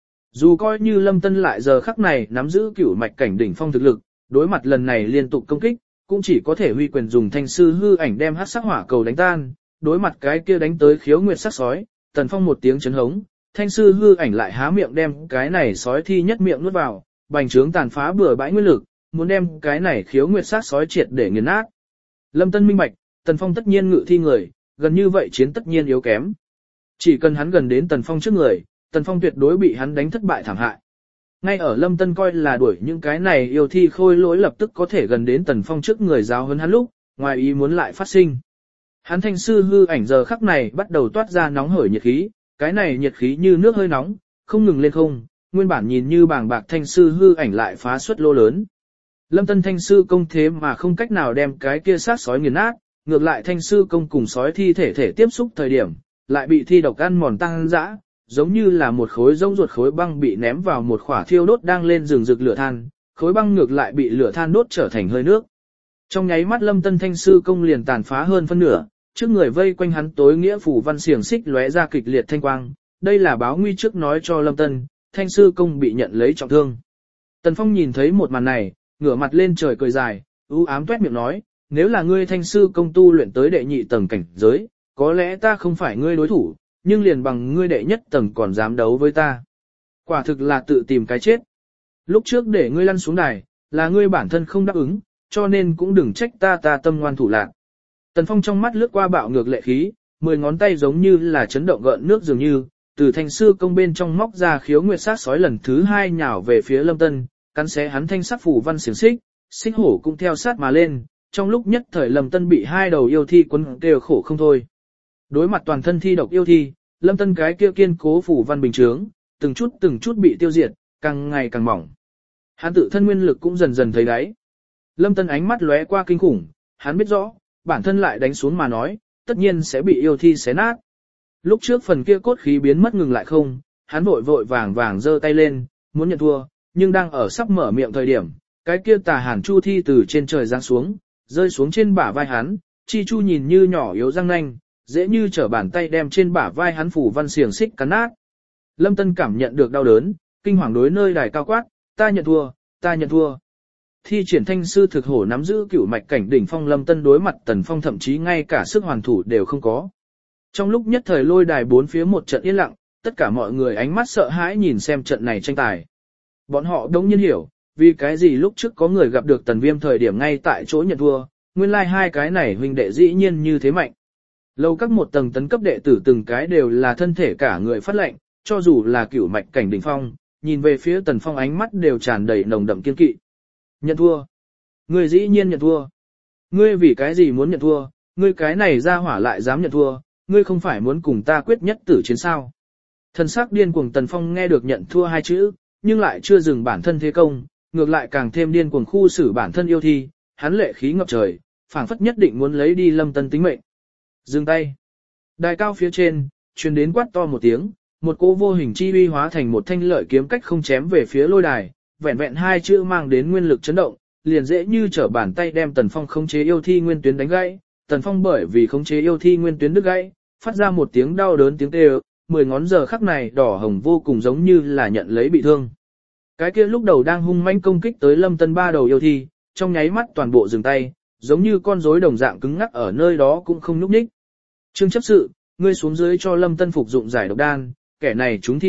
Dù coi như Lâm Tân lại giờ khắc này nắm giữ cửu mạch cảnh đỉnh phong thực lực, đối mặt lần này liên tục công kích, cũng chỉ có thể huy quyền dùng thanh sư hư ảnh đem hắc sắc hỏa cầu đánh tan, đối mặt cái kia đánh tới khiếu nguyệt sắc sói, Tần Phong một tiếng chấn hống, thanh sư hư ảnh lại há miệng đem cái này sói thi nhất miệng nuốt vào, bành trướng tàn phá bừa bãi nguyên lực, muốn đem cái này khiếu nguyệt sắc sói triệt để nghiền nát. Lâm Tân minh bạch, Tần Phong tất nhiên ngự thi người, gần như vậy chiến tất nhiên yếu kém. Chỉ cần hắn gần đến Tần Phong trước người, Tần Phong tuyệt đối bị hắn đánh thất bại thảm hại. Ngay ở Lâm Tân coi là đuổi những cái này yêu thi khôi lỗi lập tức có thể gần đến Tần Phong trước người giáo huấn hắn lúc, ngoài ý muốn lại phát sinh. Hắn thanh sư hư ảnh giờ khắc này bắt đầu toát ra nóng hởi nhiệt khí, cái này nhiệt khí như nước hơi nóng, không ngừng lên không, nguyên bản nhìn như bàng bạc thanh sư hư ảnh lại phá xuất lô lớn. Lâm Tân thanh sư công thế mà không cách nào đem cái kia sát sói nghiền nát, ngược lại thanh sư công cùng sói thi thể thể tiếp xúc thời điểm, lại bị thi độc ăn mòn tăng dã, giống như là một khối rỗng ruột khối băng bị ném vào một khỏa thiêu đốt đang lên rừng rực lửa than, khối băng ngược lại bị lửa than đốt trở thành hơi nước. Trong nháy mắt Lâm Tân thanh sư công liền tàn phá hơn phân nửa, trước người vây quanh hắn tối nghĩa phủ văn xiềng xích lóe ra kịch liệt thanh quang, đây là báo nguy trước nói cho Lâm Tân, thanh sư công bị nhận lấy trọng thương. Tần Phong nhìn thấy một màn này, ngửa mặt lên trời cười dài, u ám tuét miệng nói, nếu là ngươi thanh sư công tu luyện tới đệ nhị tầng cảnh giới, có lẽ ta không phải ngươi đối thủ, nhưng liền bằng ngươi đệ nhất tầng còn dám đấu với ta. Quả thực là tự tìm cái chết. Lúc trước để ngươi lăn xuống đài, là ngươi bản thân không đáp ứng, cho nên cũng đừng trách ta ta tâm ngoan thủ lạn. Tần Phong trong mắt lướt qua bạo ngược lệ khí, mười ngón tay giống như là chấn động gợn nước dường như, từ thanh sư công bên trong móc ra khiếu nguyệt sát sói lần thứ hai nhào về phía Lâm Tân, cắn xé hắn thanh sắc phủ văn xiềng xích, xích hổ cũng theo sát mà lên, trong lúc nhất thời Lâm Tân bị hai đầu yêu thi quấn đều khổ không thôi. Đối mặt toàn thân thi độc yêu thi, Lâm Tân cái kia kiên cố phủ văn bình chướng, từng chút từng chút bị tiêu diệt, càng ngày càng mỏng. Hắn tự thân nguyên lực cũng dần dần thấy đáy. Lâm Tân ánh mắt lóe qua kinh khủng, hắn biết rõ, bản thân lại đánh xuống mà nói, tất nhiên sẽ bị yêu thi xé nát. Lúc trước phần kia cốt khí biến mất ngừng lại không, hắn vội vội vàng vàng giơ tay lên, muốn nhận thua, nhưng đang ở sắp mở miệng thời điểm, cái kia tà hàn chu thi từ trên trời giáng xuống, rơi xuống trên bả vai hắn, chi chu nhìn như nhỏ yếu răng nanh, dễ như trở bàn tay đem trên bả vai hắn phủ văn xiềng xích cắn nát. Lâm Tân cảm nhận được đau đớn, kinh hoàng đối nơi đài cao quát, ta nhận thua, ta nhận thua. Thi triển thanh sư thực hổ nắm giữ cửu mạch cảnh đỉnh phong Lâm Tân đối mặt Tần Phong thậm chí ngay cả sức hoàn thủ đều không có. Trong lúc nhất thời lôi đài bốn phía một trận yên lặng, tất cả mọi người ánh mắt sợ hãi nhìn xem trận này tranh tài. Bọn họ đống nhiên hiểu, vì cái gì lúc trước có người gặp được Tần Viêm thời điểm ngay tại chỗ nhận thua, nguyên lai like hai cái này huynh đệ dĩ nhiên như thế mạnh. Lâu các một tầng tấn cấp đệ tử từng cái đều là thân thể cả người phát lệnh, cho dù là cửu mạch cảnh đỉnh phong, nhìn về phía Tần Phong ánh mắt đều tràn đầy nồng đậm kiên kỵ. Nhận thua. Ngươi dĩ nhiên nhận thua. Ngươi vì cái gì muốn nhận thua, ngươi cái này ra hỏa lại dám nhận thua, ngươi không phải muốn cùng ta quyết nhất tử chiến sao. Thần sắc điên cuồng Tần Phong nghe được nhận thua hai chữ, nhưng lại chưa dừng bản thân thế công, ngược lại càng thêm điên cuồng khu xử bản thân yêu thi, hắn lệ khí ngập trời, phảng phất nhất định muốn lấy đi Lâm Tân tính mệnh. Dừng tay. Đài cao phía trên, truyền đến quát to một tiếng, một cỗ vô hình chi uy hóa thành một thanh lợi kiếm cách không chém về phía lôi đài, vẹn vẹn hai chữ mang đến nguyên lực chấn động, liền dễ như trở bàn tay đem Tần Phong khống chế yêu thi nguyên tuyến đánh gãy. Tần Phong bởi vì khống chế yêu thi nguyên tuyến đứt gãy, phát ra một tiếng đau đớn tiếng kêu, mười ngón giờ khắc này đỏ hồng vô cùng giống như là nhận lấy bị thương. Cái kia lúc đầu đang hung manh công kích tới Lâm Tân ba đầu yêu thi, trong nháy mắt toàn bộ dừng tay, giống như con rối đồng dạng cứng ngắc ở nơi đó cũng không nhúc nhích. Trương chấp sự, ngươi xuống dưới cho Lâm Tân phục dụng giải độc đan, kẻ này chúng thi độc,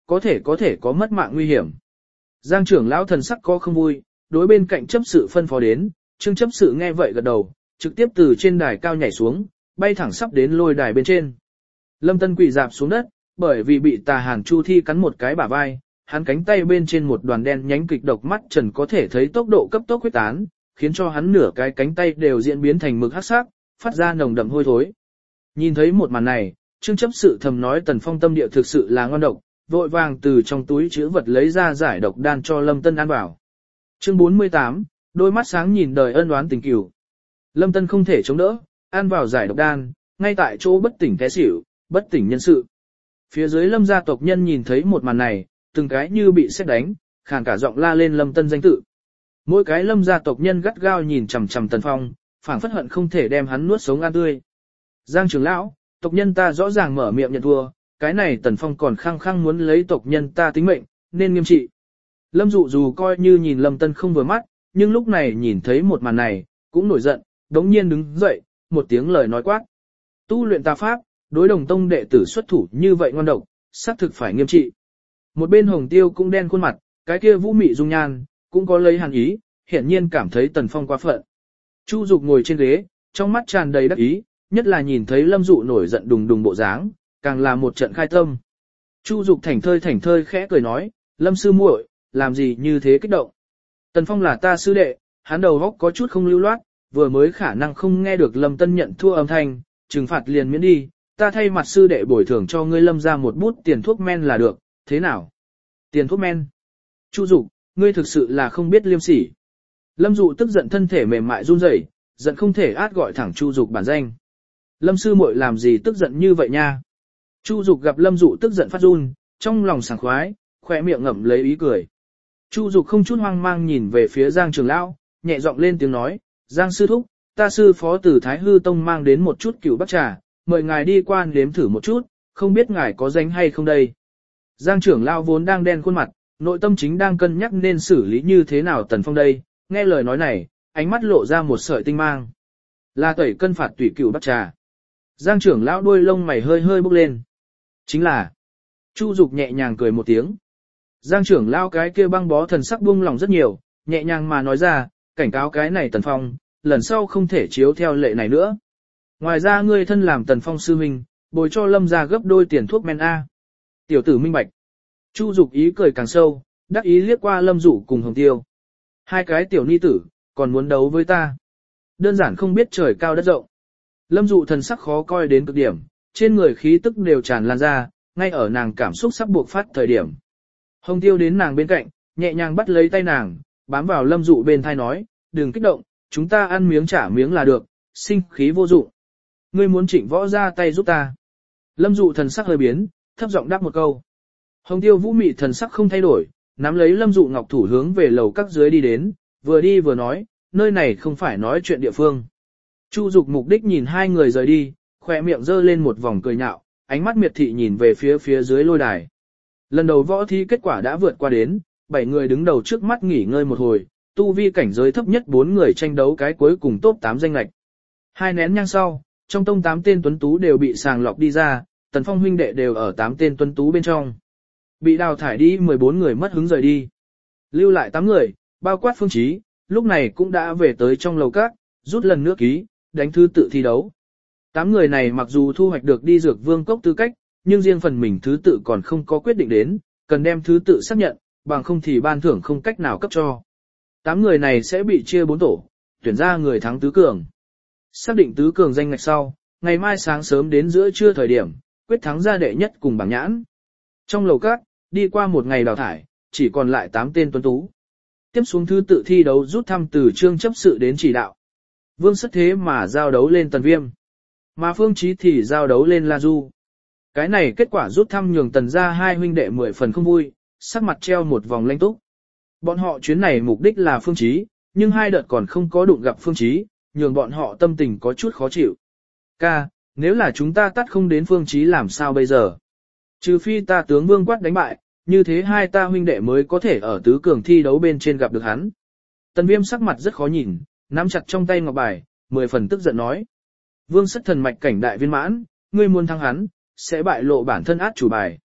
có thể có thể có mất mạng nguy hiểm. Giang trưởng lão thần sắc có không vui, đối bên cạnh chấp sự phân phó đến, Trương chấp sự nghe vậy gật đầu, trực tiếp từ trên đài cao nhảy xuống, bay thẳng sắp đến lôi đài bên trên. Lâm Tân quỳ dạp xuống đất, bởi vì bị Tà Hàn Chu Thi cắn một cái bả vai, hắn cánh tay bên trên một đoàn đen nhánh kịch độc mắt trần có thể thấy tốc độ cấp tốc huyết tán, khiến cho hắn nửa cái cánh tay đều diễn biến thành mực hắc sắc, phát ra nồng đậm hôi thối. Nhìn thấy một màn này, Trương chấp sự thầm nói Tần Phong tâm địa thực sự là ngon độc, vội vàng từ trong túi chứa vật lấy ra giải độc đan cho Lâm Tân ăn vào. Chương bốn mươi tám, đôi mắt sáng nhìn đời ân oán tình cừu. Lâm Tân không thể chống đỡ, ăn vào giải độc đan, ngay tại chỗ bất tỉnh té xỉu, bất tỉnh nhân sự. Phía dưới Lâm gia tộc nhân nhìn thấy một màn này, từng cái như bị sét đánh, khàn cả giọng la lên Lâm Tân danh tự. Mỗi cái Lâm gia tộc nhân gắt gao nhìn chằm chằm Tần Phong, phảng phất hận không thể đem hắn nuốt sống ăn tươi. Giang trưởng lão, tộc nhân ta rõ ràng mở miệng nhận thua, cái này Tần Phong còn khăng khăng muốn lấy tộc nhân ta tính mệnh, nên nghiêm trị. Lâm Dụ dù coi như nhìn Lâm Tân không vừa mắt, nhưng lúc này nhìn thấy một màn này, cũng nổi giận, đống nhiên đứng dậy, một tiếng lời nói quát. Tu luyện tà pháp, đối đồng tông đệ tử xuất thủ như vậy ngoan độc, xác thực phải nghiêm trị. Một bên Hồng Tiêu cũng đen khuôn mặt, cái kia vũ mị dung nhan, cũng có lấy hàn ý, hiển nhiên cảm thấy Tần Phong quá phận. Chu Dục ngồi trên ghế, trong mắt tràn đầy đắc ý, nhất là nhìn thấy Lâm Dụ nổi giận đùng đùng bộ dáng, càng là một trận khai tâm. Chu Dục thảnh thơi thảnh thơi khẽ cười nói, Lâm sư muội, làm gì như thế kích động. Tần Phong là ta sư đệ, hắn đầu óc có chút không lưu loát, vừa mới khả năng không nghe được Lâm Tân nhận thua âm thanh, trừng phạt liền miễn đi, ta thay mặt sư đệ bồi thường cho ngươi Lâm ra một bút tiền thuốc men là được, thế nào? Tiền thuốc men? Chu Dục, ngươi thực sự là không biết liêm sỉ. Lâm Dụ tức giận thân thể mềm mại run rẩy, giận không thể át gọi thẳng Chu Dục bản danh. Lâm sư muội làm gì tức giận như vậy nha? Chu Dục gặp Lâm Dụ tức giận phát run, trong lòng sảng khoái, khỏe miệng ngậm lấy ý cười. Chu Dục không chút hoang mang nhìn về phía Giang trưởng lão, nhẹ giọng lên tiếng nói, Giang sư thúc, ta sư phó từ Thái Hư Tông mang đến một chút cửu bắc trà, mời ngài đi qua nếm thử một chút, không biết ngài có danh hay không đây. Giang trưởng lão vốn đang đen khuôn mặt, nội tâm chính đang cân nhắc nên xử lý như thế nào Tần Phong đây, nghe lời nói này, ánh mắt lộ ra một sợi tinh mang. Là tẩy cân phạt tùy cửu bắc trà. Giang trưởng lão đuôi lông mày hơi hơi bốc lên. Chính là. Chu Dục nhẹ nhàng cười một tiếng. Giang trưởng lão cái kia băng bó thần sắc buông lòng rất nhiều, nhẹ nhàng mà nói ra, cảnh cáo cái này Tần Phong, lần sau không thể chiếu theo lệ này nữa. Ngoài ra ngươi thân làm Tần Phong sư huynh, bồi cho Lâm gia gấp đôi tiền thuốc men A. Tiểu tử minh bạch. Chu Dục ý cười càng sâu, đắc ý liếc qua Lâm Dụ cùng Hồng Tiêu. Hai cái tiểu ni tử, còn muốn đấu với ta. Đơn giản không biết trời cao đất rộng. Lâm Dụ thần sắc khó coi đến cực điểm, trên người khí tức đều tràn lan ra, ngay ở nàng cảm xúc sắp buộc phát thời điểm. Hồng Tiêu đến nàng bên cạnh, nhẹ nhàng bắt lấy tay nàng, bám vào Lâm Dụ bên thai nói, đừng kích động, chúng ta ăn miếng trả miếng là được, sinh khí vô dụng. Ngươi muốn Trịnh Võ ra tay giúp ta. Lâm Dụ thần sắc hơi biến, thấp giọng đáp một câu. Hồng Tiêu vũ mị thần sắc không thay đổi, nắm lấy Lâm Dụ ngọc thủ hướng về lầu các dưới đi đến, vừa đi vừa nói, nơi này không phải nói chuyện địa phương. Chu Dục mục đích nhìn hai người rời đi, khỏe miệng giơ lên một vòng cười nhạo, ánh mắt miệt thị nhìn về phía phía dưới lôi đài. Lần đầu võ thi kết quả đã vượt qua đến, bảy người đứng đầu trước mắt nghỉ ngơi một hồi, tu vi cảnh giới thấp nhất bốn người tranh đấu cái cuối cùng top tám danh lệch. Hai nén nhang sau, trong tông tám tên tuấn tú đều bị sàng lọc đi ra, Tần Phong huynh đệ đều ở tám tên tuấn tú bên trong. Bị đào thải đi mười bốn người mất hứng rời đi. Lưu lại tám người, bao quát Phương Chí, lúc này cũng đã về tới trong lầu các, rút lần nữa ký, đánh thứ tự thi đấu. Tám người này mặc dù thu hoạch được đi dược vương cốc tư cách, nhưng riêng phần mình thứ tự còn không có quyết định đến, cần đem thứ tự xác nhận, bằng không thì ban thưởng không cách nào cấp cho. Tám người này sẽ bị chia bốn tổ, tuyển ra người thắng tứ cường. Xác định tứ cường danh ngạch sau, ngày mai sáng sớm đến giữa trưa thời điểm, quyết thắng ra đệ nhất cùng bảng nhãn. Trong lầu các, đi qua một ngày đào thải, chỉ còn lại tám tên tuấn tú. Tiếp xuống thứ tự thi đấu rút thăm từ Trương chấp sự đến chỉ đạo. Vương Sất thế mà giao đấu lên Tần Viêm. Mà Phương Chí thì giao đấu lên La Du. Cái này kết quả rút thăm nhường Tần gia hai huynh đệ mười phần không vui, sắc mặt treo một vòng lanh túc. Bọn họ chuyến này mục đích là Phương Chí, nhưng hai đợt còn không có đụng gặp Phương Chí, nhường bọn họ tâm tình có chút khó chịu. Ca, nếu là chúng ta tắt không đến Phương Chí làm sao bây giờ? Trừ phi ta tướng Vương Quát đánh bại, như thế hai ta huynh đệ mới có thể ở tứ cường thi đấu bên trên gặp được hắn. Tần Viêm sắc mặt rất khó nhìn, nắm chặt trong tay ngọc bài, mười phần tức giận nói. Vương Sất thần mạch cảnh đại viên mãn, ngươi muốn thắng hắn, sẽ bại lộ bản thân át chủ bài.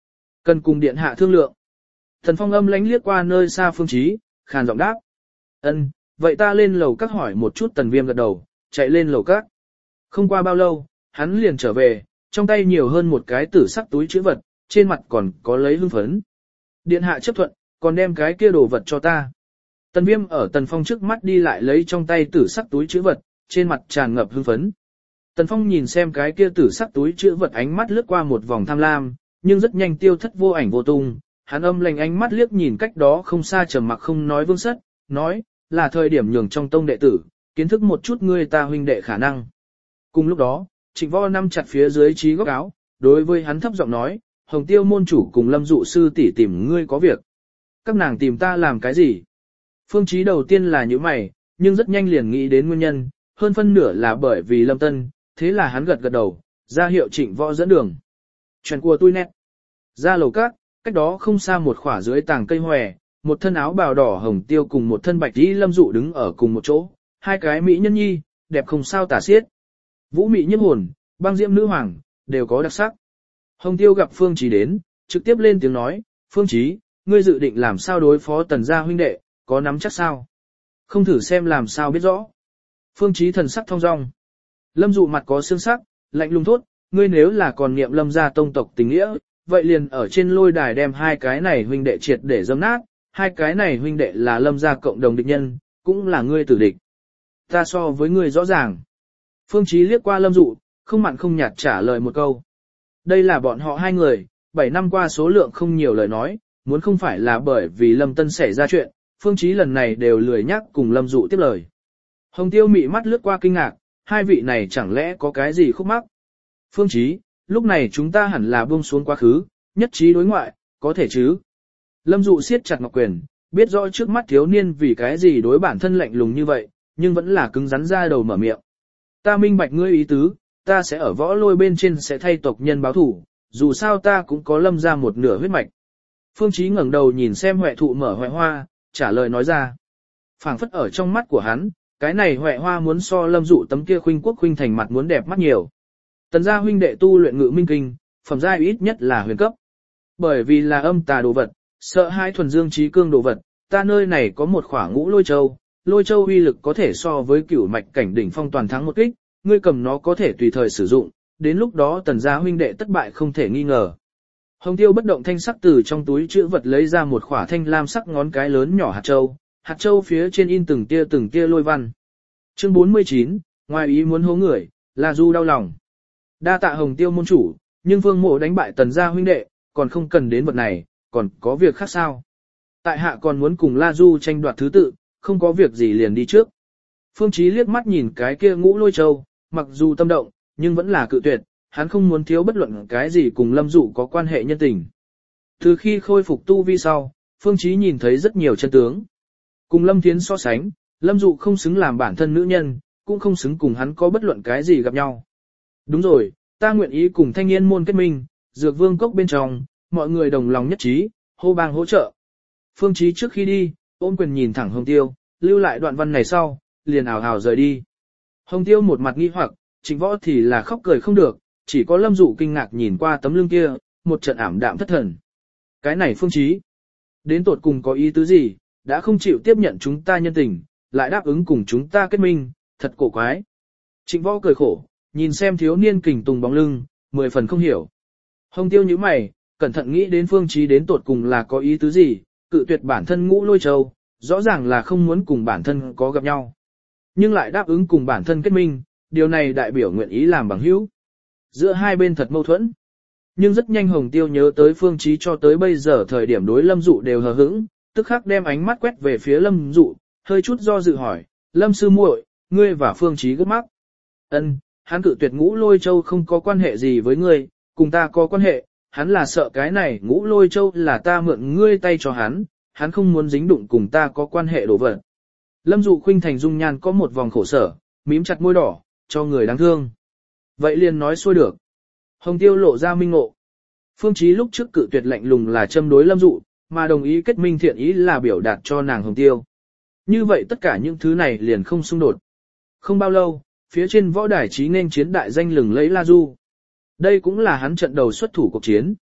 Cần cùng điện hạ thương lượng. Tần Phong âm lánh liếc qua nơi xa Phương Chí, khàn giọng đáp. Ân, vậy ta lên lầu các hỏi một chút. Tần Viêm gật đầu, chạy lên lầu các. Không qua bao lâu, hắn liền trở về, trong tay nhiều hơn một cái tử sắc túi trữ vật, trên mặt còn có lấy hưng phấn. Điện hạ chấp thuận, còn đem cái kia đồ vật cho ta. Tần Viêm ở Tần Phong trước mắt đi lại lấy trong tay tử sắc túi trữ vật, trên mặt tràn ngập hưng phấn. Tần Phong nhìn xem cái kia tử sắc túi trữ vật, ánh mắt lướt qua một vòng tham lam, nhưng rất nhanh tiêu thất vô ảnh vô tung. Hắn âm lành ánh mắt liếc nhìn cách đó không xa trầm mặc không nói Vương Sất, nói, là thời điểm nhường trong tông đệ tử, kiến thức một chút ngươi ta huynh đệ khả năng. Cùng lúc đó, Trịnh Võ nắm chặt phía dưới trí góc áo, đối với hắn thấp giọng nói, Hồng Tiêu môn chủ cùng Lâm dụ sư tỷ tìm ngươi có việc. Các nàng tìm ta làm cái gì? Phương Chí đầu tiên là những mày, nhưng rất nhanh liền nghĩ đến nguyên nhân, hơn phân nửa là bởi vì Lâm Tân, thế là hắn gật gật đầu, ra hiệu Trịnh Võ dẫn đường. Chuyện của tôi nét. Ra lầu các, cách đó không xa một khỏa dưới tàng cây hòe, một thân áo bào đỏ Hồng Tiêu cùng một thân bạch y Lâm dụ đứng ở cùng một chỗ, hai cái mỹ nhân nhi, đẹp không sao tả xiết. Vũ mị nhiếp hồn, băng diễm nữ hoàng, đều có đặc sắc. Hồng Tiêu gặp Phương Chí đến, trực tiếp lên tiếng nói, Phương Chí, ngươi dự định làm sao đối phó Tần gia huynh đệ, có nắm chắc sao? Không thử xem làm sao biết rõ. Phương Chí thần sắc thong dong. Lâm dụ mặt có xương sắc, lạnh lùng thốt, ngươi nếu là còn niệm Lâm gia tông tộc tình nghĩa, vậy liền ở trên lôi đài đem hai cái này huynh đệ triệt để dâm nát, hai cái này huynh đệ là Lâm gia cộng đồng địch nhân, cũng là ngươi tử địch. Ta so với ngươi rõ ràng. Phương Chí liếc qua Lâm dụ, không mặn không nhạt trả lời một câu. Đây là bọn họ hai người, bảy năm qua số lượng không nhiều lời nói, muốn không phải là bởi vì Lâm Tân xảy ra chuyện, Phương Chí lần này đều lười nhắc cùng Lâm dụ tiếp lời. Hồng Tiêu mị mắt lướt qua kinh ngạc, hai vị này chẳng lẽ có cái gì khúc mắc? Phương Chí, lúc này chúng ta hẳn là buông xuống quá khứ, nhất trí đối ngoại, có thể chứ? Lâm dụ siết chặt ngọc quyền, biết rõ trước mắt thiếu niên vì cái gì đối bản thân lạnh lùng như vậy, nhưng vẫn là cứng rắn ra đầu mở miệng. Ta minh bạch ngươi ý tứ, ta sẽ ở võ lôi bên trên sẽ thay tộc nhân báo thủ, dù sao ta cũng có Lâm ra một nửa huyết mạch. Phương Chí ngẩng đầu nhìn xem Huệ thụ mở Huệ hoa, trả lời nói ra. Phảng phất ở trong mắt của hắn, cái này Huệ hoa muốn so Lâm dụ tấm kia khuynh quốc khuynh thành mặt muốn đẹp mắt nhiều. Tần gia huynh đệ tu luyện ngự minh kinh, phẩm giai ít nhất là huyền cấp. Bởi vì là âm tà đồ vật, sợ hai thuần dương trí cương đồ vật, ta nơi này có một khỏa ngũ lôi châu, lôi châu uy lực có thể so với cửu mạch cảnh đỉnh phong toàn thắng một kích, ngươi cầm nó có thể tùy thời sử dụng, đến lúc đó Tần gia huynh đệ tất bại không thể nghi ngờ. Hồng Tiêu bất động thanh sắc từ trong túi trữ vật lấy ra một khỏa thanh lam sắc ngón cái lớn nhỏ hạt châu, hạt châu phía trên in từng tia từng tia lôi văn. Chương bốn mươi chín, ngoài ý muốn hố người, La Du đau lòng. Đa tạ Hồng Tiêu môn chủ, nhưng Vương Mộ đánh bại Tần gia huynh đệ, còn không cần đến vật này, còn có việc khác sao? Tại hạ còn muốn cùng La Du tranh đoạt thứ tự, không có việc gì liền đi trước. Phương Chí liếc mắt nhìn cái kia ngũ lôi châu, mặc dù tâm động, nhưng vẫn là cự tuyệt, hắn không muốn thiếu bất luận cái gì cùng Lâm dụ có quan hệ nhân tình. Từ khi khôi phục tu vi sau, Phương Chí nhìn thấy rất nhiều chân tướng. Cùng Lâm Thiến so sánh, Lâm dụ không xứng làm bản thân nữ nhân, cũng không xứng cùng hắn có bất luận cái gì gặp nhau. Đúng rồi, ta nguyện ý cùng thanh niên môn kết minh, dược vương cốc bên trong, mọi người đồng lòng nhất trí, hô bang hỗ trợ. Phương Chí trước khi đi, ôm quyền nhìn thẳng Hồng Tiêu, lưu lại đoạn văn này sau, liền ảo ảo rời đi. Hồng Tiêu một mặt nghi hoặc, Trịnh Võ thì là khóc cười không được, chỉ có Lâm dụ kinh ngạc nhìn qua tấm lưng kia, một trận ảm đạm thất thần. Cái này Phương Chí, đến tột cùng có ý tứ gì, đã không chịu tiếp nhận chúng ta nhân tình, lại đáp ứng cùng chúng ta kết minh, thật cổ quái. Trịnh Võ cười khổ, nhìn xem thiếu niên kình tùng bóng lưng, mười phần không hiểu. Hồng Tiêu nhíu mày, cẩn thận nghĩ đến Phương Chí đến tột cùng là có ý tứ gì, cự tuyệt bản thân ngũ lôi châu, rõ ràng là không muốn cùng bản thân có gặp nhau. Nhưng lại đáp ứng cùng bản thân kết minh, điều này đại biểu nguyện ý làm bằng hữu. Giữa hai bên thật mâu thuẫn. Nhưng rất nhanh Hồng Tiêu nhớ tới Phương Chí cho tới bây giờ thời điểm đối Lâm dụ đều hờ hững, tức khắc đem ánh mắt quét về phía Lâm dụ, hơi chút do dự hỏi, Lâm sư muội, ngươi và Phương Chí gấp mắc. Ân, hắn cự tuyệt ngũ lôi châu không có quan hệ gì với ngươi, cùng ta có quan hệ, hắn là sợ cái này ngũ lôi châu là ta mượn ngươi tay cho hắn, hắn không muốn dính đụng cùng ta có quan hệ đổ vật. Lâm dụ khuynh thành dung nhan có một vòng khổ sở, mím chặt môi đỏ, cho người đáng thương. Vậy liền nói xuôi được. Hồng Tiêu lộ ra minh ngộ. Phương Chí lúc trước cự tuyệt lạnh lùng là châm đối Lâm dụ, mà đồng ý kết minh thiện ý là biểu đạt cho nàng Hồng Tiêu. Như vậy tất cả những thứ này liền không xung đột. Không bao lâu, phía trên võ đài chí nên chiến đại danh lừng lẫy La Du. Đây cũng là hắn trận đầu xuất thủ cuộc chiến.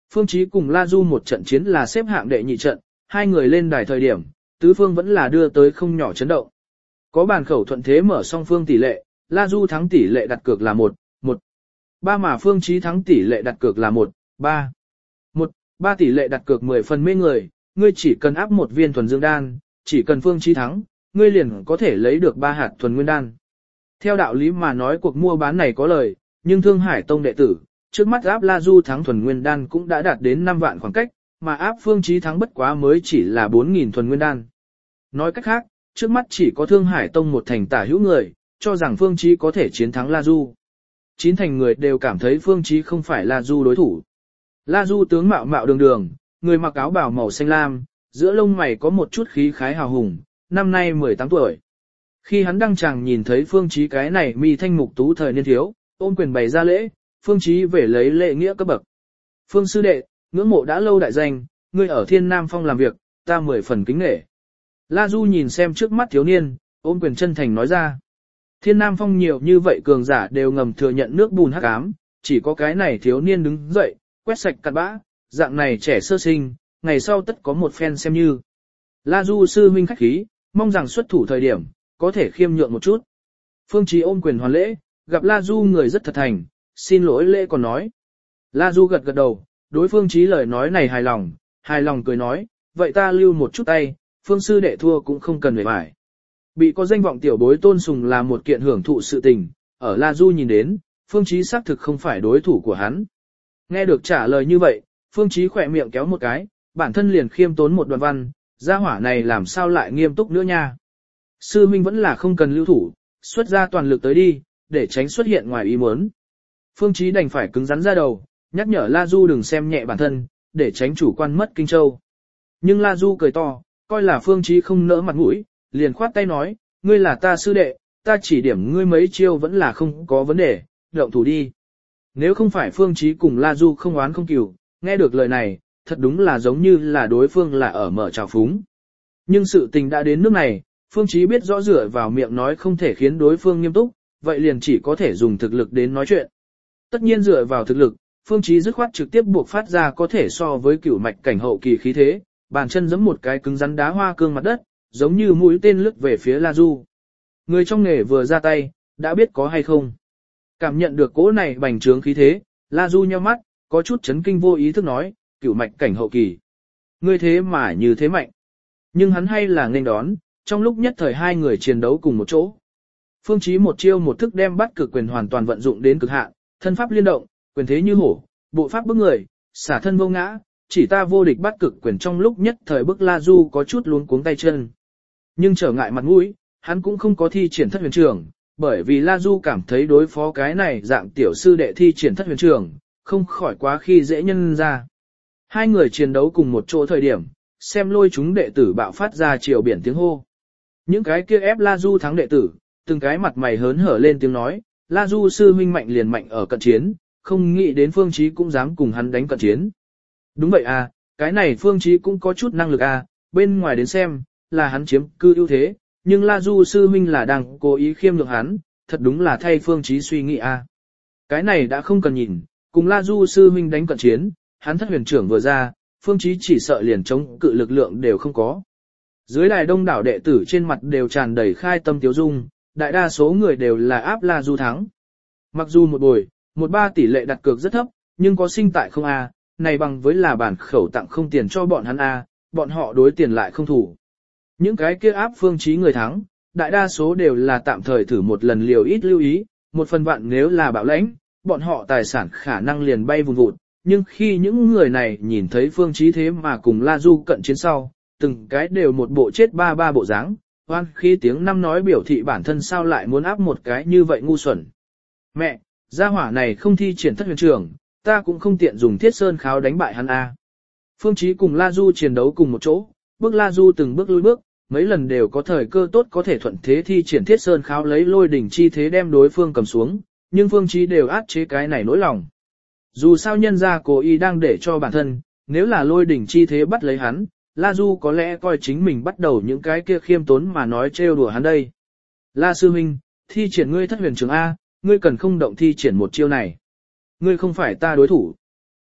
Phương Chí cùng La Du một trận chiến là xếp hạng đệ nhị trận, hai người lên đài thời điểm, tứ phương vẫn là đưa tới không nhỏ chấn động. Có bàn khẩu thuận thế mở song phương tỷ lệ, La Du thắng tỷ lệ đặt cược là một, một. ba mà Phương Chí thắng tỷ lệ đặt cược là một, ba. một, ba tỷ lệ đặt cược mười phần mê người, ngươi chỉ cần áp một viên thuần dương đan, chỉ cần Phương Chí thắng, ngươi liền có thể lấy được ba hạt thuần nguyên đan. Theo đạo lý mà nói cuộc mua bán này có lời, nhưng Thương Hải Tông đệ tử, trước mắt áp La Du thắng thuần nguyên đan cũng đã đạt đến năm vạn khoảng cách, mà áp Phương Chí thắng bất quá mới chỉ là bốn nghìn thuần nguyên đan. Nói cách khác, trước mắt chỉ có Thương Hải Tông một thành tả hữu người, cho rằng Phương Chí có thể chiến thắng La Du. Chín thành người đều cảm thấy Phương Chí không phải La Du đối thủ. La Du tướng mạo mạo đường đường, người mặc áo bào màu xanh lam, giữa lông mày có một chút khí khái hào hùng, năm nay mười tám tuổi. Khi hắn đăng tràng nhìn thấy Phương Chí cái này mi thanh mục tú thời niên thiếu, ôm quyền bày ra lễ, Phương Chí về lấy lễ nghĩa cấp bậc. Phương sư đệ, ngưỡng mộ đã lâu đại danh, ngươi ở Thiên Nam Phong làm việc, ta mười phần kính nể. La Du nhìn xem trước mắt thiếu niên, ôm quyền chân thành nói ra. Thiên Nam Phong nhiều như vậy cường giả đều ngầm thừa nhận nước bùn hắc ám, chỉ có cái này thiếu niên đứng dậy, quét sạch cặn bã, dạng này trẻ sơ sinh, ngày sau tất có một phen xem như. La Du sư huynh khách khí, mong rằng xuất thủ thời điểm, có thể khiêm nhượng một chút. Phương Chí ôm quyền hoàn lễ, gặp La Du người rất thật thành, xin lỗi lễ còn nói. La Du gật gật đầu, đối Phương Chí lời nói này hài lòng, hài lòng cười nói, vậy ta lưu một chút tay, Phương sư đệ thua cũng không cần phải bại. Bị có danh vọng tiểu bối tôn sùng là một kiện hưởng thụ sự tình, ở La Du nhìn đến, Phương Chí xác thực không phải đối thủ của hắn. Nghe được trả lời như vậy, Phương Chí khỏe miệng kéo một cái, bản thân liền khiêm tốn một đoạn văn, gia hỏa này làm sao lại nghiêm túc nữa nha. Sư huynh vẫn là không cần lưu thủ, xuất ra toàn lực tới đi, để tránh xuất hiện ngoài ý muốn. Phương Chí đành phải cứng rắn ra đầu, nhắc nhở La Du đừng xem nhẹ bản thân, để tránh chủ quan mất Kinh Châu. Nhưng La Du cười to, coi là Phương Chí không nỡ mặt mũi, liền khoát tay nói, ngươi là ta sư đệ, ta chỉ điểm ngươi mấy chiêu vẫn là không có vấn đề, động thủ đi. Nếu không phải Phương Chí cùng La Du không oán không cừu, nghe được lời này, thật đúng là giống như là đối phương là ở mở trào phúng. Nhưng sự tình đã đến nước này, Phương Chí biết rõ dựa vào miệng nói không thể khiến đối phương nghiêm túc, vậy liền chỉ có thể dùng thực lực đến nói chuyện. Tất nhiên dựa vào thực lực, Phương Chí dứt khoát trực tiếp buộc phát ra có thể so với cửu mạch cảnh hậu kỳ khí thế, bàn chân giẫm một cái cứng rắn đá hoa cương mặt đất, giống như mũi tên lướt về phía La Du. Người trong nghề vừa ra tay, đã biết có hay không. Cảm nhận được cỗ này bành trướng khí thế, La Du nhíu mắt, có chút chấn kinh vô ý thức nói, cửu mạch cảnh hậu kỳ. Ngươi thế mà như thế mạnh. Nhưng hắn hay là nghênh đón, trong lúc nhất thời hai người chiến đấu cùng một chỗ. Phương Chí một chiêu một thức đem bắt cực quyền hoàn toàn vận dụng đến cực hạn, thân pháp liên động, quyền thế như hổ, bộ pháp bức người, xả thân vô ngã, chỉ ta vô địch bắt cực quyền trong lúc nhất thời bức La Du có chút luống cuống tay chân. Nhưng trở ngại mặt mũi, hắn cũng không có thi triển thất huyền trường, bởi vì La Du cảm thấy đối phó cái này dạng tiểu sư đệ thi triển thất huyền trường, không khỏi quá khi dễ nhân ra. Hai người chiến đấu cùng một chỗ thời điểm, xem lôi chúng đệ tử bạo phát ra chiều biển tiếng hô. Những cái kia ép La Du thắng đệ tử, từng cái mặt mày hớn hở lên tiếng nói, La Du sư huynh mạnh liền mạnh ở cận chiến, không nghĩ đến Phương Chí cũng dám cùng hắn đánh cận chiến. Đúng vậy à, cái này Phương Chí cũng có chút năng lực à, bên ngoài đến xem, là hắn chiếm cư ưu thế, nhưng La Du sư huynh là đang cố ý khiêm nhường hắn, thật đúng là thay Phương Chí suy nghĩ à. Cái này đã không cần nhìn, cùng La Du sư huynh đánh cận chiến, hắn thất huyền trưởng vừa ra, Phương Chí chỉ sợ liền chống cự lực lượng đều không có. Dưới đài đông đảo đệ tử trên mặt đều tràn đầy khai tâm tiếu dung, đại đa số người đều là áp La Du thắng. Mặc dù một buổi, một ba tỷ lệ đặt cược rất thấp, nhưng có sinh tại không a, này bằng với là bản khẩu tặng không tiền cho bọn hắn a, bọn họ đối tiền lại không thủ. Những cái kia áp Phương Chí người thắng, đại đa số đều là tạm thời thử một lần liều ít lưu ý, một phần vạn nếu là bạo lãnh, bọn họ tài sản khả năng liền bay vùn vụt. Nhưng khi những người này nhìn thấy Phương Chí thế mà cùng La Du cận chiến sau, từng cái đều một bộ chết ba ba bộ dáng, hoan khi tiếng năm nói biểu thị bản thân sao lại muốn áp một cái như vậy ngu xuẩn. Mẹ, gia hỏa này không thi triển thất huyền trưởng, ta cũng không tiện dùng thiết sơn kháo đánh bại hắn a. Phương Chí cùng La Du chiến đấu cùng một chỗ, bước La Du từng bước lùi bước, mấy lần đều có thời cơ tốt có thể thuận thế thi triển thiết sơn kháo lấy lôi đỉnh chi thế đem đối phương cầm xuống, nhưng Phương Chí đều át chế cái này nỗi lòng. Dù sao nhân gia cố ý đang để cho bản thân, nếu là lôi đỉnh chi thế bắt lấy hắn, La Du có lẽ coi chính mình bắt đầu những cái kia khiêm tốn mà nói trêu đùa hắn đây. La sư huynh, thi triển ngươi thất huyền trường A, ngươi cần không động thi triển một chiêu này. Ngươi không phải ta đối thủ.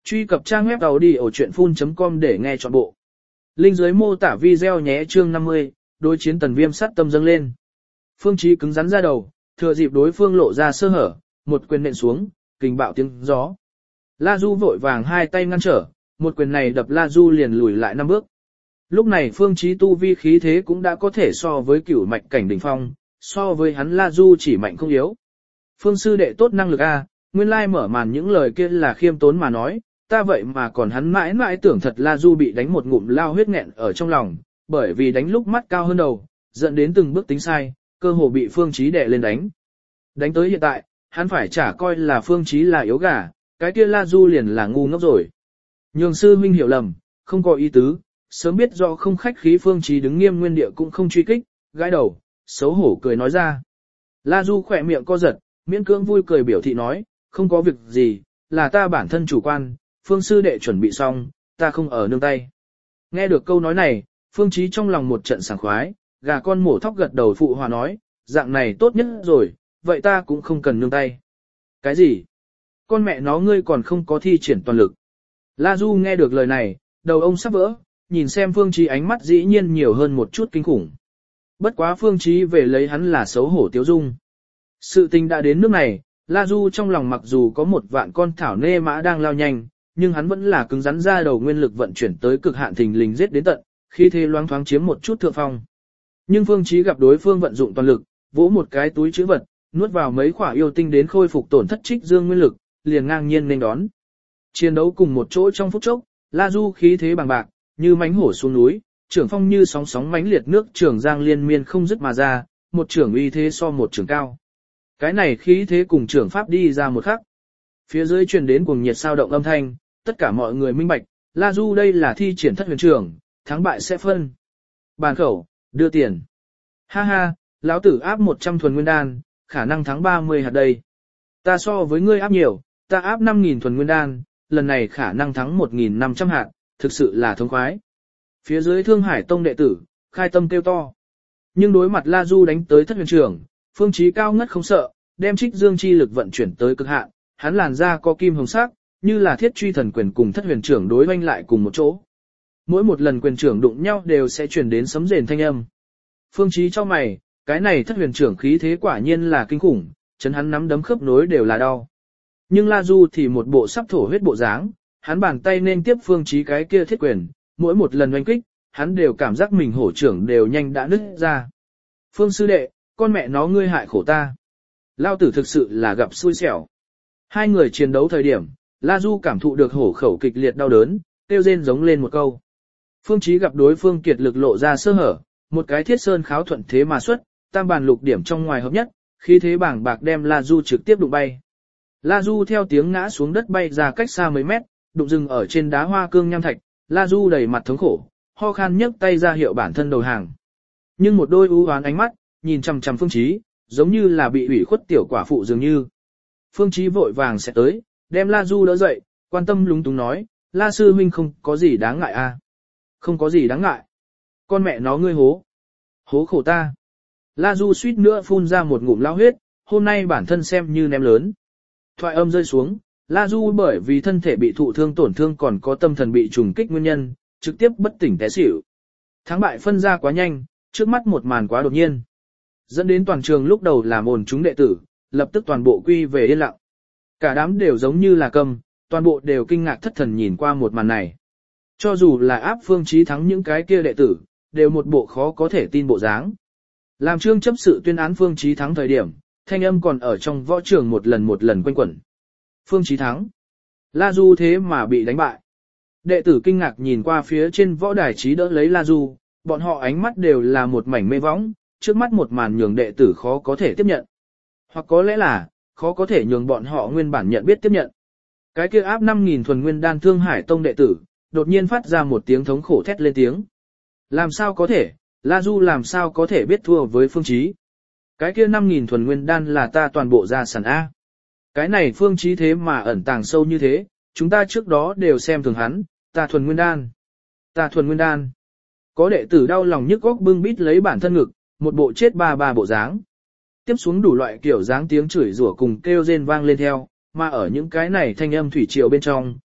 Truy cập trang web tàu đi ở chuyện full.com để nghe trọn bộ. Link dưới mô tả video nhé. Chương năm mươi, đối chiến Tần Viêm sát tâm dâng lên. Phương Chí cứng rắn ra đầu, thừa dịp đối phương lộ ra sơ hở, một quyền nện xuống, kình bạo tiếng gió. La Du vội vàng hai tay ngăn trở, một quyền này đập La Du liền lùi lại năm bước. Lúc này Phương Chí tu vi khí thế cũng đã có thể so với cửu mạch cảnh đỉnh phong, so với hắn La Du chỉ mạnh không yếu. Phương sư đệ tốt năng lực a, nguyên lai mở màn những lời kia là khiêm tốn mà nói, ta vậy mà còn hắn mãi mãi tưởng thật La Du bị đánh một ngụm lao huyết nghẹn ở trong lòng, bởi vì đánh lúc mắt cao hơn đầu, dẫn đến từng bước tính sai, cơ hồ bị Phương Chí đè lên đánh. Đánh tới hiện tại, hắn phải trả coi là Phương Chí là yếu gà, cái kia La Du liền là ngu ngốc rồi. Nhường sư huynh hiểu lầm, không có ý tứ, sớm biết do không khách khí Phương Chí đứng nghiêm nguyên địa cũng không truy kích, gãi đầu, xấu hổ cười nói ra. La Du khỏe miệng co giật, miễn cưỡng vui cười biểu thị nói, không có việc gì, là ta bản thân chủ quan, Phương sư đệ chuẩn bị xong, ta không ở nương tay. Nghe được câu nói này, Phương Chí trong lòng một trận sảng khoái, gà con mổ thóc gật đầu phụ hòa nói, dạng này tốt nhất rồi, vậy ta cũng không cần nương tay. Cái gì? Con mẹ nó ngươi còn không có thi triển toàn lực. La Du nghe được lời này, đầu ông sắp vỡ, nhìn xem Phương Chí ánh mắt dĩ nhiên nhiều hơn một chút kinh khủng. Bất quá Phương Chí về lấy hắn là xấu hổ tiếu dung. Sự tình đã đến nước này, La Du trong lòng mặc dù có một vạn con thảo nê mã đang lao nhanh, nhưng hắn vẫn là cứng rắn ra đầu nguyên lực vận chuyển tới cực hạn thình lình giết đến tận, khi thế loáng thoáng chiếm một chút thượng phong. Nhưng Phương Chí gặp đối phương vận dụng toàn lực, vỗ một cái túi trữ vật, nuốt vào mấy khỏa yêu tinh đến khôi phục tổn thất trích dương nguyên lực, liền ngang nhiên nên đón. Chiến đấu cùng một chỗ trong phút chốc, La Du khí thế bằng bạc, như mãnh hổ xuống núi, trưởng phong như sóng sóng mãnh liệt nước trường giang liên miên không dứt mà ra, một trưởng uy thế so một trưởng cao. Cái này khí thế cùng trưởng pháp đi ra một khắc. Phía dưới truyền đến cuồng nhiệt sao động âm thanh, tất cả mọi người minh bạch, La Du đây là thi triển thất huyền trưởng, thắng bại sẽ phân. Bàn khẩu, đưa tiền. Ha ha, lão tử áp một trăm thuần nguyên đan, khả năng thắng ba mươi hạt đây. Ta so với ngươi áp nhiều, ta áp năm nghìn thuần nguyên đan, lần này khả năng thắng một nghìn năm trăm hạt, thực sự là thống khoái. Phía dưới Thương Hải Tông đệ tử, khai tâm kêu to. Nhưng đối mặt La Du đánh tới thất huyền trưởng, Phương Chí cao ngất không sợ, đem trích dương chi lực vận chuyển tới cực hạn, hắn làn da có kim hồng sắc, như là thiết truy thần quyền cùng thất huyền trưởng đối oanh lại cùng một chỗ. Mỗi một lần quyền trưởng đụng nhau đều sẽ truyền đến sấm rền thanh âm. Phương Chí cho mày, cái này thất huyền trưởng khí thế quả nhiên là kinh khủng, chấn hắn nắm đấm khớp nối đều là đau. Nhưng La Du thì một bộ sắp thổ huyết bộ dáng, hắn bàn tay nên tiếp Phương Chí cái kia thiết quyền, mỗi một lần oanh kích, hắn đều cảm giác mình hổ trưởng đều nhanh đã nứt ra. Phương sư đệ, con mẹ nó ngươi hại khổ ta. Lao tử thực sự là gặp xui xẻo. Hai người chiến đấu thời điểm, La Du cảm thụ được hổ khẩu kịch liệt đau đớn, kêu rên giống lên một câu. Phương Chí gặp đối phương kiệt lực lộ ra sơ hở, một cái thiết sơn kháo thuận thế mà xuất, tam bàn lục điểm trong ngoài hợp nhất, khí thế bảng bạc đem La Du trực tiếp đụng bay. La Du theo tiếng ngã xuống đất bay ra cách xa mấy mét, đụng dừng ở trên đá hoa cương nham thạch, La Du đầy mặt thống khổ, ho khan nhấc tay ra hiệu bản thân đầu hàng. Nhưng một đôi u hoán ánh mắt, nhìn chằm chằm Phương Chí, giống như là bị ủy khuất tiểu quả phụ dường như. Phương Chí vội vàng sẽ tới, đem La Du đỡ dậy, quan tâm lúng túng nói, La sư huynh không có gì đáng ngại à? Không có gì đáng ngại. Con mẹ nó ngươi hố. Hố khổ ta. La Du suýt nữa phun ra một ngụm lao huyết, hôm nay bản thân xem như ném lớn. Thoại âm rơi xuống, La Du bởi vì thân thể bị thụ thương tổn thương còn có tâm thần bị trùng kích nguyên nhân, trực tiếp bất tỉnh té xỉu. Thắng bại phân ra quá nhanh, trước mắt một màn quá đột nhiên. Dẫn đến toàn trường lúc đầu làm ồn chúng đệ tử, lập tức toàn bộ quy về yên lặng. Cả đám đều giống như là cầm, toàn bộ đều kinh ngạc thất thần nhìn qua một màn này. Cho dù là áp Phương Chí thắng những cái kia đệ tử, đều một bộ khó có thể tin bộ dáng. Làm trương chấp sự tuyên án Phương Chí thắng thời điểm, thanh âm còn ở trong võ trường một lần một lần quanh quẩn. Phương Chí thắng. La Du thế mà bị đánh bại. Đệ tử kinh ngạc nhìn qua phía trên võ đài trí đỡ lấy La Du, bọn họ ánh mắt đều là một mảnh mê võng, trước mắt một màn nhường đệ tử khó có thể tiếp nhận. Hoặc có lẽ là, khó có thể nhường bọn họ nguyên bản nhận biết tiếp nhận. Cái kia áp năm nghìn thuần nguyên đan Thương Hải Tông đệ tử, đột nhiên phát ra một tiếng thống khổ thét lên tiếng. Làm sao có thể, La Du làm sao có thể biết thua với Phương Chí? Cái kia năm nghìn thuần nguyên đan là ta toàn bộ gia sản A. Cái này Phương Chí thế mà ẩn tàng sâu như thế, chúng ta trước đó đều xem thường hắn, ta thuần nguyên đan. Ta thuần nguyên đan. Có đệ tử đau lòng nhức góc bưng bít lấy bản thân ngực, một bộ chết ba ba bộ dáng. Tiếp xuống đủ loại kiểu dáng tiếng chửi rủa cùng kêu rên vang lên theo, mà ở những cái này thanh âm thủy triều bên trong,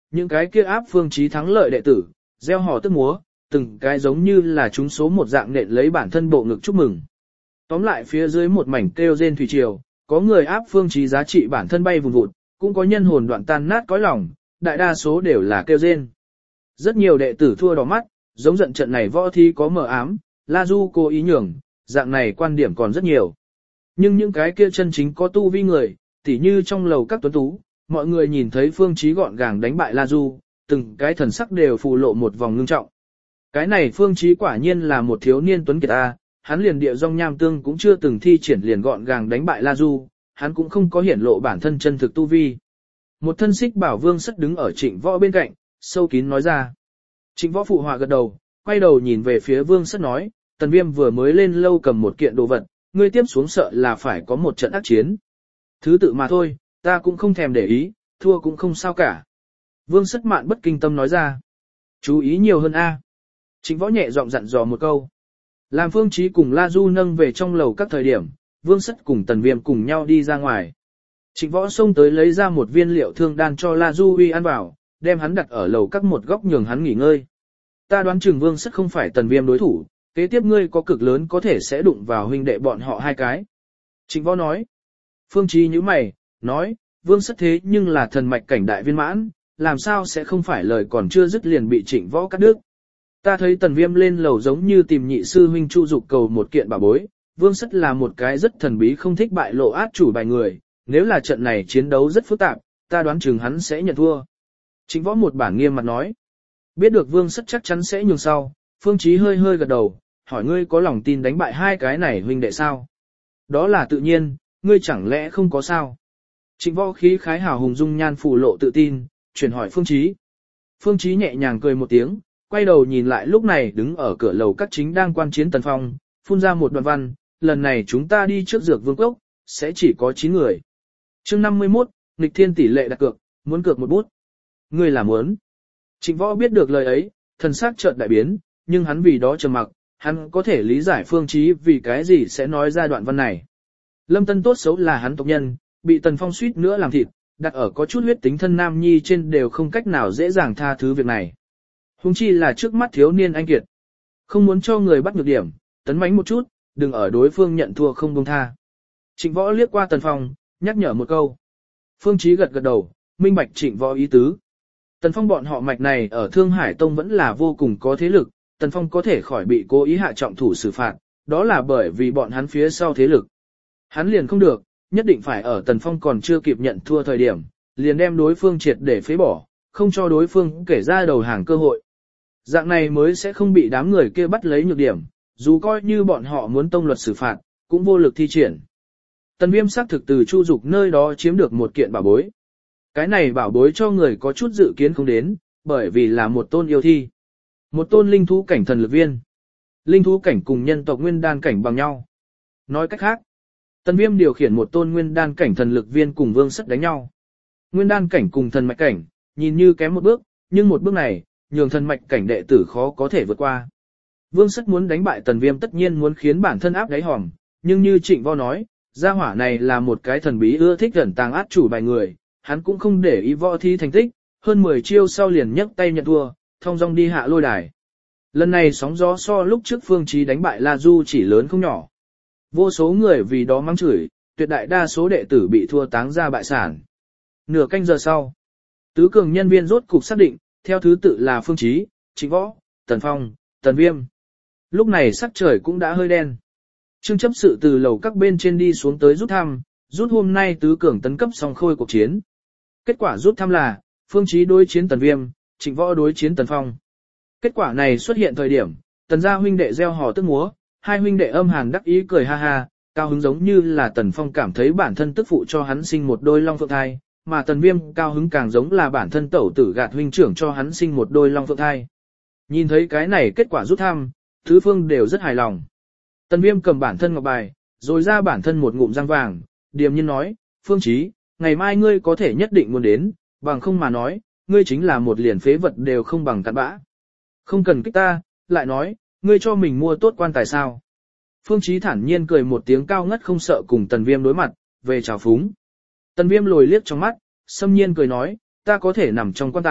những cái kia áp Phương Chí thắng lợi đệ tử, gieo hò tức múa, từng cái giống như là chúng số một dạng nện lấy bản thân bộ ngực chúc mừng. Tóm lại phía dưới một mảnh kêu rên thủy triều, có người áp Phương Chí giá trị bản thân bay vùn vụt, cũng có nhân hồn đoạn tan nát cõi lòng, đại đa số đều là kêu rên. Rất nhiều đệ tử thua đỏ mắt, giống giận trận này võ thi có mờ ám, La Du cố ý nhường, dạng này quan điểm còn rất nhiều. Nhưng những cái kia chân chính có tu vi người, tỉ như trong lầu các tuấn tú, mọi người nhìn thấy Phương Chí gọn gàng đánh bại La Du, từng cái thần sắc đều phù lộ một vòng ngưng trọng. Cái này Phương Chí quả nhiên là một thiếu niên tuấn kiệt a, hắn liền địa dòng nham tương cũng chưa từng thi triển liền gọn gàng đánh bại La Du, hắn cũng không có hiển lộ bản thân chân thực tu vi. Một thân xích bảo Vương Sất đứng ở Trịnh Võ bên cạnh, sâu kín nói ra. Trịnh Võ phụ họa gật đầu, quay đầu nhìn về phía Vương Sất nói, Tần Viêm vừa mới lên lâu cầm một kiện đồ vật, ngươi tiếp xuống sợ là phải có một trận ác chiến. Thứ tự mà thôi, ta cũng không thèm để ý, thua cũng không sao cả. Vương Sất mạn bất kinh tâm nói ra. Chú ý nhiều hơn a. Trịnh Võ nhẹ giọng dặn dò một câu. Làm Phương Chí cùng La Du nâng về trong lầu các thời điểm, Vương Sất cùng Tần Viêm cùng nhau đi ra ngoài. Trịnh Võ xông tới lấy ra một viên liệu thương đan cho La Du uy ăn vào, đem hắn đặt ở lầu các một góc nhường hắn nghỉ ngơi. Ta đoán chừng Vương Sất không phải Tần Viêm đối thủ, kế tiếp ngươi có cực lớn có thể sẽ đụng vào huynh đệ bọn họ hai cái. Trịnh Võ nói. Phương Chí nhíu mày, nói, Vương Sất thế nhưng là thần mạch cảnh đại viên mãn, làm sao sẽ không phải lời còn chưa dứt liền bị Trịnh Võ cắt đứt. Ta thấy Tần Viêm lên lầu giống như tìm nhị sư huynh Chu Dục cầu một kiện bảo bối, Vương Sất là một cái rất thần bí không thích bại lộ át chủ bài người, nếu là trận này chiến đấu rất phức tạp, ta đoán chừng hắn sẽ nhận thua. Trịnh Võ một bản nghiêm mặt nói, biết được Vương Sất chắc chắn sẽ nhường sau, Phương Chí hơi hơi gật đầu, hỏi ngươi có lòng tin đánh bại hai cái này huynh đệ sao? Đó là tự nhiên, ngươi chẳng lẽ không có sao? Trịnh Võ khí khái hào hùng dung nhan phù lộ tự tin, chuyển hỏi Phương Chí. Phương Chí nhẹ nhàng cười một tiếng, quay đầu nhìn lại lúc này đứng ở cửa lầu các chính đang quan chiến Tần Phong, phun ra một đoạn văn, lần này chúng ta đi trước dược vương cốc, sẽ chỉ có chín người. Chương năm mươi mốt, nghịch thiên tỷ lệ đặt cược, muốn cược một bút. Ngươi là muốn. Trịnh Võ biết được lời ấy, thần sắc chợt đại biến, nhưng hắn vì đó trầm mặc, hắn có thể lý giải Phương Chí vì cái gì sẽ nói ra đoạn văn này. Lâm Tân tốt xấu là hắn tộc nhân, bị Tần Phong suýt nữa làm thịt, đặt ở có chút huyết tính thân nam nhi trên đều không cách nào dễ dàng tha thứ việc này. Huống chi là trước mắt thiếu niên anh kiệt. Không muốn cho người bắt nhược điểm, tấn mãnh một chút, đừng ở đối phương nhận thua không buông tha. Trịnh Võ liếc qua Tần Phong, nhắc nhở một câu. Phương Chí gật gật đầu, minh bạch Trịnh Võ ý tứ. Tần Phong bọn họ mạch này ở Thương Hải Tông vẫn là vô cùng có thế lực, Tần Phong có thể khỏi bị cố ý hạ trọng thủ xử phạt, đó là bởi vì bọn hắn phía sau thế lực. Hắn liền không được, nhất định phải ở Tần Phong còn chưa kịp nhận thua thời điểm, liền đem đối phương triệt để phế bỏ, không cho đối phương kể ra đầu hàng cơ hội. Dạng này mới sẽ không bị đám người kia bắt lấy nhược điểm, dù coi như bọn họ muốn tông luật xử phạt, cũng vô lực thi triển. Tần Viêm xác thực từ Chu Dục nơi đó chiếm được một kiện bảo bối. Cái này bảo bối cho người có chút dự kiến không đến, bởi vì là một tôn yêu thi. Một tôn linh thú cảnh thần lực viên. Linh thú cảnh cùng nhân tộc nguyên đan cảnh bằng nhau. Nói cách khác, Tần Viêm điều khiển một tôn nguyên đan cảnh thần lực viên cùng Vương Sất đánh nhau. Nguyên đan cảnh cùng thần mạch cảnh, nhìn như kém một bước, nhưng một bước này, nhường thần mạch cảnh đệ tử khó có thể vượt qua. Vương Sất muốn đánh bại Tần Viêm tất nhiên muốn khiến bản thân áp đáy hòm, nhưng như Trịnh Võ nói, gia hỏa này là một cái thần bí ưa thích ẩn tàng át chủ bài người, hắn cũng không để ý võ thi thành tích, hơn mười chiêu sau liền nhấc tay nhận thua, thông dong đi hạ lôi đài. Lần này sóng gió so lúc trước Phương Chí đánh bại La Du chỉ lớn không nhỏ. Vô số người vì đó mắng chửi, tuyệt đại đa số đệ tử bị thua táng ra bại sản. Nửa canh giờ sau, tứ cường nhân viên rốt cục xác định, theo thứ tự là Phương Chí, Trịnh Võ, Tần Phong, Tần Viêm. Lúc này sắc trời cũng đã hơi đen. Trương chấp sự từ lầu các bên trên đi xuống tới rút thăm, rút hôm nay tứ cường tấn cấp xong khôi cuộc chiến. Kết quả rút thăm là, Phương Chí đối chiến Tần Viêm, Trịnh Võ đối chiến Tần Phong. Kết quả này xuất hiện thời điểm, Tần gia huynh đệ gieo hò tức múa, hai huynh đệ âm hàn đắc ý cười ha ha, cao hứng giống như là Tần Phong cảm thấy bản thân tức phụ cho hắn sinh một đôi long phượng thai, mà Tần Viêm cao hứng càng giống là bản thân tẩu tử gạt huynh trưởng cho hắn sinh một đôi long phượng thai. Nhìn thấy cái này kết quả rút thăm, tứ phương đều rất hài lòng. Tần Viêm cầm bản thân ngọc bài, rồi ra bản thân một ngụm răng vàng, điềm nhiên nói, Phương Chí, ngày mai ngươi có thể nhất định muốn đến, bằng không mà nói, ngươi chính là một liền phế vật đều không bằng cặn bã. Không cần kích ta, lại nói, ngươi cho mình mua tốt quan tài sao. Phương Chí thản nhiên cười một tiếng cao ngất không sợ cùng Tần Viêm đối mặt, về chào phúng. Tần Viêm lồi liếc trong mắt, xâm nhiên cười nói, ta có thể nằm trong quan tài,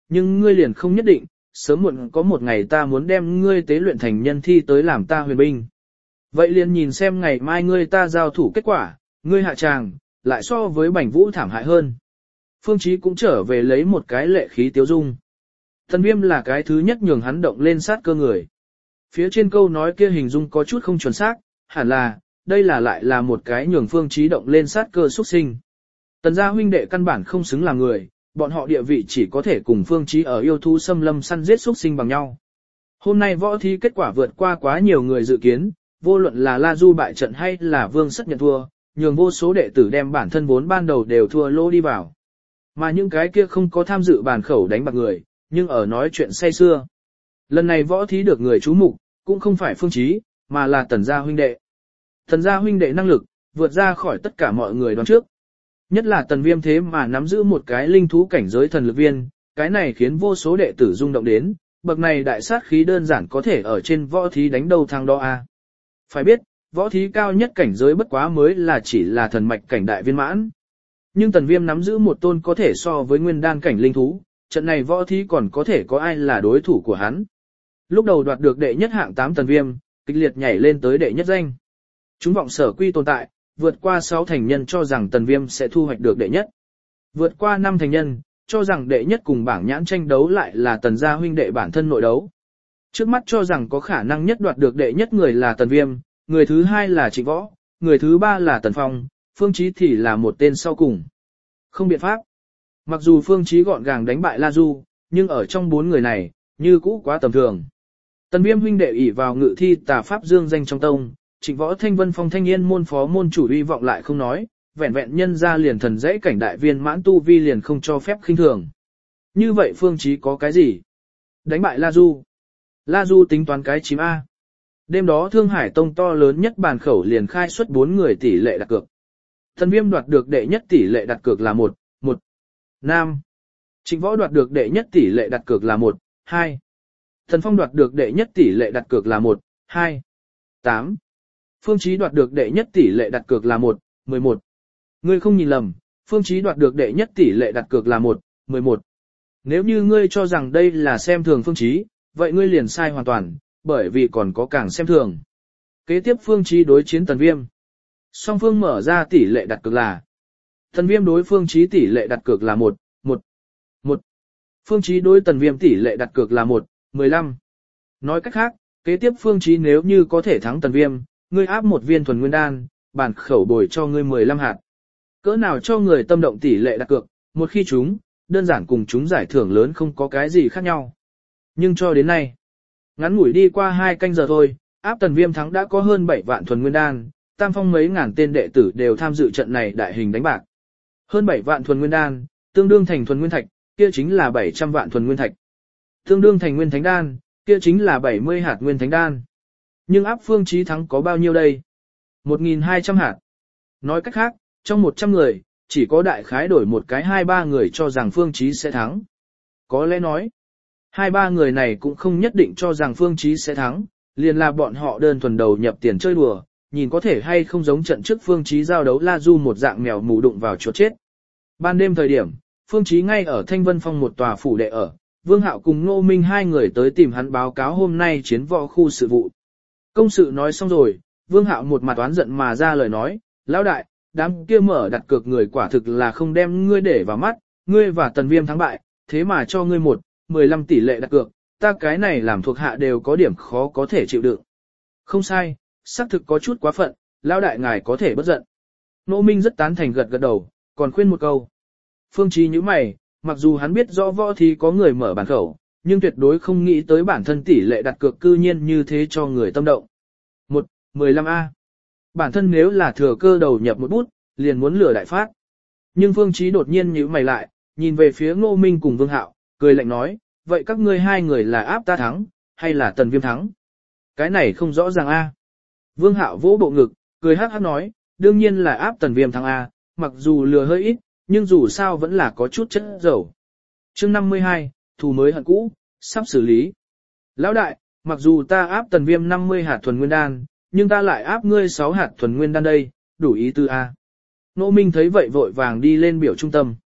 nhưng ngươi liền không nhất định, sớm muộn có một ngày ta muốn đem ngươi tế luyện thành nhân thi tới làm ta huyền binh. Vậy liền nhìn xem ngày mai ngươi ta giao thủ kết quả, ngươi hạ tràng, lại so với Bành Vũ thảm hại hơn. Phương Chí cũng trở về lấy một cái lệ khí tiêu dung. Tần Viêm là cái thứ nhất nhường hắn động lên sát cơ người. Phía trên câu nói kia hình dung có chút không chuẩn xác, hẳn là, đây là lại là một cái nhường Phương Chí động lên sát cơ xuất sinh. Tần gia huynh đệ căn bản không xứng là người, bọn họ địa vị chỉ có thể cùng Phương Chí ở yêu thú xâm lâm săn giết xuất sinh bằng nhau. Hôm nay võ thí kết quả vượt qua quá nhiều người dự kiến, vô luận là La Du bại trận hay là Vương Sất nhận thua, nhường vô số đệ tử đem bản thân vốn ban đầu đều thua lỗ đi vào. Mà những cái kia không có tham dự bàn khẩu đánh bạc người, nhưng ở nói chuyện say xưa. Lần này võ thí được người chú mục, cũng không phải Phương Chí, mà là Tần gia huynh đệ. Tần gia huynh đệ năng lực, vượt ra khỏi tất cả mọi người đoán trước. Nhất là Tần Viêm thế mà nắm giữ một cái linh thú cảnh giới thần lực viên, cái này khiến vô số đệ tử rung động đến, bậc này đại sát khí đơn giản có thể ở trên võ thí đánh đầu thang đó a. Phải biết, võ thí cao nhất cảnh giới bất quá mới là chỉ là thần mạch cảnh đại viên mãn. Nhưng Tần Viêm nắm giữ một tôn có thể so với nguyên đan cảnh linh thú, trận này võ thí còn có thể có ai là đối thủ của hắn. Lúc đầu đoạt được đệ nhất hạng tám Tần Viêm, kịch liệt nhảy lên tới đệ nhất danh. Chúng vọng sở quy tồn tại, vượt qua sáu thành nhân cho rằng Tần Viêm sẽ thu hoạch được đệ nhất. Vượt qua năm thành nhân, cho rằng đệ nhất cùng bảng nhãn tranh đấu lại là Tần gia huynh đệ bản thân nội đấu. Trước mắt cho rằng có khả năng nhất đoạt được đệ nhất người là Tần Viêm, người thứ hai là Trịnh Võ, người thứ ba là Tần Phong, Phương Chí thì là một tên sau cùng. Không biện pháp. Mặc dù Phương Chí gọn gàng đánh bại La Du, nhưng ở trong bốn người này, như cũ quá tầm thường. Tần Viêm huynh đệ ỷ vào ngự thi tà pháp dương danh trong tông, Trịnh Võ Thanh Vân Phong Thanh Yên môn phó môn chủ uy vọng lại không nói, vẹn vẹn nhân ra liền thần dãy cảnh đại viên mãn tu vi liền không cho phép khinh thường. Như vậy Phương Chí có cái gì? Đánh bại La Du. La Du tính toán cái chím A. Đêm đó Thương Hải Tông to lớn nhất bàn khẩu liền khai xuất bốn người tỷ lệ đặt cược. Tần Viêm đoạt được đệ nhất tỷ lệ đặt cược là một, một. Nam. Trịnh Võ đoạt được đệ nhất tỷ lệ đặt cược là một, hai. Tần Phong đoạt được đệ nhất tỷ lệ đặt cược là một, hai. tám. Phương Chí đoạt được đệ nhất tỷ lệ đặt cược là một, mười một. Ngươi không nhìn lầm, Phương Chí đoạt được đệ nhất tỷ lệ đặt cược là một, mười một. Nếu như ngươi cho rằng đây là xem thường Phương Chí, vậy ngươi liền sai hoàn toàn, bởi vì còn có càng xem thường. Kế tiếp Phương Chí đối chiến Tần Viêm. Song phương mở ra tỷ lệ đặt cược là Tần Viêm đối Phương Chí tỷ lệ đặt cược là một, một, một. Phương Chí đối Tần Viêm tỷ lệ đặt cược là một, mười lăm. Nói cách khác, kế tiếp Phương Chí nếu như có thể thắng Tần Viêm, ngươi áp một viên thuần nguyên đan, bản khẩu bồi cho ngươi mười lăm hạt. Cỡ nào cho người tâm động tỷ lệ đặt cược, một khi chúng, đơn giản cùng chúng giải thưởng lớn không có cái gì khác nhau. Nhưng cho đến nay, ngắn ngủi đi qua hai canh giờ thôi, áp Tần Viêm thắng đã có hơn bảy vạn thuần nguyên đan, Tam Phong mấy ngàn tên đệ tử đều tham dự trận này đại hình đánh bạc. Hơn bảy vạn thuần nguyên đan, tương đương thành thuần nguyên thạch, kia chính là bảy trăm vạn thuần nguyên thạch. Tương đương thành nguyên thánh đan, kia chính là bảy mươi hạt nguyên thánh đan. Nhưng áp Phương Chí thắng có bao nhiêu đây? một nghìn hai trăm hạt. Nói cách khác, trong một trăm người, chỉ có đại khái đổi một cái hai ba người cho rằng Phương Chí sẽ thắng. Có lẽ nói, hai ba người này cũng không nhất định cho rằng Phương Chí sẽ thắng, liền là bọn họ đơn thuần đầu nhập tiền chơi đùa, nhìn có thể hay không giống trận trước Phương Chí giao đấu La Du một dạng mèo mù đụng vào chuột chết. Ban đêm thời điểm, Phương Chí ngay ở Thanh Vân Phong một tòa phủ đệ ở, Vương Hạo cùng Ngô Minh hai người tới tìm hắn báo cáo hôm nay chiến võ khu sự vụ. Công sự nói xong rồi, Vương Hạo một mặt oán giận mà ra lời nói, lão đại, đám kia mở đặt cược người quả thực là không đem ngươi để vào mắt, ngươi và Tần Viêm thắng bại, thế mà cho ngươi một, mười lăm tỷ lệ đặt cược, ta cái này làm thuộc hạ đều có điểm khó có thể chịu đựng. Không sai, xác thực có chút quá phận, lão đại ngài có thể bất giận. Nô Minh rất tán thành gật gật đầu, còn khuyên một câu. Phương Chí nhíu mày, mặc dù hắn biết rõ võ thì có người mở bàn khẩu, nhưng tuyệt đối không nghĩ tới bản thân tỷ lệ đặt cược cư nhiên như thế cho người tâm động. một, mười lăm A. Bản thân nếu là thừa cơ đầu nhập một bút, liền muốn lừa đại phát. Nhưng Phương Chí đột nhiên nhíu mày lại, nhìn về phía Ngô Minh cùng Vương Hạo, cười lạnh nói, vậy các ngươi hai người là áp ta thắng, hay là Tần Viêm thắng? Cái này không rõ ràng A. Vương Hạo vỗ bộ ngực, cười hắc hắc nói, đương nhiên là áp Tần Viêm thắng A, mặc dù lừa hơi ít, nhưng dù sao vẫn là có chút chất dầu. Chương năm mươi hai, thù mới hận cũ, sắp xử lý. Lão đại, mặc dù ta áp Tần Viêm năm mươi hạt thuần nguyên đan, nhưng ta lại áp ngươi sáu hạt thuần nguyên đan đây, đủ ý tư A. Nô Minh thấy vậy vội vàng đi lên biểu trung tâm.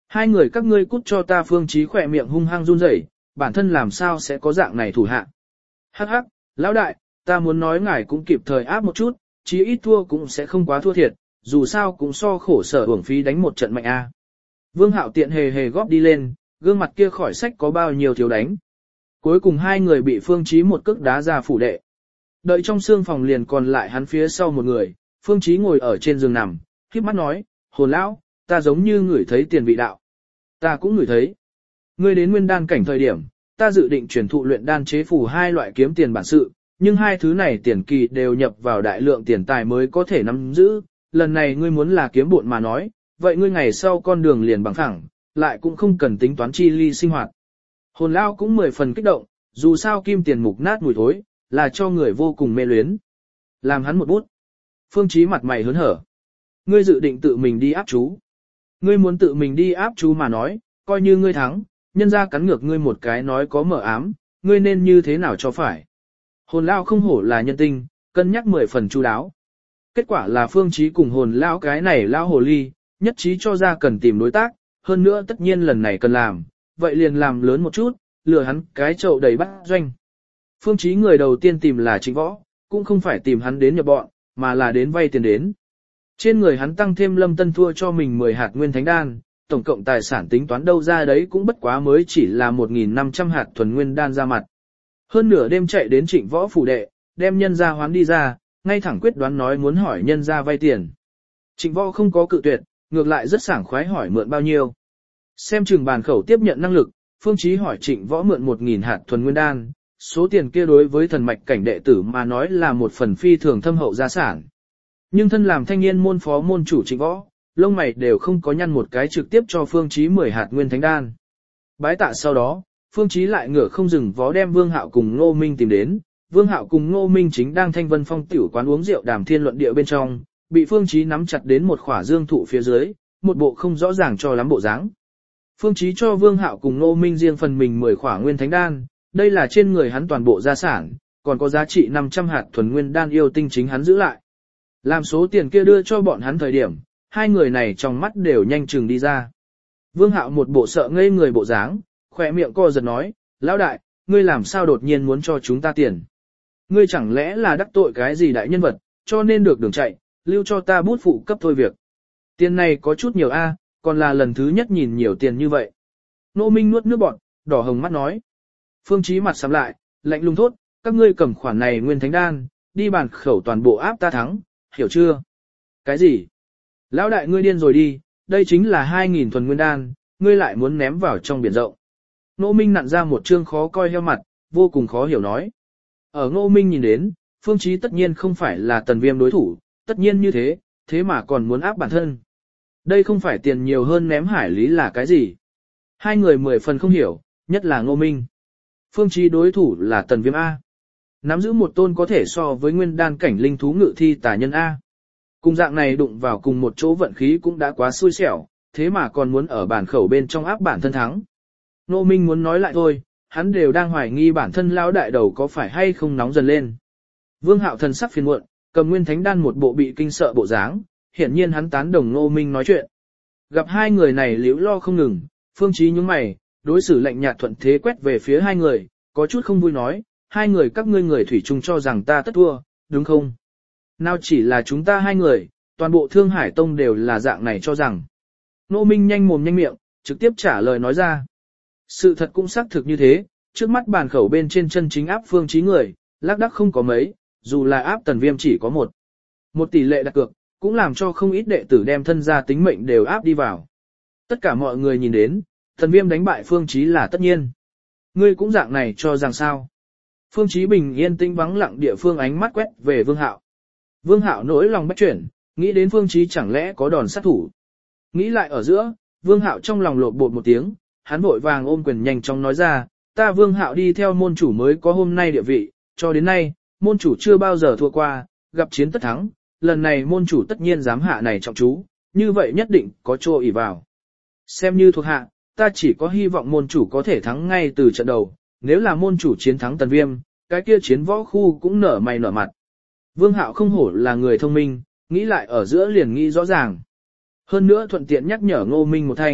Hai người các ngươi cút cho ta. Phương Chí khỏe miệng hung hăng run rẩy, bản thân làm sao sẽ có dạng này thủ hạ. Hắc hắc, lão đại, ta muốn nói ngài cũng kịp thời áp một chút, chí ít thua cũng sẽ không quá thua thiệt, dù sao cũng so khổ sở uổng phí đánh một trận mạnh a. Vương Hạo tiện hề hề góp đi lên, gương mặt kia khỏi sách có bao nhiêu thiếu đánh. Cuối cùng hai người bị Phương Chí một cước đá ra phủ đệ. Đợi trong xương phòng liền còn lại hắn phía sau một người, Phương Chí ngồi ở trên giường nằm, khép mắt nói, hồn lão, ta giống như ngửi thấy tiền vị đạo. Ta cũng ngửi thấy. Ngươi đến nguyên đan cảnh thời điểm, ta dự định truyền thụ luyện đan chế phù hai loại kiếm tiền bản sự, nhưng hai thứ này tiền kỳ đều nhập vào đại lượng tiền tài mới có thể nắm giữ, lần này ngươi muốn là kiếm bộn mà nói, vậy ngươi ngày sau con đường liền bằng phẳng, lại cũng không cần tính toán chi ly sinh hoạt. Hồn lão cũng mười phần kích động, dù sao kim tiền mục nát mùi thối, là cho người vô cùng mê luyến. Làm hắn một bút. Phương Chí mặt mày hớn hở. Ngươi dự định tự mình đi áp chú. Ngươi muốn tự mình đi áp chú mà nói, coi như ngươi thắng, nhân ra cắn ngược ngươi một cái nói có mở ám, ngươi nên như thế nào cho phải. Hồn lão không hổ là nhân tinh, cân nhắc mười phần chu đáo. Kết quả là Phương Chí cùng hồn lão cái này lão hồ ly, nhất trí cho ra cần tìm đối tác, hơn nữa tất nhiên lần này cần làm, vậy liền làm lớn một chút, lừa hắn cái chậu đầy bát doanh. Phương Chí người đầu tiên tìm là Trịnh Võ, cũng không phải tìm hắn đến nhập bọn, mà là đến vay tiền đến. Trên người hắn tăng thêm Lâm Tân thua cho mình mười hạt nguyên thánh đan, tổng cộng tài sản tính toán đâu ra đấy cũng bất quá mới chỉ là một nghìn năm trăm hạt thuần nguyên đan ra mặt. Hơn nửa đêm chạy đến Trịnh Võ phủ đệ, đem nhân gia hoán đi ra, ngay thẳng quyết đoán nói muốn hỏi nhân gia vay tiền. Trịnh Võ không có cự tuyệt, ngược lại rất sảng khoái hỏi mượn bao nhiêu. Xem chừng bàn khẩu tiếp nhận năng lực, Phương Chí hỏi Trịnh Võ mượn một nghìn hạt thuần nguyên đan, số tiền kia đối với thần mạch cảnh đệ tử mà nói là một phần phi thường thâm hậu gia sản. Nhưng thân làm thanh niên môn phó môn chủ Trịnh Võ, lông mày đều không có nhăn một cái trực tiếp cho Phương Chí mười hạt nguyên thánh đan. Bái tạ sau đó, Phương Chí lại ngửa không dừng vó đem Vương Hạo cùng Ngô Minh tìm đến. Vương Hạo cùng Ngô Minh chính đang Thanh Vân Phong tiểu quán uống rượu đàm thiên luận địa bên trong, bị Phương Chí nắm chặt đến một khỏa dương thụ phía dưới, một bộ không rõ ràng cho lắm bộ dáng. Phương Chí cho Vương Hạo cùng Ngô Minh riêng phần mình mười khỏa nguyên thánh đan, đây là trên người hắn toàn bộ gia sản, còn có giá trị năm trăm hạt thuần nguyên đan yêu tinh chính hắn giữ lại. Làm số tiền kia đưa cho bọn hắn thời điểm, hai người này trong mắt đều nhanh chừng đi ra. Vương Hạo một bộ sợ ngây người bộ dáng, khỏe miệng co giật nói, lão đại, ngươi làm sao đột nhiên muốn cho chúng ta tiền? Ngươi chẳng lẽ là đắc tội cái gì đại nhân vật, cho nên được đường chạy, lưu cho ta bút phụ cấp thôi việc. Tiền này có chút nhiều a, còn là lần thứ nhất nhìn nhiều tiền như vậy. Nô Minh nuốt nước bọt, đỏ hồng mắt nói. Phương Chí mặt sầm lại, lạnh lùng thốt, các ngươi cầm khoản này nguyên thánh đan, đi bàn khẩu toàn bộ áp ta thắng, hiểu chưa? Cái gì? Lão đại ngươi điên rồi đi, đây chính là hai nghìn thuần nguyên đan, ngươi lại muốn ném vào trong biển rộng. Nô Minh nặn ra một trương khó coi heo mặt, vô cùng khó hiểu nói. Ở Nô Minh nhìn đến, Phương Chí tất nhiên không phải là Tần Viêm đối thủ, tất nhiên như thế, thế mà còn muốn áp bản thân. Đây không phải tiền nhiều hơn ném hải lý là cái gì? Hai người mười phần không hiểu, nhất là Ngô Minh. Phương Chí đối thủ là Tần Viêm A. Nắm giữ một tôn có thể so với nguyên đan cảnh linh thú ngự thi tà nhân A. Cùng dạng này đụng vào cùng một chỗ vận khí cũng đã quá xui xẻo, thế mà còn muốn ở bản khẩu bên trong áp bản thân thắng. Ngô Minh muốn nói lại thôi, hắn đều đang hoài nghi bản thân lão đại đầu có phải hay không nóng dần lên. Vương Hạo thần sắc phiền muộn, cầm nguyên thánh đan một bộ bị kinh sợ bộ dáng, hiển nhiên hắn tán đồng Ngô Minh nói chuyện. Gặp hai người này liễu lo không ngừng, Phương Chí nhướng mày, đối xử lạnh nhạt thuận thế quét về phía hai người, có chút không vui nói, hai người các ngươi người thủy chung cho rằng ta tất thua, đúng không? Nào chỉ là chúng ta hai người, toàn bộ Thương Hải Tông đều là dạng này cho rằng. Ngô Minh nhanh mồm nhanh miệng, trực tiếp trả lời nói ra. Sự thật cũng xác thực như thế, trước mắt bàn khẩu bên trên chân chính áp Phương Chí người, lác đác không có mấy, dù là áp Tần Viêm chỉ có một. Một tỷ lệ đặt cược, cũng làm cho không ít đệ tử đem thân gia tính mệnh đều áp đi vào. Tất cả mọi người nhìn đến, Tần Viêm đánh bại Phương Chí là tất nhiên. Ngươi cũng dạng này cho rằng sao? Phương Chí bình yên tĩnh vắng lặng địa phương ánh mắt quét về Vương Hạo. Vương Hạo nỗi lòng bách chuyển, nghĩ đến Phương Chí chẳng lẽ có đòn sát thủ. Nghĩ lại ở giữa, Vương Hạo trong lòng lột bột một tiếng, hắn vội vàng ôm quyền nhanh chóng nói ra, ta Vương Hạo đi theo môn chủ mới có hôm nay địa vị, cho đến nay, môn chủ chưa bao giờ thua qua, gặp chiến tất thắng, lần này môn chủ tất nhiên dám hạ này trọng chú, như vậy nhất định có chỗ ỷ vào. Xem như thuộc hạ, ta chỉ có hy vọng môn chủ có thể thắng ngay từ trận đầu, nếu là môn chủ chiến thắng Tần Viêm, cái kia chiến võ khu cũng nở mày nở mặt. Vương Hạo không hổ là người thông minh, nghĩ lại ở giữa liền nghĩ rõ ràng. Hơn nữa thuận tiện nhắc nhở Ngô Minh một thanh,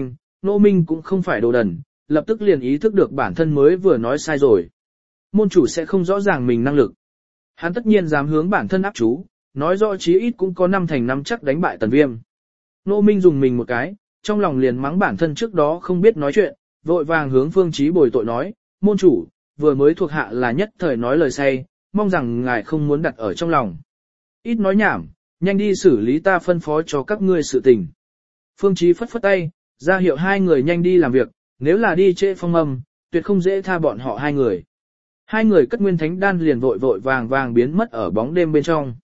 Nô Minh cũng không phải đồ đần, lập tức liền ý thức được bản thân mới vừa nói sai rồi. Môn chủ sẽ không rõ ràng mình năng lực. Hắn tất nhiên dám hướng bản thân áp chú, nói rõ chí ít cũng có năm thành năm chắc đánh bại Tần Viêm. Nô Minh dùng mình một cái, trong lòng liền mắng bản thân trước đó không biết nói chuyện, vội vàng hướng Phương Chí bồi tội nói, môn chủ, vừa mới thuộc hạ là nhất thời nói lời say, mong rằng ngài không muốn đặt ở trong lòng. Ít nói nhảm, nhanh đi xử lý ta phân phó cho các ngươi sự tình. Phương Chí phất phất tay, ra hiệu hai người nhanh đi làm việc, nếu là đi trễ phong âm, tuyệt không dễ tha bọn họ hai người. Hai người cất nguyên thánh đan liền vội vội vàng vàng biến mất ở bóng đêm bên trong.